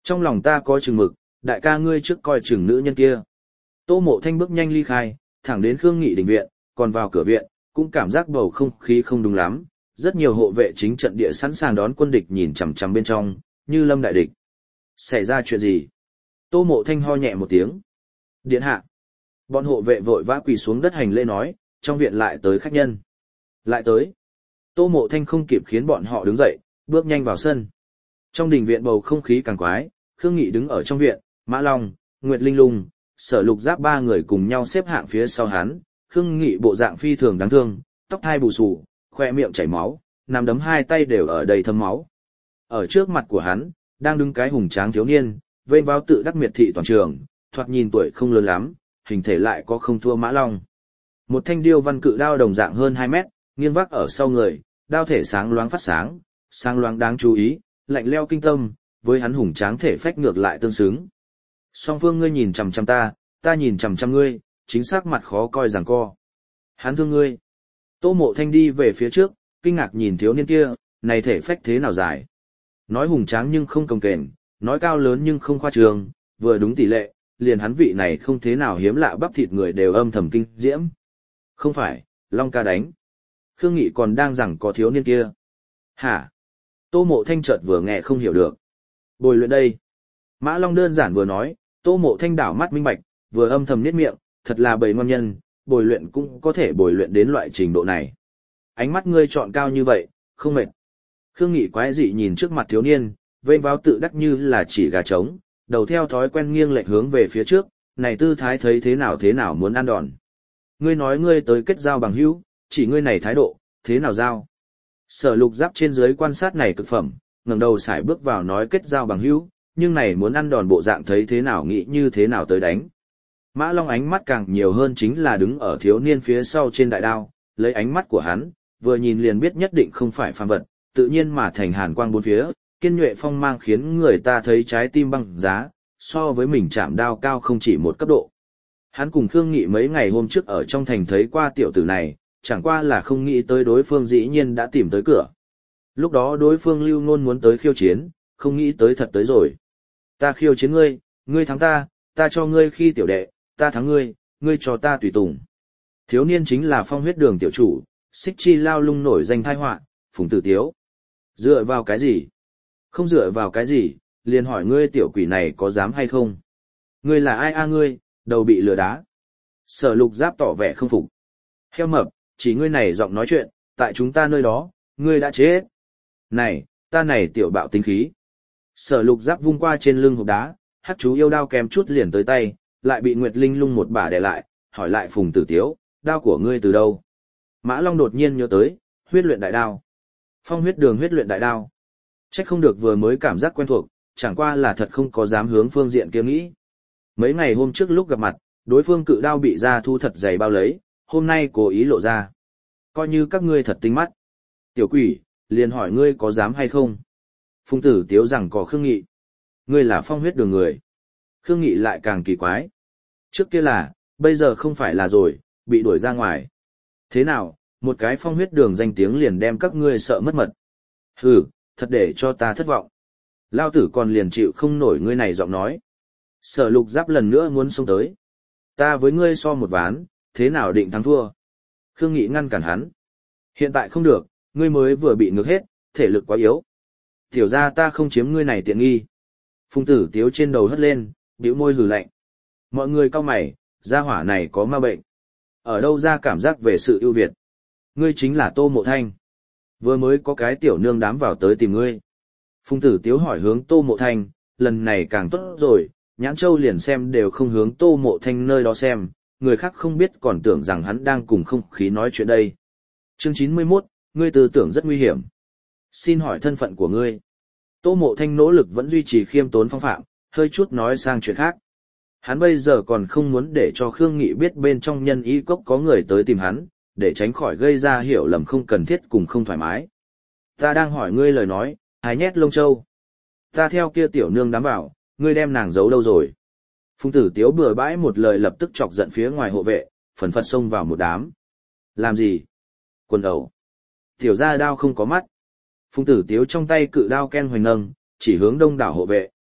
Trong lòng ta có chừng mực, đại ca ngươi trước coi chừng nữ nhân kia. Tô Mộ Thanh bước nhanh ly khai, thẳng đến Khương Nghị đình viện, còn vào cửa viện, cũng cảm giác bầu không khí không đúng lắm. Rất nhiều hộ vệ chính trận địa sẵn sàng đón quân địch nhìn chằm chằm bên trong, như lâm đại địch. Xảy ra chuyện gì? Tô Mộ Thanh ho nhẹ một tiếng. Điện hạ. Bọn hộ vệ vội vã quỳ xuống đất hành lễ nói, trong viện lại tới khách nhân. Lại tới. Tô Mộ Thanh không kịp khiến bọn họ đứng dậy, bước nhanh vào sân. Trong đình viện bầu không khí càng quái, Khương Nghị đứng ở trong viện, Mã Long, Nguyệt Linh Lung, Sở Lục Giáp ba người cùng nhau xếp hạng phía sau hắn. Khương Nghị bộ dạng phi thường đáng thương, tóc hai bù xù, khoe miệng chảy máu, nắm đấm hai tay đều ở đầy thấm máu. Ở trước mặt của hắn, đang đứng cái hùng tráng thiếu niên, vênh váo tự đắc miệt thị toàn trường, thoạt nhìn tuổi không lớn lắm, hình thể lại có không thua Mã Long. Một thanh điêu văn cự đao đồng dạng hơn 2 mét, nghiêng vác ở sau người, đao thể sáng loáng phát sáng loáng đáng chú ý, lạnh leo kinh tâm, với hắn hùng tráng thể phách ngược lại tương xứng. Song phương ngươi nhìn chằm chằm ta nhìn chằm chằm ngươi, chính xác mặt khó coi giằng co. Hắn thương ngươi. Tô Mộ Thanh đi về phía trước, kinh ngạc nhìn thiếu niên kia, này thể phách thế nào dài. Nói hùng tráng nhưng không cồng kềnh, nói cao lớn nhưng không khoa trương, vừa đúng tỷ lệ, liền hắn vị này không thế nào hiếm lạ bắp thịt người đều âm thầm kinh diễm. Không phải, Long ca đánh. Khương Nghị còn đang rằng có thiếu niên kia. Hả? Tô Mộ Thanh chợt vừa nghe không hiểu được. Bồi luyện đây. Mã Long đơn giản vừa nói, Tô Mộ Thanh đảo mắt minh bạch, vừa âm thầm niết miệng, thật là bầy ngon nhân, bồi luyện cũng có thể bồi luyện đến loại trình độ này. Ánh mắt ngươi chọn cao như vậy, không mệt. Khương Nghị quái dị nhìn trước mặt thiếu niên, vênh váo tự đắc như là chỉ gà trống, đầu theo thói quen nghiêng lệch hướng về phía trước, này tư thái thấy thế nào muốn ăn đòn. Ngươi nói ngươi tới kết giao bằng hữu, chỉ ngươi này thái độ, thế nào giao? Sở Lục Giáp trên dưới quan sát này cực phẩm, ngẩng đầu sải bước vào nói kết giao bằng hữu, nhưng này muốn ăn đòn bộ dạng thấy thế nào nghĩ như thế nào tới đánh. Mã Long ánh mắt càng nhiều hơn chính là đứng ở thiếu niên phía sau trên đại đao, lấy ánh mắt của hắn, vừa nhìn liền biết nhất định không phải phàm vật, tự nhiên mà thành hàn quang bốn phía, kiên nhuệ phong mang khiến người ta thấy trái tim băng giá, so với mình chạm đao cao không chỉ một cấp độ. Hắn cùng Khương Nghị mấy ngày hôm trước ở trong thành thấy qua tiểu tử này, chẳng qua là không nghĩ tới đối phương dĩ nhiên đã tìm tới cửa. Lúc đó đối phương Lưu Nôn muốn tới khiêu chiến, không nghĩ tới thật tới rồi. Ta khiêu chiến ngươi, ngươi thắng ta cho ngươi khi tiểu đệ, ta thắng ngươi, ngươi cho ta tùy tùng. Thiếu niên chính là Phong Huyết Đường tiểu chủ, Xích Chi Lao Lung nổi danh tai họa, Phùng Tử Tiếu. Dựa vào cái gì? Không dựa vào cái gì, liền hỏi ngươi tiểu quỷ này có dám hay không? Ngươi là ai a ngươi, đầu bị lừa đá. Sở Lục Giáp tỏ vẻ không phục. Heo mập, chỉ ngươi này giọng nói chuyện, tại chúng ta nơi đó, ngươi đã chết. Này, ta này tiểu bạo tính khí. Sở Lục Giáp vung qua trên lưng hộp đá, hắc chú yêu đao kém chút liền tới tay, lại bị Nguyệt Linh Lung một bả đè lại, hỏi lại Phùng Tử Tiếu, đao của ngươi từ đâu? Mã Long đột nhiên nhớ tới, huyết luyện đại đao. Phong Huyết Đường huyết luyện đại đao. Trách không được vừa mới cảm giác quen thuộc, chẳng qua là thật không có dám hướng phương diện kia nghĩ. Mấy ngày hôm trước lúc gặp mặt, đối phương cự đao bị ra thu thật dày bao lấy, hôm nay cố ý lộ ra. Coi như các ngươi thật tinh mắt. Tiểu quỷ, liền hỏi ngươi có dám hay không? Phùng Tử Tiếu rằng có Khương Nghị. Ngươi là Phong Huyết Đường người. Khương Nghị lại càng kỳ quái. Trước kia là, bây giờ không phải là rồi, bị đuổi ra ngoài. Thế nào, một cái Phong Huyết Đường danh tiếng liền đem các ngươi sợ mất mật. Hừ, thật để cho ta thất vọng. Lao tử còn liền chịu không nổi ngươi này giọng nói. Sở Lục Giáp lần nữa muốn xông tới. Ta với ngươi so một ván, thế nào định thắng thua? Khương Nghị ngăn cản hắn. Hiện tại không được, ngươi mới vừa bị ngược hết, thể lực quá yếu. Tiểu ra ta không chiếm ngươi này tiện nghi. Phùng Tử Tiếu trên đầu hất lên, bĩu môi hừ lạnh. Mọi người cau mày, gia hỏa này có ma bệnh. Ở đâu ra cảm giác về sự ưu việt? Ngươi chính là Tô Mộ Thanh. Vừa mới có cái tiểu nương đám vào tới tìm ngươi. Phùng Tử Tiếu hỏi hướng Tô Mộ Thanh, lần này càng tốt rồi, Nhãn Châu liền xem đều không hướng Tô Mộ Thanh nơi đó xem, người khác không biết còn tưởng rằng hắn đang cùng không khí nói chuyện đây. Chương 91, ngươi tư tưởng rất nguy hiểm. Xin hỏi thân phận của ngươi. Tô Mộ Thanh nỗ lực vẫn duy trì khiêm tốn phong phạm, hơi chút nói sang chuyện khác. Hắn bây giờ còn không muốn để cho Khương Nghị biết bên trong nhân y cốc có người tới tìm hắn, để tránh khỏi gây ra hiểu lầm không cần thiết cùng không thoải mái. Ta đang hỏi ngươi lời nói, hái nhét lông châu. Ta theo kia tiểu nương đám vào, ngươi đem nàng giấu đâu rồi? Phùng Tử Tiếu bừa bãi một lời lập tức chọc giận phía ngoài hộ vệ, phần phật xông vào một đám. Làm gì? Quần ẩu. Tiểu ra đao không có mắt. Phùng Tử Tiếu trong tay cự đao ken hoành nâng, chỉ hướng đông đảo hộ vệ.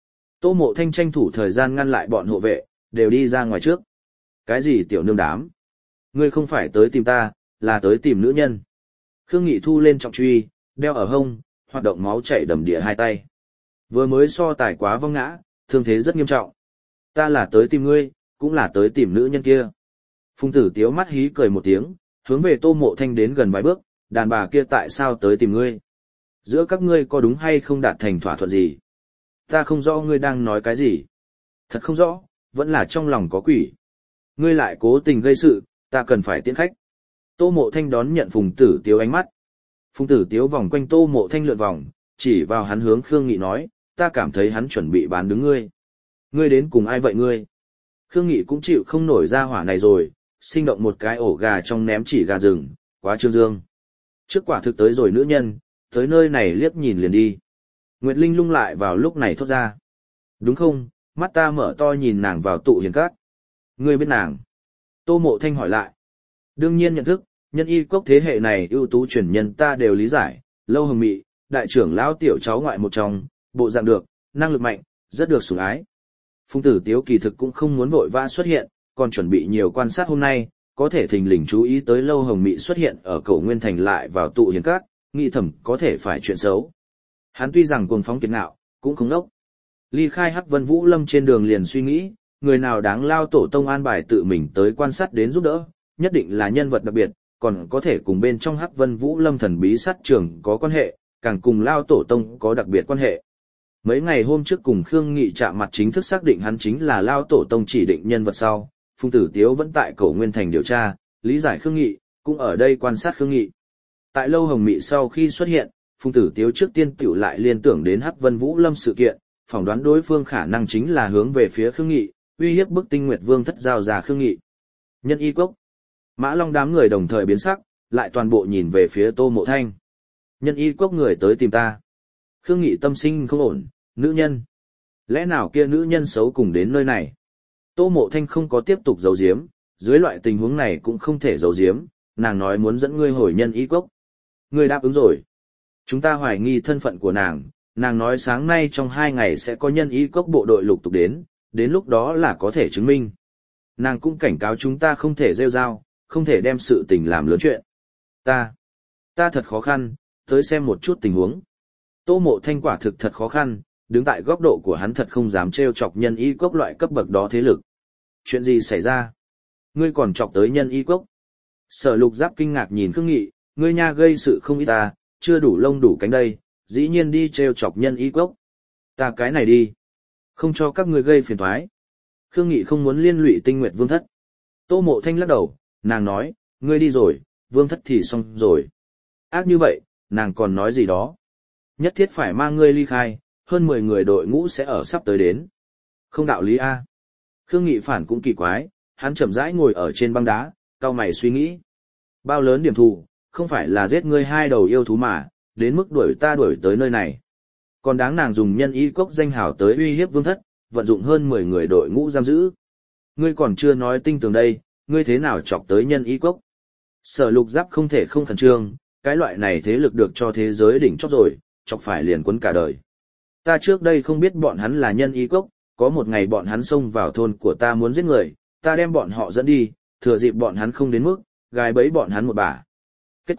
Tô Mộ Thanh tranh thủ thời gian ngăn lại bọn hộ vệ, đều đi ra ngoài trước. Cái gì tiểu nương đám? Ngươi không phải tới tìm ta, là tới tìm nữ nhân. Khương Nghị thu lên trọng truy, đeo ở hông, hoạt động máu chảy đầm đìa hai tay. Vừa mới so tài quá vong ngã, thương thế rất nghiêm trọng. Ta là tới tìm ngươi, cũng là tới tìm nữ nhân kia. Phùng Tử Tiếu mắt hí cười một tiếng, hướng về Tô Mộ Thanh đến gần vài bước, đàn bà kia tại sao tới tìm ngươi? Giữa các ngươi có đúng hay không đạt thành thỏa thuận gì? Ta không rõ ngươi đang nói cái gì. Thật không rõ, vẫn là trong lòng có quỷ. Ngươi lại cố tình gây sự, ta cần phải tiễn khách. Tô Mộ Thanh đón nhận Phùng Tử Tiếu ánh mắt. Phùng Tử Tiếu vòng quanh Tô Mộ Thanh lượn vòng, chỉ vào hắn hướng Khương Nghị nói, ta cảm thấy hắn chuẩn bị bán đứng ngươi. Ngươi đến cùng ai vậy ngươi? Khương Nghị cũng chịu không nổi ra hỏa này rồi, sinh động một cái ổ gà trong ném chỉ gà rừng, quá trương dương. Trước quả thực tới rồi nữ nhân, tới nơi này liếc nhìn liền đi. Nguyệt Linh lung lại vào lúc này thốt ra. Đúng không, mắt ta mở to nhìn nàng vào tụ hiền các. Ngươi biết nàng? Tô Mộ Thanh hỏi lại. Đương nhiên nhận thức, nhân y cốc thế hệ này ưu tú truyền nhân ta đều lý giải, Lâu Hồng Mị, đại trưởng lão tiểu cháu ngoại một trong, bộ dạng được, năng lực mạnh, rất được sủng ái. Phùng Tử Tiếu kỳ thực cũng không muốn vội vã xuất hiện, còn chuẩn bị nhiều quan sát hôm nay, có thể thình lình chú ý tới Lâu Hồng Mị xuất hiện ở Cổ Nguyên Thành lại vào tụ hiền các, nghĩ thầm có thể phải chuyện xấu. Hắn tuy rằng cuồng phóng kiệt ngạo, cũng không đốc. Ly khai Hắc Vân Vũ Lâm trên đường liền suy nghĩ, người nào đáng lao tổ tông an bài tự mình tới quan sát đến giúp đỡ, nhất định là nhân vật đặc biệt, còn có thể cùng bên trong Hắc Vân Vũ Lâm thần bí sát trường có quan hệ, càng cùng lao tổ tông có đặc biệt quan hệ. Mấy ngày hôm trước cùng Khương Nghị chạm mặt chính thức xác định hắn chính là lao tổ tông chỉ định nhân vật sau, Phùng Tử Tiếu vẫn tại Cổ Nguyên Thành điều tra, lý giải Khương Nghị, cũng ở đây quan sát Khương Nghị. Tại Lâu Hồng Mị sau khi xuất hiện, Phùng Tử Tiếu trước tiên tiểu lại liên tưởng đến Hắc Vân Vũ Lâm sự kiện, phỏng đoán đối phương khả năng chính là hướng về phía Khương Nghị, uy hiếp bức Tinh Nguyệt Vương thất giao ra Khương Nghị. Nhân y cốc. Mã Long đám người đồng thời biến sắc, lại toàn bộ nhìn về phía Tô Mộ Thanh. Nhân y cốc người tới tìm ta. Khương Nghị tâm sinh không ổn, nữ nhân. Lẽ nào kia nữ nhân xấu cùng đến nơi này? Tô Mộ Thanh không có tiếp tục giấu giếm, dưới loại tình huống này cũng không thể giấu giếm, nàng nói muốn dẫn ngươi hồi nhân y cốc. Ngươi đáp ứng rồi. Chúng ta hoài nghi thân phận của nàng nói sáng nay trong 2 ngày sẽ có nhân y cốc bộ đội lục tục đến lúc đó là có thể chứng minh. Nàng cũng cảnh cáo chúng ta không thể rêu rao, không thể đem sự tình làm lớn chuyện. Ta thật khó khăn, tới xem một chút tình huống. Tô Mộ Thanh quả thực thật khó khăn, đứng tại góc độ của hắn thật không dám trêu chọc nhân y cốc loại cấp bậc đó thế lực. Chuyện gì xảy ra? Ngươi còn chọc tới nhân y cốc? Sở Lục Giáp kinh ngạc nhìn Khương Nghị, ngươi nha gây sự không ít ta, chưa đủ lông đủ cánh đây, dĩ nhiên đi trêu chọc nhân y cốc. Ta cái này đi. Không cho các ngươi gây phiền toái. Khương Nghị không muốn liên lụy Tinh Nguyệt Vương thất. Tô Mộ Thanh lắc đầu, nàng nói, ngươi đi rồi, Vương thất thì xong rồi. Ác như vậy, nàng còn nói gì đó. Nhất thiết phải mang ngươi ly khai, hơn 10 người đội ngũ sẽ ở sắp tới đến. Không đạo lý a. Khương Nghị phản cũng kỳ quái, hắn chậm rãi ngồi ở trên băng đá, cau mày suy nghĩ. Bao lớn điểm thù, không phải là giết ngươi 2 đầu yêu thú mà, đến mức đuổi tới nơi này. Còn đáng nàng dùng nhân y cốc danh hào tới uy hiếp Vương thất, vận dụng hơn 10 người đội ngũ giam giữ. Ngươi còn chưa nói tinh tường đây, ngươi thế nào chọc tới nhân y cốc? Sở Lục Giáp không thể không khẩn trương, cái loại này thế lực được cho thế giới đỉnh chóp rồi, chọc phải liền quấn cả đời. Ta trước đây không biết bọn hắn là nhân y cốc, có một ngày bọn hắn xông vào thôn của ta muốn giết người, ta đem bọn họ dẫn đi, thừa dịp bọn hắn không đến mức, gài bẫy bọn hắn một bả. Kết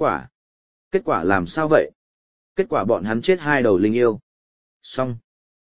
quả làm sao vậy? Kết quả bọn hắn chết 2 đầu linh yêu. Xong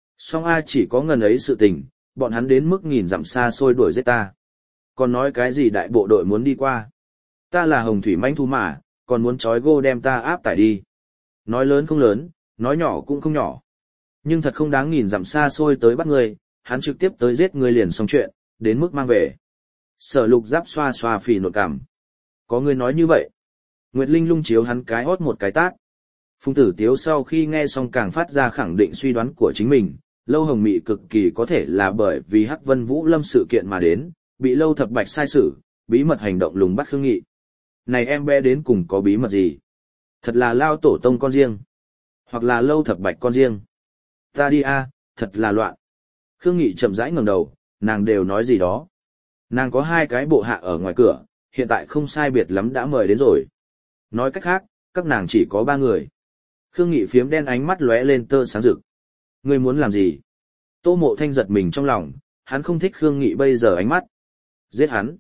A chỉ có ngần ấy sự tình, bọn hắn đến mức 1000 dặm xa xôi đuổi giết ta. Còn nói cái gì đại bộ đội muốn đi qua? Ta là hồng thủy mãnh thú mà, còn muốn trói gô đem ta áp tải đi. Nói lớn không lớn, nói nhỏ cũng không nhỏ. Nhưng thật không đáng 1000 dặm xa xôi tới bắt ngươi, hắn trực tiếp tới giết ngươi liền xong chuyện, đến mức mang về. Sở Lục Giáp xoa xoa phì nột cằm. Có ngươi nói như vậy. Nguyệt Linh lung chiếu hắn cái hót một cái tát. Phùng Tử Tiếu sau khi nghe xong càng phát ra khẳng định suy đoán của chính mình, Lâu Hồng Mị cực kỳ có thể là bởi vì Hắc Vân Vũ Lâm sự kiện mà đến, bị Lâu Thập Bạch sai sử, bí mật hành động lùng bắt Khương Nghị. Này em bé đến cùng có bí mật gì? Thật là lao tổ tông con riêng, hoặc là Lâu Thập Bạch con riêng. Ta đi a, thật là loạn. Khương Nghị chậm rãi ngẩng đầu, nàng đều nói gì đó. Nàng có 2 cái bộ hạ ở ngoài cửa, hiện tại không sai biệt lắm đã mời đến rồi. Nói cách khác, các nàng chỉ có 3 người. Khương Nghị phiếm đen ánh mắt lóe lên tơ sáng rực. Ngươi muốn làm gì? Tô Mộ Thanh giật mình trong lòng, hắn không thích Khương Nghị bây giờ ánh mắt. Giết hắn.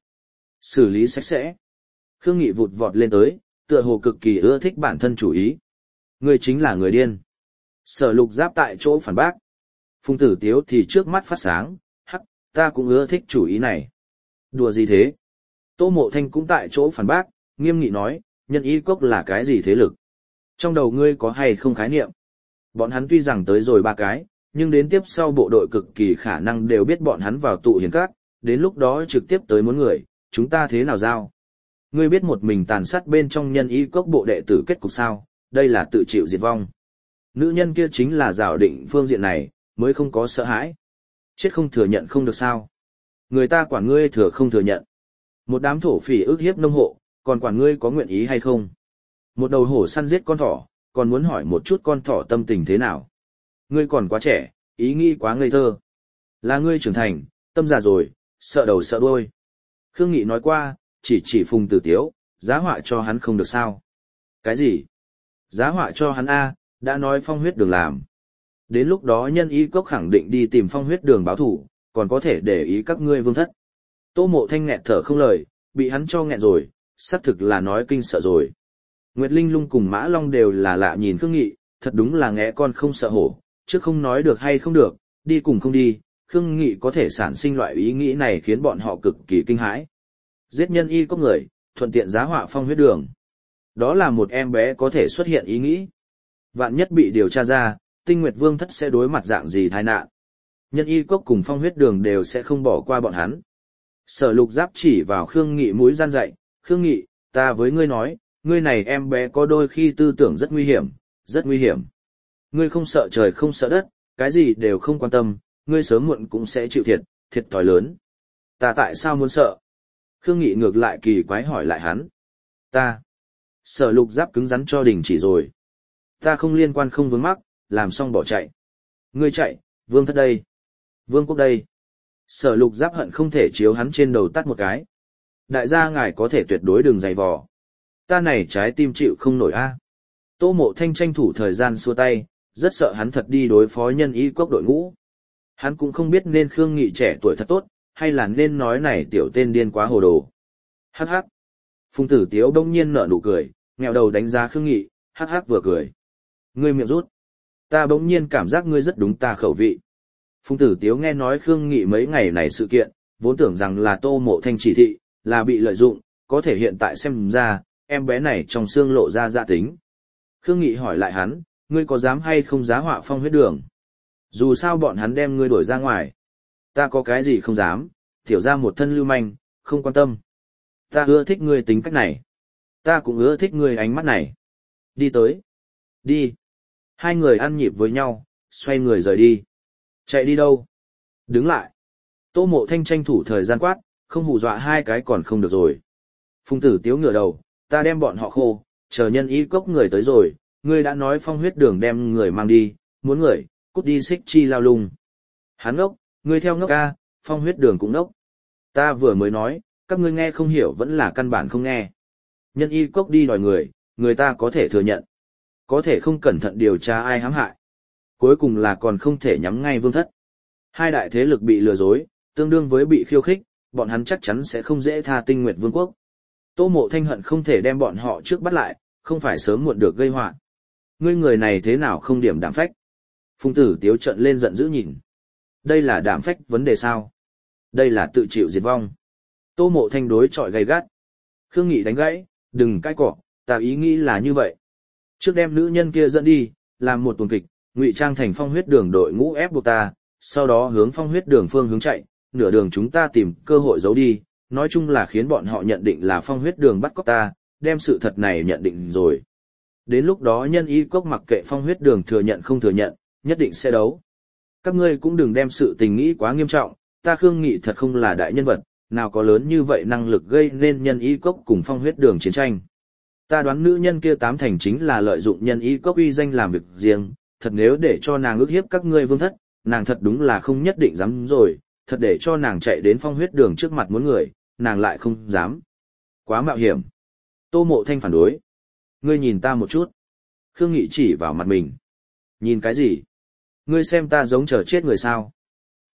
Xử lý sạch sẽ. Khương Nghị vụt vọt lên tới, tựa hồ cực kỳ ưa thích bản thân chủ ý. Ngươi chính là người điên. Sở Lục Giáp tại chỗ phản bác. Phùng Tử Tiếu thì trước mắt phát sáng, hắc, ta cũng ưa thích chủ ý này. Đùa gì thế? Tô Mộ Thanh cũng tại chỗ phản bác, nghiêm nghị nói, nhân y cốc là cái gì thế lực? Trong đầu ngươi có hay không khái niệm? Bọn hắn tuy rằng tới rồi 3 cái, nhưng đến tiếp sau bộ đội cực kỳ khả năng đều biết bọn hắn vào tụ hiền các, đến lúc đó trực tiếp tới muốn người, chúng ta thế nào giao? Ngươi biết một mình tàn sát bên trong nhân y cốc bộ đệ tử kết cục sao, đây là tự chịu diệt vong. Nữ nhân kia chính là giảo định phương diện này, mới không có sợ hãi. Chết không thừa nhận không được sao. Người ta quản ngươi thừa không thừa nhận. Một đám thổ phỉ ức hiếp nông hộ, còn quản ngươi có nguyện ý hay không. Một đầu hổ săn giết con thỏ, còn muốn hỏi một chút con thỏ tâm tình thế nào. Ngươi còn quá trẻ, ý nghĩ quá ngây thơ. Là ngươi trưởng thành, tâm già rồi, sợ đầu sợ đuôi. Khương Nghị nói qua, chỉ Phùng Tử Tiếu, giá họa cho hắn không được sao. Cái gì? Giá họa cho hắn A, đã nói phong huyết đường làm. Đến lúc đó nhân y cốc khẳng định đi tìm phong huyết đường báo thủ, còn có thể để ý các ngươi vương thất. Tô Mộ Thanh nghẹn thở không lời, bị hắn cho nghẹn rồi, xác thực là nói kinh sợ rồi. Nguyệt Linh Lung cùng Mã Long đều là lạ nhìn Khương Nghị, thật đúng là nghé con không sợ hổ, chứ không nói được hay không được, đi cùng không đi, Khương Nghị có thể sản sinh loại ý nghĩ này khiến bọn họ cực kỳ kinh hãi. Giết nhân y cốc người, thuận tiện giá họa phong huyết đường. Đó là một em bé có thể xuất hiện ý nghĩ. Vạn nhất bị điều tra ra, Tinh Nguyệt Vương thất sẽ đối mặt dạng gì tai nạn. Nhân y cốc cùng phong huyết đường đều sẽ không bỏ qua bọn hắn. Sở Lục Giáp chỉ vào Khương Nghị mũi gian dạy, Khương Nghị, ta với ngươi nói, ngươi này em bé có đôi khi tư tưởng rất nguy hiểm, rất nguy hiểm. Ngươi không sợ trời không sợ đất, cái gì đều không quan tâm, ngươi sớm muộn cũng sẽ chịu thiệt thòi lớn. Ta tại sao muốn sợ? Khương Nghị ngược lại kỳ quái hỏi lại hắn. Ta. Sở Lục Giáp cứng rắn cho đình chỉ rồi. Ta không liên quan không vướng mắc, làm xong bỏ chạy. Ngươi chạy, vương thất đây. Vương quốc đây. Sở Lục Giáp hận không thể chiếu hắn trên đầu tắt một cái. Đại gia ngài có thể tuyệt đối đừng giày vò. Ta này trái tim chịu không nổi a. Tô Mộ Thanh tranh thủ thời gian xua tay, rất sợ hắn thật đi đối phó nhân y cốc đội ngũ. Hắn cũng không biết nên Khương Nghị trẻ tuổi thật tốt, hay là nên nói này tiểu tên điên quá hồ đồ. Hắc hắc. Phùng Tử Tiếu đông nhiên nở nụ cười, nghèo đầu đánh giá Khương Nghị, hắc hắc vừa cười. Ngươi miệng rút. Ta bỗng nhiên cảm giác ngươi rất đúng ta khẩu vị. Phùng Tử Tiếu nghe nói Khương Nghị mấy ngày này sự kiện, vốn tưởng rằng là Tô Mộ Thanh chỉ thị, là bị lợi dụng, có thể hiện tại xem ra, em bé này trong xương lộ ra dạ tính. Khương Nghị hỏi lại hắn, ngươi có dám hay không giá họa phong huyết đường? Dù sao bọn hắn đem ngươi đuổi ra ngoài. Ta có cái gì không dám, tiểu ra một thân lưu manh, không quan tâm. Ta ưa thích ngươi tính cách này. Ta cũng ưa thích ngươi ánh mắt này. Đi tới. Đi. Hai người ăn nhịp với nhau, xoay người rời đi. Chạy đi đâu? Đứng lại. Tô Mộ Thanh tranh thủ thời gian quát, không hù dọa hai cái còn không được rồi. Phùng Tử Tiếu ngửa đầu, ta đem bọn họ khô, chờ nhân y cốc người tới rồi, ngươi đã nói phong huyết đường đem người mang đi, muốn người, cút đi xích chi lao lung. Hắn ngốc, ngươi theo ngốc ca, phong huyết đường cũng ngốc. Ta vừa mới nói, các ngươi nghe không hiểu vẫn là căn bản không nghe. Nhân y cốc đi đòi người, người ta có thể thừa nhận. Có thể không cẩn thận điều tra ai hãm hại. Cuối cùng là còn không thể nhắm ngay vương thất. Hai đại thế lực bị lừa dối, tương đương với bị khiêu khích, bọn hắn chắc chắn sẽ không dễ tha Tinh Nguyệt Vương quốc. Tô Mộ Thanh hận không thể đem bọn họ trước bắt lại, không phải sớm muộn được gây họa. Ngươi người này thế nào không điểm đảm phách? Phùng Tử Tiếu trợn lên giận dữ nhìn. Đây là đảm phách vấn đề sao? Đây là tự chịu diệt vong. Tô Mộ Thanh đối chọi gay gắt. Khương Nghị đánh gãy, đừng cãi cọ, ta ý nghĩ là như vậy. Trước đem nữ nhân kia dẫn đi, làm một tuần kịch, ngụy trang thành phong huyết đường đội ngũ ép buộc ta, sau đó hướng phong huyết đường phương hướng chạy, nửa đường chúng ta tìm cơ hội giấu đi, nói chung là khiến bọn họ nhận định là phong huyết đường bắt cóc ta, đem sự thật này nhận định rồi. Đến lúc đó nhân y cốc mặc kệ phong huyết đường thừa nhận không thừa nhận, nhất định sẽ đấu. Các ngươi cũng đừng đem sự tình nghĩ quá nghiêm trọng, ta Khương Nghị thật không là đại nhân vật, nào có lớn như vậy năng lực gây nên nhân y cốc cùng phong huyết đường chiến tranh. Ta đoán nữ nhân kia tám thành chính là lợi dụng nhân y cốc uy danh làm việc riêng, thật nếu để cho nàng ức hiếp các ngươi vương thất, nàng thật đúng là không nhất định dám rồi, thật để cho nàng chạy đến phong huyết đường trước mặt muốn người, nàng lại không dám. Quá mạo hiểm. Tô Mộ Thanh phản đối. Ngươi nhìn ta một chút. Khương Nghị chỉ vào mặt mình. Nhìn cái gì? Ngươi xem ta giống chờ chết người sao?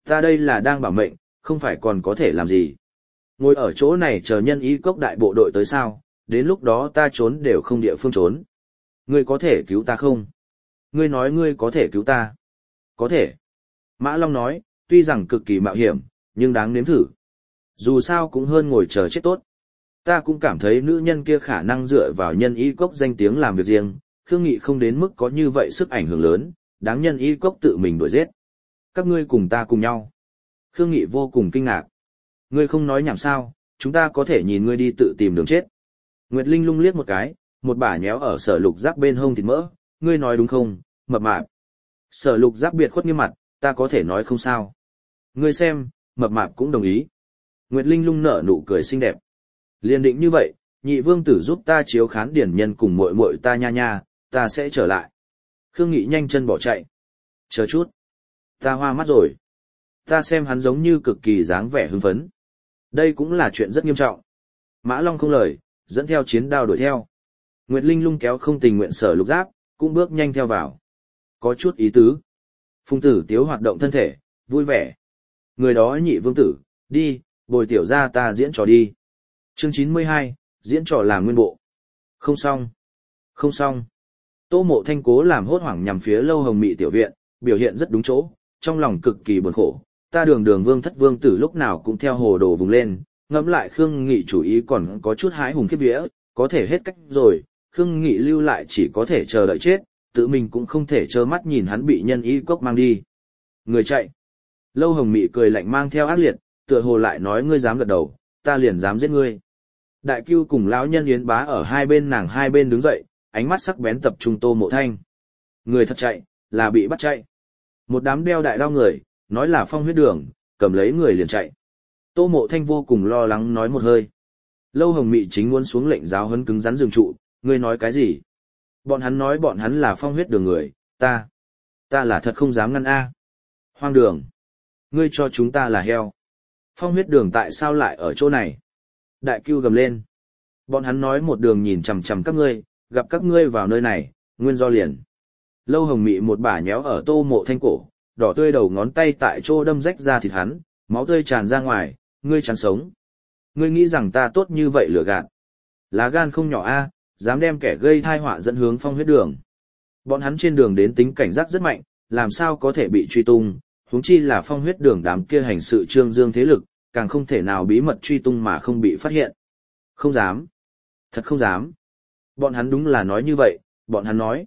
Ta đây là đang bảo mệnh, không phải còn có thể làm gì. Ngồi ở chỗ này chờ nhân y cốc đại bộ đội tới sao, đến lúc đó ta trốn đều không địa phương trốn. Ngươi có thể cứu ta không? Ngươi nói ngươi có thể cứu ta. Có thể. Mã Long nói, tuy rằng cực kỳ mạo hiểm, nhưng đáng nếm thử. Dù sao cũng hơn ngồi chờ chết tốt. Ta cũng cảm thấy nữ nhân kia khả năng dựa vào nhân y cốc danh tiếng làm việc riêng, Khương Nghị không đến mức có như vậy sức ảnh hưởng lớn, đáng nhân y cốc tự mình đuổi giết. Các ngươi cùng ta cùng nhau. Khương Nghị vô cùng kinh ngạc. Ngươi không nói nhảm sao, chúng ta có thể nhìn ngươi đi tự tìm đường chết. Nguyệt Linh lung liếc một cái, một bả nhéo ở Sở Lục Giáp bên hông thịt mỡ, ngươi nói đúng không, mập mạp. Sở Lục Giáp biệt khuất nghiêm mặt, ta có thể nói không sao. Ngươi xem, mập mạp cũng đồng ý. Nguyệt Linh lung nở nụ cười xinh đẹp. Liên định như vậy, nhị vương tử giúp ta chiếu khán điển nhân cùng muội muội ta nha nha, ta sẽ trở lại. Khương Nghị nhanh chân bỏ chạy. Chờ chút. Ta hoa mắt rồi. Ta xem hắn giống như cực kỳ dáng vẻ hưng phấn. Đây cũng là chuyện rất nghiêm trọng. Mã Long không lời, dẫn theo chiến đao đuổi theo. Nguyệt Linh lung kéo không tình nguyện Sở Lục Giáp, cũng bước nhanh theo vào. Có chút ý tứ. Phùng tử tiếu hoạt động thân thể, vui vẻ. Người đó nhị vương tử, đi, bồi tiểu ra ta diễn trò đi. Chương 92, diễn trò làm nguyên bộ. Không xong. Không xong. Tô Mộ Thanh cố làm hốt hoảng nhằm phía Lâu Hồng Mị tiểu viện, biểu hiện rất đúng chỗ, trong lòng cực kỳ buồn khổ. Ta đường đường vương thất vương tử lúc nào cũng theo hồ đồ vùng lên, ngẫm lại Khương Nghị chủ ý còn có chút hái hùng khiếp vía, có thể hết cách rồi, Khương Nghị lưu lại chỉ có thể chờ đợi chết, tự mình cũng không thể trơ mắt nhìn hắn bị nhân y cốc mang đi. Người chạy. Lâu Hồng Mị cười lạnh mang theo ác liệt, tựa hồ lại nói ngươi dám gật đầu, ta liền dám giết ngươi. Đại Cưu cùng lão nhân Yến Bá ở hai bên nàng hai bên đứng dậy, ánh mắt sắc bén tập trung Tô Mộ Thanh. Người thật chạy, là bị bắt chạy. Một đám đeo đại đao người, nói là Phong Huyết Đường, cầm lấy người liền chạy. Tô Mộ Thanh vô cùng lo lắng nói một hơi. Lâu Hồng Mị chính muốn xuống lệnh giáo huấn cứng rắn dừng trụ, ngươi nói cái gì? Bọn hắn nói bọn hắn là Phong Huyết Đường người, ta là thật không dám ngăn a. Hoang đường, ngươi cho chúng ta là heo. Phong Huyết Đường tại sao lại ở chỗ này? Đại Cưu gầm lên. Bọn hắn nói một đường nhìn chằm chằm các ngươi, gặp các ngươi vào nơi này, nguyên do liền. Lâu Hồng Mị một bả nhéo ở Tô Mộ Thanh cổ, đỏ tươi đầu ngón tay tại chỗ đâm rách ra thịt hắn, máu tươi tràn ra ngoài, ngươi chán sống. Ngươi nghĩ rằng ta tốt như vậy lừa gạt. Lá gan không nhỏ a, dám đem kẻ gây tai họa dẫn hướng Phong Huyết Đường. Bọn hắn trên đường đến tính cảnh giác rất mạnh, làm sao có thể bị truy tung, huống chi là Phong Huyết Đường đám kia hành sự trương dương thế lực, càng không thể nào bí mật truy tung mà không bị phát hiện. Không dám. Thật không dám. Bọn hắn đúng là nói như vậy, bọn hắn nói.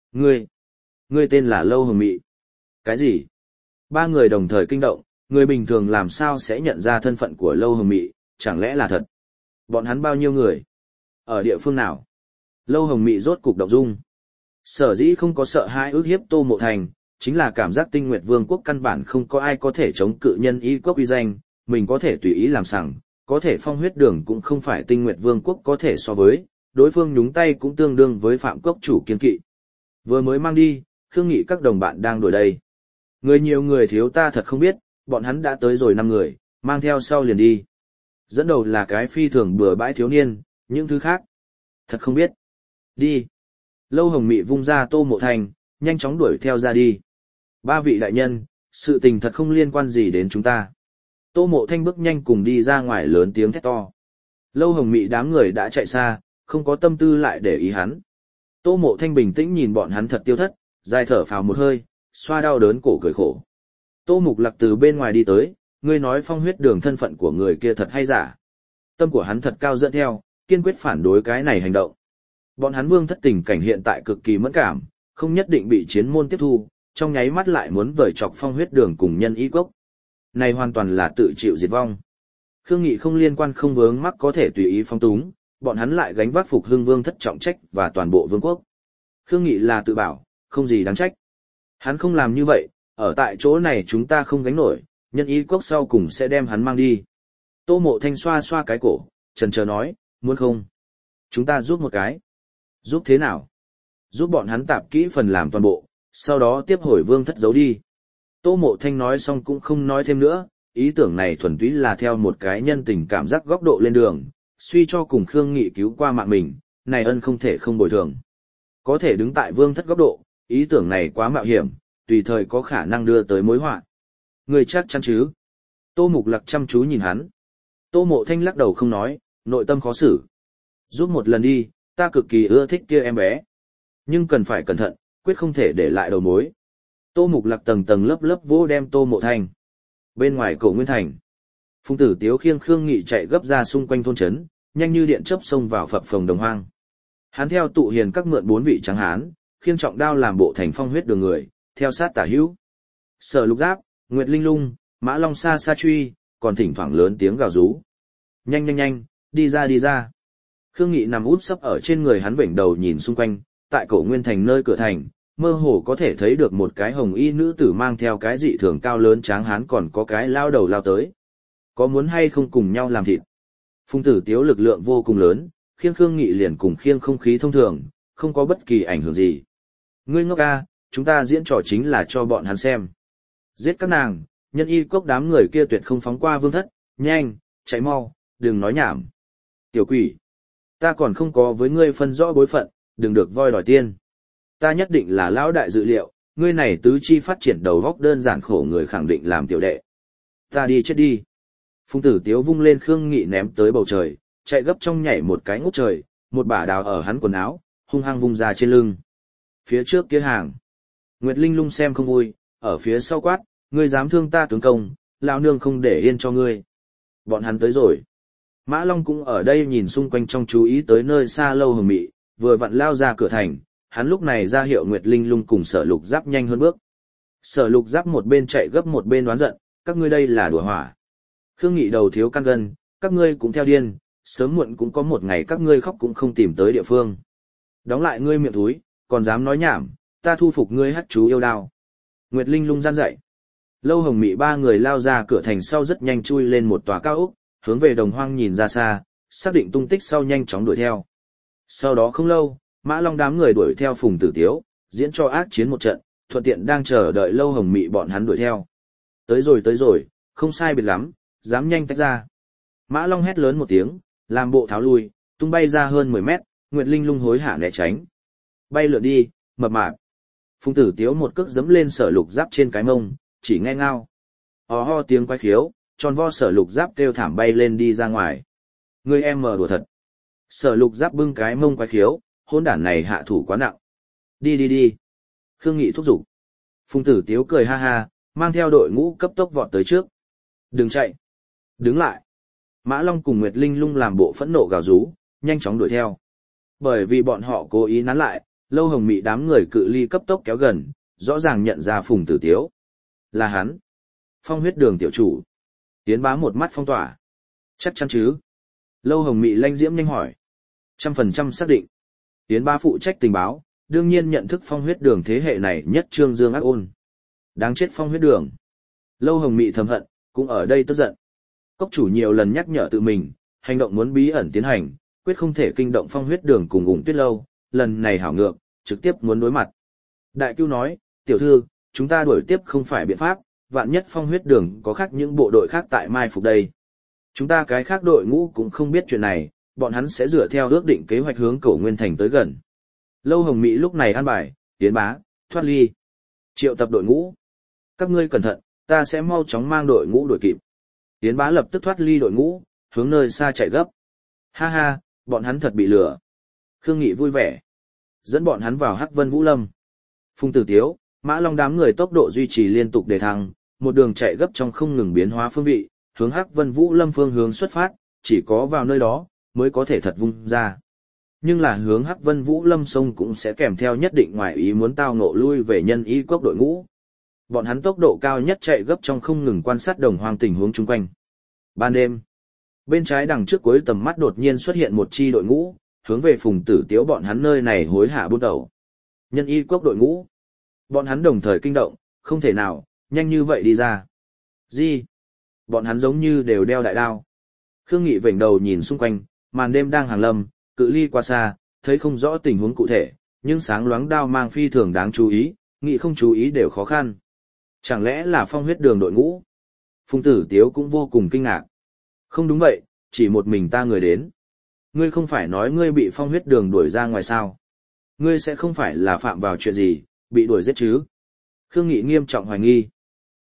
Ngươi tên là Lâu Hồng Mị. Cái gì? Ba người đồng thời kinh động, người bình thường làm sao sẽ nhận ra thân phận của Lâu Hồng Mị, chẳng lẽ là thật? Bọn hắn bao nhiêu người? Ở địa phương nào? Lâu Hồng Mị rốt cục động dung. Sở dĩ không có sợ hãi ước hiếp Tô Mộ Thành, chính là cảm giác Tinh Nguyệt Vương quốc căn bản không có ai có thể chống cự nhân y cốc uy danh, mình có thể tùy ý làm sằng, có thể Phong Huyết Đường cũng không phải Tinh Nguyệt Vương quốc có thể so với, đối phương nhúng tay cũng tương đương với Phạm Cốc chủ kiên kỵ. Vừa mới mang đi, Khương Nghị các đồng bạn đang đuổi đây. Người nhiều người thiếu ta thật không biết, bọn hắn đã tới rồi 5 người, mang theo sau liền đi. Dẫn đầu là cái phi thường bừa bãi thiếu niên, những thứ khác. Thật không biết. Đi. Lâu Hồng Mị vung ra Tô Mộ Thành, nhanh chóng đuổi theo ra đi. Ba vị đại nhân, sự tình thật không liên quan gì đến chúng ta. Tô Mộ Thanh bước nhanh cùng đi ra ngoài lớn tiếng thét to. Lâu Hồng Mị đám người đã chạy xa, không có tâm tư lại để ý hắn. Tô Mộ Thanh bình tĩnh nhìn bọn hắn thật tiêu thất, dài thở phào một hơi, xoa đau đớn cổ cười khổ. Tô Mục Lặc từ bên ngoài đi tới, ngươi nói Phong Huyết Đường thân phận của người kia thật hay giả. Tâm của hắn thật cao dẫn theo, kiên quyết phản đối cái này hành động. Bọn hắn vương thất tình cảnh hiện tại cực kỳ mẫn cảm, không nhất định bị chiến môn tiếp thu, trong nháy mắt lại muốn vời chọc Phong Huyết Đường cùng nhân y cốc. Này hoàn toàn là tự chịu diệt vong. Khương Nghị không liên quan không vướng mắc có thể tùy ý phong túng, bọn hắn lại gánh vác phục hưng vương thất trọng trách và toàn bộ vương quốc. Khương Nghị là tự bảo, không gì đáng trách. Hắn không làm như vậy, ở tại chỗ này chúng ta không gánh nổi, nhân y cốc sau cùng sẽ đem hắn mang đi. Tô Mộ Thanh xoa xoa cái cổ, chần chờ nói, muốn không? Chúng ta giúp một cái. Giúp thế nào? Giúp bọn hắn tạp kỹ phần làm toàn bộ, sau đó tiếp hồi vương thất giấu đi. Tô Mộ Thanh nói xong cũng không nói thêm nữa, ý tưởng này thuần túy là theo một cái nhân tình cảm giác góc độ lên đường, suy cho cùng Khương Nghị cứu qua mạng mình, này ân không thể không bồi thường. Có thể đứng tại vương thất góc độ, ý tưởng này quá mạo hiểm, tùy thời có khả năng đưa tới mối họa. Ngươi chắc chắn chứ? Tô Mục Lặc chăm chú nhìn hắn. Tô Mộ Thanh lắc đầu không nói, nội tâm khó xử. Giúp một lần đi, ta cực kỳ ưa thích kia em bé. Nhưng cần phải cẩn thận, quyết không thể để lại đầu mối. Tô Mục Lặc tầng tầng lớp lớp vô đem Tô Mộ Thanh. Bên ngoài cổ Nguyên Thành, Phùng Tử Tiếu khiêng Khương Nghị chạy gấp ra xung quanh thôn trấn, nhanh như điện chớp xông vào phập phồng đồng hoang. Hắn theo tụ hiền các mượn 4 vị trắng hán, khiêng trọng đao làm bộ thành phong huyết đường người, theo sát tả hữu. Sở Lục Giáp, Nguyệt Linh Lung, Mã Long xa xa truy, còn thỉnh thoảng lớn tiếng gào rú. Nhanh nhanh nhanh, đi ra đi ra. Khương Nghị nằm úp sấp ở trên người hắn vểnh đầu nhìn xung quanh, tại cổ Nguyên Thành nơi cửa thành, mơ hồ có thể thấy được một cái hồng y nữ tử mang theo cái dị thường cao lớn tráng hán còn có cái lao đầu lao tới. Có muốn hay không cùng nhau làm thịt? Phùng Tử Tiếu lực lượng vô cùng lớn, khiêng Khương Nghị liền cùng khiêng không khí thông thường, không có bất kỳ ảnh hưởng gì. Ngươi ngốc a, chúng ta diễn trò chính là cho bọn hắn xem. Giết các nàng, nhân y cốc đám người kia tuyệt không phóng qua vương thất, nhanh, chạy mau, đừng nói nhảm. Tiểu quỷ, ta còn không có với ngươi phân rõ bối phận, đừng được voi đòi tiên. Ta nhất định là lão đại dự liệu, ngươi này tứ chi phát triển đầu góc đơn giản khổ người khẳng định làm tiểu đệ. Ta đi chết đi. Phùng Tử Tiếu vung lên Khương Nghị ném tới bầu trời, chạy gấp trong nhảy một cái ngút trời, một bả đào ở hắn quần áo, hung hăng vung ra trên lưng. Phía trước kia hàng, Nguyệt Linh Lung xem không vui, ở phía sau quát, ngươi dám thương ta tướng công, lão nương không để yên cho ngươi. Bọn hắn tới rồi. Mã Long cũng ở đây nhìn xung quanh trong chú ý tới nơi xa Lâu Hồng Mị, vừa vặn lao ra cửa thành, hắn lúc này ra hiệu Nguyệt Linh Lung cùng Sở Lục Giáp nhanh hơn bước. Sở Lục Giáp một bên chạy gấp một bên đoán giận, các ngươi đây là đùa hỏa. Khương Nghị đầu thiếu căn gân, các ngươi cũng theo điên, sớm muộn cũng có một ngày các ngươi khóc cũng không tìm tới địa phương. Đóng lại ngươi miệng thúi, còn dám nói nhảm, ta thu phục ngươi hắc chú yêu đao. Nguyệt Linh Lung gian dậy. Lâu Hồng Mị ba người lao ra cửa thành sau rất nhanh chui lên một tòa cao ốc, hướng về đồng hoang nhìn ra xa, xác định tung tích sau nhanh chóng đuổi theo. Sau đó không lâu, Mã Long đám người đuổi theo Phùng Tử Tiếu, diễn cho ác chiến một trận, thuận tiện đang chờ đợi Lâu Hồng Mị bọn hắn đuổi theo. Tới rồi, không sai biệt lắm, dám nhanh tách ra. Mã Long hét lớn một tiếng, làm bộ tháo lui, tung bay ra hơn 10 mét, Nguyệt Linh Lung hối hả né tránh. Bay lượn đi, mập mạp. Phùng Tử Tiếu một cước giẫm lên Sở Lục Giáp trên cái mông, chỉ nghe ngao. Ho tiếng quái khiếu, tròn vo Sở Lục Giáp kêu thảm bay lên đi ra ngoài. Ngươi em mờ đùa thật. Sở Lục Giáp bưng cái mông quái khiếu, hỗn đản này hạ thủ quá nặng. Đi. Khương Nghị thúc giục. Phùng Tử Tiếu cười ha ha, mang theo đội ngũ cấp tốc vọt tới trước. Đừng chạy. Đứng lại. Mã Long cùng Nguyệt Linh Lung làm bộ phẫn nộ gào rú, nhanh chóng đuổi theo. Bởi vì bọn họ cố ý nán lại, Lâu Hồng Mị đám người cự ly cấp tốc kéo gần, rõ ràng nhận ra Phùng Tử Tiếu. Là hắn. Phong huyết đường tiểu chủ. Yến Bá một mắt phong tỏa. Chắc chắn chứ? Lâu Hồng Mị lanh diễm nhanh hỏi. 100% xác định. Yến Bá phụ trách tình báo, đương nhiên nhận thức phong huyết đường thế hệ này nhất trương dương ác ôn. Đáng chết phong huyết đường. Lâu Hồng Mị thầm hận, cũng ở đây tức giận. Cốc chủ nhiều lần nhắc nhở tự mình, hành động muốn bí ẩn tiến hành, quyết không thể kinh động phong huyết đường cùng Ủng Tuyết Lâu, lần này hảo ngược, trực tiếp muốn đối mặt. Đại Cưu nói, tiểu thư, chúng ta đuổi tiếp không phải biện pháp, vạn nhất phong huyết đường có khác những bộ đội khác tại mai phục đây. Chúng ta cái khác đội ngũ cũng không biết chuyện này, bọn hắn sẽ dựa theo ước định kế hoạch hướng Cổ Nguyên Thành tới gần. Lâu Hồng Mị lúc này an bài, Yến Bá, thoát ly. Triệu tập đội ngũ. Các ngươi cẩn thận, ta sẽ mau chóng mang đội ngũ đuổi kịp. Yến Bá lập tức thoát ly đội ngũ, hướng nơi xa chạy gấp. Ha ha, bọn hắn thật bị lừa. Khương Nghị vui vẻ. Dẫn bọn hắn vào Hắc Vân Vũ Lâm. Phùng Tử Tiếu, Mã Long đám người tốc độ duy trì liên tục đề thăng, một đường chạy gấp trong không ngừng biến hóa phương vị, hướng Hắc Vân Vũ Lâm phương hướng xuất phát, chỉ có vào nơi đó mới có thể thật vung ra. Nhưng là hướng Hắc Vân Vũ Lâm sông cũng sẽ kèm theo nhất định ngoài ý muốn tao ngộ lui về nhân y cốc đội ngũ. Bọn hắn tốc độ cao nhất chạy gấp trong không ngừng quan sát đồng hoang tình huống chung quanh. Ban đêm, bên trái đằng trước cuối tầm mắt đột nhiên xuất hiện một chi đội ngũ, hướng về Phùng Tử Tiếu bọn hắn nơi này hối hả buôn đầu. Nhân y cốc đội ngũ. Bọn hắn đồng thời kinh động, không thể nào, nhanh như vậy đi ra. Gì? Bọn hắn giống như đều đeo đại đao. Khương Nghị vểnh đầu nhìn xung quanh, màn đêm đang hàng lâm, cự ly quá xa, thấy không rõ tình huống cụ thể, nhưng sáng loáng đao mang phi thường đáng chú ý, Nghị không chú ý đều khó khăn. Chẳng lẽ là phong huyết đường đội ngũ? Phùng Tử Tiếu cũng vô cùng kinh ngạc. Không đúng vậy, chỉ một mình ta người đến. Ngươi không phải nói ngươi bị phong huyết đường đuổi ra ngoài sao? Ngươi sẽ không phải là phạm vào chuyện gì, bị đuổi giết chứ? Khương Nghị nghiêm trọng hoài nghi.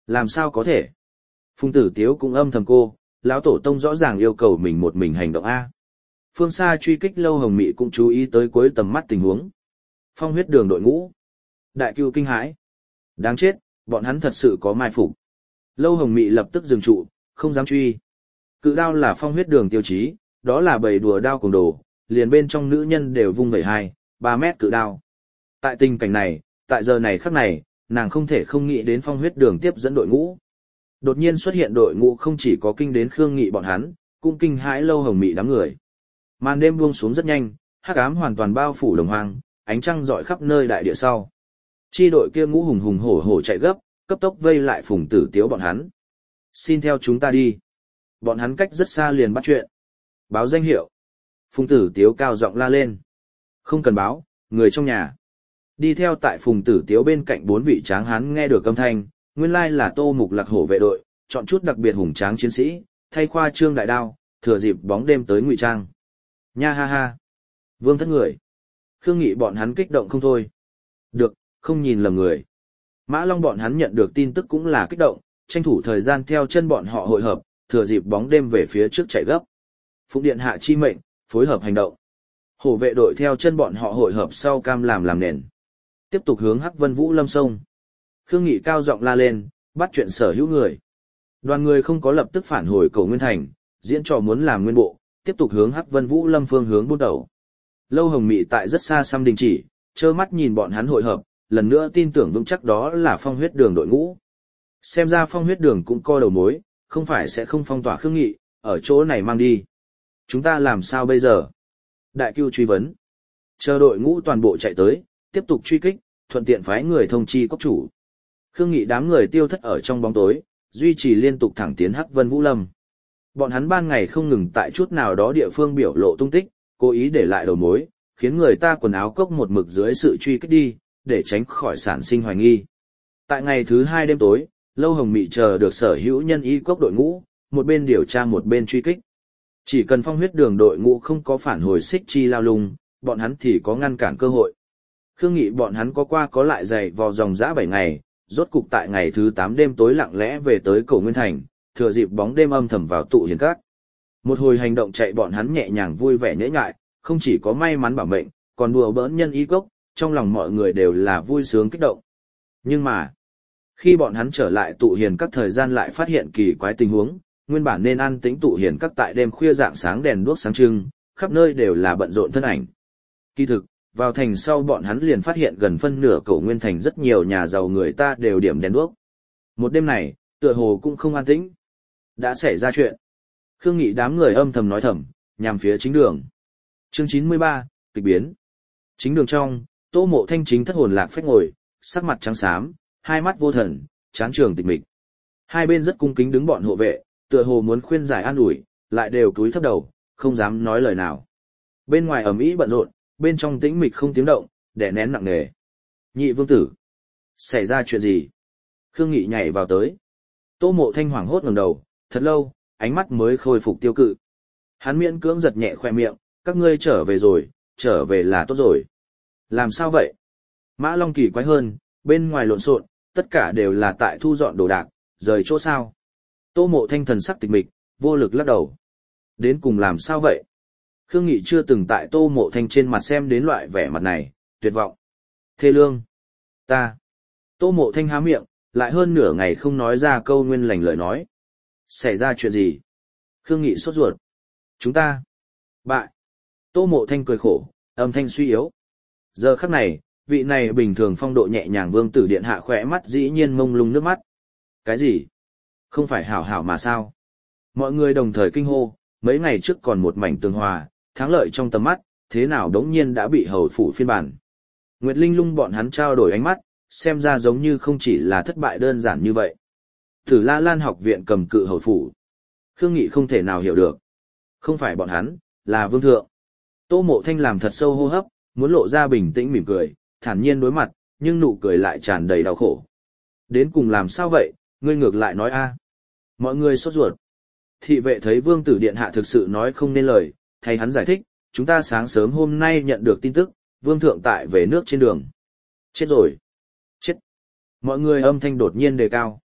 Làm sao có thể? Phùng Tử Tiếu cũng âm thầm cô, lão tổ tông rõ ràng yêu cầu mình một mình hành động A. Phương xa truy kích Lâu Hồng Mị cũng chú ý tới cuối tầm mắt tình huống. Phong huyết đường đội ngũ. Đại Cưu kinh hãi. Đáng chết, bọn hắn thật sự có mai phục. Lâu Hồng Mị lập tức dừng trụ, không dám truy. Cự đao là phong huyết đường tiêu chí, đó là bầy đùa đao cùng đồ, liền bên trong nữ nhân đều vung vẩy 2-3 mét cự đao. Tại tình cảnh này, tại giờ này khắc này, nàng không thể không nghĩ đến phong huyết đường tiếp dẫn đội ngũ. Đột nhiên xuất hiện đội ngũ không chỉ có kinh đến Khương Nghị bọn hắn, cũng kinh hãi Lâu Hồng Mị đám người. Màn đêm buông xuống rất nhanh, hắc ám hoàn toàn bao phủ đồng hoang, ánh trăng rọi khắp nơi đại địa sau. Chi đội kia ngũ hùng hùng hổ hổ chạy gấp, cấp tốc vây lại Phùng Tử Tiếu bọn hắn. Xin theo chúng ta đi. Bọn hắn cách rất xa liền bắt chuyện. Báo danh hiệu. Phùng Tử Tiếu cao giọng la lên. Không cần báo, người trong nhà. Đi theo tại Phùng Tử Tiếu bên cạnh 4 vị tráng hán nghe được âm thanh, nguyên lai là Tô Mục Lạc hổ vệ đội, chọn chút đặc biệt hùng tráng chiến sĩ, thay khoa trương đại đao, thừa dịp bóng đêm tới ngụy trang. Nha ha ha. Vương thất người. Khương Nghị bọn hắn kích động không thôi. Được, không nhìn lầm người. Mã Long bọn hắn nhận được tin tức cũng là kích động, tranh thủ thời gian theo chân bọn họ hội hợp, thừa dịp bóng đêm về phía trước chạy gấp. Phụng điện hạ chi mệnh, phối hợp hành động. Hổ vệ đội theo chân bọn họ hội hợp sau cam làm nền. Tiếp tục hướng Hắc Vân Vũ Lâm sông. Khương Nghị cao giọng la lên, bắt chuyện sở hữu người. Đoàn người không có lập tức phản hồi Cầu Nguyên Thành, diễn trò muốn làm nguyên bộ, tiếp tục hướng Hắc Vân Vũ Lâm phương hướng buôn tẩu. Lâu Hồng Mị tại rất xa xăm đình chỉ, trơ mắt nhìn bọn hắn hội hợp, lần nữa tin tưởng vững chắc đó là phong huyết đường đội ngũ. Xem ra phong huyết đường cũng co đầu mối, không phải sẽ không phong tỏa Khương Nghị, ở chỗ này mang đi. Chúng ta làm sao bây giờ? Đại Cưu truy vấn. Chờ đội ngũ toàn bộ chạy tới, tiếp tục truy kích, thuận tiện phái người thông chi cốc chủ. Khương Nghị đám người tiêu thất ở trong bóng tối, duy trì liên tục thẳng tiến Hắc Vân Vũ Lâm. Bọn hắn ban ngày không ngừng tại chút nào đó địa phương biểu lộ tung tích, cố ý để lại đầu mối, khiến người ta quần áo cốc một mực dưới sự truy kích đi, để tránh khỏi sản sinh hoài nghi. Tại ngày thứ 2 đêm tối, Lâu Hồng Mị chờ được sở hữu nhân y cốc đội ngũ, một bên điều tra một bên truy kích. Chỉ cần phong huyết đường đội ngũ không có phản hồi xích chi lao lung, bọn hắn thì có ngăn cản cơ hội. Khương Nghị bọn hắn có qua có lại dày vò dòng dã 7 ngày, rốt cục tại ngày thứ 8 đêm tối lặng lẽ về tới Cổ Nguyên Thành, thừa dịp bóng đêm âm thầm vào tụ hiền các. Một hồi hành động chạy bọn hắn nhẹ nhàng vui vẻ nhễ ngại, không chỉ có may mắn bảo mệnh, còn đùa bỡn nhân y cốc, trong lòng mọi người đều là vui sướng kích động. Nhưng mà, khi bọn hắn trở lại tụ hiền các thời gian lại phát hiện kỳ quái tình huống, nguyên bản nên an tĩnh tụ hiền các tại đêm khuya rạng sáng đèn đuốc sáng trưng, khắp nơi đều là bận rộn thân ảnh. Kỳ thực, vào thành sau bọn hắn liền phát hiện gần phân nửa Cổ Nguyên Thành rất nhiều nhà giàu người ta đều điểm đèn đuốc. Một đêm này, tựa hồ cũng không an tĩnh. Đã xảy ra chuyện. Khương Nghị đám người âm thầm nói thầm, nhằm phía chính đường. Chương 93, kịch biến. Chính đường trong, Tô Mộ Thanh chính thất hồn lạc phách ngồi, sắc mặt trắng xám, hai mắt vô thần, chán trường tịch mịch. Hai bên rất cung kính đứng bọn hộ vệ, tựa hồ muốn khuyên giải an ủi, lại đều cúi thấp đầu, không dám nói lời nào. Bên ngoài ầm ĩ bận rộn, bên trong tĩnh mịch không tiếng động, đè nén nặng nề. Nhị vương tử, xảy ra chuyện gì? Khương Nghị nhảy vào tới. Tô Mộ Thanh hoảng hốt ngẩng đầu, thật lâu, ánh mắt mới khôi phục tiêu cự. Hắn miễn cưỡng giật nhẹ khoe miệng, các ngươi trở về rồi, trở về là tốt rồi. Làm sao vậy? Mã Long kỳ quái hơn, bên ngoài lộn xộn, tất cả đều là tại thu dọn đồ đạc, rời chỗ sao. Tô Mộ Thanh thần sắc tịch mịch, vô lực lắc đầu. Đến cùng làm sao vậy? Khương Nghị chưa từng tại Tô Mộ Thanh trên mặt xem đến loại vẻ mặt này, tuyệt vọng. Thê lương. Ta. Tô Mộ Thanh há miệng, lại hơn nửa ngày không nói ra câu nguyên lành lời nói. Xảy ra chuyện gì? Khương Nghị sốt ruột. Chúng ta. Bại. Tô Mộ Thanh cười khổ, âm thanh suy yếu. Giờ khắc này, vị này bình thường phong độ nhẹ nhàng vương tử điện hạ khỏe mắt dĩ nhiên mông lung nước mắt. Cái gì? Không phải hảo hảo mà sao? Mọi người đồng thời kinh hô, mấy ngày trước còn một mảnh tường hòa, thắng lợi trong tầm mắt, thế nào đống nhiên đã bị hầu phủ phiên bản. Nguyệt Linh Lung bọn hắn trao đổi ánh mắt, xem ra giống như không chỉ là thất bại đơn giản như vậy. Tử La Lan học viện cầm cự hầu phủ. Khương Nghị không thể nào hiểu được. Không phải bọn hắn, là vương thượng. Tô Mộ Thanh làm thật sâu hô hấp, muốn lộ ra bình tĩnh mỉm cười, thản nhiên đối mặt, nhưng nụ cười lại tràn đầy đau khổ. Đến cùng làm sao vậy, ngươi ngược lại nói a? Mọi người sốt ruột. Thị vệ thấy vương tử điện hạ thực sự nói không nên lời, thay hắn giải thích, chúng ta sáng sớm hôm nay nhận được tin tức, vương thượng tại về nước trên đường. Chết rồi. Chết. Mọi người âm thanh đột nhiên đề cao.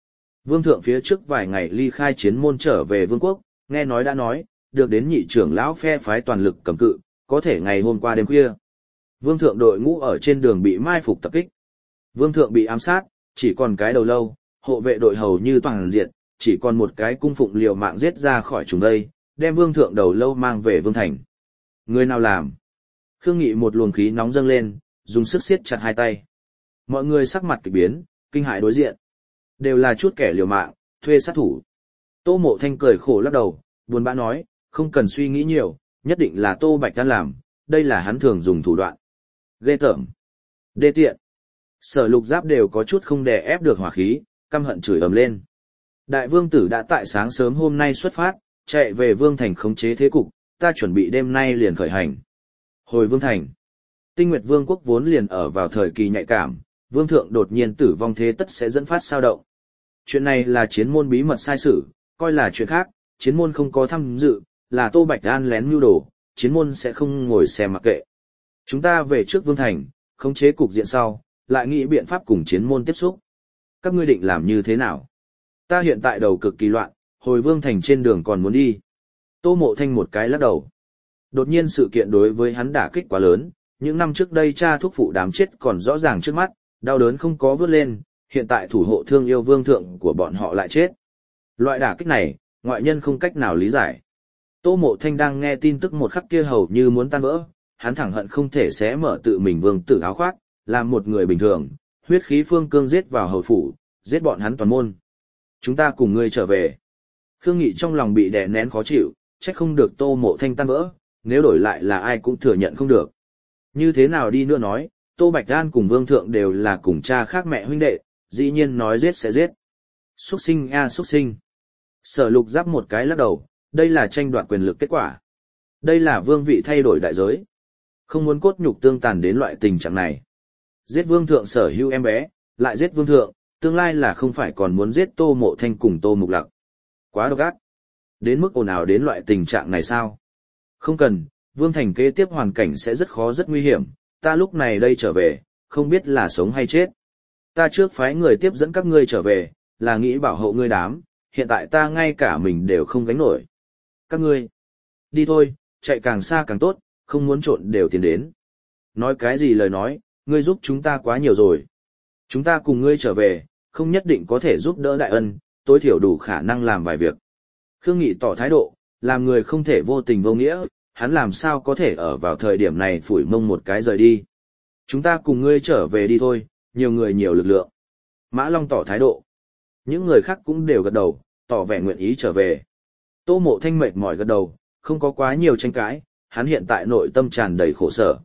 Vương thượng phía trước vài ngày ly khai chiến môn trở về vương quốc, nghe nói đã nói, được đến nhị trưởng lão phe phái toàn lực cầm cự, có thể ngày hôm qua đêm khuya. Vương thượng đội ngũ ở trên đường bị mai phục tập kích. Vương thượng bị ám sát, chỉ còn cái đầu lâu, hộ vệ đội hầu như toàn diệt, chỉ còn một cái cung phụng liều mạng giết ra khỏi chúng đây, đem vương thượng đầu lâu mang về vương thành. Người nào làm? Khương Nghị một luồng khí nóng dâng lên, dùng sức siết chặt hai tay. Mọi người sắc mặt kỳ biến, kinh hãi đối diện. Đều là chút kẻ liều mạng, thuê sát thủ. Tô Mộ Thanh cười khổ lắc đầu, buồn bã nói, không cần suy nghĩ nhiều, nhất định là Tô Bạch Đan làm, đây là hắn thường dùng thủ đoạn. Ghê tởm. Đê tiện. Sở Lục Giáp đều có chút không đè ép được hỏa khí, căm hận chửi ầm lên. Đại vương tử đã tại sáng sớm hôm nay xuất phát, chạy về Vương Thành khống chế thế cục, ta chuẩn bị đêm nay liền khởi hành. Hồi Vương Thành. Tinh Nguyệt Vương quốc vốn liền ở vào thời kỳ nhạy cảm, Vương thượng đột nhiên tử vong thế tất sẽ dẫn phát sao động. Chuyện này là chiến môn bí mật sai sử, coi là chuyện khác, chiến môn không có tham dự, là Tô Bạch An lén mưu đồ, chiến môn sẽ không ngồi xem mặc kệ. Chúng ta về trước Vương Thành, khống chế cục diện sau, lại nghĩ biện pháp cùng chiến môn tiếp xúc. Các ngươi định làm như thế nào? Ta hiện tại đầu cực kỳ loạn, hồi Vương Thành trên đường còn muốn đi. Tô Mộ Thanh một cái lắc đầu. Đột nhiên sự kiện đối với hắn đả kích quá lớn, những năm trước đây cha thuốc phụ đám chết còn rõ ràng trước mắt, đau đớn không có vớt lên, hiện tại thủ hộ thương yêu vương thượng của bọn họ lại chết. Loại đả kích này, ngoại nhân không cách nào lý giải. Tô Mộ Thanh đang nghe tin tức một khắc kia hầu như muốn tan vỡ, hắn thẳng hận không thể xé mở tự mình vương tử áo khoác, làm một người bình thường, huyết khí phương cương giết vào hầu phủ, giết bọn hắn toàn môn. Chúng ta cùng ngươi trở về. Khương Nghị trong lòng bị đè nén khó chịu, trách không được Tô Mộ Thanh tan vỡ, nếu đổi lại là ai cũng thừa nhận không được. Như thế nào đi nữa nói, Tô Bạch An cùng vương thượng đều là cùng cha khác mẹ huynh đệ, dĩ nhiên nói giết sẽ giết. Xuất sinh a xuất sinh. Sở Lục Giáp một cái lắc đầu, đây là tranh đoạt quyền lực kết quả. Đây là vương vị thay đổi đại giới. Không muốn cốt nhục tương tàn đến loại tình trạng này. Giết vương thượng sở hữu em bé, lại giết vương thượng, tương lai là không phải còn muốn giết Tô Mộ Thanh cùng Tô Mục Lặc. Quá độc ác. Đến mức ồn ào đến loại tình trạng này sao? Không cần, Vương Thành kế tiếp hoàn cảnh sẽ rất khó rất nguy hiểm, ta lúc này đây trở về, không biết là sống hay chết. Ta trước phái người tiếp dẫn các ngươi trở về, là nghĩ bảo hộ ngươi đám, hiện tại ta ngay cả mình đều không gánh nổi. Các ngươi, đi thôi, chạy càng xa càng tốt, không muốn trộn đều tiến đến. Nói cái gì lời nói, ngươi giúp chúng ta quá nhiều rồi. Chúng ta cùng ngươi trở về, không nhất định có thể giúp đỡ đại ân, tối thiểu đủ khả năng làm vài việc. Khương Nghị tỏ thái độ, làm người không thể vô tình vô nghĩa, hắn làm sao có thể ở vào thời điểm này phủi mông một cái rời đi. Chúng ta cùng ngươi trở về đi thôi, nhiều người nhiều lực lượng. Mã Long tỏ thái độ. Những người khác cũng đều gật đầu, tỏ vẻ nguyện ý trở về. Tô Mộ Thanh mệt mỏi gật đầu, không có quá nhiều tranh cãi, hắn hiện tại nội tâm tràn đầy khổ sở.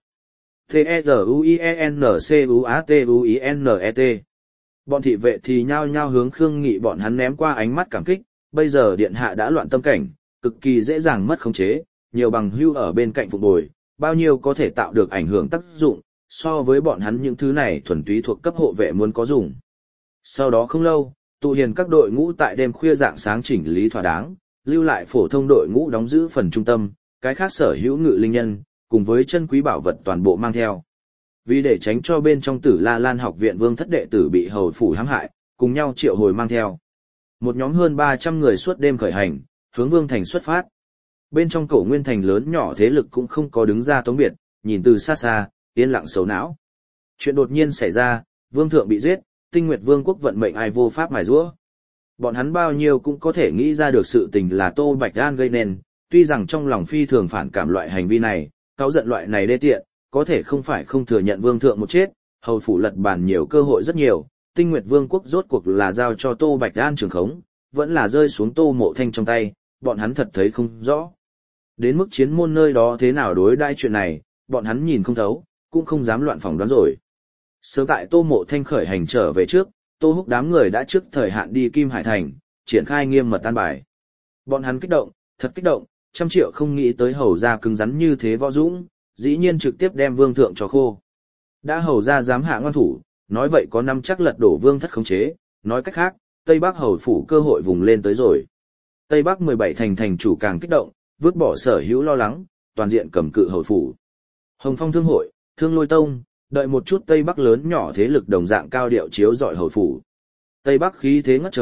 T-E-Z-U-I-E-N-C-U-A-T-U-I-N-E-T. Bọn thị vệ thì nhao nhao hướng Khương Nghị bọn hắn ném qua ánh mắt cảm kích, bây giờ điện hạ đã loạn tâm cảnh, cực kỳ dễ dàng mất khống chế, nhiều bằng hưu ở bên cạnh phục bồi, bao nhiêu có thể tạo được ảnh hưởng tác dụng, so với bọn hắn những thứ này thuần túy thuộc cấp hộ vệ muốn có dùng. Sau đó không lâu, tụ hiền các đội ngũ tại đêm khuya rạng sáng chỉnh lý thỏa đáng, lưu lại phổ thông đội ngũ đóng giữ phần trung tâm, cái khác sở hữu ngự linh nhân, cùng với chân quý bảo vật toàn bộ mang theo. Vì để tránh cho bên trong Tử La Lan học viện vương thất đệ tử bị hầu phủ hãm hại, cùng nhau triệu hồi mang theo. Một nhóm hơn 300 người suốt đêm khởi hành, hướng Vương Thành xuất phát. Bên trong Cổ Nguyên Thành lớn nhỏ thế lực cũng không có đứng ra tống biệt, nhìn từ xa xa, yên lặng xấu não. Chuyện đột nhiên xảy ra, vương thượng bị giết, Tinh Nguyệt Vương quốc vận mệnh ai vô pháp mài giũa. Bọn hắn bao nhiêu cũng có thể nghĩ ra được sự tình là Tô Bạch An gây nên, tuy rằng trong lòng phi thường phản cảm loại hành vi này, cáu giận loại này đê tiện, có thể không phải không thừa nhận vương thượng một chết, hầu phủ lật bàn nhiều cơ hội rất nhiều, Tinh Nguyệt Vương quốc rốt cuộc là giao cho Tô Bạch An trường khống, vẫn là rơi xuống Tô Mộ Thanh trong tay, bọn hắn thật thấy không rõ. Đến mức chiến môn nơi đó thế nào đối đãi chuyện này, bọn hắn nhìn không thấu, cũng không dám loạn phỏng đoán rồi. Sớm tại Tô Mộ Thanh khởi hành trở về trước, Tô Húc đám người đã trước thời hạn đi Kim Hải Thành, triển khai nghiêm mật an bài. Bọn hắn kích động, thật kích động, trăm triệu không nghĩ tới hầu gia cứng rắn như thế võ dũng, dĩ nhiên trực tiếp đem vương thượng cho khô. Đã hầu gia dám hạ ngoan thủ, nói vậy có năm chắc lật đổ vương thất khống chế, nói cách khác, Tây Bắc hầu phủ cơ hội vùng lên tới rồi. Tây Bắc 17 thành chủ càng kích động, vứt bỏ sở hữu lo lắng, toàn diện cầm cự hầu phủ. Hồng Phong Thương hội, Thương Lôi Tông, đợi một chút Tây Bắc lớn nhỏ thế lực đồng dạng cao điệu chiếu rọi hầu phủ. Tây Bắc khí thế ngất trời,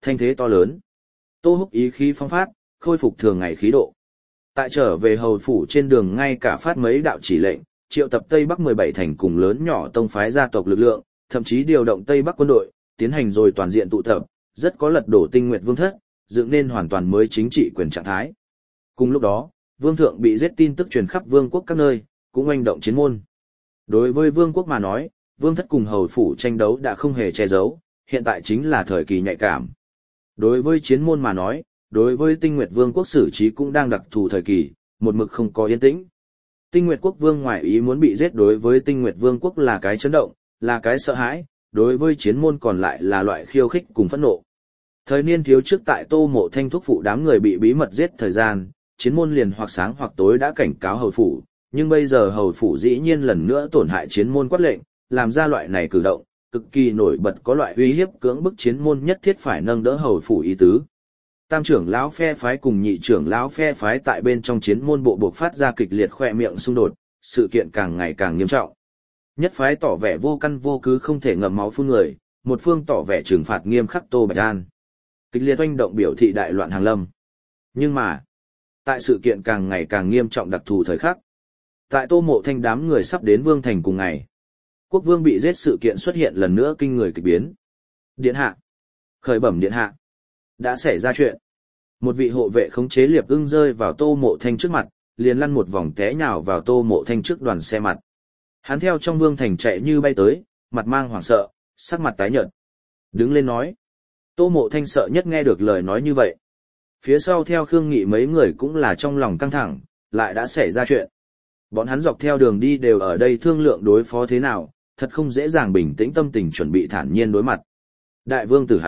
thanh thế to lớn. Tô Húc ý khí phong phát, khôi phục thường ngày khí độ. Tại trở về hầu phủ trên đường ngay cả phát mấy đạo chỉ lệnh, triệu tập Tây Bắc 17 thành cùng lớn nhỏ tông phái gia tộc lực lượng, thậm chí điều động Tây Bắc quân đội, tiến hành rồi toàn diện tụ tập, rất có lật đổ Tinh Nguyệt Vương thất, dựng nên hoàn toàn mới chính trị quyền trạng thái. Cùng lúc đó, vương thượng bị giết tin tức truyền khắp vương quốc các nơi, cũng oanh động chiến môn. Đối với vương quốc mà nói, vương thất cùng hầu phủ tranh đấu đã không hề che giấu, hiện tại chính là thời kỳ nhạy cảm. Đối với chiến môn mà nói, đối với Tinh Nguyệt Vương quốc xử trí cũng đang đặc thù thời kỳ, một mực không có yên tĩnh. Tinh Nguyệt Quốc Vương ngoại ý muốn bị giết đối với Tinh Nguyệt Vương quốc là cái chấn động, là cái sợ hãi, đối với chiến môn còn lại là loại khiêu khích cùng phẫn nộ. Thời niên thiếu trước tại Tô Mộ Thanh thúc phụ đám người bị bí mật giết thời gian, chiến môn liền hoặc sáng hoặc tối đã cảnh cáo hầu phủ, nhưng bây giờ hầu phủ dĩ nhiên lần nữa tổn hại chiến môn quát lệnh, làm ra loại này cử động, cực kỳ nổi bật có loại uy hiếp cưỡng bức chiến môn nhất thiết phải nâng đỡ hầu phủ ý tứ. Tam trưởng lão phe phái cùng nhị trưởng lão phe phái tại bên trong chiến môn bộ buộc phát ra kịch liệt khoe miệng xung đột, sự kiện càng ngày càng nghiêm trọng. Nhất phái tỏ vẻ vô căn vô cứ không thể ngậm máu phun người, một phương tỏ vẻ trừng phạt nghiêm khắc Tô Bạch An. Kịch liệt oanh động biểu thị đại loạn hàng lâm. Nhưng mà, tại sự kiện càng ngày càng nghiêm trọng đặc thù thời khắc, tại Tô Mộ Thanh đám người sắp đến vương thành cùng ngày, quốc vương bị giết sự kiện xuất hiện lần nữa kinh người kịch biến. Điện hạ, khởi bẩm điện hạ, đã xảy ra chuyện. Một vị hộ vệ khống chế Liệp Ưng rơi vào Tô Mộ Thanh trước mặt, liền lăn một vòng té nhào vào Tô Mộ Thanh trước đoàn xe mặt. Hắn theo trong vương thành chạy như bay tới, mặt mang hoảng sợ, sắc mặt tái nhợt. Đứng lên nói. Tô Mộ Thanh sợ nhất nghe được lời nói như vậy. Phía sau theo Khương Nghị mấy người cũng là trong lòng căng thẳng, lại đã xảy ra chuyện. Bọn hắn dọc theo đường đi đều ở đây thương lượng đối phó thế nào, thật không dễ dàng bình tĩnh tâm tình chuẩn bị thản nhiên đối mặt. Đại vương tử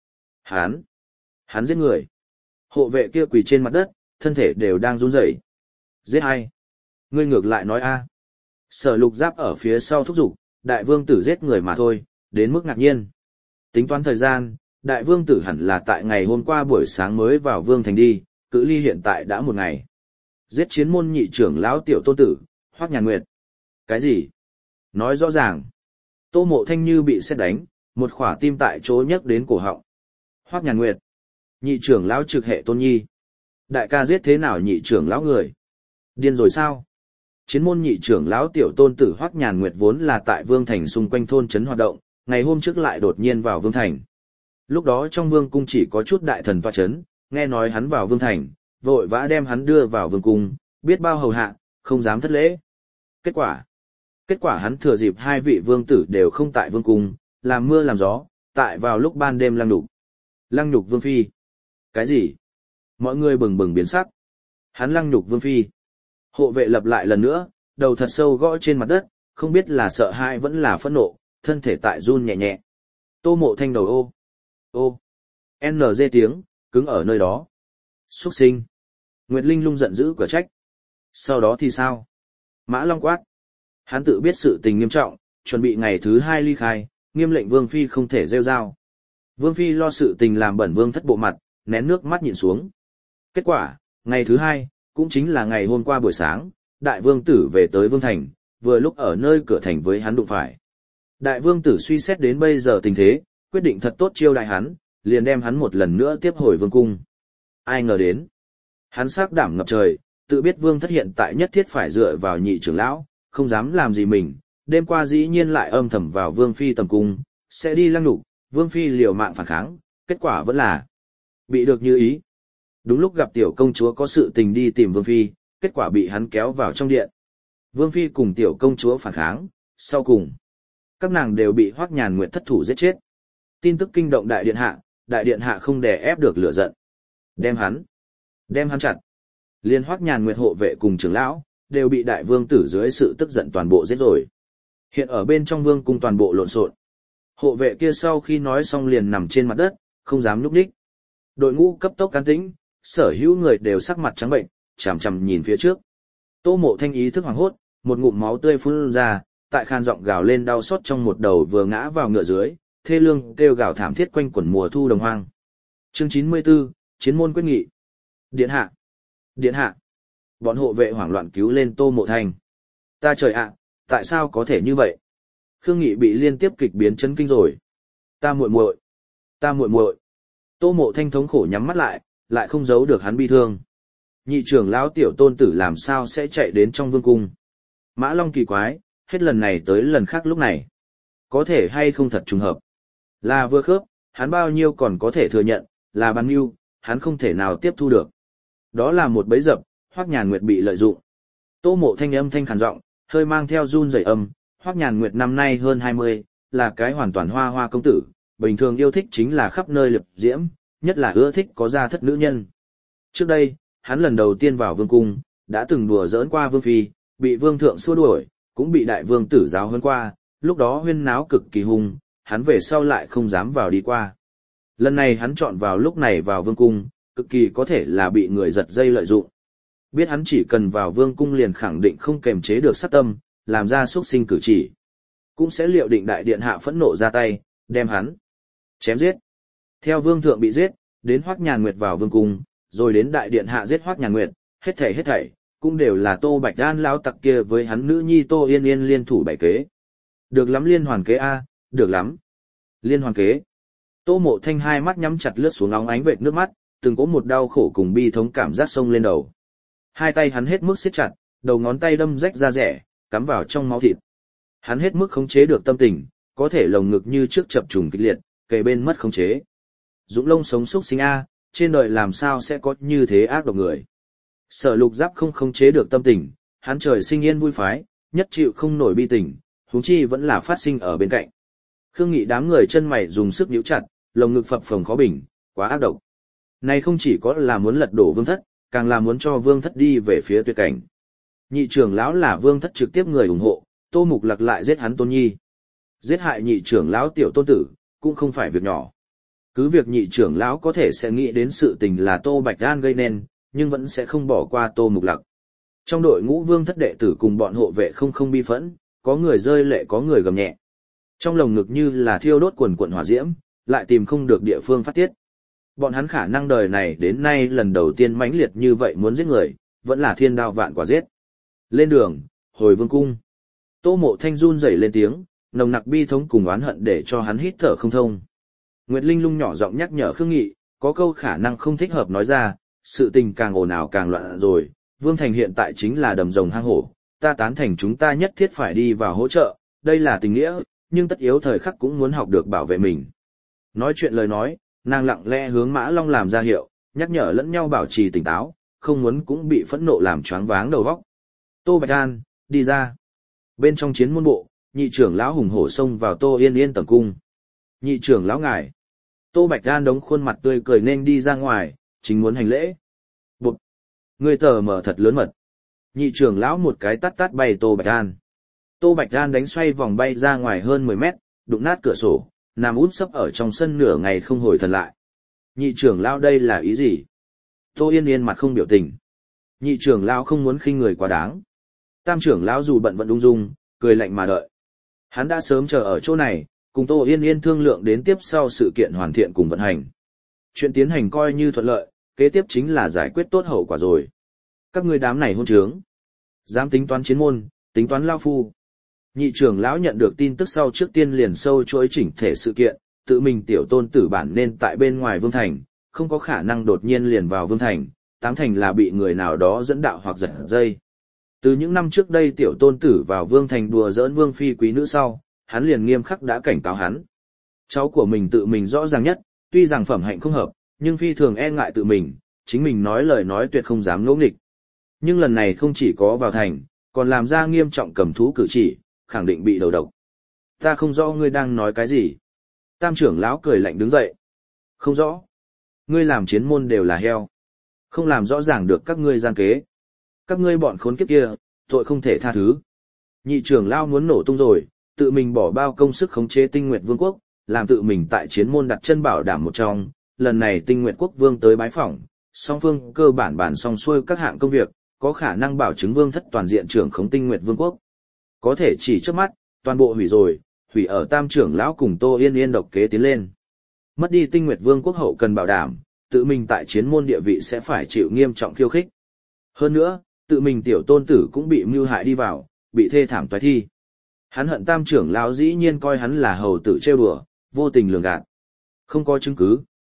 hắn giết người. Hộ vệ kia quỳ trên mặt đất, thân thể đều đang run rẩy. Giết ai? Ngươi ngược lại nói a. Sở Lục Giáp ở phía sau thúc giục, đại vương tử giết người mà thôi, đến mức ngạc nhiên. Tính toán thời gian, đại vương tử hẳn là tại ngày hôm qua buổi sáng mới vào vương thành đi, cự ly hiện tại đã một ngày. Giết chiến môn nhị trưởng lão tiểu tôn tử, Hoắc Nhàn Nguyệt. Cái gì? Nói rõ ràng. Tô Mộ Thanh như bị sét đánh, một khỏa tim tại chỗ nhấc đến cổ họng. Hoắc Nhàn Nguyệt. Nhị trưởng lão trực hệ tôn nhi. Đại ca giết thế nào nhị trưởng lão người? Điên rồi sao? Chiến môn nhị trưởng lão tiểu tôn tử Hoắc Nhàn Nguyệt vốn là tại vương thành xung quanh thôn trấn hoạt động, ngày hôm trước lại đột nhiên vào vương thành. Lúc đó trong vương cung chỉ có chút đại thần tọa trấn, nghe nói hắn vào vương thành, vội vã đem hắn đưa vào vương cung, biết bao hầu hạ, không dám thất lễ. Kết quả hắn thừa dịp hai vị vương tử đều không tại vương cung, làm mưa làm gió, tại vào lúc ban đêm lăng nhục vương phi. Cái gì? Mọi người bừng bừng biến sắc. Hắn lăng nhục vương phi. Hộ vệ lập lại lần nữa, đầu thật sâu gõ trên mặt đất, không biết là sợ hãi vẫn là phẫn nộ, thân thể tại run nhẹ nhẹ. Tô Mộ Thanh đầu ô, NG tiếng, cứng ở nơi đó. Xuất sinh. Nguyệt Linh lung giận dữ cửa trách. Sau đó thì sao? Mã Long quát. Hắn tự biết sự tình nghiêm trọng, chuẩn bị ngày thứ 2 ly khai, nghiêm lệnh Vương Phi không thể rêu rao. Vương Phi lo sự tình làm bẩn Vương thất bộ mặt, nén nước mắt nhìn xuống. Kết quả, ngày thứ 2, cũng chính là ngày hôm qua buổi sáng, Đại Vương Tử về tới Vương Thành, vừa lúc ở nơi cửa thành với hắn đụng phải. Đại Vương Tử suy xét đến bây giờ tình thế, quyết định thật tốt chiêu đại hắn, liền đem hắn một lần nữa tiếp hồi Vương Cung. Ai ngờ đến. Hắn sắc đảm ngập trời, tự biết Vương thất hiện tại nhất thiết phải dựa vào nhị trưởng lão, không dám làm gì mình, đêm qua dĩ nhiên lại âm thầm vào Vương Phi tầm cung, sẽ đi lăng nhục, Vương Phi liều mạng phản kháng, kết quả vẫn là bị được như ý. Đúng lúc gặp tiểu công chúa có sự tình đi tìm Vương Phi, kết quả bị hắn kéo vào trong điện. Vương Phi cùng tiểu công chúa phản kháng, sau cùng, các nàng đều bị Hoắc Nhàn Nguyệt thất thủ giết chết. Tin tức kinh động đại điện hạ không đè ép được lửa giận. Đem hắn chặt. Liên Hoắc Nhàn Nguyệt hộ vệ cùng trưởng lão, đều bị đại vương tử dưới sự tức giận toàn bộ giết rồi. Hiện ở bên trong vương cung toàn bộ lộn xộn. Hộ vệ kia sau khi nói xong liền nằm trên mặt đất, không dám nhúc nhích. Đội ngũ cấp tốc an tĩnh, sở hữu người đều sắc mặt trắng bệnh, chằm chằm nhìn phía trước. Tô Mộ Thanh ý thức hoảng hốt, một ngụm máu tươi phun ra, tại khan giọng gào lên đau xót trong một đầu vừa ngã vào ngựa dưới, thê lương kêu gào thảm thiết quanh quẩn mùa thu đồng hoang. Chương 94, Chiến môn quyết nghị. Điện hạ. Bọn hộ vệ hoảng loạn cứu lên Tô Mộ Thanh. Ta trời ạ, tại sao có thể như vậy? Khương Nghị bị liên tiếp kịch biến chấn kinh rồi. Ta muội muội. Tô Mộ Thanh thống khổ nhắm mắt lại không giấu được hắn bi thương. Nhị trưởng lão tiểu tôn tử làm sao sẽ chạy đến trong vương cung. Mã Long kỳ quái, hết lần này tới lần khác lúc này. Có thể hay không thật trùng hợp. Là vừa khớp, hắn bao nhiêu còn có thể thừa nhận, là ban nhiêu, hắn không thể nào tiếp thu được. Đó là một bẫy dập, Hoắc Nhàn Nguyệt bị lợi dụng. Tô Mộ Thanh âm thanh khàn giọng, hơi mang theo run rẩy âm, Hoắc Nhàn Nguyệt năm nay hơn 20, là cái hoàn toàn hoa hoa công tử, bình thường yêu thích chính là khắp nơi liệp diễm, nhất là ưa thích có gia thất nữ nhân. Trước đây, hắn lần đầu tiên vào vương cung, đã từng đùa giỡn qua vương phi, bị vương thượng xua đuổi, cũng bị đại vương tử giáo huấn qua, lúc đó huyên náo cực kỳ hung, hắn về sau lại không dám vào đi qua. Lần này hắn chọn vào lúc này vào vương cung, cực kỳ có thể là bị người giật dây lợi dụng. Biết hắn chỉ cần vào vương cung liền khẳng định không kềm chế được sát tâm, làm ra xúc sinh cử chỉ. Cũng sẽ liệu định đại điện hạ phẫn nộ ra tay, đem hắn chém giết. Theo vương thượng bị giết, đến Hoắc Nhàn Nguyệt vào vương cung, rồi đến đại điện hạ giết Hoắc Nhàn Nguyệt, hết thảy, cũng đều là Tô Bạch Đan lão tặc kia với hắn nữ nhi Tô Yên Yên liên thủ bày kế. Được lắm liên hoàn kế a, được lắm. Liên hoàn kế. Tô Mộ Thanh hai mắt nhắm chặt lướt xuống óng ánh vệt nước mắt, từng có một đau khổ cùng bi thống cảm giác sông lên đầu. Hai tay hắn hết mức siết chặt, đầu ngón tay đâm rách da rẻ, cắm vào trong máu thịt. Hắn hết mức khống chế được tâm tình, có thể lồng ngực như trước chập trùng kịch liệt, kề bên mất khống chế. Dũng lông sống súc sinh a, trên đời làm sao sẽ có như thế ác độc người. Sở Lục Giáp không khống chế được tâm tình, hắn trời sinh yên vui phái, nhất chịu không nổi bi tình, huống chi vẫn là phát sinh ở bên cạnh. Khương Nghị đám người chân mày dùng sức nhíu chặt, lồng ngực phập phồng khó bình, quá ác độc. Này không chỉ có là muốn lật đổ Vương Thất, càng là muốn cho Vương Thất đi về phía tuyệt cảnh. Nhị trưởng lão là Vương Thất trực tiếp người ủng hộ, Tô Mục Lặc lại giết hắn Tôn Nhi. Giết hại nhị trưởng lão tiểu tôn tử, cũng không phải việc nhỏ. Cứ việc nhị trưởng lão có thể sẽ nghĩ đến sự tình là Tô Bạch Đan gây nên, nhưng vẫn sẽ không bỏ qua Tô Mục Lặc. Trong đội ngũ Vương Thất đệ tử cùng bọn hộ vệ không bi phẫn, có người rơi lệ có người gầm nhẹ. Trong lồng ngực như là thiêu đốt quần quần hỏa diễm, lại tìm không được địa phương phát tiết. Bọn hắn khả năng đời này đến nay lần đầu tiên mãnh liệt như vậy muốn giết người, vẫn là thiên đao vạn quả giết. Lên đường, hồi vương cung. Tô Mộ Thanh run rẩy lên tiếng, nồng nặc bi thống cùng oán hận để cho hắn hít thở không thông. Nguyệt Linh Lung nhỏ giọng nhắc nhở Khương Nghị, có câu khả năng không thích hợp nói ra, sự tình càng ồn ào càng loạn rồi, Vương Thành hiện tại chính là đầm rồng hang hổ, ta tán thành chúng ta nhất thiết phải đi vào hỗ trợ, đây là tình nghĩa, nhưng tất yếu thời khắc cũng muốn học được bảo vệ mình. Nói chuyện lời nói, nàng lặng lẽ hướng Mã Long làm ra hiệu, nhắc nhở lẫn nhau bảo trì tỉnh táo, không muốn cũng bị phẫn nộ làm choáng váng đầu óc. Tô Bạch An, đi ra. Bên trong chiến môn bộ, nhị trưởng lão hùng hổ xông vào Tô Yên Yên tầm cung. Nhị trưởng lão ngài. Tô Bạch An đống khuôn mặt tươi cười nên đi ra ngoài, chính muốn hành lễ. Bụt. Người tờ mở thật lớn mật. Nhị trưởng lão một cái tát tát bay Tô Bạch An. Tô Bạch An đánh xoay vòng bay ra ngoài hơn 10 mét, đụng nát cửa sổ, nằm út sấp ở trong sân nửa ngày không hồi thần lại. Nhị trưởng lão đây là ý gì? Tô Yên Yên mặt không biểu tình. Nhị trưởng lão không muốn khinh người quá đáng. Tam trưởng lão dù bận vẫn ung dung, cười lạnh mà đợi. Hắn đã sớm chờ ở chỗ này, cùng Tô Yên Yên thương lượng đến tiếp sau sự kiện hoàn thiện cùng vận hành. Chuyện tiến hành coi như thuận lợi, kế tiếp chính là giải quyết tốt hậu quả rồi. Các ngươi đám này hôn trướng, dám tính toán chiến môn, tính toán lao phu. Nhị trưởng lão nhận được tin tức sau trước tiên liền sâu chuỗi chỉnh thể sự kiện, tự mình tiểu tôn tử bản nên tại bên ngoài Vương Thành, không có khả năng đột nhiên liền vào Vương Thành, tám thành là bị người nào đó dẫn đạo hoặc giật dây. Từ những năm trước đây tiểu tôn tử vào Vương Thành đùa giỡn Vương Phi quý nữ sau, hắn liền nghiêm khắc đã cảnh cáo hắn. Cháu của mình tự mình rõ ràng nhất, tuy rằng phẩm hạnh không hợp, nhưng phi thường e ngại tự mình, chính mình nói lời nói tuyệt không dám ngỗ nghịch. Nhưng lần này không chỉ có vào thành, còn làm ra nghiêm trọng cầm thú cử chỉ, khẳng định bị đầu độc. Ta không rõ ngươi đang nói cái gì. Tam trưởng lão cười lạnh đứng dậy. Không rõ. Ngươi làm chiến môn đều là heo. Không làm rõ ràng được các ngươi gian kế. Các ngươi bọn khốn kiếp kia, tội không thể tha thứ. Nhị trưởng lão muốn nổ tung rồi, tự mình bỏ bao công sức khống chế Tinh Nguyệt Vương quốc, làm tự mình tại chiến môn đặt chân bảo đảm một trong. Lần này Tinh Nguyệt quốc vương tới bái phỏng, song phương cơ bản xong xuôi các hạng công việc, có khả năng bảo chứng Vương Thất toàn diện trưởng khống Tinh Nguyệt Vương quốc. Có thể chỉ trước mắt, toàn bộ hủy rồi, hủy ở Tam trưởng lão cùng Tô Yên Yên độc kế tiến lên. Mất đi Tinh Nguyệt Vương quốc hậu cần bảo đảm, tự mình tại chiến môn địa vị sẽ phải chịu nghiêm trọng khiêu khích. Hơn nữa, tự mình tiểu tôn tử cũng bị mưu hại đi vào, bị thê thảm toái thi. Hắn hận Tam trưởng lão dĩ nhiên coi hắn là hầu tử trêu đùa, vô tình lường gạt. Không có chứng cứ,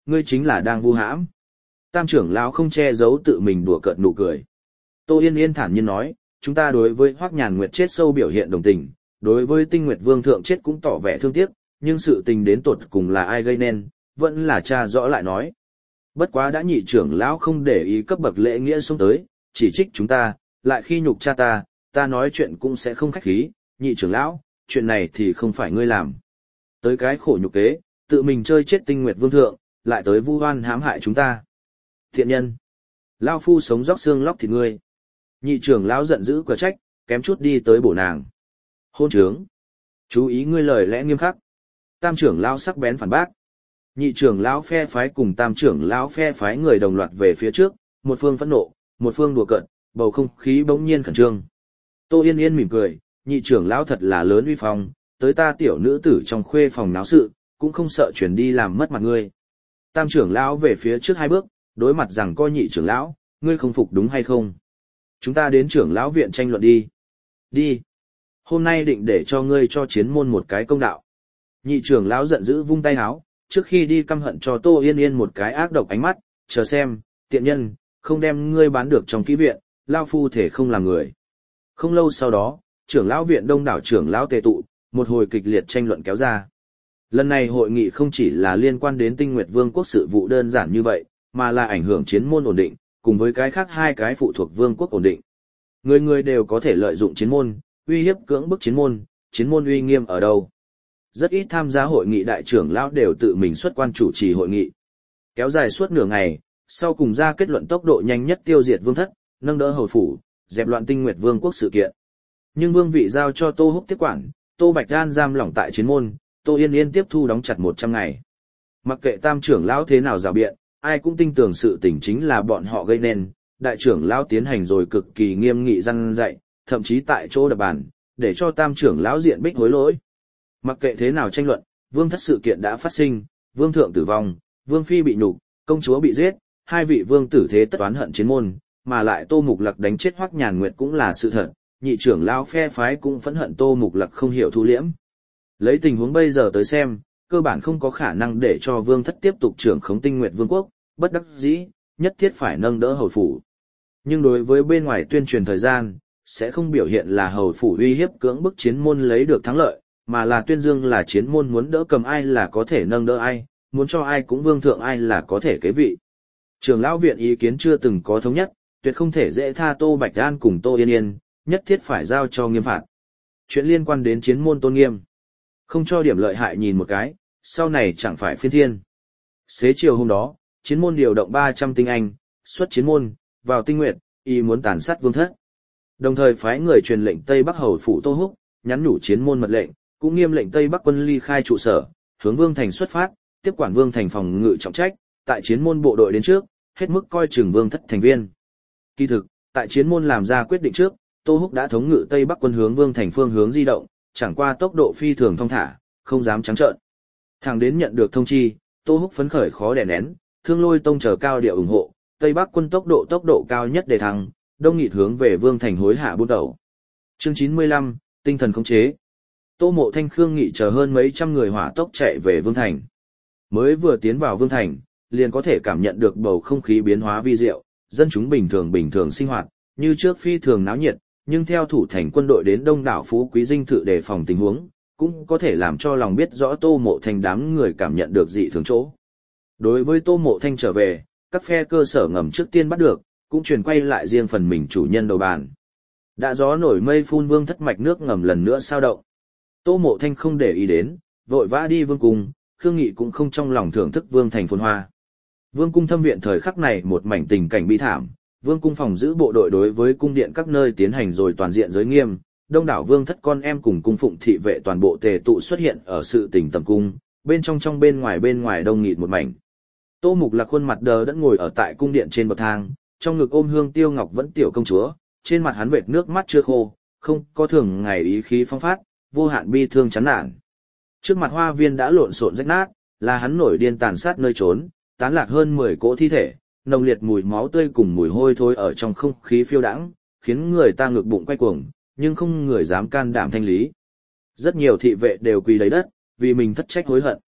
ngươi chính là đang vu hãm. Tam trưởng lão không che giấu tự mình đùa cợt nụ cười. Tô Yên Yên thản nhiên nói, chúng ta đối với Hoắc Nhàn Nguyệt chết sâu biểu hiện đồng tình, đối với Tinh Nguyệt Vương thượng chết cũng tỏ vẻ thương tiếc, nhưng sự tình đến tột cùng là ai gây nên, vẫn là cha rõ lại nói. Bất quá đã nhị trưởng lão không để ý cấp bậc lễ nghĩa xuống tới, chỉ trích chúng ta, lại khi nhục cha ta nói chuyện cũng sẽ không khách khí, nhị trưởng lão, chuyện này thì không phải ngươi làm. Tới cái khổ nhục kế, tự mình chơi chết Tinh Nguyệt Vương thượng, lại tới vu oan hãm hại chúng ta. Thiện nhân, lão phu sống róc xương lóc thịt ngươi. Nhị trưởng lão giận dữ quả trách, kém chút đi tới bổ nàng. Hôn trướng, chú ý ngươi lời lẽ nghiêm khắc. Tam trưởng lão sắc bén phản bác. Nhị trưởng lão phe phái cùng tam trưởng lão phe phái người đồng loạt về phía trước, một phương phẫn nộ, một phương đùa cợt, bầu không khí bỗng nhiên khẩn trương. Tô Yên Yên mỉm cười, nhị trưởng lão thật là lớn uy phong, tới ta tiểu nữ tử trong khuê phòng náo sự, cũng không sợ chuyển đi làm mất mặt ngươi. Tam trưởng lão về phía trước 2 bước, đối mặt rằng coi nhị trưởng lão, ngươi không phục đúng hay không? Chúng ta đến trưởng lão viện tranh luận đi. Đi. Hôm nay định để cho ngươi cho chiến môn một cái công đạo. Nhị trưởng lão giận dữ vung tay háo, trước khi đi căm hận cho Tô Yên Yên một cái ác độc ánh mắt, chờ xem, tiện nhân, không đem ngươi bán được trong kỹ viện, lao phu thể không làm người. Không lâu sau đó, trưởng lão viện đông đảo trưởng lão tề tụ, một hồi kịch liệt tranh luận kéo ra. Lần này hội nghị không chỉ là liên quan đến Tinh Nguyệt Vương quốc sự vụ đơn giản như vậy, mà là ảnh hưởng chiến môn ổn định, cùng với cái khác 2 cái phụ thuộc vương quốc ổn định. Người người đều có thể lợi dụng chiến môn, uy hiếp cưỡng bức chiến môn uy nghiêm ở đâu. Rất ít tham gia hội nghị đại trưởng lão đều tự mình xuất quan chủ trì hội nghị. Kéo dài suốt nửa ngày, sau cùng ra kết luận tốc độ nhanh nhất tiêu diệt vương thất, nâng đỡ hầu phủ, dẹp loạn Tinh Nguyệt Vương quốc sự kiện. Nhưng vương vị giao cho Tô Húc tiếp quản, Tô Bạch Gan giam lỏng tại chiến môn, Tô Yên Yên tiếp thu đóng chặt 100 ngày. Mặc kệ tam trưởng lão thế nào rào biện, ai cũng tin tưởng sự tình chính là bọn họ gây nên, đại trưởng lão tiến hành rồi cực kỳ nghiêm nghị răn dạy, thậm chí tại chỗ đập bàn, để cho tam trưởng lão diện bích hối lỗi. Mặc kệ thế nào tranh luận, vương thất sự kiện đã phát sinh, vương thượng tử vong, vương phi bị nhục, công chúa bị giết, 2 vị vương tử thế tất oán hận chiến môn, mà lại Tô Mục Lặc đánh chết Hoắc Nhàn Nguyệt cũng là sự thật, nhị trưởng lão phe phái cũng phẫn hận Tô Mục Lặc không hiểu thu liễm. Lấy tình huống bây giờ tới xem, cơ bản không có khả năng để cho vương thất tiếp tục trưởng khống Tinh Nguyệt Vương quốc, bất đắc dĩ, nhất thiết phải nâng đỡ hầu phủ. Nhưng đối với bên ngoài tuyên truyền thời gian, sẽ không biểu hiện là hầu phủ uy hiếp cưỡng bức chiến môn lấy được thắng lợi, mà là tuyên dương là chiến môn muốn đỡ cầm ai là có thể nâng đỡ ai, muốn cho ai cũng vương thượng ai là có thể kế vị. Trưởng lão viện ý kiến chưa từng có thống nhất, tuyệt không thể dễ tha Tô Bạch An cùng Tô Yên Yên, nhất thiết phải giao cho nghiêm phạt. Chuyện liên quan đến chiến môn tôn nghiêm, không cho điểm lợi hại nhìn một cái, sau này chẳng phải phiên thiên. Xế chiều hôm đó, chiến môn điều động 300 tinh anh, xuất chiến môn, vào Tinh Nguyệt, y muốn tàn sát vương thất. Đồng thời phái người truyền lệnh Tây Bắc hầu phủ Tô Húc, nhắn nhủ chiến môn mật lệnh, cũng nghiêm lệnh Tây Bắc quân ly khai trụ sở, hướng Vương thành xuất phát, tiếp quản Vương thành phòng ngự trọng trách, tại chiến môn bộ đội đến trước, hết mức coi chừng Vương thất thành viên. Kỳ thực, tại chiến môn làm ra quyết định trước, Tô Húc đã thống ngự Tây Bắc quân hướng Vương thành phương hướng di động, chẳng qua tốc độ phi thường thong thả, không dám trắng trợn. Thẳng đến nhận được thông chi, Tô Húc phấn khởi khó đè nén, Thương Lôi Tông chờ cao địa ủng hộ, Tây Bắc quân tốc độ cao nhất để thăng, đông nghịt hướng về Vương thành hối hạ buôn đầu. Chương 95, tinh thần khống chế. Tô Mộ Thanh Khương Nghị chờ hơn mấy trăm người hỏa tốc chạy về Vương thành. Mới vừa tiến vào Vương thành, liền có thể cảm nhận được bầu không khí biến hóa vi diệu, dân chúng bình thường sinh hoạt, như trước phi thường náo nhiệt, nhưng theo thủ thành quân đội đến đông đảo phú quý dinh thự đề phòng tình huống, cũng có thể làm cho lòng biết rõ Tô Mộ Thanh đám người cảm nhận được dị thường chỗ. Đối với Tô Mộ Thanh trở về, các phe cơ sở ngầm trước tiên bắt được, cũng truyền quay lại riêng phần mình chủ nhân đầu bàn. Đã gió nổi mây phun Vương thất mạch nước ngầm lần nữa sao động. Tô Mộ Thanh không để ý đến, vội vã đi Vương cung, Khương Nghị cũng không trong lòng thưởng thức Vương thành phồn hoa. Vương cung thâm viện thời khắc này một mảnh tình cảnh bi thảm, Vương cung phòng giữ bộ đội đối với cung điện các nơi tiến hành rồi toàn diện giới nghiêm, đông đảo vương thất con em cùng cung phụng thị vệ toàn bộ tề tụ xuất hiện ở sự tỉnh tầm cung, bên trong bên ngoài đông nghịt một mảnh. Tô Mục Lạc khuôn mặt đờ đẫn ngồi ở tại cung điện trên bậc thang, trong ngực ôm Hương Tiêu Ngọc vẫn tiểu công chúa, trên mặt hắn vệt nước mắt chưa khô, không có thường ngày ý khí phong phát, vô hạn bi thương chán nản. Trước mặt hoa viên đã lộn xộn rách nát, là hắn nổi điên tàn sát nơi trốn, tán lạc hơn 10 cỗ thi thể, nồng liệt mùi máu tươi cùng mùi hôi thối ở trong không khí phiêu đãng, khiến người ta ngực bụng quay cuồng, nhưng không người dám can đảm thanh lý. Rất nhiều thị vệ đều quỳ lấy đất, vì mình thất trách hối hận.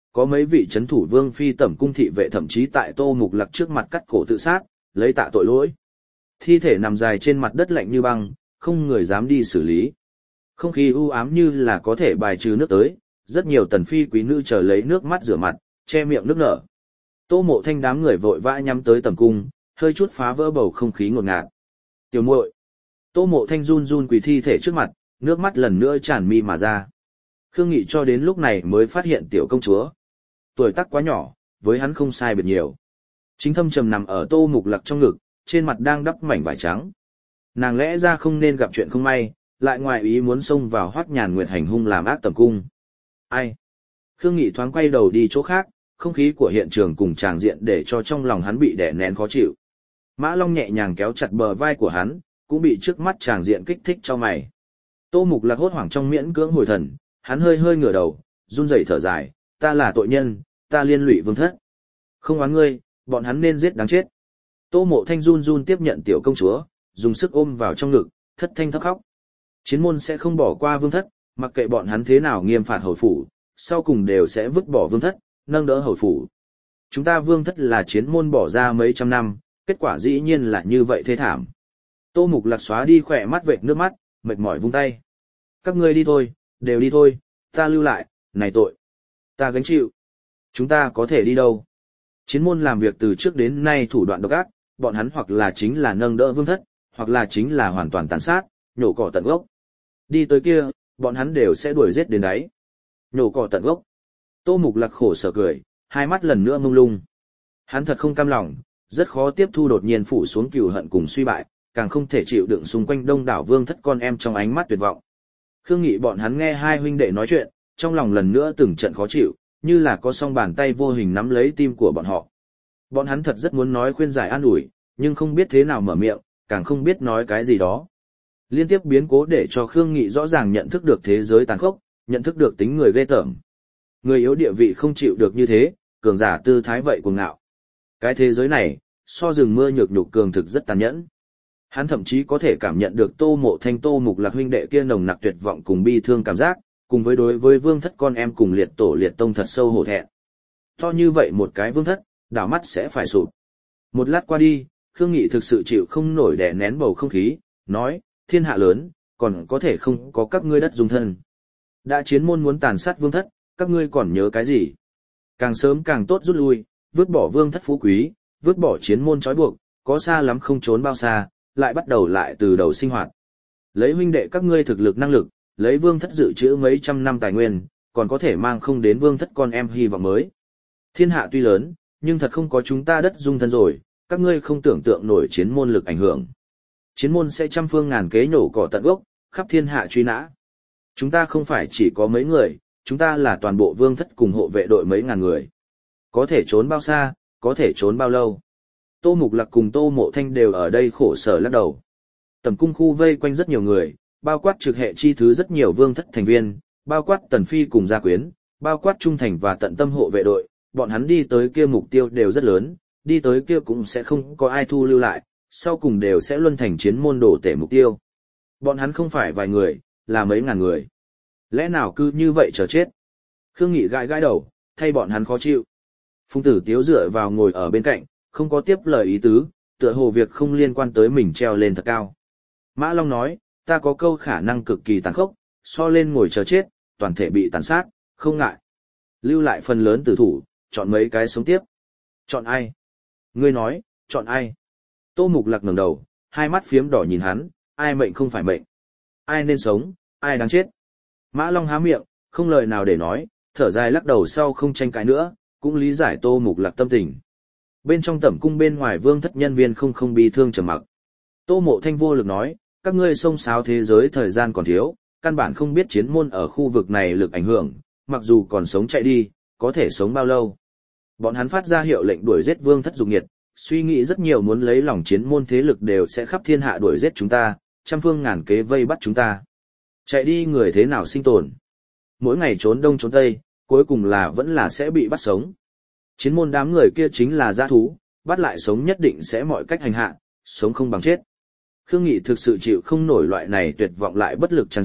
Có mấy vị chấn thủ vương phi tẩm cung thị vệ thậm chí tại Tô Mục Lặc trước mặt cắt cổ tự sát, lấy tạ tội lỗi. Thi thể nằm dài trên mặt đất lạnh như băng, không người dám đi xử lý. Không khí u ám như là có thể bài trừ nước tới, rất nhiều tần phi quý nữ chờ lấy nước mắt rửa mặt, che miệng nước nở. Tô Mộ Thanh đám người vội vã nhắm tới tầm cung, hơi chút phá vỡ bầu không khí ngột ngạt. Tiểu muội. Tô Mộ Thanh run run quỳ thi thể trước mặt, nước mắt lần nữa tràn mi mà ra. Khương Nghị cho đến lúc này mới phát hiện tiểu công chúa. Tuổi tác quá nhỏ, với hắn không sai biệt nhiều. Chính Thâm Trầm nằm ở Tô Mục Lặc trong ngực, trên mặt đang đắp mảnh vải trắng. Nàng lẽ ra không nên gặp chuyện không may, lại ngoài ý muốn xông vào Hoắc Nhàn Nguyệt hành hung làm ác tầm cung. Ai? Khương Nghị thoáng quay đầu đi chỗ khác, không khí của hiện trường cùng tràng diện để cho trong lòng hắn bị đè nén khó chịu. Mã Long nhẹ nhàng kéo chặt bờ vai của hắn, cũng bị trước mắt tràng diện kích thích cho mày. Tô Mục Lạc hốt hoảng trong miễn cưỡng hồi thần, hắn hơi hơi ngửa đầu, run rẩy thở dài, ta là tội nhân, ta liên lụy vương thất. Không oán ngươi, bọn hắn nên giết đáng chết. Tô Mộ Thanh run run tiếp nhận tiểu công chúa, dùng sức ôm vào trong ngực, thất thanh thấp khóc. Chiến môn sẽ không bỏ qua vương thất, mặc kệ bọn hắn thế nào nghiêm phạt hầu phủ, sau cùng đều sẽ vứt bỏ vương thất, nâng đỡ hầu phủ. Chúng ta vương thất là chiến môn bỏ ra mấy trăm năm, kết quả dĩ nhiên là như vậy thê thảm. Tô Mục Lạc xóa đi khỏe mắt vệt nước mắt, mệt mỏi vung tay. Các ngươi đi thôi, đều đi thôi, ta lưu lại, này tội. Ta gánh chịu. Chúng ta có thể đi đâu? Chiến môn làm việc từ trước đến nay thủ đoạn độc ác, bọn hắn hoặc là chính là nâng đỡ vương thất, hoặc là chính là hoàn toàn tàn sát, nhổ cỏ tận gốc. Đi tới kia, bọn hắn đều sẽ đuổi giết đến đáy. Nhổ cỏ tận gốc. Tô Mục Lạc khổ sở cười, hai mắt lần nữa mông lung. Hắn thật không cam lòng, rất khó tiếp thu đột nhiên phủ xuống cừu hận cùng suy bại, càng không thể chịu đựng xung quanh đông đảo vương thất con em trong ánh mắt tuyệt vọng. Khương Nghị bọn hắn nghe hai huynh đệ nói chuyện, trong lòng lần nữa từng trận khó chịu, như là có song bàn tay vô hình nắm lấy tim của bọn họ. Bọn hắn thật rất muốn nói khuyên giải an ủi, nhưng không biết thế nào mở miệng, càng không biết nói cái gì đó. Liên tiếp biến cố để cho Khương Nghị rõ ràng nhận thức được thế giới tàn khốc, nhận thức được tính người ghê tởm. Người yếu địa vị không chịu được như thế, cường giả tư thái vậy cuồng ngạo. Cái thế giới này, so rừng mưa nhược nhục cường thực rất tàn nhẫn. Hắn thậm chí có thể cảm nhận được Tô Mộ Thanh Tô Mục Lạc huynh đệ kia nồng nặc tuyệt vọng cùng bi thương cảm giác, cùng với đối với vương thất con em cùng liệt tổ liệt tông thật sâu hổ thẹn. To như vậy một cái vương thất, đảo mắt sẽ phải sụp. Một lát qua đi, Khương Nghị thực sự chịu không nổi đè nén bầu không khí, nói, thiên hạ lớn, còn có thể không có các ngươi đất dung thân. Đã chiến môn muốn tàn sát vương thất, các ngươi còn nhớ cái gì? Càng sớm càng tốt rút lui, vứt bỏ vương thất phú quý, vứt bỏ chiến môn trói buộc, có xa lắm không trốn bao xa, lại bắt đầu lại từ đầu sinh hoạt. Lấy huynh đệ các ngươi thực lực năng lực, lấy vương thất dự trữ mấy trăm năm tài nguyên, còn có thể mang không đến vương thất con em hy vọng mới. Thiên hạ tuy lớn, nhưng thật không có chúng ta đất dung thân rồi, các ngươi không tưởng tượng nổi chiến môn lực ảnh hưởng. Chiến môn sẽ trăm phương ngàn kế nhổ cỏ tận gốc, khắp thiên hạ truy nã. Chúng ta không phải chỉ có mấy người, chúng ta là toàn bộ vương thất cùng hộ vệ đội mấy ngàn người. Có thể trốn bao xa, có thể trốn bao lâu. Tô Mục Lạc cùng Tô Mộ Thanh đều ở đây khổ sở lắc đầu. Tầm cung khu vây quanh rất nhiều người, bao quát trực hệ chi thứ rất nhiều vương thất thành viên, bao quát tần phi cùng gia quyến, bao quát trung thành và tận tâm hộ vệ đội, bọn hắn đi tới kia mục tiêu đều rất lớn, đi tới kia cũng sẽ không có ai thu lưu lại, sau cùng đều sẽ luân thành chiến môn đổ tể mục tiêu. Bọn hắn không phải vài người, là mấy ngàn người. Lẽ nào cứ như vậy chờ chết? Khương Nghị gãi gãi đầu, thay bọn hắn khó chịu. Phùng Tử Tiếu dựa vào ngồi ở bên cạnh, không có tiếp lời ý tứ, tựa hồ việc không liên quan tới mình treo lên thật cao. Mã Long nói, ta có câu khả năng cực kỳ tàn khốc, so lên ngồi chờ chết, toàn thể bị tàn sát, không ngại. Lưu lại phần lớn tử thủ, chọn mấy cái sống tiếp. Chọn ai? Ngươi nói, chọn ai? Tô Mục Lạc ngẩng đầu, hai mắt phiếm đỏ nhìn hắn, ai mệnh không phải mệnh. Ai nên sống, ai đáng chết. Mã Long há miệng, không lời nào để nói, thở dài lắc đầu sau không tranh cãi nữa, cũng lý giải Tô Mục Lạc tâm tình. Bên trong tẩm cung bên ngoài vương thất nhân viên không bi thương trầm mặc. Tô Mộ Thanh vô lực nói, các ngươi xông xáo thế giới thời gian còn thiếu, căn bản không biết chiến môn ở khu vực này lực ảnh hưởng, mặc dù còn sống chạy đi, có thể sống bao lâu. Bọn hắn phát ra hiệu lệnh đuổi giết vương thất dục nhiệt, suy nghĩ rất nhiều muốn lấy lòng chiến môn thế lực đều sẽ khắp thiên hạ đuổi giết chúng ta, trăm phương ngàn kế vây bắt chúng ta. Chạy đi người thế nào sinh tồn? Mỗi ngày trốn đông trốn tây, cuối cùng là vẫn là sẽ bị bắt sống. Chiến môn đám người kia chính là dã thú, bắt lại sống nhất định sẽ mọi cách hành hạ, sống không bằng chết. Khương Nghị thực sự chịu không nổi loại này tuyệt vọng lại bất lực tràn diện,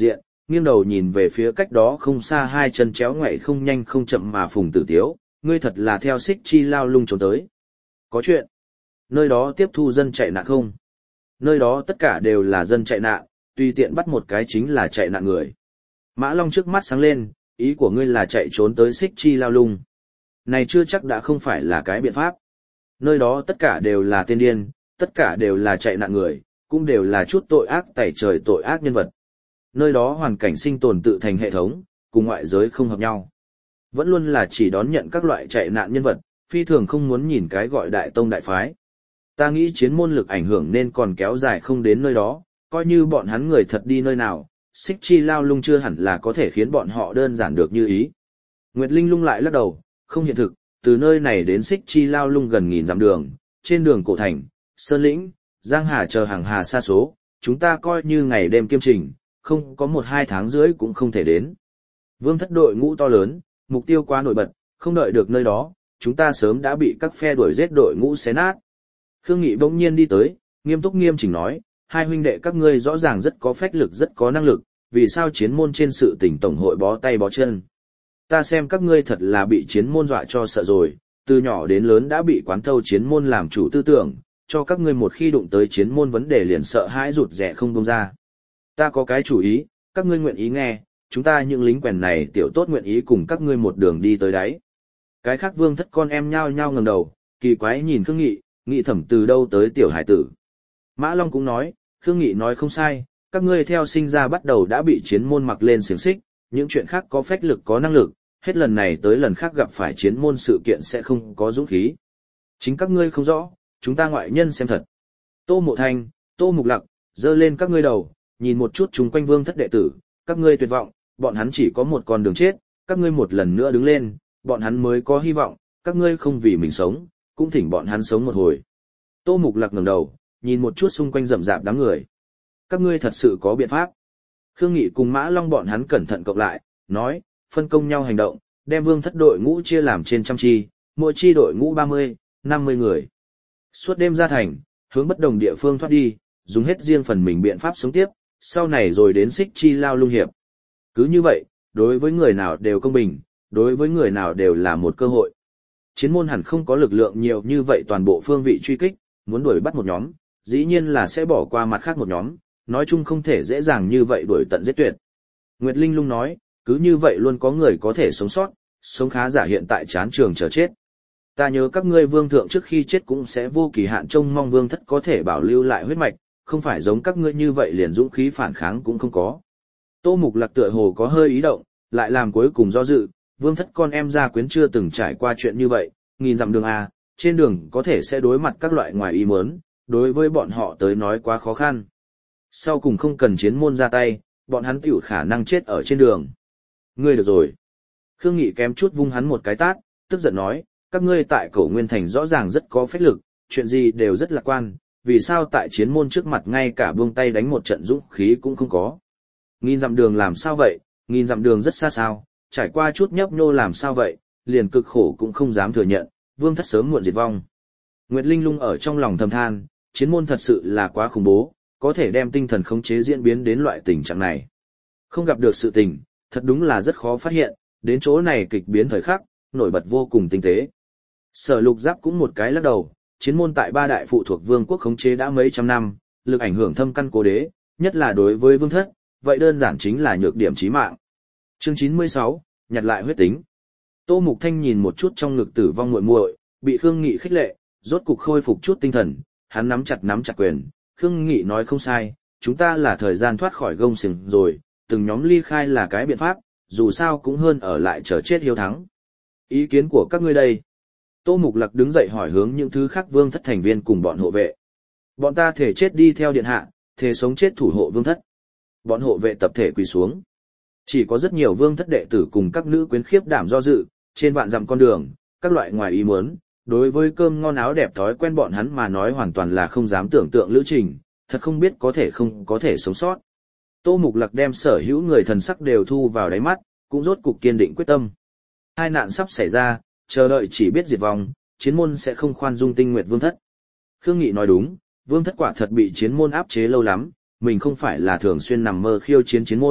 nghiêng đầu nhìn về phía cách đó không xa hai chân chéo ngoại không nhanh không chậm mà Phùng Tử Tiếu, ngươi thật là theo Xích Chi Lao Lung trốn tới. Có chuyện. Nơi đó tiếp thu dân chạy nạn không? Nơi đó tất cả đều là dân chạy nạn, tùy tiện bắt một cái chính là chạy nạn người. Mã Long trước mắt sáng lên, ý của ngươi là chạy trốn tới Xích Chi Lao Lung. Này chưa chắc đã không phải là cái biện pháp. Nơi đó tất cả đều là tên điên, tất cả đều là chạy nạn người, cũng đều là chút tội ác tẩy trời tội ác nhân vật. Nơi đó hoàn cảnh sinh tồn tự thành hệ thống, cùng ngoại giới không hợp nhau. Vẫn luôn là chỉ đón nhận các loại chạy nạn nhân vật, phi thường không muốn nhìn cái gọi đại tông đại phái. Ta nghĩ chiến môn lực ảnh hưởng nên còn kéo dài không đến nơi đó, coi như bọn hắn người thật đi nơi nào, Xích Chi Lao Lung chưa hẳn là có thể khiến bọn họ đơn giản được như ý. Nguyệt Linh Lung lại lắc đầu, không hiện thực, từ nơi này đến Xích Chi Lao Lung gần 1000 dặm đường, trên đường cổ thành, Sơn Lĩnh, Giang Hà chờ hàng hà xa số, chúng ta coi như ngày đêm kiêm trình, không có 1-2 tháng rưỡi cũng không thể đến. Vương thất đội ngũ to lớn, mục tiêu quá nổi bật, không đợi được nơi đó, chúng ta sớm đã bị các phe đuổi giết đội ngũ xé nát. Khương Nghị bỗng nhiên đi tới, nghiêm túc nghiêm chỉnh nói, hai huynh đệ các ngươi rõ ràng rất có phách lực rất có năng lực, vì sao chiến môn trên sự tỉnh tổng hội bó tay bó chân. Ta xem các ngươi thật là bị chiến môn dọa cho sợ rồi, từ nhỏ đến lớn đã bị quán thâu chiến môn làm chủ tư tưởng, cho các ngươi một khi đụng tới chiến môn vấn đề liền sợ hãi rụt rẻ không buông ra. Ta có cái chủ ý, các ngươi nguyện ý nghe, chúng ta những lính quèn này tiểu tốt nguyện ý cùng các ngươi một đường đi tới đáy. Cái khác vương thất con em nhao nhao ngẩng đầu, kỳ quái nhìn Khương Nghị, nghĩ thẩm từ đâu tới tiểu hải tử. Mã Long cũng nói, Khương Nghị nói không sai, các ngươi theo sinh ra bắt đầu đã bị chiến môn mặc lên xiềng xích, những chuyện khác có phách lực có năng lực, hết lần này tới lần khác gặp phải chiến môn sự kiện sẽ không có dũng khí. Chính các ngươi không rõ, chúng ta ngoại nhân xem thật. Tô Mộ Thanh, Tô Mục Lặc, giơ lên các ngươi đầu, nhìn một chút chúng quanh vương thất đệ tử, các ngươi tuyệt vọng, bọn hắn chỉ có một con đường chết, các ngươi một lần nữa đứng lên, bọn hắn mới có hy vọng, các ngươi không vì mình sống, cũng thỉnh bọn hắn sống một hồi. Tô Mục Lặc ngẩng đầu, nhìn một chút xung quanh rậm rạp đám người. Các ngươi thật sự có biện pháp. Khương Nghị cùng Mã Long bọn hắn cẩn thận cộng lại, nói, phân công nhau hành động, đem vương thất đội ngũ chia làm trên trăm chi, mỗi chi đội ngũ 30, 50 người. Suốt đêm ra thành, hướng bất đồng địa phương thoát đi, dùng hết riêng phần mình biện pháp sống tiếp, sau này rồi đến Xích Chi Lao Lung hiệp. Cứ như vậy, đối với người nào đều công bình, đối với người nào đều là một cơ hội. Chiến môn hẳn không có lực lượng nhiều như vậy toàn bộ phương vị truy kích, muốn đuổi bắt một nhóm, dĩ nhiên là sẽ bỏ qua mặt khác một nhóm, nói chung không thể dễ dàng như vậy đuổi tận giết tuyệt. Nguyệt Linh Lung nói, cứ như vậy luôn có người có thể sống sót, sống khá giả hiện tại chán trường chờ chết. Ta nhớ các ngươi vương thượng trước khi chết cũng sẽ vô kỳ hạn trông mong vương thất có thể bảo lưu lại huyết mạch, không phải giống các ngươi như vậy liền dũng khí phản kháng cũng không có. Tô Mục Lặc tựa hồ có hơi ý động, lại làm cuối cùng do dự, vương thất con em gia quyến chưa từng trải qua chuyện như vậy, 1000 dặm đường A, trên đường có thể sẽ đối mặt các loại ngoài ý muốn, đối với bọn họ tới nói quá khó khăn. Sau cùng không cần chiến môn ra tay, bọn hắn tiểu khả năng chết ở trên đường. Ngươi được rồi. Khương Nghị kém chút vung hắn một cái tát, tức giận nói, các ngươi tại Cổ Nguyên Thành rõ ràng rất có phách lực, chuyện gì đều rất lạc quan, vì sao tại chiến môn trước mặt ngay cả buông tay đánh một trận dũng khí cũng không có. 1000 dặm đường làm sao vậy, 1000 dặm đường rất xa sao, trải qua chút nhấp nhô làm sao vậy, liền cực khổ cũng không dám thừa nhận, vương thất sớm muộn diệt vong. Nguyệt Linh Lung ở trong lòng thầm than, chiến môn thật sự là quá khủng bố, có thể đem tinh thần khống chế diễn biến đến loại tình trạng này. Không gặp được sự tình, thật đúng là rất khó phát hiện, đến chỗ này kịch biến thời khắc, nổi bật vô cùng tinh tế. Sở Lục Giáp cũng một cái lắc đầu, chiến môn tại 3 đại phụ thuộc vương quốc khống chế đã mấy trăm năm, lực ảnh hưởng thâm căn cố đế, nhất là đối với vương thất, vậy đơn giản chính là nhược điểm chí mạng. Chương 96, nhặt lại huyết tính. Tô Mục Thanh nhìn một chút trong ngực tử vong muội muội, bị Khương Nghị khích lệ, rốt cục khôi phục chút tinh thần, hắn nắm chặt quyền, Khương Nghị nói không sai, chúng ta là thời gian thoát khỏi gông xiềng rồi, từng nhóm ly khai là cái biện pháp, dù sao cũng hơn ở lại chờ chết hiếu thắng. Ý kiến của các ngươi đây. Tô Mục Lặc đứng dậy hỏi hướng những thứ khác vương thất thành viên cùng bọn hộ vệ. Bọn ta thể chết đi theo điện hạ, thể sống chết thủ hộ vương thất. Bọn hộ vệ tập thể quỳ xuống. Chỉ có rất nhiều vương thất đệ tử cùng các nữ quyến khiếp đảm do dự, trên vạn dặm con đường, các loại ngoài ý muốn, đối với cơm ngon áo đẹp thói quen bọn hắn mà nói hoàn toàn là không dám tưởng tượng lữ trình, thật không biết không có thể sống sót. Tô Mục Lặc đem sở hữu người thần sắc đều thu vào đáy mắt, cũng rốt cục kiên định quyết tâm. Hai nạn sắp xảy ra, chờ đợi chỉ biết diệt vong, chiến môn sẽ không khoan dung Tinh Nguyệt vương thất. Khương Nghị nói đúng, vương thất quả thật bị chiến môn áp chế lâu lắm, mình không phải là thường xuyên nằm mơ khiêu chiến chiến môn,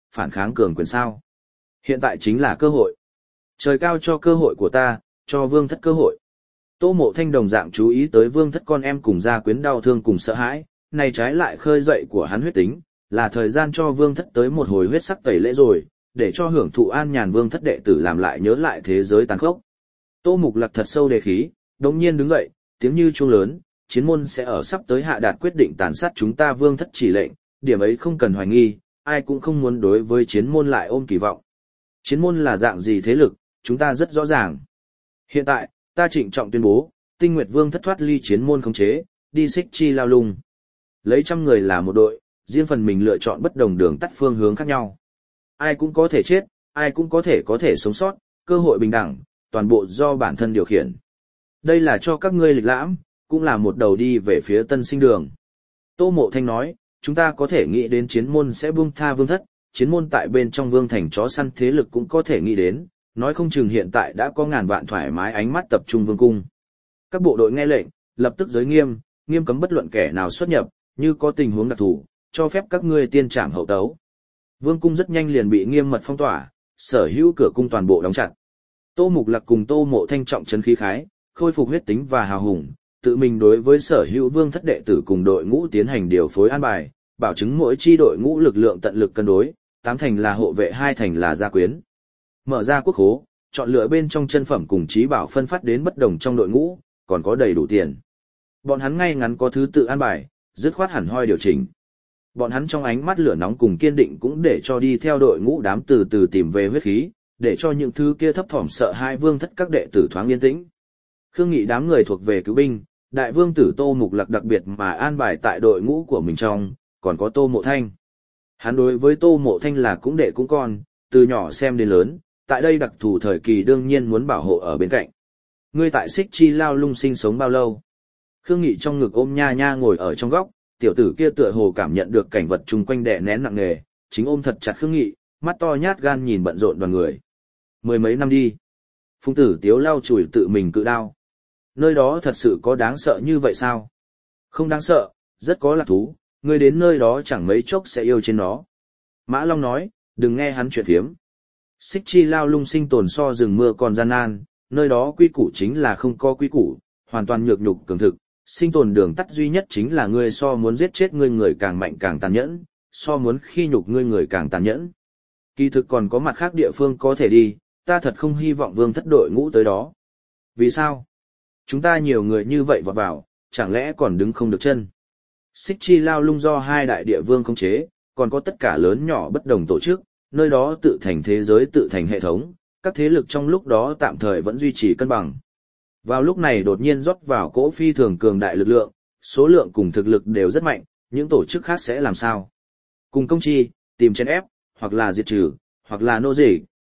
phản kháng cường quyền sao. Hiện tại chính là cơ hội. Trời cao cho cơ hội của ta, cho Vương Thất cơ hội. Tô Mộ Thanh đồng dạng chú ý tới Vương Thất con em cùng gia quyến đau thương cùng sợ hãi, này trái lại khơi dậy của hắn huyết tính, là thời gian cho Vương Thất tới một hồi huyết sắc tẩy lễ rồi, để cho hưởng thụ an nhàn Vương Thất đệ tử làm lại nhớ lại thế giới tàn khốc. Tô Mục Lặc thật sâu đề khí, đống nhiên đứng dậy, tiếng như chuông lớn, chiến môn sẽ ở sắp tới hạ đạt quyết định tàn sát chúng ta Vương Thất chỉ lệnh, điểm ấy không cần hoài nghi, ai cũng không muốn đối với chiến môn lại ôm kỳ vọng. Chiến môn là dạng gì thế lực, chúng ta rất rõ ràng. Hiện tại, ta trịnh trọng tuyên bố, Tinh Nguyệt Vương Thất thoát ly chiến môn khống chế, đi Xích Chi Lao Lung. Lấy 100 người là một đội, riêng phần mình lựa chọn bất đồng đường tắt phương hướng khác nhau. Ai cũng có thể chết, ai cũng có thể sống sót, cơ hội bình đẳng, toàn bộ do bản thân điều khiển. Đây là cho các ngươi lịch lãm, cũng là một đầu đi về phía tân sinh đường. Tô Mộ Thanh nói, chúng ta có thể nghĩ đến chiến môn sẽ buông tha Vương Thất, chiến môn tại bên trong Vương Thành chó săn thế lực cũng có thể nghĩ đến, nói không chừng hiện tại đã có ngàn vạn thoải mái ánh mắt tập trung Vương Cung. Các bộ đội nghe lệnh, lập tức giới nghiêm, nghiêm cấm bất luận kẻ nào xuất nhập, như có tình huống đặc thù, cho phép các ngươi tiên trảm hậu tấu. Vương Cung rất nhanh liền bị nghiêm mật phong tỏa, sở hữu cửa cung toàn bộ đóng chặt. Tô Mục Lặc cùng Tô Mộ Thanh trọng trấn khí khái, khôi phục huyết tính và hào hùng, tự mình đối với sở hữu Vương Thất đệ tử cùng đội ngũ tiến hành điều phối an bài, bảo chứng mỗi chi đội ngũ lực lượng tận lực cân đối, 8 thành là hộ vệ, 2 thành là gia quyến. Mở ra quốc khố, chọn lựa bên trong chân phẩm cùng trí bảo phân phát đến bất đồng trong đội ngũ, còn có đầy đủ tiền. Bọn hắn ngay ngắn có thứ tự an bài, dứt khoát hẳn hoi điều chỉnh. Bọn hắn trong ánh mắt lửa nóng cùng kiên định cũng để cho đi theo đội ngũ đám từ từ tìm về huyết khí, để cho những thứ kia thấp thỏm sợ hai Vương Thất các đệ tử thoáng yên tĩnh. Khương Nghị đám người thuộc về cứu binh, đại vương tử Tô Mục Lặc đặc biệt mà an bài tại đội ngũ của mình trong, còn có Tô Mộ Thanh. Hắn đối với Tô Mộ Thanh là cũng đệ cũng con, từ nhỏ xem đến lớn, tại đây đặc thù thời kỳ đương nhiên muốn bảo hộ ở bên cạnh. Ngươi tại Xích Chi Lao Lung sinh sống bao lâu? Khương Nghị trong ngực ôm Nha Nha ngồi ở trong góc, tiểu tử kia tựa hồ cảm nhận được cảnh vật chung quanh đè nén nặng nề, chính ôm thật chặt Khương Nghị, mắt to nhát gan nhìn bận rộn đoàn người. 10 mấy năm đi. Phùng Tử Tiếu lau chùi tự mình cự đao. Nơi đó thật sự có đáng sợ như vậy sao? Không đáng sợ, rất có lạc thú, ngươi đến nơi đó chẳng mấy chốc sẽ yêu trên nó. Mã Long nói, đừng nghe hắn chuyện phiếm. Xích Chi Lao Lung sinh tồn so rừng mưa còn gian nan, nơi đó quy củ chính là không có quy củ, hoàn toàn nhược nhục cường thực, sinh tồn đường tắt duy nhất chính là ngươi so muốn giết chết ngươi người càng mạnh càng tàn nhẫn, so muốn khi nhục ngươi người càng tàn nhẫn. Kỳ thực còn có mặt khác địa phương có thể đi, ta thật không hy vọng Vương Thất đội ngũ tới đó. Vì sao? Chúng ta nhiều người như vậy vọt vào, chẳng lẽ còn đứng không được chân? Xích Chi Lao Lung do 2 đại địa vương khống chế, còn có tất cả lớn nhỏ bất đồng tổ chức, nơi đó tự thành thế giới tự thành hệ thống, các thế lực trong lúc đó tạm thời vẫn duy trì cân bằng. Vào lúc này đột nhiên rót vào cỗ phi thường cường đại lực lượng, số lượng cùng thực lực đều rất mạnh, những tổ chức khác sẽ làm sao? Cùng công chi, tìm chèn ép, hoặc là diệt trừ, hoặc là nô dịch.